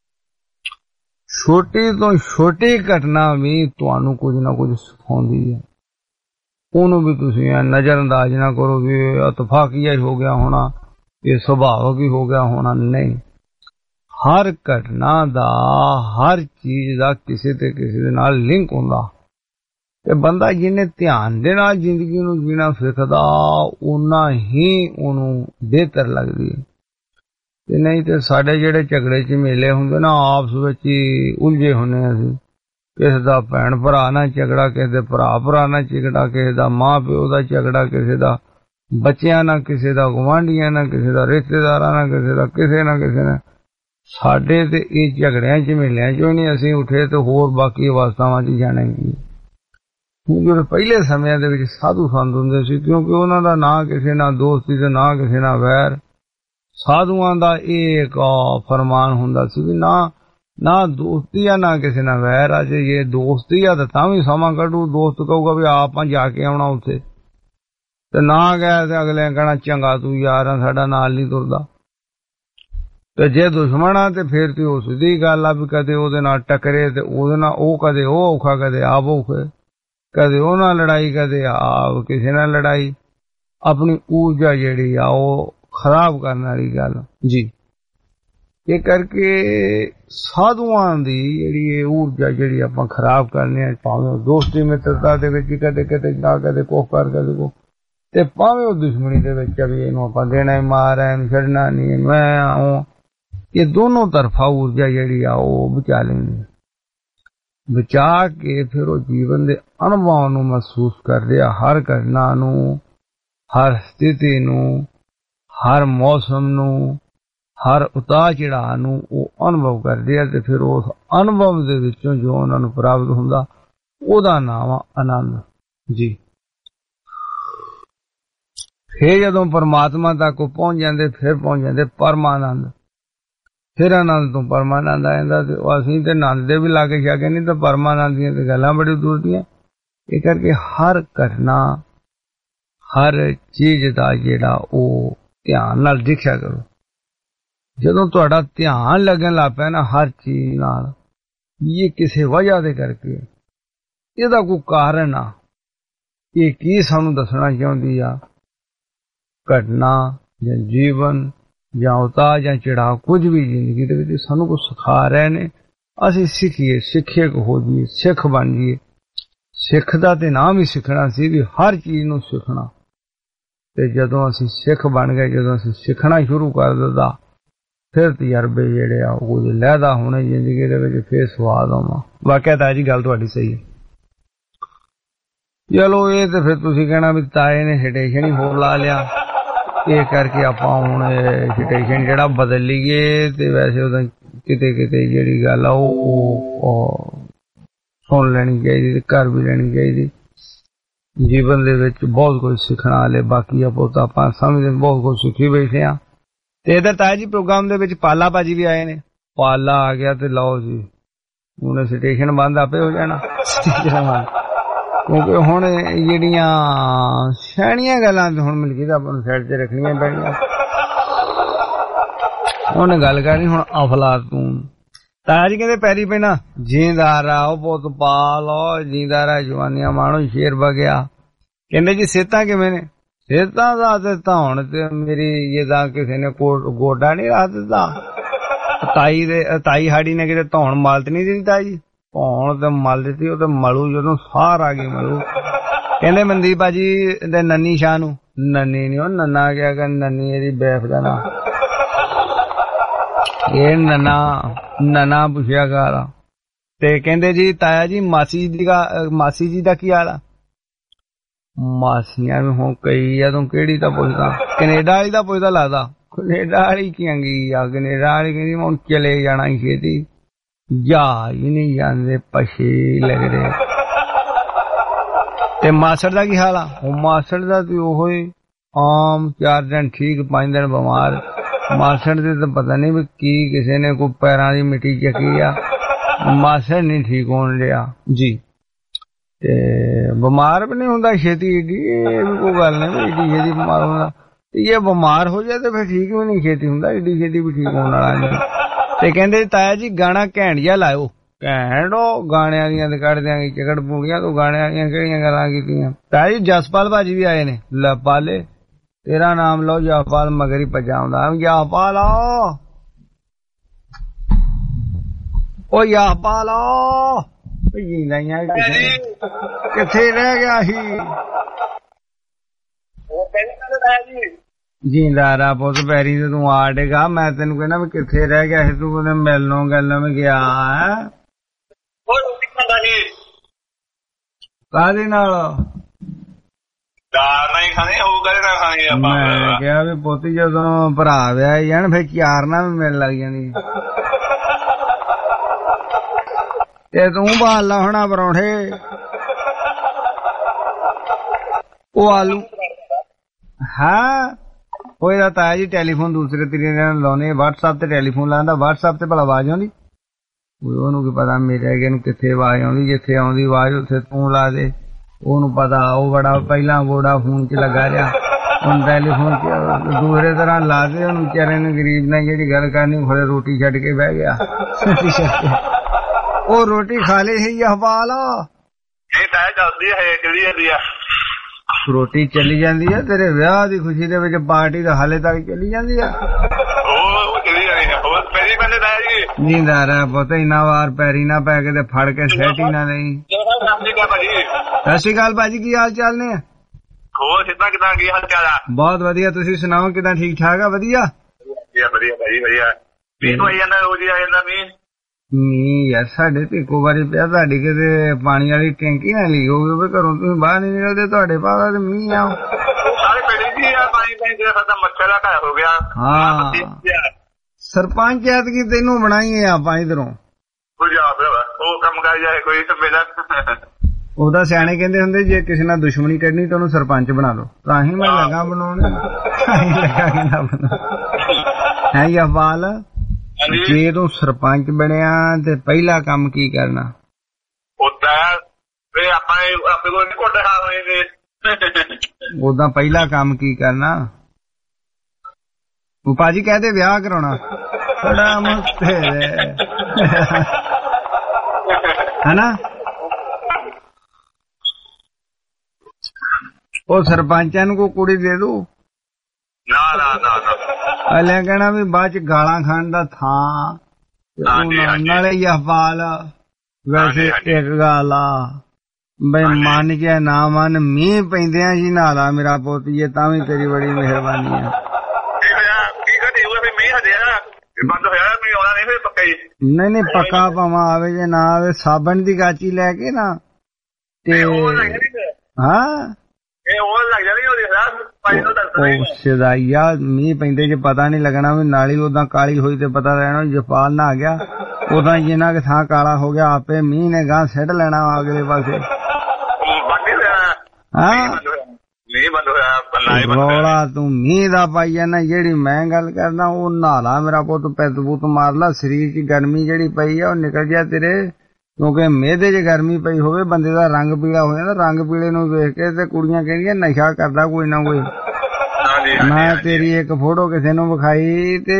ਛੋਟੀ ਤੋਂ ਛੋਟੀ ਘਟਨਾ ਵੀ ਤੁਹਾਨੂੰ ਕੁਝ ਨਾ ਕੁਝ ਸਿਖਾਉਂਦੀ ਹੈ। ਉਹਨੂੰ ਵੀ ਤੁਸੀਂ ਨਜ਼ਰ ਅੰਦਾਜ਼ ਨਾ ਕਰੋ ਵੀ ਇਤਫਾਕੀਆ ਹੀ ਹੋ ਗਿਆ ਹੋਣਾ, ਇਹ ਸੁਭਾਵਕ ਹੀ ਹੋ ਗਿਆ ਹੋਣਾ। ਨਹੀਂ, ਹਰ ਘਟਨਾ ਦਾ, ਹਰ ਚੀਜ਼ ਦਾ ਕਿਸੇ ਤੇ ਕਿਸੇ ਦੇ ਨਾਲ ਲਿੰਕ ਹੁੰਦਾ। ਤੇ ਬੰਦਾ ਜਿਹਨੇ ਧਿਆਨ ਦੇ ਨਾਲ ਜ਼ਿੰਦਗੀ ਨੂੰ ਜੀਣਾ ਸਿੱਖਦਾ, ਓਨਾ ਹੀ ਉਹਨੂੰ ਬਿਹਤਰ ਲੱਗਦੀ ਹੈ। ਤੇ ਨਹੀਂ ਤੇ ਸਾਡੇ ਜਿਹੜੇ ਝਗੜੇ ਝਮੇਲੇ ਹੁੰਦੇ ਨਾ, ਆਪਸ ਵਿੱਚ ਹੀ ਉਲਝੇ ਹੁੰਦੇ ਅਸੀਂ। ਕਿਸੇ ਦਾ ਭੈਣ ਭਰਾ ਨਾਲ ਝਗੜਾ, ਕਿਸੇ ਦੇ ਭਰਾ ਭਰਾ ਨਾਲ ਝਗੜਾ, ਕਿਸੇ ਦਾ ਮਾਂ ਪਿਓ ਦਾ ਝਗੜਾ, ਕਿਸੇ ਦਾ ਬੱਚਿਆਂ ਨਾਲ, ਕਿਸੇ ਦਾ ਗੁਆਂਢੀਆਂ ਨਾਲ, ਕਿਸੇ ਦਾ ਰਿਸ਼ਤੇਦਾਰਾਂ ਨਾਲ, ਕਿਸੇ ਦਾ ਕਿਸੇ ਨਾ ਕਿਸੇ ਨਾਲ। ਸਾਡੇ ਤੇ ਇਹ ਝਗੜਿਆਂ ਝਮੇਲਿਆਂ ਚੋਂ ਨਹੀਂ ਅਸੀਂ ਉੱਠੇ ਤੇ ਹੋਰ ਬਾਕੀ ਅਵਸਥਾਵਾਂ 'ਚ ਜਾਣਾਂਗੇ। ਕਿਉਂਕਿ ਪਹਿਲੇ ਸਮਿਆਂ ਦੇ ਵਿੱਚ ਸਾਧੂ ਸੰਤ ਹੁੰਦੇ ਸੀ, ਕਿਉਂਕਿ ਉਹਨਾਂ ਦਾ ਨਾ ਕਿਸੇ ਨਾਲ ਦੋਸਤੀ ਤੇ ਨਾ ਕਿਸੇ ਨਾਲ ਵੈਰ। ਸਾਧੂਆਂ ਦਾ ਇਹ ਇੱਕ ਫਰਮਾਨ ਹੁੰਦਾ ਸੀ ਵੀ ਨਾ ਨਾ ਦੋਸਤੀ ਆ ਨਾ ਕਿਸੇ ਨਾਲ ਵੈਰ ਆ। ਜੇ ਇਹ ਦੋਸਤੀ ਆ ਤਾਂ ਵੀ ਸਮਾਂ ਕੱਢੂ, ਦੋਸਤ ਕਹੂਗਾ ਵੀ ਆਪਾਂ ਜਾ ਕੇ ਆਉਣਾ ਉੱਥੇ, ਤੇ ਨਾ ਗਿਆ ਤੇ ਅਗਲੇ ਕਹਿਣਾ ਚੰਗਾ ਤੂੰ ਯਾਰ ਆ, ਸਾਡਾ ਨਾਲ ਨਹੀਂ ਤੁਰਦਾ। ਤੇ ਜੇ ਦੁਸ਼ਮਣ ਆ ਤੇ ਫਿਰ ਤੇ ਉਸ ਦੀ ਗੱਲ ਆ ਵੀ ਕਦੇ ਉਹਦੇ ਨਾਲ ਟਕਰੇ ਤੇ ਉਹਦੇ ਨਾਲ ਉਹ ਕਦੇ ਉਹ ਔਖਾ ਕਦੇ ਆਪ ਔਖੇ, ਕਦੇ ਉਹ ਨਾਲ ਲੜਾਈ ਕਦੇ ਆਪ ਕਿਸੇ ਨਾਲ ਲੜਾਈ। ਆਪਣੀ ਊਰਜਾ ਜਿਹੜੀ ਆ ਉਹ ਖਰਾਬ ਕਰਨ ਵਾਲੀ ਗੱਲ ਜੀ। ਇਹ ਕਰਕੇ ਸਾਧੂਆਂ ਦੀ ਜਿਹੜੀ ਇਹ ਊਰਜਾ ਜਿਹੜੀ ਆਪਾਂ ਖਰਾਬ ਕਰਨੇ ਆ, ਭਾਵੇਂ ਦੋਸਤੀ ਮਿੱਤਰਤਾ ਦੇ ਵਿੱਚ ਕਦੇ ਕਦੇ ਨਾ ਕਦੇ ਕੋਹ ਕਰ ਕਦੇ ਕੋ, ਤੇ ਭਾਵੇਂ ਉਹ ਦੁਸ਼ਮਣੀ ਦੇ ਵਿੱਚ ਵੀ ਇਹਨੂੰ ਆਪਾਂ ਦੇਣਾ ਹੀ ਮਾਰ ਹੈ, ਇਹਨੂੰ ਛੱਡਣਾ ਨਹੀਂ, ਮੈਂ ਆਉਂ। ਇਹ ਦੋਨੋਂ ਤਰਫਾ ਊਰਜਾ ਜਿਹੜੀ ਆ ਉਹ ਬਚਾ ਲੈਂਦੀ। ਬਚਾ ਕੇ ਫਿਰ ਉਹ ਜੀਵਨ ਦੇ ਅਨੁਭਵਾਂ ਨੂੰ ਮਹਿਸੂਸ ਕਰ ਰਿਹਾ, ਹਰ ਘਟਨਾ ਨੂੰ, ਹਰ ਸਥਿਤੀ ਨੂੰ, ਹਰ ਮੌਸਮ ਨੂੰ, ਹਰ ਉਤਾਰ ਚੜਾਅ ਨੂੰ ਉਹ ਅਨੁਭਵ ਕਰਦੇ ਆ। ਤੇ ਫਿਰ ਉਸ ਅਨੁਭਵ ਦੇ ਵਿੱਚੋਂ ਜੋ ਉਹਨਾਂ ਨੂੰ ਪ੍ਰਾਪਤ ਹੁੰਦਾ ਉਹਦਾ ਨਾਮ ਆ ਆਨੰਦ ਜੀ। ਫਿਰ ਜਦੋਂ ਪਰਮਾਤਮਾ ਤੱਕ ਪਹੁੰਚ ਜਾਂਦੇ, ਫਿਰ ਪਹੁੰਚ ਜਾਂਦੇ ਪਰਮਾਨੰਦ। ਫਿਰ ਆਨੰਦ ਤੋਂ ਪਰਮਾਨੰਦ ਆ ਜਾਂਦਾ। ਤੇ ਅਸੀਂ ਤੇ ਆਨੰਦ ਦੇ ਵੀ ਲਾਗੇ ਛਾਗੇ ਨਹੀਂ, ਤਾਂ ਪਰਮਾਨੰਦ ਦੀਆਂ ਤੇ ਗੱਲਾਂ ਬੜੀ ਦੂਰ ਦੀਆਂ। ਇਹ ਕਰਕੇ ਹਰ ਘਟਨਾ, ਹਰ ਚੀਜ਼ ਦਾ ਜਿਹੜਾ ਉਹ ਧਿਆਨ ਨਾਲ ਦੇਖਿਆ ਕਰੋ। ਜਦੋਂ ਤੁਹਾਡਾ ਧਿਆਨ ਲੱਗਣ ਲੱਗ ਪਿਆ ਨਾ ਹਰ ਚੀਜ਼ ਨਾਲ, ਇਹ ਕਿਸੇ ਵਜ੍ਹਾ ਦੇ ਕਰਕੇ, ਇਹਦਾ ਕੋਈ ਕਾਰਨ ਆ, ਇਹ ਕੀ ਸਾਨੂੰ ਦੱਸਣਾ ਚਾਹੁੰਦੀ ਆ, ਘਟਨਾ ਜਾਂ ਜੀਵਨ ਜਾਂ ਉਤਾਰ ਜਾਂ ਚੜਾਅ, ਕੁਝ ਵੀ ਜ਼ਿੰਦਗੀ ਦੇ ਵਿੱਚ ਸਾਨੂੰ ਕੁਝ ਸਿਖਾ ਰਹੇ ਨੇ। ਅਸੀਂ ਸਿੱਖੀਏ, ਸਿੱਖਿਅਕ ਹੋ ਜਾਈਏ, ਸਿੱਖ ਬਣ ਜਾਈਏ। ਸਿੱਖ ਦਾ ਤੇ ਨਾਮ ਹੀ ਸਿੱਖਣਾ ਸੀ ਵੀ ਹਰ ਚੀਜ਼ ਨੂੰ ਸਿੱਖਣਾ। ਤੇ ਜਦੋਂ ਅਸੀਂ ਸਿੱਖ ਬਣ ਗਏ, ਜਦੋਂ ਅਸੀਂ ਸਿੱਖਣਾ ਸ਼ੁਰੂ ਕਰ ਦਿੱਤਾ, ਫਿਰ ਤਜਰਬੇ ਜਿਹੜੇ ਆ ਉਹ ਕੁਝ ਲਹਿਦਾ ਹੋਣੇ ਜ਼ਿੰਦਗੀ ਦੇ ਵਿੱਚ, ਫਿਰ ਸਵਾਦ ਆਉਣਾ। ਵਾਕਿਆ ਤਾਂ ਜੀ ਗੱਲ ਤੁਹਾਡੀ ਸਹੀ ਹੈ। ਚਲੋ ਇਹ ਤੇ ਫਿਰ ਤੁਸੀਂ ਕਹਿਣਾ ਵੀ ਤਾਏ ਨੇ ਸਟੇਸ਼ਨ ਹੀ ਹੋਰ ਲਾ ਲਿਆ, ਇਹ ਕਰਕੇ ਆਪਾਂ ਹੁਣ ਸਟੇਸ਼ਨ ਜਿਹੜਾ ਬਦਲ ਲਈਏ। ਤੇ ਵੈਸੇ ਉਹਦਾ ਕਿਤੇ ਕਿਤੇ ਜਿਹੜੀ ਗੱਲ ਆ ਉਹ ਸੁਣ ਲੈਣੀ ਚਾਹੀਦੀ ਤੇ ਘਰ ਵੀ ਲੈਣੀ ਚਾਹੀਦੀ। ਜੀਵਨ ਦੇ ਵਿੱਚ ਬਹੁਤ ਕੁਝ ਸਿੱਖਣਾ ਹਾਲੇ ਬਾਕੀ ਆ, ਪੁੱਤ ਆਪਾਂ ਸਮਝਦੇ ਬਹੁਤ ਕੁਝ ਸਿੱਖੀ ਬੈਠੇ ਆ। ਤੇ ਇਧਰ ਤਾਇਆ ਜੀ ਪ੍ਰੋਗਰਾਮ ਦੇ ਵਿੱਚ ਪਾਲਾ ਭਾਜੀ ਵੀ ਆਏ ਨੇ। ਪਾਲਾ ਆ ਗਿਆ ਤੇ ਲਓ ਜੀ ਹੁਣ ਸਟੇਸ਼ਨ ਬੰਦ ਆਪੇ ਹੋ ਜਾਣਾ, ਕਿਉਂਕਿ ਹੁਣ ਜਿਹੜੀਆਂ ਸਿਆਣੀਆਂ ਗੱਲਾਂ ਹੁਣ ਮਿਲ ਗਈ ਤਾਂ ਆਪਾਂ ਨੂੰ ਸਾਈਡ ਤੇ ਰੱਖਣੀਆਂ ਪੈਣੀਆਂ। ਉਹਨੇ ਗੱਲ ਕਰਨੀ ਹੁਣ ਅਫਲਾਤੂਨ ਤਾਜ ਕਹਿੰਦੇ ਪੈਰੀ ਪੈਣਾ ਜੀਂਦਾਰਾ ਉਹ ਪੁੱਤ ਪਾਲ ਜੀਂਦਾਰਾ ਜਵਾਨੀਆਂ ਮਾਣੋ ਸ਼ੇਰ ਵਗਿਆ। ਕਹਿੰਦੇ ਜੀ ਸਿਹਤਾਂ ਕਿਵੇਂ ਨੇ? ਸਿਹਤਾਂ ਦਾ ਤੇ ਧੌਣ ਤੇ ਮੇਰੀ ਜਿੱਦਾਂ ਕਿਸੇ ਨੇ ਗੋਡਾ ਨੀ ਰੱਖ ਦਿੱਤਾ। ਤਾਈ ਦੇ ਤਾਈ ਸਾਡੀ ਨੇ ਕਿਤੇ ਧੌਣ ਮਲਤ ਨੀ ਦਿੱਤਾ ਜੀ, ਧੌਣ ਤੇ ਮਲ ਦਿੱਤੀ ਉਹ ਤੇ ਮਲੂ ਜਦੋਂ ਸਾਰ ਆ ਗਈ ਮਲੂ। ਕਹਿੰਦੇ ਮਨਦੀਪ ਭਾਜੀ ਤੇ ਨੰਨੀ ਸ਼ਾਹ ਨੂੰ ਨੰਨੀ ਨੀ ਉਹ ਨੰਨਾ ਕਿਹਾ ਕਿ ਨੰਨੀ ਇਹਦੀ ਬੈਫ ਦਾ ਨਾਂ ਇਹ ਨੰਨਾ ਨੰਨਾ ਪੁੱਛਿਆ ਕਰ। ਤੇ ਕਹਿੰਦੇ ਜੀ ਤਾਇਆ ਜੀ ਮਾਸੀ ਜੀ ਦਾ ਮਾਸੀ ਜੀ ਦਾ ਕੀ ਹਾਲ ਆ? ਮਾਸੀਆਂ ਵੀ ਹੁਣ ਕਈ ਆ, ਤੂੰ ਕਿਹੜੀ ਤਾਂ ਪੁੱਛਦਾ? ਕੈਨੇਡਾ ਵਾਲੀ ਦਾ ਪੁੱਛਦਾ ਲੱਗਦਾ। ਕੈਨੇਡਾ ਵਾਲੀ ਕੀ ਆਂਗੀ ਆ? ਕੈਨੇਡਾ ਵਾਲੀ ਕਹਿੰਦੀ ਹੁਣ ਚਲੇ ਜਾਣਾ ਹੀ ਛੇਤੀ, ਜਾ ਹੀ ਨਹੀਂ ਜਾਂਦੇ ਪਛੇ ਲੱਗਦੇ। ਤੇ ਮਾਸੜ ਦਾ ਕੀ ਹਾਲ ਆ? ਉਹ ਮਾਸੜ ਦਾ ਤੇ ਉਹੋ ਹੀ ਆਮ, ਚਾਰ ਦਿਨ ਠੀਕ ਪੰਜ ਦਿਨ ਬਿਮਾਰ। ਮਾਸੜ ਦੇ ਤਾਂ ਪਤਾ ਨਹੀਂ ਵੀ ਕੀ ਕਿਸੇ ਨੇ ਕੋਈ ਪੈਰਾਂ ਦੀ ਮਿੱਟੀ ਚੱਕੀ ਆ, ਮਾਸੜ ਨਹੀਂ ਠੀਕ ਹੋਣ ਲਿਆ ਜੀ। ਤੇ ਬਿਮਾਰ ਵੀ ਨਹੀਂ ਹੁੰਦਾ ਛੇਤੀ, ਏਡੀ ਇਹ ਵੀ ਕੋਈ ਗੱਲ ਨਹੀਂ ਵੀ ਏਡੀ ਛੇਤੀ ਬਿਮਾਰ ਹੁੰਦਾ। ਤੇ ਜੇ ਬਿਮਾਰ ਹੋ ਜਾਏ ਤੇ ਫਿਰ ਠੀਕ ਵੀ ਨਹੀਂ ਛੇਤੀ ਹੁੰਦਾ, ਏਡੀ ਛੇਤੀ ਵੀ ਠੀਕ ਹੋਣ ਵਾਲਾ ਨਹੀਂ। ਤੇ ਕਹਿੰਦੇ ਤਾਇਆ ਜੀ ਗਾਣਾ ਘੈਂਟ ਜਿਹਾ ਲਾਇਓ। ਘੈਂਟ ਉਹ ਗਾਣਿਆਂ ਦੀਆਂ ਤੇ ਕੱਢ ਦਿਆਂਗੇ ਚਕੜ ਪੂੜੀਆਂ। ਤੂੰ ਗਾਣਿਆਂ ਦੀਆਂ ਕਿਹੜੀਆਂ ਗੱਲਾਂ ਕੀਤੀਆਂ? ਤਾਇਆ ਜੀ ਜਸਪਾਲ ਭਾਜੀ ਵੀ ਆਏ ਨੇ। ਲੈ ਪਾਲੇ ਤੇਰਾ ਨਾਮ ਲਓ ਜਸਪਾਲ ਮਗਰ ਹੀ ਭੱਜਾ ਆਉਂਦਾ। ਜਸਪਾਲ ਉਹ ਜਸਪਾਲ ਕਿੱਥੇ ਰਹਿ ਗਿਆ ਸੀ? ਜੀਂਦਾਰਾ ਪੁੱਤ ਪੈਰੀ ਤੇ ਤੂੰ ਆ ਡੇਗਾ। ਮੈਂ ਤੈਨੂੰ ਕਹਿੰਦਾ ਵੀ ਕਿੱਥੇ ਰਹਿ ਗਿਆ ਸੀ ਤੂੰ? ਉਹਨੇ ਮਿਲਣੋਂ ਗੱਲਾਂ ਵਿੱਚ ਗਿਆ ਹੈ ਕਾਹਦੇ ਨਾਲ? ਮੈਂ ਕਿਹਾ ਵੀ ਪੁੱਤ ਜਦੋਂ ਭਰਾ ਵਿਆਹ ਜਾਣ ਫਿਰ ਚਾਰ ਨਾਲ ਵੀ ਮਿਲ ਲੱਗ ਜਾਂਦੀ। ਤੇ ਤੂੰ ਬਾਲ ਲਾ ਹੋਣਾ ਪਰੌਂਠੇ ਉਹ ਆਲੂ। ਹਾਂ ਉਹ ਇਹਦਾ ਤਾਇਆ ਜੀ ਟੈਲੀਫੋਨ ਦੂਸਰੇ ਤਰੀਕੇ ਨਾਲ ਲਾਉਣੇ, ਵਟਸਐਪ ਤੇ ਟੈਲੀਫੋਨ ਲਾਉਂਦਾ। ਵਟਸਐਪ ਤੇ ਭਲਾ ਆਵਾਜ਼ ਆਉਂਦੀ? ਉਹਨੂੰ ਕੀ ਪਤਾ ਮੇਰੇ ਅੱਗੇ ਨੂੰ ਕਿੱਥੇ ਆਵਾਜ਼ ਆਉਂਦੀ? ਜਿੱਥੇ ਆਉਂਦੀ ਆਵਾਜ਼ ਉੱਥੇ ਤੂੰ ਲਾ ਦੇ, ਉਹਨੂੰ ਪਤਾ। ਉਹ ਬੜਾ ਪਹਿਲਾਂ ਬੋੜਾ ਫੋਨ ਚ ਲੱਗਾ ਰਿਹਾ, ਹੁਣ ਟੈਲੀਫੋਨ ਚ ਦੂਸਰੇ ਤਰ੍ਹਾਂ ਲਾ ਦੇ। ਉਹਨੂੰ ਵਿਚਾਰੇ ਨੂੰ ਗਰੀਬ ਨੇ ਜਿਹੜੀ ਗੱਲ ਕਰਨੀ ਖੜੇ ਰੋਟੀ ਛੱਡ ਕੇ ਬਹਿ ਗਿਆ। ਉਹ ਰੋਟੀ ਖਾ ਲਈ ਸੀ ਹਵਾਲ ਰੋਟੀ ਚਲੀ ਜਾਂਦੀ ਆ ਤੇਰੇ ਵਿਆਹ ਦੀ ਖੁਸ਼ੀ ਦੇ ਵਿੱਚ, ਪਾਰਟੀ ਤਾਂ ਹਾਲੇ ਤੱਕ ਚਲੀ ਜਾਂਦੀ ਆ। ਨੀਂਦਾਰਾ ਪੁੱਤ ਇੰਨਾ ਵਾਰ ਪੈਰੀ ਨਾ ਪੈ ਕੇ ਤੇ ਫੜ ਕੇ ਸੈਟ ਹੀ ਨਾ ਨਹੀਂ। ਸਤਿ ਸ਼੍ਰੀ ਅਕਾਲ ਭਾਜੀ, ਕੀ ਹਾਲ ਚਾਲ ਨੇ? ਹੋਰ ਕਿੱਦਾਂ ਕਿੱਦਾਂ ਕੀ ਹਾਲ ਚਾਲ ਆ? ਬਹੁਤ ਵਧੀਆ, ਤੁਸੀਂ ਸੁਣਾਓ ਕਿੱਦਾਂ? ਠੀਕ ਠਾਕ ਆ? ਵਧੀਆ ਵਧੀਆ ਭਾਜੀ ਵਧੀਆ। ਮੀਂਹ ਹੋਈ ਜਾਂਦਾ ਰੋਜ਼ ਹੀ ਆ ਜਾਂਦਾ ਮੀਂਹ। ਮੀਂਹ ਯਾਰ ਸਾਡੇ ਤੇ ਇੱਕੋ ਵਾਰੀ ਪਿਆ, ਤੁਹਾਡੀ ਕਿਤੇ ਪਾਣੀ ਵਾਲੀ ਟੈਂਕੀ ਨਾ ਲੀਕ ਹੋ ਗਈ ਘਰੋਂ, ਤੁਸੀਂ ਬਾਹਰ ਨਹੀਂ ਨਿਕਲਦੇ, ਤੁਹਾਡੇ ਪਾਸ ਤੇ ਮੀਂਹ ਆ ਸਾਰੇ ਪਿੰਡ ਜੀ ਆ ਪਾਣੀ ਪਾਣੀ ਜਿਹੜਾ ਸਾਡਾ ਮੱਛਰ ਦਾ ਘਰ ਹੋ ਗਿਆ। ਹਾਂ ਸਰਪੰਚ ਐਤਕੀ ਤੈਨੂੰ ਬਣਾਈਏ ਆਪਾਂ ਇਧਰੋਂ, ਉਹ ਕੰਮ ਕਰ ਜਾਏ ਕੋਈ ਮੇਰਾ। ਉਹਦਾ ਸਿਆਣੇ ਕਹਿੰਦੇ ਹੁੰਦੇ ਜੇ ਕਿਸੇ ਨਾਲ ਦੁਸ਼ਮਣੀ ਕਰਨੀ ਤਾਂ ਉਹਨੂੰ ਸਰਪੰਚ ਬਣਾ ਲਓ। ਤਾਂ ਹੀ ਮੈਂ ਲੱਗਾ ਬਣਾਉਣ, ਲੱਗਾ ਕਿੰਨਾ ਬਣਾ ਹੈ ਯਾਬਾਲ। ਜੇ ਤੂੰ ਸਰਪੰਚ ਬਣਿਆ ਤੇ ਪਹਿਲਾ ਕੰਮ ਕੀ ਕਰਨਾ? ਉਦਾਂ ਪਹਿਲਾ ਕੰਮ ਕੀ ਕਰਨਾ? ਉਹ ਭਾਜੀ ਕਹਦੇ ਵਿਆਹ ਕਰਾਉਣਾ ਬੜਾ ਮੁਸ਼ਕਿਲ ਹੈ ਹਨਾ। ਉਹ ਸਰਪੰਚਾਂ ਨੂੰ ਕੋਈ ਕੁੜੀ ਦੇ ਦੂ ਨਾ ਨਾ ਨਾ ਅਲਿਆ ਕਹਿਣਾ ਵੀ ਬਾਅਦ ਚ ਗਾਲਾਂ ਖਾਣ ਦਾ ਥਾਂ। ਨਾਲੇ ਯਹਵਾਲ ਵੈਸੇ ਇੱਕ ਗੱਲ ਆ ਬਈ ਮੰਨ ਕੇ ਨਾ ਮੰਨ, ਮੀਂਹ ਪੈਂਦਿਆਂ ਜੀ ਨਾਲਾ ਮੇਰਾ ਪੁੱਤ ਜੇ ਤਾਂ ਵੀ ਤੇਰੀ ਬੜੀ ਮਿਹਰਬਾਨੀ ਆ। ਨਹੀਂ ਨਹੀਂ ਪੱਕਾ ਭਾਵਾਂ ਆਵੇ ਜੇ ਨਾ ਆਵੇ, ਸਾਬਣ ਦੀ ਗਾਚੀ ਲੈ ਕੇ ਨਾ ਤੇ ਹਾਂ ਸਿਦਾਈਆ ਮੀਂਹ ਪੈਂਦੇ ਜੇ ਪਤਾ ਨੀ ਲੱਗਣਾ ਵੀ ਨਾਲੀ ਉਦਾਂ ਕਾਲੀ ਹੋਈ ਤੇ ਪਤਾ ਰਹਿਣਾ ਜਪਾਲ ਨਾ ਆ ਗਿਆ। ਉਦਾਂ ਜਿੰਨਾ ਕਿ ਥਾਂ ਕਾਲਾ ਹੋ ਗਿਆ ਆਪੇ ਮੀਂਹ ਨੇ ਗਾਂ ਸਿੱਟ ਲੈਣਾ ਅਗਲੇ ਪਾਸੇ। ਹਾਂ ਰੌਲਾ ਤੂੰ ਮੀਂਹ ਦਾ ਪਾਈ ਜਾਣਾ, ਜਿਹੜੀ ਮੈਂ ਗੱਲ ਕਰਦਾ ਉਹ ਨਾਲਾ ਮੇਰਾ ਪੁੱਤ ਪੈਤ ਪੁੱਤ ਮਾਰ ਲਾ। ਸਰੀਰ ਚ ਗਰਮੀ ਜਿਹੜੀ ਪਈ ਆ ਉਹ ਨਿਕਲ ਗਿਆ ਤੇਰੇ, ਕਿਉਂਕਿ ਮਿਹਦੇ ਚ ਗਰਮੀ ਪਈ ਹੋਵੇ ਬੰਦੇ ਦਾ ਰੰਗ ਪੀਲਾ ਹੋ ਜਾਂਦਾ। ਰੰਗ ਪੀਲੇ ਨੂੰ ਵੇਖ ਕੇ ਤੇ ਕੁੜੀਆਂ ਕਹਿੰਦੀਆਂ ਨਸ਼ਾ ਕਰਦਾ ਕੋਈ ਨਾ ਕੋਈ। मैं तेरी एक फोटो किसी नूं विखाई ते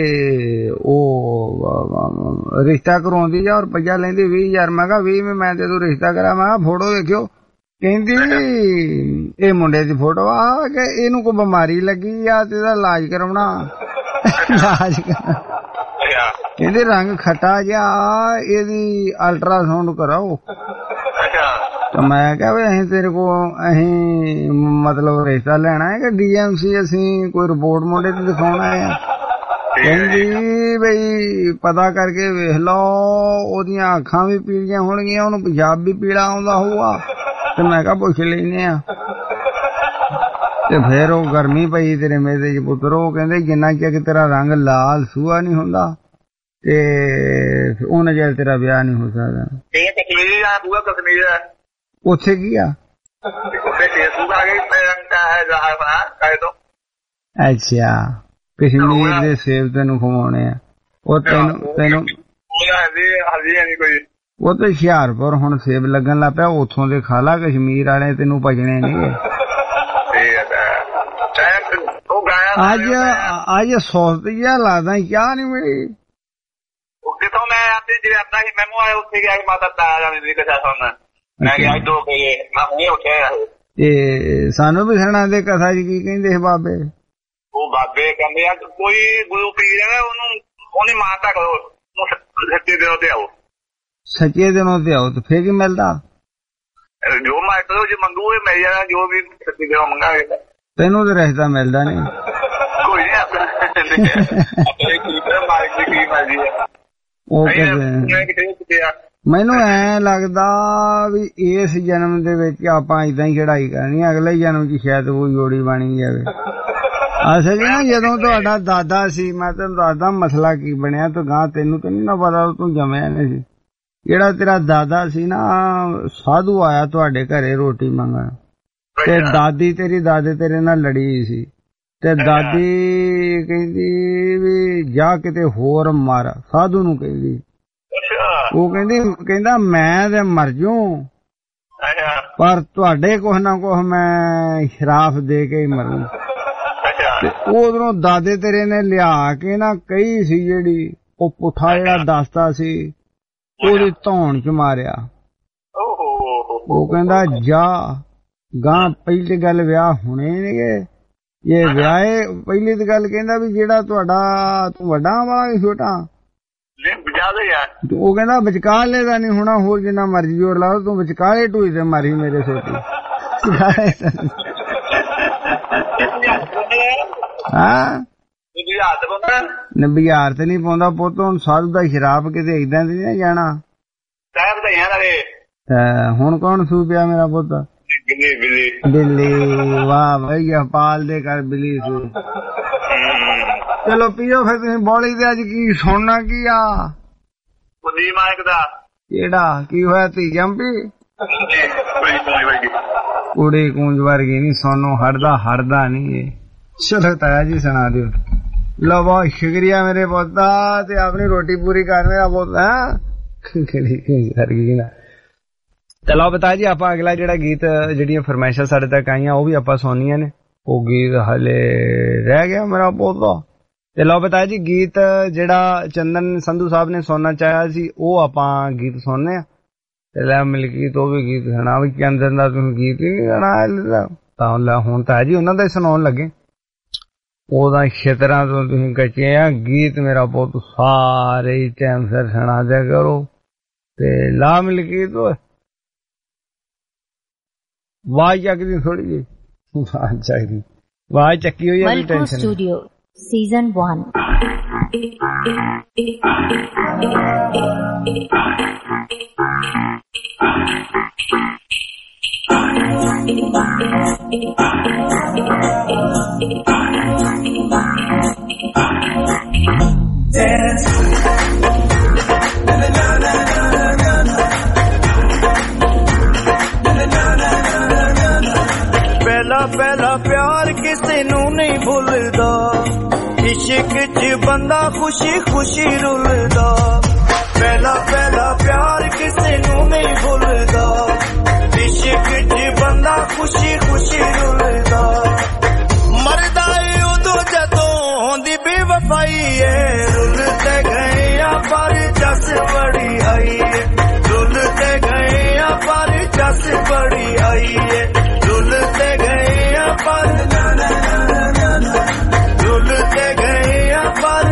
ओ रिश्ता करवाउंदी जा और रुपया लैंदी बीह हजार। मैं कहा बीह में मैं ते तू रिश्ता करा। मैं कहा फोटो देखियो, कहंदी ए मुंडे दी फोटो आ के इनू कोई बीमारी लगी आ ते इहदा इलाज करवाउणा। इलाज कहंदी रंग खट्टा जिहा इहदी अल्ट्रासाउंड कराओ। तो मैं क्या अं तेरे को अं मतलब रिश्ता लेना है कि डी एम सी असी कोई रिपोर्ट मुंडे ते दिखाना है। कहंदी बई पता करके वेख लो ओदियां अखां भी पीलियां होणगियां, ओनू पेशाब भी पीला आउंदा होऊगा। ते मैं कहा पुछ लैने आ। ते फिर ओ गर्मी पई तेरे मेरे च पुत्तर। ओ कहंदे जिन्ना चिर तेरा रंग लाल सूहा नहीं हुंदा ते उन्ना चिर तेरा ब्याह नहीं हो सकदा। ਇਹ ਕਸ਼ਮੀਰ ਆ ਪੂਰਾ ਕਸ਼ਮੀਰ ਹੈ ਉੱਥੇ ਕੀ ਆ? ਉੱਥੇ ਫੇਸਬੁੱਕ ਆ ਗਈ ਰੰਗ ਦਾ ਹੈ ਜ਼ਾਹਰ ਬਣਾ ਕਹੇ ਤੋਂ। ਅੱਛਾ ਕਸ਼ਮੀਰ ਦੇ ਸੇਬ ਤੈਨੂੰ ਖਵਾਉਣੇ ਆ। ਉਹ ਤੈਨੂੰ ਤੈਨੂੰ ਹਜੀ ਹਜੀ ਨਹੀਂ ਕੋਈ ਉਹ ਤੇ ਹੁਸ਼ਿਆਰਪੁਰ ਹੁਣ ਸੇਬ ਲੱਗਣ ਲੱਗ ਪਿਆ, ਉੱਥੋਂ ਦੇ ਖਾ ਲਾ। ਕਸ਼ਮੀਰ ਵਾਲੇ ਤੈਨੂੰ ਭਜਣੇ ਨਹੀਂ। ਅੱਜ ਅੱਜ ਸੌਤ ਜਿਹਾ ਲੱਗਦਾ ਚਾਹ ਨਹੀਂ ਮਿਲੀ। ਕਿਥੋਂ ਮੈਂ ਆਪੇ ਜਿਹੜੇ ਆਪਣਾ ਹੀ ਮੈਨੂੰ ਆਇਆ ਉੱਥੇ ਗਿਆ ਮਾਤਾ ਤਾਇਆ ਜਾਂਦੀ ਸੀ ਕਥਾ ਸੁਣਨ। ਮੈਂ ਗਿਆ ਦੋ ਵਜੇ ਮੈਂ ਹੁਣੇ ਉੱਠਿਆ। ਤੇ ਸਾਨੂੰ ਵੀ ਸੁਣਾ ਦੇ ਕਥਾ ਜੀ ਕੀ ਕਹਿੰਦੇ ਬਾਬੇ? ਉਹ ਬਾਬੇ ਕਹਿੰਦੇ ਆ ਕੋਈ ਗੁਰੂ ਪੀਰ ਹੈ ਉਹਨੂੰ ਉਹਨੇ ਮਾਨਤਾ ਕਰੋ, ਸੱਚੇ ਦਿਨੋਂ ਤੇ ਆਓ। ਸੱਚੇ ਦਿਨੋਂ ਤੇ ਆਓ ਤੇ ਫੇਰ ਕੀ ਮਿਲਦਾ? ਜੋ ਮੈਂ ਕਰੋ ਜੇ ਮੰਗੂ ਇਹ ਮਿਲ ਜਾਣਾ, ਜੋ ਵੀ ਸੱਚੇ ਦਿਨੋਂ ਮੰਗਾਂਗੇ। ਤੈਨੂੰ ਤੇ ਰਿਸ਼ਤਾ ਮਿਲਦਾ ਨਹੀਂ ਕੋਈ ਨਹੀਂ ਆਪਣਾ ਮਾਰਕ ਦੀ ਕੀ ਮਰਜ਼ੀ ਹੈ। ਉਹ ਮੈਨੂੰ ਐ ਲੱਗਦਾ ਵੀ ਇਸ ਜਨਮ ਦੇ ਵਿੱਚ ਆਪਾਂ ਏਦਾਂ ਹੀ ਚੜਾਈ ਕਰਨੀ, ਅਗਲੇ ਜਨਮ ਚ ਸ਼ਾਇਦ ਉਹ ਜੋੜੀ ਬਣੀ ਜਾਵੇ। ਅਸਲ ਨਾ ਜਦੋਂ ਤੁਹਾਡਾ ਦਾਦਾ ਸੀ, ਮੈਂ ਤੈਨੂੰ ਦੱਸਦਾ ਮਸਲਾ ਕੀ ਬਣਿਆ। ਤੂੰ ਗਾਂ ਤੈਨੂੰ ਤਾਂ ਨਹੀਂ ਨਾ ਪਤਾ, ਤੂੰ ਜੰਮਿਆ ਨਹੀਂ ਸੀ। ਜਿਹੜਾ ਤੇਰਾ ਦਾਦਾ ਸੀ ਨਾ, ਸਾਧੂ ਆਇਆ ਤੁਹਾਡੇ ਘਰੇ ਰੋਟੀ ਮੰਗਣ ਤੇ ਦਾਦੀ ਤੇਰੀ ਦਾਦੇ ਤੇਰੇ ਨਾਲ ਲੜੀ ਸੀ ਤੇ ਦਾਦੀ ਕਹਿੰਦੀ ਵੀ ਜਾ ਕਿਤੇ ਹੋਰ ਮਰ। ਸਾਧੂ ਨੂੰ ਕਹਿੰਦੀ, ਉਹ ਕਹਿੰਦੀ ਕਹਿੰਦਾ ਮੈਂ ਤੇ ਮਰ ਜੂ ਪਰ ਤੁਹਾਡੇ ਕੁਛ ਨਾ ਕੁਛ ਮੈਂ ਸ਼ਰਾਫ ਦੇ ਕੇ ਹੀ ਮਰੂ। ਤੇ ਉਧਰੋਂ ਦਾਦੇ ਤੇਰੇ ਨੇ ਲਿਆ ਕੇ ਨਾ ਕਹੀ ਸੀ ਜਿਹੜੀ ਉਹ ਪੁੱਠਾ ਜਿਹੜਾ ਦੱਸਦਾ ਸੀ ਉਹਦੀ ਧੌਣ ਚ ਮਾਰਿਆ। ਉਹ ਕਹਿੰਦਾ ਜਾ ਗਾਂ ਪਹਿਲੀ ਗੱਲ ਵਿਆਹ ਹੋਣੇ ਨੇਗੇ, ਇਹ ਵਿਆਹੇ ਪਹਿਲੀ ਤੇ ਗੱਲ ਕਹਿੰਦਾ ਵੀ ਜਿਹੜਾ ਤੁਹਾਡਾ ਤੂੰ ਵੱਡਾ ਵਾ ਛੋਟਾ? ਉਹ ਕਹਿੰਦਾ ਵਿਚਕਾਲੇ ਦਾ ਨਹੀਂ ਹੋਣਾ, ਹੋਰ ਜਿੰਨਾ ਮਰਜ਼ੀ ਜੋਰ ਲਾ ਤੂੰ ਵਿਚਕਾਲੇ ਢੂਈ ਤੇ ਮਾਰੀ ਮੇਰੇ ਛੋਟੀ। ਹਾਂ ਬਿਹਾਰ ਤੇ ਨਹੀਂ ਪਾਉਂਦਾ ਪੁੱਤ। ਹੁਣ ਸਾਧੂ ਦਾ ਸ਼ਰਾਬ ਕਿਤੇ ਏਦਾਂ ਦੀ ਨਾ ਜਾਣਾ। ਹੁਣ ਕੌਣ ਸੂ ਪਿਆ ਮੇਰਾ ਪੁੱਤ? ਬਿੱਲੀ। ਵਾਹ ਭਈਆ ਪਾਲ ਦੇ ਕਰ ਬਿੱਲੀ ਸੂ। ਚਲੋ ਪੀਓ ਫਿਰ ਤੁਸੀਂ ਬੋਲੀ ਤੇ ਅੱਜ ਕੀ ਸੁਣਨਾ ਕੀ ਆ? ਕਿਹੜਾ ਕੀ ਹੋਇਆ ਧੀ ਜੰਪੀ? ਕੁੜੀ ਕੂੰਜ ਵਰਗੀ ਨੀ ਸੋਨੂੰ ਹੜਦਾ ਹੜਦਾ ਨੀ ਇਹ। ਚਲੋ ਤਾਇਆ ਜੀ ਸੁਣਾ ਦਿਓ। ਲੋ ਬਹੁਤ ਸ਼ੁਕਰੀਆ ਮੇਰੇ ਪੁੱਤ ਦਾ, ਤੇ ਆਪਣੀ ਰੋਟੀ ਪੂਰੀ ਕਰ ਮੇਰਾ ਪੁੱਤ। ਹੈ ਚਲੋ ਬਤਾ ਜੀ ਆਪਾਂ ਅਗਲਾ ਜਿਹੜਾ ਗੀਤ ਜਿਹੜੀਆਂ ਫਰਮਾਇਸ਼ਾਂ ਸਾਡੇ ਤੱਕ ਆਈਆਂ ਉਹ ਵੀ ਆਪਾਂ ਸੁਣਨੀਆਂ ਨੇ। ਉਹ ਗੀਤ ਹਲੇ ਰਹਿ ਗਿਆ ਮੇਰਾ ਪੁੱਤ ਦਾ। ਤੇ ਲਓ ਬਤਾ ਜੀ ਗੀਤ ਜਿਹੜਾ ਚੰਦਨ ਸੰਧੂ ਸਾਹਿਬ ਨੇ ਸੁਣਨਾ ਚਾਹਿਆ ਸੀ ਉਹ ਆਪਾਂ ਗੀਤ ਸੁਣਨੇ ਆ। ਤੇ ਲੈ ਮਲਕੀਤ ਉਹ ਵੀ ਗੀਤ ਸੁਣਾ ਵੀ ਚੰਦਨ ਦਾ ਤੁਸੀਂ ਗੀਤ ਹੀ ਨਹੀਂ ਗਾਣਾ ਤਾਂ ਲੈ ਹੁਣ ਤਾਂ ਜੀ ਉਹਨਾਂ ਦਾ ਹੀ ਸੁਣਾਉਣ ਲੱਗੇ। ਉਹਦਾ ਛੇਤਰਾਂ ਤੋਂ ਤੁਸੀਂ ਕੱਚੇ ਆ ਗੀਤ ਮੇਰਾ ਪੁੱਤ ਸਾਰੇ ਹੀ ਟਾਈਮ ਸਿਰ ਸੁਣਾ ਦਿਆ ਕਰੋ। ਤੇ ਲਾ ਮਲਕੀਤ ਆਵਾਜ਼ ਚੱਕਦੀ ਥੋੜੀ ਜਿਹੀ ਆਵਾਜ਼ ਚੱਕਦੀ ਆਵਾਜ਼ ਚੱਕੀ ਹੋਈ ਹੈ। Tension studio season one. ਪਹਿਲਾ ਪਹਿਲਾ ਪਿਆਰ ਕਿਸੇ ਨੂੰ ਨਹੀਂ ਭੁੱਲਦਾ, ਇਸ਼ਕ ਚ ਬੰਦਾ ਖੁਸ਼ੀ ਖੁਸ਼ੀ ਰੁਲਦਾ। ਪਹਿਲਾ ਪਹਿਲਾ ਪਿਆਰ ਕਿਸੇ ਨੂੰ ਨਹੀਂ ਭੁੱਲਦਾ, ਇਸ਼ਕ ਚ ਬੰਦਾ ਖੁਸ਼ੀ ਖੁਸ਼ੀ ਰੁਲਦਾ। ਮਰਦਾ है रुलते गए या पर जस बड़ी आई है रुलते गए या पर जस बड़ी आई है रुलते गए या पर रुलते गए या पर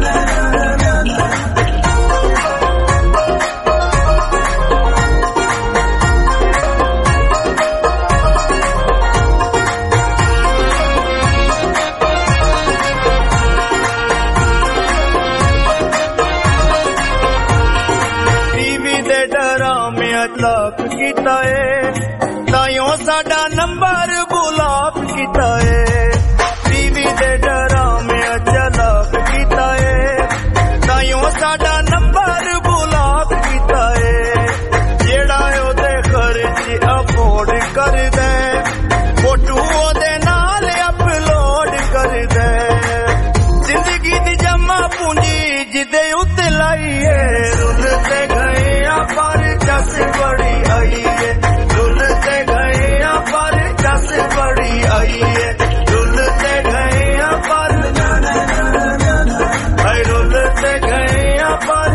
लाप कीता है ताइयों साडा नंबर बुलाप कीता है टीवी दे डरा में अच्छा लाप कीता है ताइयों साडा नंबर बुलाप कीता है जेड़ा ओदे खर्च अफोर्ड कर दे फोटो ओदे नाल अपलोड कर दे जिंदगी दी जमा पूंजी जिदे उत्ते लाई है रुलते गए पर जस बड़ी आई है रुलते गए या पर जस बड़ी आई है रुलते गए या पर रुलते गए या पर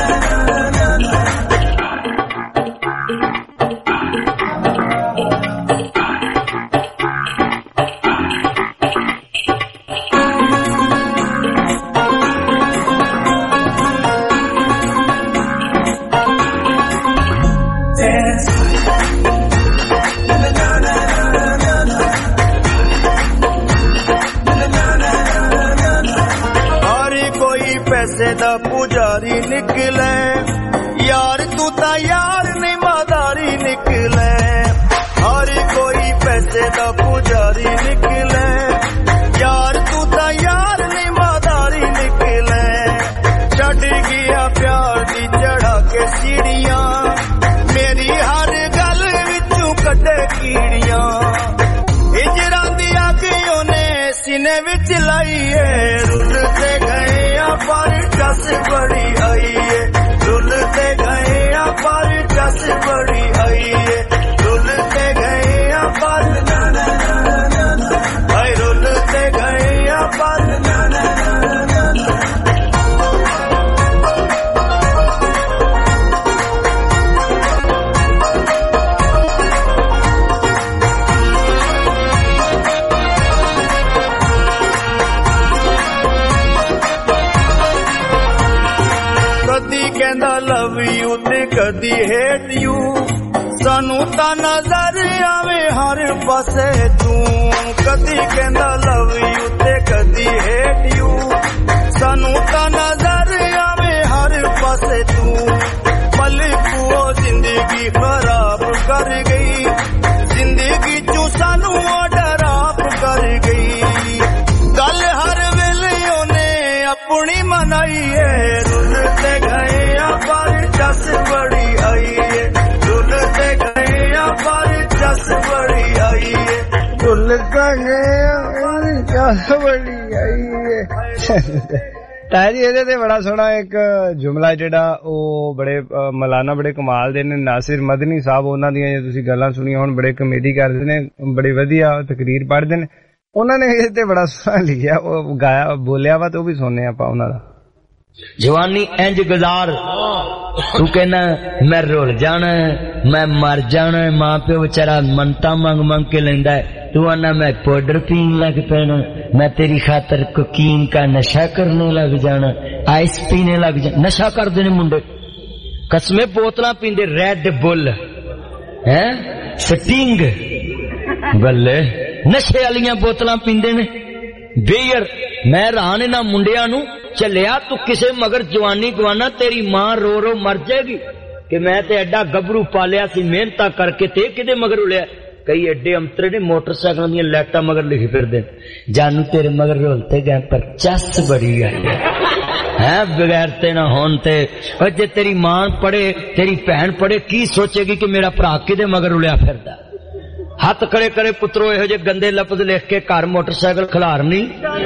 पैसे दा पुजारी निकले यार तू ता यार नहीं मदारी निकले हर कोई पैसे दा पुजारी निकले यार तू ता यार नहीं मदारी निकले छड़ गया प्यार दी चढ़ा के सीढ़ियां मेरी हर गल विचों कटे कीड़ियां हिजरां दी अगियों ने सीने विच लाई है रुलते गए पर जस बड़ी आई है रुलते गए या पर जस बड़ी आई है रुलते गए या पर रुलते गए या पर कहंदा लव यू ते कदी हेट यू सानू ता नजर आवे हर पासे तू कदी कहंदा लव यू ते कदी हेट यू सानू ता नजर आवे हर पासे तू मलिक वो जिंदगी खराब कर गई जिंदगी चू सानू डराप कर गई गल हर वेले ओने अपनी मनाई है रुलते गए पर जस बड़ी आई है रुलते गए या पर जस बड़ी आई है रुलते गए पर जस बड़ी आई है ताया जी ਇਹਦੇ ਤੇ ਬੜਾ ਸੋਹਣਾ ਇੱਕ ਜੁਮਲਾ ਜਿਹੜਾ ਉਹ ਬੜੇ ਮਲਾਨਾ ਬੜੇ ਕਮਾਲ ਦੇ ਨੇ ਨਾਸਿਰ ਮਦਨੀ ਸਾਹਿਬ ਉਹਨਾਂ ਦੀਆਂ ਜੇ ਤੁਸੀਂ ਗੱਲਾਂ ਸੁਣੀਆਂ ਹੁਣ ਬੜੇ ਕਮੇਡੀ ਕਰਦੇ ਨੇ ਬੜੀ ਵਧੀਆ ਤਕਰੀਰ ਪੜ੍ਹਦੇ ਨੇ ਉਹਨਾਂ ਨੇ ਇਹਦੇ ਤੇ ਬੜਾ ਸੋਹਣਾ ਲਿਖਿਆ ਉਹ ਗਾਇਆ ਬੋਲਿਆ ਵਾ ਤੇ ਉਹ ਵੀ ਸੁਣਨੇ ਆਪਾਂ ਉਹਨਾਂ ਦਾ जवानी इंज गुजार तू कहना मैं रुल जाना मैं मर जाना मां प्यो बेचारा मनता मंग मंग के लेंदा है तू आना मैं पाउडर पीन लग पैना मैं तेरी खातर कोकीन का नशा करने लग जाना आइस पीने लग जाना नशा करते ने मुंडे कसमे बोतलां पींदे रेड बुल है स्टिंग बल्ले नशे वालियां बोतलां पींदे ने बेयर मैं रान इन्हां मुंडियां नूं चलिया तू किसे मगर जवानी गवाना तेरी मां रो रो मर जाएगी कि मैं ते एडा गबरू पालिया सी मेहनत करके ते किदे मगर उलिया कई एडे अंतरे ने मोटरसाइकिल दी लाइटां मगर लिखी फिरदे जानू तेरे मगर रोलते गए पर चस बड़ी आई है बगैर ते ना होन ते और जे तेरी मां पढ़े तेरी भैन पढ़े की सोचेगी कि मेरा भरा किदे मगर उलिया फिरदा हथ खड़े करे पुत्रो इहो जे गंदे लफ्ज लिख के घर मोटरसाइकिल खिलारनी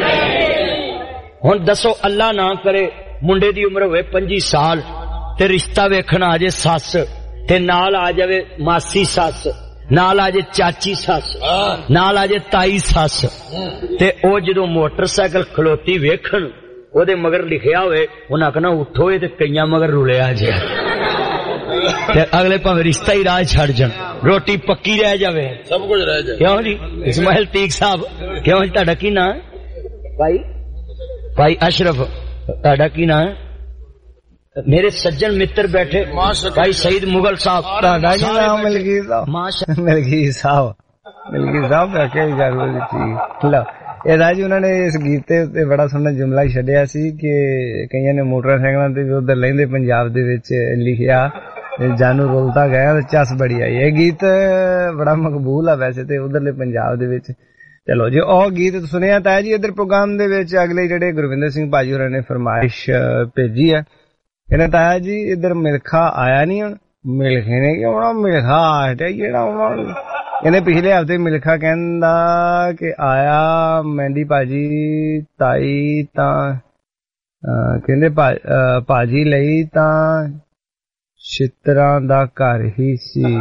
हुण दसो अल्लाह ना करे मुंडे दी उम्र होवे पंजी साल ते रिश्ता वेखण आ जाए सस ते नाल आ जावे मासी सस नाल आ जाए चाची सस नाल आ जाए ताई सस ते ओ जदों मोटरसाइकिल खलोती वेखण ओदे मगर लिखिया होए उन्हां कहना उठो ये ते कईयां मगर रुलिया जे ते अगले भावें रिश्ता ही राह छड़ जाण रोटी पक्की रह जावे सब कुछ रह जाए क्यों जी इस्माइल तीक साहब क्यों जी तुहाडा की नाम भाई भाई अशरफ तुहाडा की नाम मेरे सज्जन मित्र बैठे भाई सईद मुगल साहब तुहाडा की नाम मिलगीर साहब मिलगीर साहब मिलगीर साहब क्या गल ठीक लो ਇਹ ਰਾਜੀ ਉਹਨਾਂ ਨੇ ਇਸ ਗੀਤ ਤੇ ਉੱਤੇ ਬੜਾ ਸੋਹਣਾ ਜੁਮਲਾ ਛੱਡਿਆ ਸੀ ਕਿ ਕਈਆਂ ਨੇ ਮੋਟਰਸਾਈਕਲਾਂ ਤੇ ਵੀ ਉਧਰ ਲੈਂਦੇ ਪੰਜਾਬ ਦੇ ਵਿੱਚ ਲਿਖਿਆ ਜਾਨੂ ਰੋਲਤਾ ਗਿਆ ਤੇ ਚੱਸ ਬੜੀ ਆਈ ਇਹ ਗੀਤ ਬੜਾ ਮਕਬੂਲ ਆ ਵੈਸੇ ਤੇ ਉਧਰਲੇ ਪੰਜਾਬ ਦੇ ਵਿੱਚ ਚਲੋ ਜੀ ਉਹ ਗੀਤ ਸੁਣਿਆ ਤਾਂ ਜੀ ਇਧਰ ਪ੍ਰੋਗਰਾਮ ਦੇ ਵਿੱਚ ਅਗਲੇ ਜਿਹੜੇ ਗੁਰਵਿੰਦਰ ਸਿੰਘ ਭਾਜੀ ਹੋਰਾਂ ਨੇ ਫਰਮਾਇਸ਼ ਭੇਜੀ ਹੈ ਇਹਨੇ ਤਾਇਆ ਜੀ ਇਧਰ ਮਿਲਖਾ ਆਇਆ ਨਹੀਂ ਹੁਣ ਮਿਲਖੇ ਨੇ ਕਿ ਆਉਣਾ ਮਿਲਖਾ ਹਟਿਆ ਜਿਹੜਾ ਆਉਣਾ ਇਹਨੇ ਪਿਛਲੇ ਹਫਤੇ ਮਿਲਖਾ ਕਹਿੰਦਾ ਕਿ ਆਇਆ ਮਹਿੰਦੀ ਭਾਜੀ ਤਾਈ ਤਾਂ ਕਹਿੰਦੇ ਭਾਜੀ ਲਈ ਤਾਂ ਛਿੱਤਰਾਂ ਦਾ ਘਰ ਹੀ ਸੀ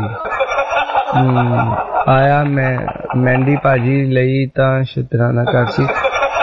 ਆਇਆ ਮੈਂ ਮਹਿੰਦੀ ਭਾਜੀ ਲਈ ਤਾਂ ਛਿੱਤਰਾਂ ਦਾ ਘਰ ਸੀ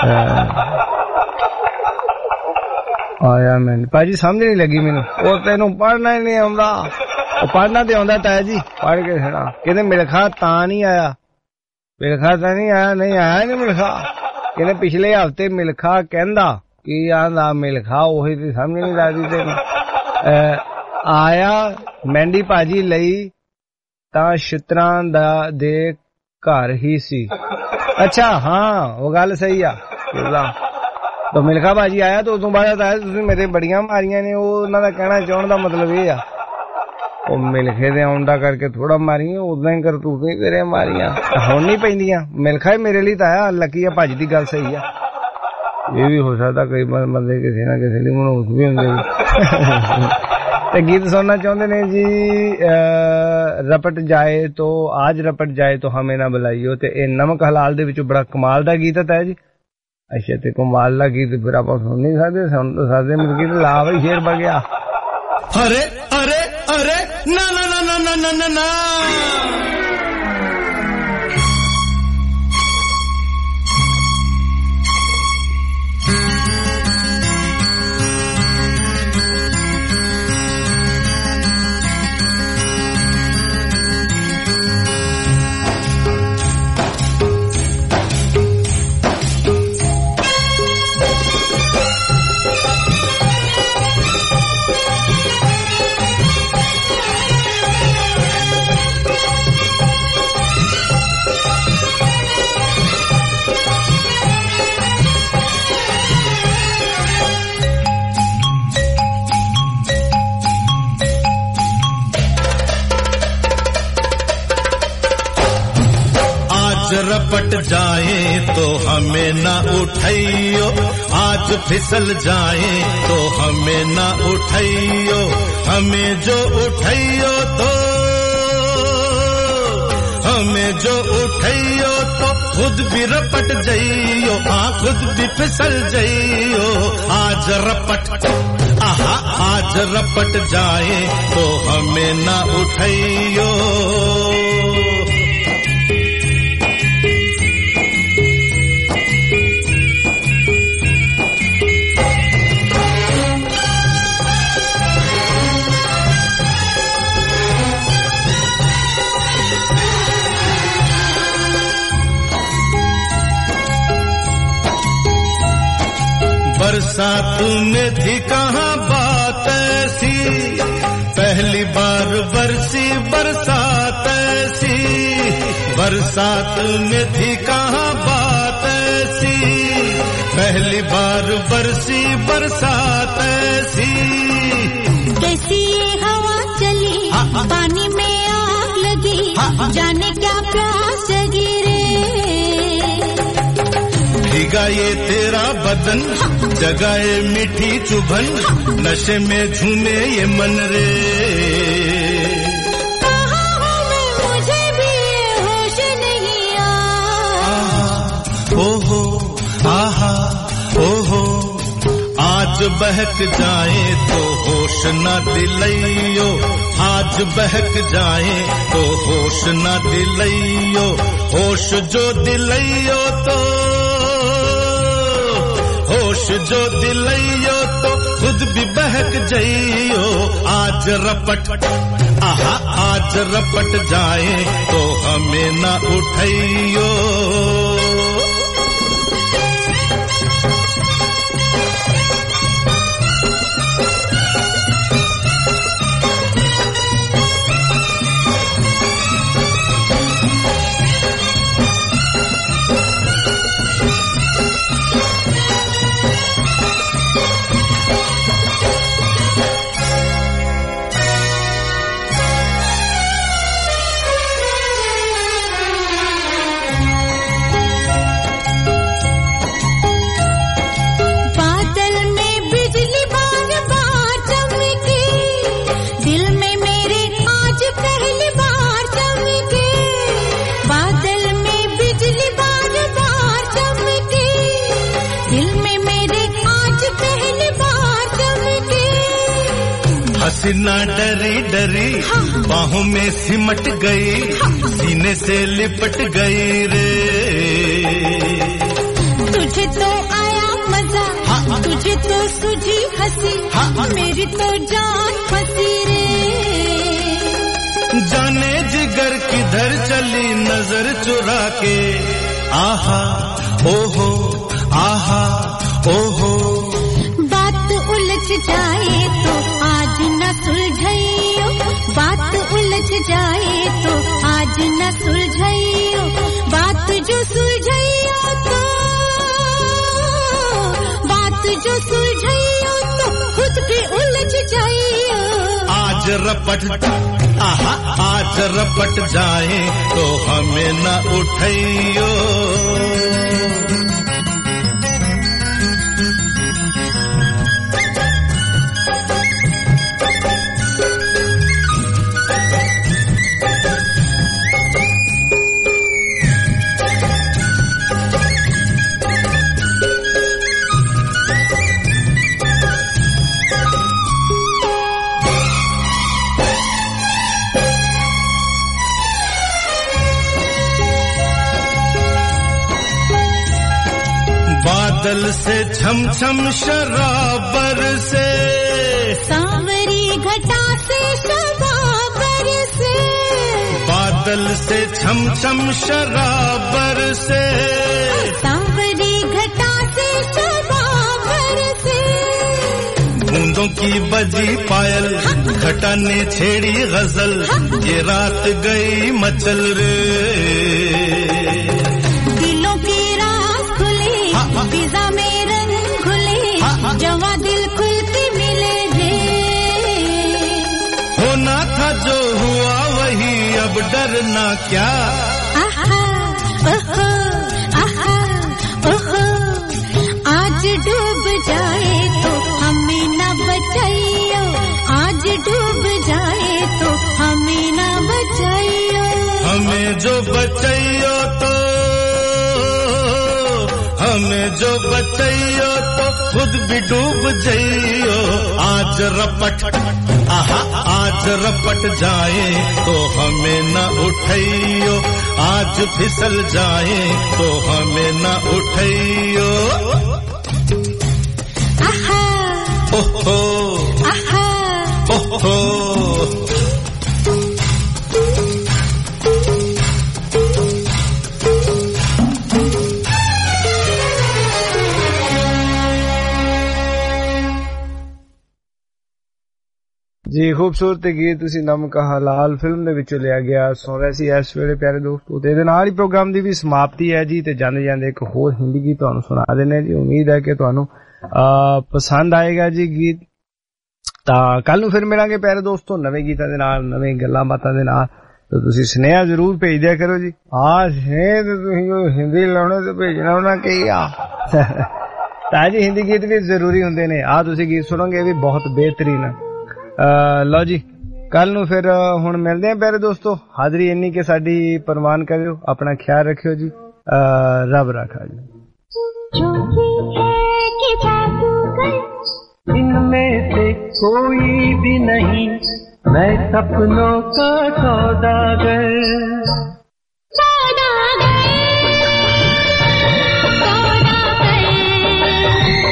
ਆਇਆ ਮੈਂ ਭਾਜੀ ਸਮਝ ਨਹੀਂ ਲੱਗੀ ਮੈਨੂੰ ਉਹ ਤੈਨੂੰ ਪੜ੍ਹਨਾ ਹੀ ਨਹੀਂ ਆਉਂਦਾ ਉਹ ਪੜ੍ਹਨਾ ਤੇ ਆਉਂਦਾ ਤਾਇਆ ਜੀ ਪੜ੍ਹ ਕੇ ਸੁਣਾ ਕਹਿੰਦੇ ਮਿਲਖਾ ਤਾਂ ਨਹੀਂ ਆਇਆ ਮਿਲਖਾ ਤਾਂ ਨਹੀਂ ਆਇਆ ਨਹੀਂ ਆਇਆ ਨਹੀਂ ਮਿਲਖਾ ਕਹਿੰਦੇ ਪਿਛਲੇ ਹਫਤੇ ਮਿਲਖਾ ਕਹਿੰਦਾ ਕੀ ਆਂਦਾ ਮਿਲਖਾ ਉਹੀ ਤੇ ਸਮਝ ਨਹੀਂ ਲੱਗਦੀ ਤੈਨੂੰ ਆਇਆ ਮਹਿੰਦੀ ਭਾਜੀ ਲਈ ਤਾਂ ਛਿੱਤਰਾਂ ਦਾ ਦੇ ਘਰ ਹੀ ਸੀ ਅੱਛਾ ਹਾਂ ਉਹ ਗੱਲ ਸਹੀ ਆ तो मिल्खा भाजी आया तो उदों बाद आया तुसीं मेरे बड़ियां मारियां ने उन्हां दा कहना चाहण दा मतलब ये आ ਉਹ ਮਿਲਖੇ ਦੇ ਆਉਣ ਦਾ ਕਰਕੇ ਥੋੜਾ ਮਾਰੀਆਂ ਉਦਾਂ ਹੀ ਕਰਤੂਤਾਂ ਹੀ ਤੇਰੇ ਮਾਰੀਆਂ ਹੁਣ ਨਹੀਂ ਪੈਂਦੀਆਂ ਮਿਲਖਾ ਹੀ ਮੇਰੇ ਲਈ ਤਾਂ ਆਇਆ ਲੱਕੀ ਆ ਭਾਜੀ ਦੀ ਗੱਲ ਸਹੀ ਆ ਇਹ ਵੀ ਹੋ ਸਕਦਾ ਕਈ ਬੰਦੇ ਕਿਸੇ ਨਾ ਕਿਸੇ ਲਈ ਮਨਹੂਸ ਵੀ ਹੁੰਦੇ ਤੇ ਗੀਤ ਸੁਣਨਾ ਚਾਹੁੰਦੇ ਨੇ ਜੀ ਰਪਟ ਜਾਏ ਤੋ ਆਜ ਰਪਟ ਜਾਏ ਤੋ ਹਮੇ ਨਾ ਬੁਲਾਈਓ ਤੇ ਇਹ ਨਮਕ ਹਲਾਲ ਦੇ ਵਿੱਚੋਂ ਬੜਾ ਕਮਾਲ ਦਾ ਗੀਤ ਹੈ ਜੀ ਅੱਛਾ ਤੇ ਕਮਾਲ ਦਾ ਗੀਤ ਫਿਰ ਆਪਾਂ ਸੁਣ ਨਹੀਂ ਸਕਦੇ ਸੁਣ ਤਾਂ ਸਕਦੇ ਮਿਲ ਕੇ ਲਾ ਬਈ ਸ਼ੇਰ ਬਣ ਗਿਆ अरे अरे अरे ना ना ना ना ना ना ना ना रपट जाए तो हमें ना उठाइयो आज फिसल जाए तो हमें ना उठाइयो हमें जो उठाइयो तो हमें जो उठाइयो तो खुद भी रपट जाइयो हाँ खुद भी फिसल जाइयो आज रपट आहा आज रपट जाए तो हमें ना उठाइयो बरसात में थी कहाँ बात ऐसी पहली बार बरसी बरसात ऐसी बरसात में थी कहाँ बात ऐसी पहली बार बरसी बरसात ऐसी कैसी हवा चली पानी में आग लगी जाने क्या प्यास जगी रे भीगा ये तेरा बदन जगाए मीठी चुभन नशे में झूमे ये मन रे कहाँ हूँ मैं मुझे भी ये होश नहीं आ ओहो आहा ओहो आज बहक जाए तो होश न दिलाइयो आज बहक जाए तो होश न दिलाइयो होश जो दिलाइयो तो होश जो दिलइयो तो खुद भी बहक जइयो आज रपट आहा आज रपट जाए तो हमें ना उठाइयो हसीना डरी डरी बाहों में सिमट गई सीने से लिपट गई रे तुझे तो आया मजा तुझे तो सूझी हंसी मेरी तो जान फंसी रे जाने जिगर किधर चली नजर चुरा के आहा ओहो आहा ओहो बात उलझ जाए तो आज न सुलझाइयो बात उलझ जाए तो आज न सुलझाइयो बात जो सुलझाइयो तो बात जो सुलझाइयो तो खुद भी उलझ जाइयो आज रपट आहा आज रपट जाए तो हमें न उठाइयो बादल से छम छम शराबर से सांवरी घटा से शबाबर से बादल से छम छम शराबर से सांवरी घटा से शबाबर से बूंदों की बजी पायल घटा ने छेड़ी गजल ये रात गई मचल रे फिजा में रंग खुले जवा दिल खुलती मिले रे होना था जो हुआ वही अब डरना क्या आहा ओहो आहा ओहो आज डूब जाए तो हमें न बचाइयो आज डूब जाए तो हमें न बचाइयो हमें जो बचाइयो तो हमें जो बचाइयो तो खुद भी डूब जाइयो आज रपट आहा आज रपट जाए तो हमें न उठाइयो आज फिसल जाए तो हमें न उठाइयो आहा ओहो आहा ओहो ਜੀ ਖੂਬਸੂਰਤ ਗੀਤ ਤੁਸੀਂ ਨਮਕ ਹਲਾਲ ਫਿਲਮ ਦੇ ਵਿੱਚੋਂ ਲਿਆ ਗਿਆ ਸੁਣ ਰਹੇ ਸੀ ਇਸ ਵੇਲੇ ਪਿਆਰੇ ਦੋਸਤੋ ਤੇ ਇਹਦੇ ਨਾਲ ਹੀ ਪ੍ਰੋਗਰਾਮ ਦੀ ਵੀ ਸਮਾਪਤੀ ਹੈ ਜੀ ਤੇ ਜਾਂਦੇ ਜਾਂਦੇ ਇੱਕ ਹੋਰ ਹਿੰਦੀ ਗੀਤ ਤੁਹਾਨੂੰ ਸੁਣਾ ਦਿੰਦੇ ਜੀ ਉਮੀਦ ਹੈ ਕਿ ਤੁਹਾਨੂੰ ਪਸੰਦ ਆਏਗਾ ਜੀ ਗੀਤ ਤਾਂ ਕੱਲ ਨੂੰ ਫਿਰ ਮਿਲਾਂਗੇ ਪਿਆਰੇ ਦੋਸਤੋ ਨਵੇਂ ਗੀਤਾਂ ਦੇ ਨਾਲ ਨਵੇਂ ਗੱਲਾਂ ਬਾਤਾਂ ਦੇ ਨਾਲ ਤਾਂ ਤੁਸੀਂ ਸੁਨੇਹਾ ਜ਼ਰੂਰ ਭੇਜ ਦਿਆ ਕਰੋ ਜੀ ਆ ਸੁਨੇਹ ਤੇ ਤੁਸੀਂ ਹਿੰਦੀ ਲਾਉਣੇ ਤੇ ਭੇਜਣਾ ਉਹਨਾਂ ਕੀ ਆ ਤਾਂ ਜੀ ਹਿੰਦੀ ਗੀਤ ਵੀ ਜ਼ਰੂਰੀ ਹੁੰਦੇ ਨੇ ਆ ਤੁਸੀਂ ਗੀਤ ਸੁਣੋਗੇ ਇਹ ਵੀ ਬਹੁਤ ਬਿਹਤਰੀਨ ਲਓ ਜੀ ਕੱਲ ਨੂੰ ਫਿਰ ਹੁਣ ਮਿਲਦੇ ਆਂ ਪਿਆਰੇ ਦੋਸਤੋ ਹਾਜ਼ਰੀ ਇੰਨੀ ਕਿ ਸਾਡੀ ਪ੍ਰਵਾਨ ਕਰਿਓ ਆਪਣਾ ਖਿਆਲ ਰੱਖਿਓ ਜੀ ਰੱਬ ਰਾਖਾ ਜੀ इनमें से कोई भी नहीं मैं सपनों का सौदागर सौदागर सौदागर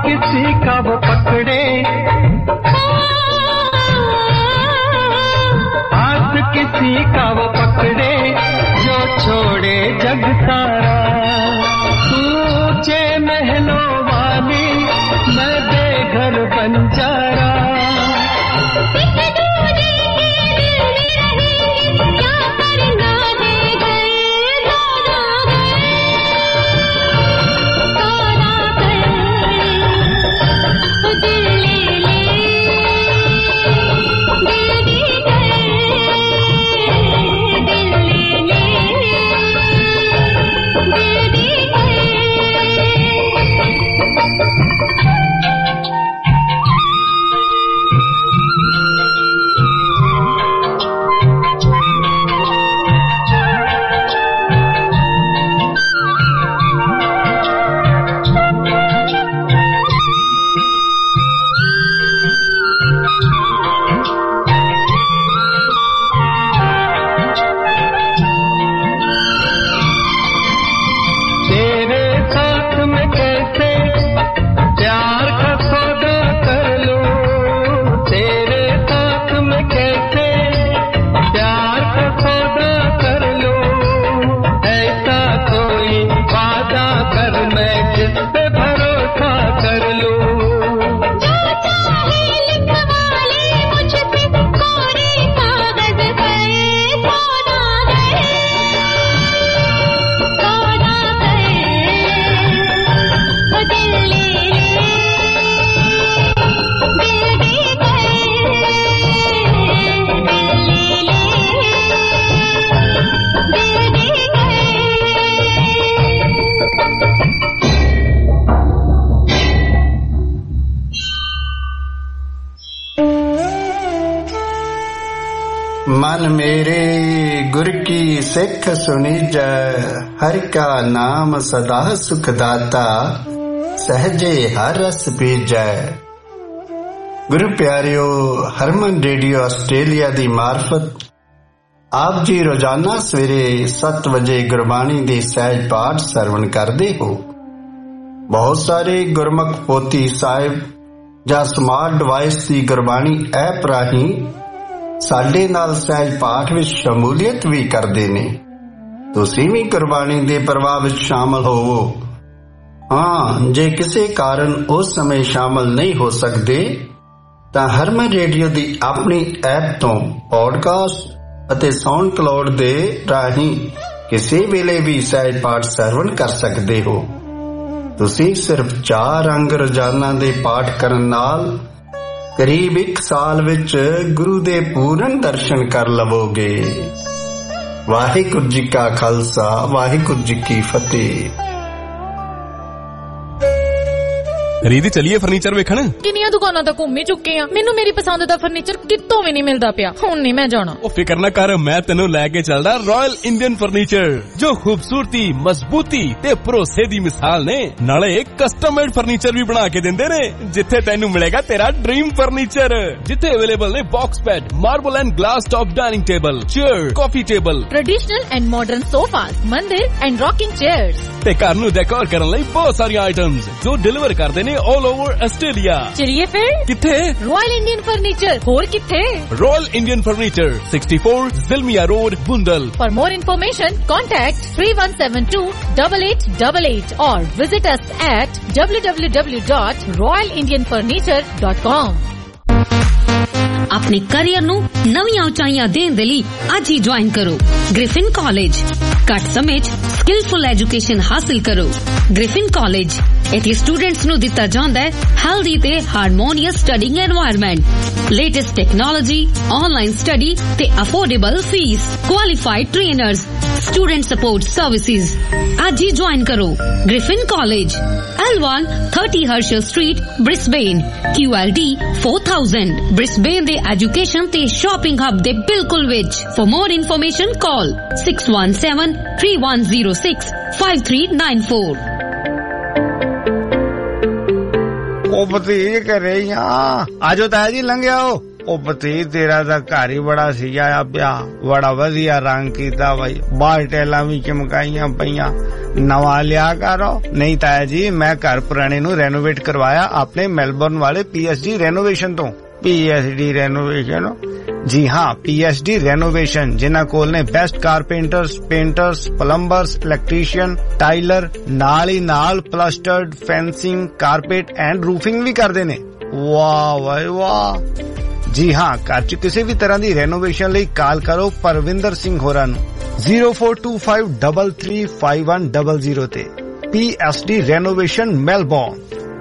किसी का वो पकड़े, हाथ किसी का वो पकड़े जो छोड़े जग सारा। ऊंचे महलों वाली मैं बेघर बंजारा। मन मेरे गुर की सिख सुनी जय, हर का नाम सदा सुखदाता, सहजे हर रस पीजै। गुरु प्यारियो, हरमन रेडियो आस्ट्रेलिया दी मार्फत आप जी रोजाना सवेरे सत्त बजे गुरबाणी दी सहज पाठ सरवण करदे हो। बहुत सारे गुरमुख पोथी साहिब ਜਾਂ ਸਮਾਰਟ ਡਿਵਾਈਸ ਦੀ ਗੁਰਬਾਣੀ ਐਪ ਰਾਹੀਂ ਸਾਡੇ ਨਾਲ ਸਹਿਜ ਪਾਠ ਵਿੱਚ ਸ਼ਮੂਲੀਅਤ ਵੀ ਕਰਦੇ ਨੇ। ਤੁਸੀਂ ਵੀ ਗੁਰਬਾਣੀ ਦੇ ਪ੍ਰਵਾਹ ਵਿੱਚ ਸ਼ਾਮਲ ਹੋਵੋ। ਹਾਂ, ਜੇ ਕਿਸੇ ਕਾਰਨ ਉਸ ਸਮੇਂ ਸ਼ਾਮਲ ਨਹੀਂ ਹੋ ਸਕਦੇ ਤਾਂ ਹਰਮਨ ਰੇਡੀਓ ਦੀ ਆਪਣੀ ਐਪ ਤੋਂ ਪੌਡਕਾਸਟ ਅਤੇ ਸਾਊਂਡ ਕਲਾਉਡ ਦੇ ਰਾਹੀਂ ਕਿਸੇ ਵੇਲੇ ਵੀ ਸਹਿਜ ਪਾਠ ਸਰਵਣ ਕਰ ਸਕਦੇ ਹੋ। ਤੁਸੀਂ ਸਿਰਫ ਚਾਰ ਅੰਗ ਰੋਜ਼ਾਨਾ ਦੇ ਪਾਠ ਕਰਨ ਨਾਲ ਕਰੀਬ ਇੱਕ ਸਾਲ ਵਿੱਚ ਗੁਰੂ ਦੇ ਪੂਰਨ ਦਰਸ਼ਨ ਕਰ ਲਵੋਗੇ। ਵਾਹਿਗੁਰੂ ਜੀ ਕਾ ਖਾਲਸਾ, ਵਾਹਿਗੁਰੂ ਜੀ ਕੀ ਫਤਿਹ। ਰੀਦੀ ਚਲੀਏ ਫਰਨੀਚਰ ਵੇਖਣ। ਕਿੰਨੀਆਂ ਦੁਕਾਨਾਂ ਤਾਂ ਘੁੰਮ ਹੀ ਚੁੱਕੇ ਆ, ਮੈਨੂੰ ਮੇਰੀ ਪਸੰਦ ਦਾ ਫਰਨੀਚਰ ਕਿਤੋਂ ਵੀ ਨਹੀਂ ਮਿਲਦਾ ਪਿਆ। ਹੁਣ ਨਹੀਂ ਮੈਂ ਜਾਣਾ। ਉਹ ਫਿਕਰ ਨਾ ਕਰ, ਮੈਂ ਤੈਨੂੰ ਲੈ ਕੇ ਚੱਲਦਾ ਰਾਇਲ ਇੰਡੀਅਨ ਫਰਨੀਚਰ, ਜੋ ਖੂਬਸੂਰਤੀ, ਮਜ਼ਬੂਤੀ ਤੇ ਭਰੋਸੇ ਦੀ ਮਿਸਾਲ ਨੇ। ਨਾਲੇ ਕਸਟਮ ਮੇਡ ਫਰਨੀਚਰ ਵੀ ਬਣਾ ਕੇ ਦਿੰਦੇ ਨੇ, ਜਿੱਥੇ ਤੈਨੂੰ ਮਿਲੇਗਾ ਤੇਰਾ ਡ੍ਰੀਮ ਫਰਨੀਚਰ। ਜਿੱਥੇ ਅਵੇਲੇਬਲ ਨੇ box bed, marble and glass top dining table, chair, coffee table, traditional and modern sofas, mandir and rocking chairs ਤੇ ਘਰ ਨੂੰ ਡੈਕੋਰ ਕਰਨ ਲਈ ਬਹੁਤ ਸਾਰੀਆਂ ਆਈਟਮਸ ਜੋ ਡਿਲੀਵਰ ਕਰਦੇ ਨੇ all over Australia। ਚਲਿਏ ਫਿਰ। ਕਿੱਥੇ? Royal Indian furniture. ਹੋਰ ਕਿੱਥੇ? Royal Indian furniture, sixty-four Zilmia Road, Bundal। For more information, contact three one seven two eight eight eight eight or visit us at w w w dot royal indian furniture dot com। ਆਪਣੇ ਕੈਰੀਅਰ ਨੂੰ ਨਵੀਆਂ ਉਚਾਈਆਂ ਦੇਣ ਦੇ ਲਈ ਅੱਜ ਹੀ ਜੁਆਇਨ ਕਰੋ ਗ੍ਰਿਫਿਨ ਕਾਲਜ। ਘੱਟ ਸਮੇਂ 'ਚ ਸਕਿਲਫੁਲ ਐਜੂਕੇਸ਼ਨ ਹਾਸਿਲ ਕਰੋ। ਗ੍ਰਿਫਿਨ ਕਾਲਜ ਇੱਥੇ ਸਟੂਡੈਂਟਸ ਨੂੰ ਦਿੱਤਾ ਜਾਂਦਾ ਹੈ ਹੈਲਦੀ ਤੇ harmonious studying environment, latest technology, online study ਤੇ affordable fees, qualified trainers, student support services. ਅੱਜ ਹੀ ਜੁਆਇਨ ਕਰੋ Griffin college, L one thirty Herschel Street, Brisbane, Q L D four thousand, Brisbane ਦੇ ਐਜੂਕੇਸ਼ਨ ਤੇ ਸ਼ਾਪਿੰਗ ਹੱਬ ਦੇ ਬਿਲਕੁਲ ਵਿੱਚ। For more information call six one seven three one zero six five three nine four। ਉਹ ਭਤੀਜ ਘਰੇ ਹੀ ਆ, ਆਜੋ ਤਾਇਆ ਜੀ ਲੰਘ ਆਓ। ਉਹ ਪਤੀ ਤੇਰਾ ਤਾਂ ਘਰ ਹੀ ਬੜਾ ਸਜਾਇਆ ਪਿਆ, ਬੜਾ ਵਧੀਆ ਰੰਗ ਕੀਤਾ ਬਾਈ, ਬਾਹਰ ਟੈਲਾਂ ਵੀ ਚਮਕਾਈਆਂ ਪਈਆਂ, ਨਵਾਂ ਲਿਆ ਕਰੋ। ਨਹੀਂ ਤਾਇਆ ਜੀ, ਮੈਂ ਘਰ ਪੁਰਾਣੇ ਨੂੰ ਰੈਨੋਵੇਟ ਕਰਵਾਇਆ ਆਪਣੇ ਮੈਲਬੌਰਨ ਵਾਲੇ ਪੀ ਐਸ ਡੀ ਰੈਨੋਵੇਸ਼ਨ ਤੋਂ। P S D renovation? ਜੀ ਹਾਂ, ਪੀ ਐਸ ਡੀ ਰੈਨੋਵੇਸ਼ਨ, ਜਿਨ੍ਹਾਂ ਕੋਲ ਨੇ best carpenters, painters, plumbers, electrician, tiler, ਨਾਲ ਹੀ ਨਾਲ plastered, fencing, carpet and roofing ਵੀ ਕਰਦੇ ਨੇ। ਵਾਹ ਵਾਹ ਵਾਹ। ਜੀ ਹਾਂ, ਘਰ ਚ ਕਿਸੇ ਵੀ ਤਰ੍ਹਾਂ ਦੀ ਰੈਨੋਵੇਸ਼ਨ ਲਈ ਕਾਲ ਕਰੋ ਪਰਵਿੰਦਰ ਸਿੰਘ ਹੋਰਾਂ ਨੂੰ zero four two five three three five one zero zero ਤੇ। P S D renovation Melbourne.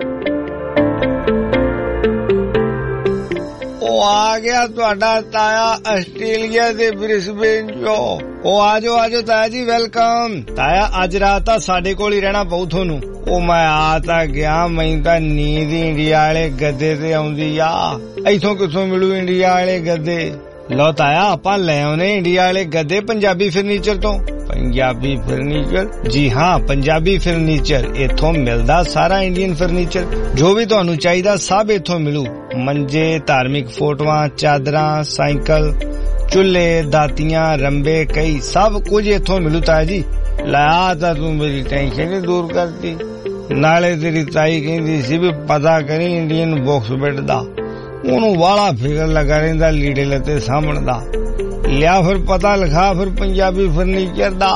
ਉਹ ਆ ਗਿਆ ਤੁਹਾਡਾ ਤਾਇਆ ਆਸਟ੍ਰੇਲੀਆ ਦੇ ਬ੍ਰਿਸਬੇਨ ਚੋਂ। ਉਹ ਆਜੋ ਆਜੋ ਤਾਇਆ ਜੀ, ਵੈਲਕਮ। ਤਾਇਆ ਅੱਜ ਰਾਤ ਤਾਂ ਸਾਡੇ ਕੋਲ ਹੀ ਰਹਿਣਾ ਪਊ ਤੁਹਾਨੂੰ। ਉਹ ਮੈਂ ਆ ਤਾਂ ਗਿਆ, ਮੈਨੂੰ ਤਾਂ ਨੀਂਦ ਇੰਡੀਆ ਵਾਲੇ ਗੱਦੇ ਤੇ ਆਉਂਦੀ ਆ। ਇੱਥੋਂ ਕਿੱਥੋਂ ਮਿਲੂ ਇੰਡੀਆ ਵਾਲੇ ਗੱਦੇ? ਲਓ ਤਾਇਆ, ਆਪਾਂ ਲੈ ਆਉਨੇ ਇੰਡੀਆ ਵਾਲੇ ਗੱਦੇ ਪੰਜਾਬੀ ਫਰਨੀਚਰ ਤੋਂ। ਪੰਜਾਬੀ ਫਰਨੀਚਰ? ਜੀ ਹਾਂ, ਪੰਜਾਬੀ ਫਰਨੀਚਰ। ਇੱਥੋਂ ਮਿਲਦਾ ਸਾਰਾ ਇੰਡੀਅਨ ਫਰਨੀਚਰ, ਜੋ ਵੀ ਤੁਹਾਨੂੰ ਚਾਹੀਦਾ ਸਭ ਇੱਥੋਂ ਮਿਲੂ। ਮੰਜੇ, ਧਾਰਮਿਕ ਫੋਟੋਆਂ, ਚਾਦਰਾਂ, ਸਾਈਕਲ, ਚੁੱਲ੍ਹੇ, ਦਾਤੀਆਂ, ਰੰਬੇ, ਕਈ ਸਭ ਕੁਝ ਇੱਥੋਂ ਮਿਲੂ ਤਾਇਆ ਜੀ। ਲਾ ਤਾਂ ਤੂੰ ਮੇਰੀ ਟੈਨਸ਼ਨ ਹੀ ਦੂਰ ਕਰਤੀ। ਨਾਲੇ ਤੇਰੀ ਤਾਈ ਕਹਿੰਦੀ ਸੀ ਵੀ ਪਤਾ ਕਰੀ ਇੰਡੀਅਨ ਬਾਕਸ ਬੈੱਡ ਦਾ, ਉਹਨੂੰ ਵਾਲਾ ਫਿਕਰ ਲੱਗਾ ਰਹਿੰਦਾ ਲੀੜੇ ਲੱਤੇ ਸਾਂਭਣ ਦਾ। ਲਿਆ ਫਿਰ ਪਤਾ ਲਿਖਾ ਫਿਰ ਪੰਜਾਬੀ ਫਰਨੀਚਰ ਦਾ।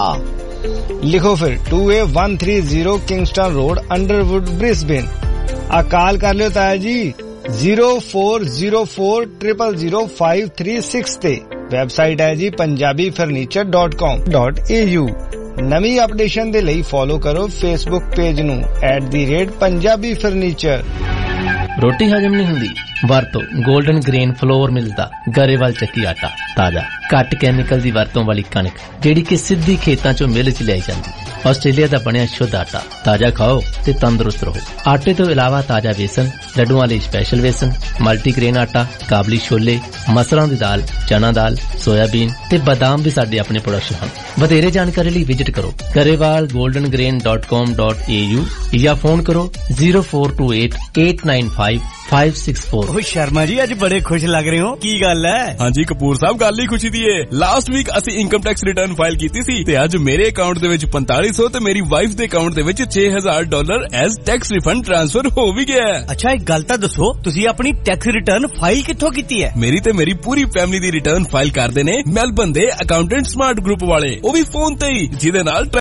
ਲਿਖੋ ਫਿਰ two A one three zero Kingston road, Underwood, Brisbane. ਆ ਕਾਲ ਕਰ ਲਿਓ ਤਾਇਆ ਜੀ zero four zero four triple zero five three six ਤੇ। ਵੈਬਸਾਈਟ ਹੈ ਜੀ Punjabi furniture dot com dot A U. ਨਵੀਂ ਅਪਡੇਸ਼ਨ ਦੇ ਲਈ ਫੋਲੋ ਕਰੋ ਫੇਸਬੁੱਕ ਪੇਜ ਨੂੰ at the rate Punjabi furniture. ਰੋਟੀ ਹਜਮ ਨਹੀਂ ਹੁੰਦੀ? ਵਰਤੋ 골ਡਨ ਗ੍ਰੇਨ ਫਲੋਰ ਮਿਲਦਾ ਗਰੇਵਾਲ ਚੱਕੀ ਆਟਾ। ਤਾਜ਼ਾ ਘੱਟ ਕੈਮੀਕਲ ਦੀ ਵਰਤੋਂ ਵਾਲੀ ਕਣਕ, ਜਿਹੜੀ ਕਿ ਸਿੱਧੀ ਖੇਤਾਂ ਚੋਂ ਮਿਲ ਚ ਲਿਆਈ ਜਾਂਦੀ। ਆਸਟ੍ਰੇਲੀਆ ਦਾ ਬਣਿਆ ਸ਼ੁੱਧ ਆਟਾ। ਤਾਜ਼ਾ ਖਾਓ ਤੇ ਤੰਦਰੁਸਤ ਰਹੋ। ਆਟੇ ਤੋਂ ਇਲਾਵਾ ਤਾਜ਼ਾ ਵੇਸਣ, ਲੱਡੂਆਂ ਲਈ ਸਪੈਸ਼ਲ ਵੇਸਣ, ਮਲਟੀਗ੍ਰੇਨ ਆਟਾ, ਕਾਬਲੀ ਛੋਲੇ, ਮਸਰਾਂ ਦੀ ਦਾਲ, ਚਨਾ ਦਾਲ, ਸੋਇਆਬੀਨ ਤੇ ਬਾਦਾਮ ਵੀ ਸਾਡੇ ਆਪਣੇ ਪ੍ਰੋਡਕਟ ਹਨ। ਵਧੇਰੇ ਜਾਣਕਾਰੀ ਲਈ ਵਿਜ਼ਿਟ ਕਰੋ Grewal golden grain dot com dot A U ਜਾਂ ਫੋਨ ਕਰੋ zero four two eight eight nine five five six four. ਉਹ ਸ਼ਰਮਾ ਜੀ, ਅੱਜ ਬੜੇ ਖੁਸ਼ ਲੱਗ ਰਹੇ ਹੋ, ਕੀ ਗੱਲ ਹੈ? ਹਾਂਜੀ ਕਪੂਰ ਸਾਹਿਬ, ਗੱਲ ਹੀ ਖੁਸ਼ੀ ਦੀ ਏ। ਲਾਸਟ ਵੀਕ ਅਸੀਂ ਇਨਕਮ ਟੈਕਸ ਰਿਟਰਨ ਫਾਈਲ ਕੀਤੀ ਸੀ ਤੇ ਅੱਜ ਮੇਰੇ ਅਕਾਊਂਟ ਦੇ ਵਿੱਚ ਪੰਤਾਲੀ ਸੌ ਤੇ ਮੇਰੀ ਵਾਈਫ ਦੇ ਅਕਾਊਂਟ ਦੇ ਵਿੱਚ ਛੇ ਹਜ਼ਾਰ dollar as tax refund transfer ਹੋ ਵੀ ਗਿਆ। ਅੱਛਾ, ਇੱਕ ਗੱਲ ਤਾਂ ਦੱਸੋ, ਤੁਸੀਂ ਆਪਣੀ ਟੈਕਸ ਰਿਟਰਨ ਫਾਈਲ ਕਿੱਥੋਂ ਕੀਤੀ ਹੈ? ਮੇਰੀ ਤੇ ਮੇਰੀ ਪੂਰੀ ਫੈਮਿਲੀ ਦੀ ਰਿਟਰਨ ਫਾਈਲ ਕਰਦੇ ਨੇ ਮੈਲਬਨ ਦੇ ਅਕਾਊਂਟੈਂਟ ਸਮਾਰਟ ਗਰੁੱਪ ਵਾਲੇ, ਉਹ ਵੀ ਫੋਨ ਤੇ ਹੀ, ਜਿਹਦੇ ਨਾਲ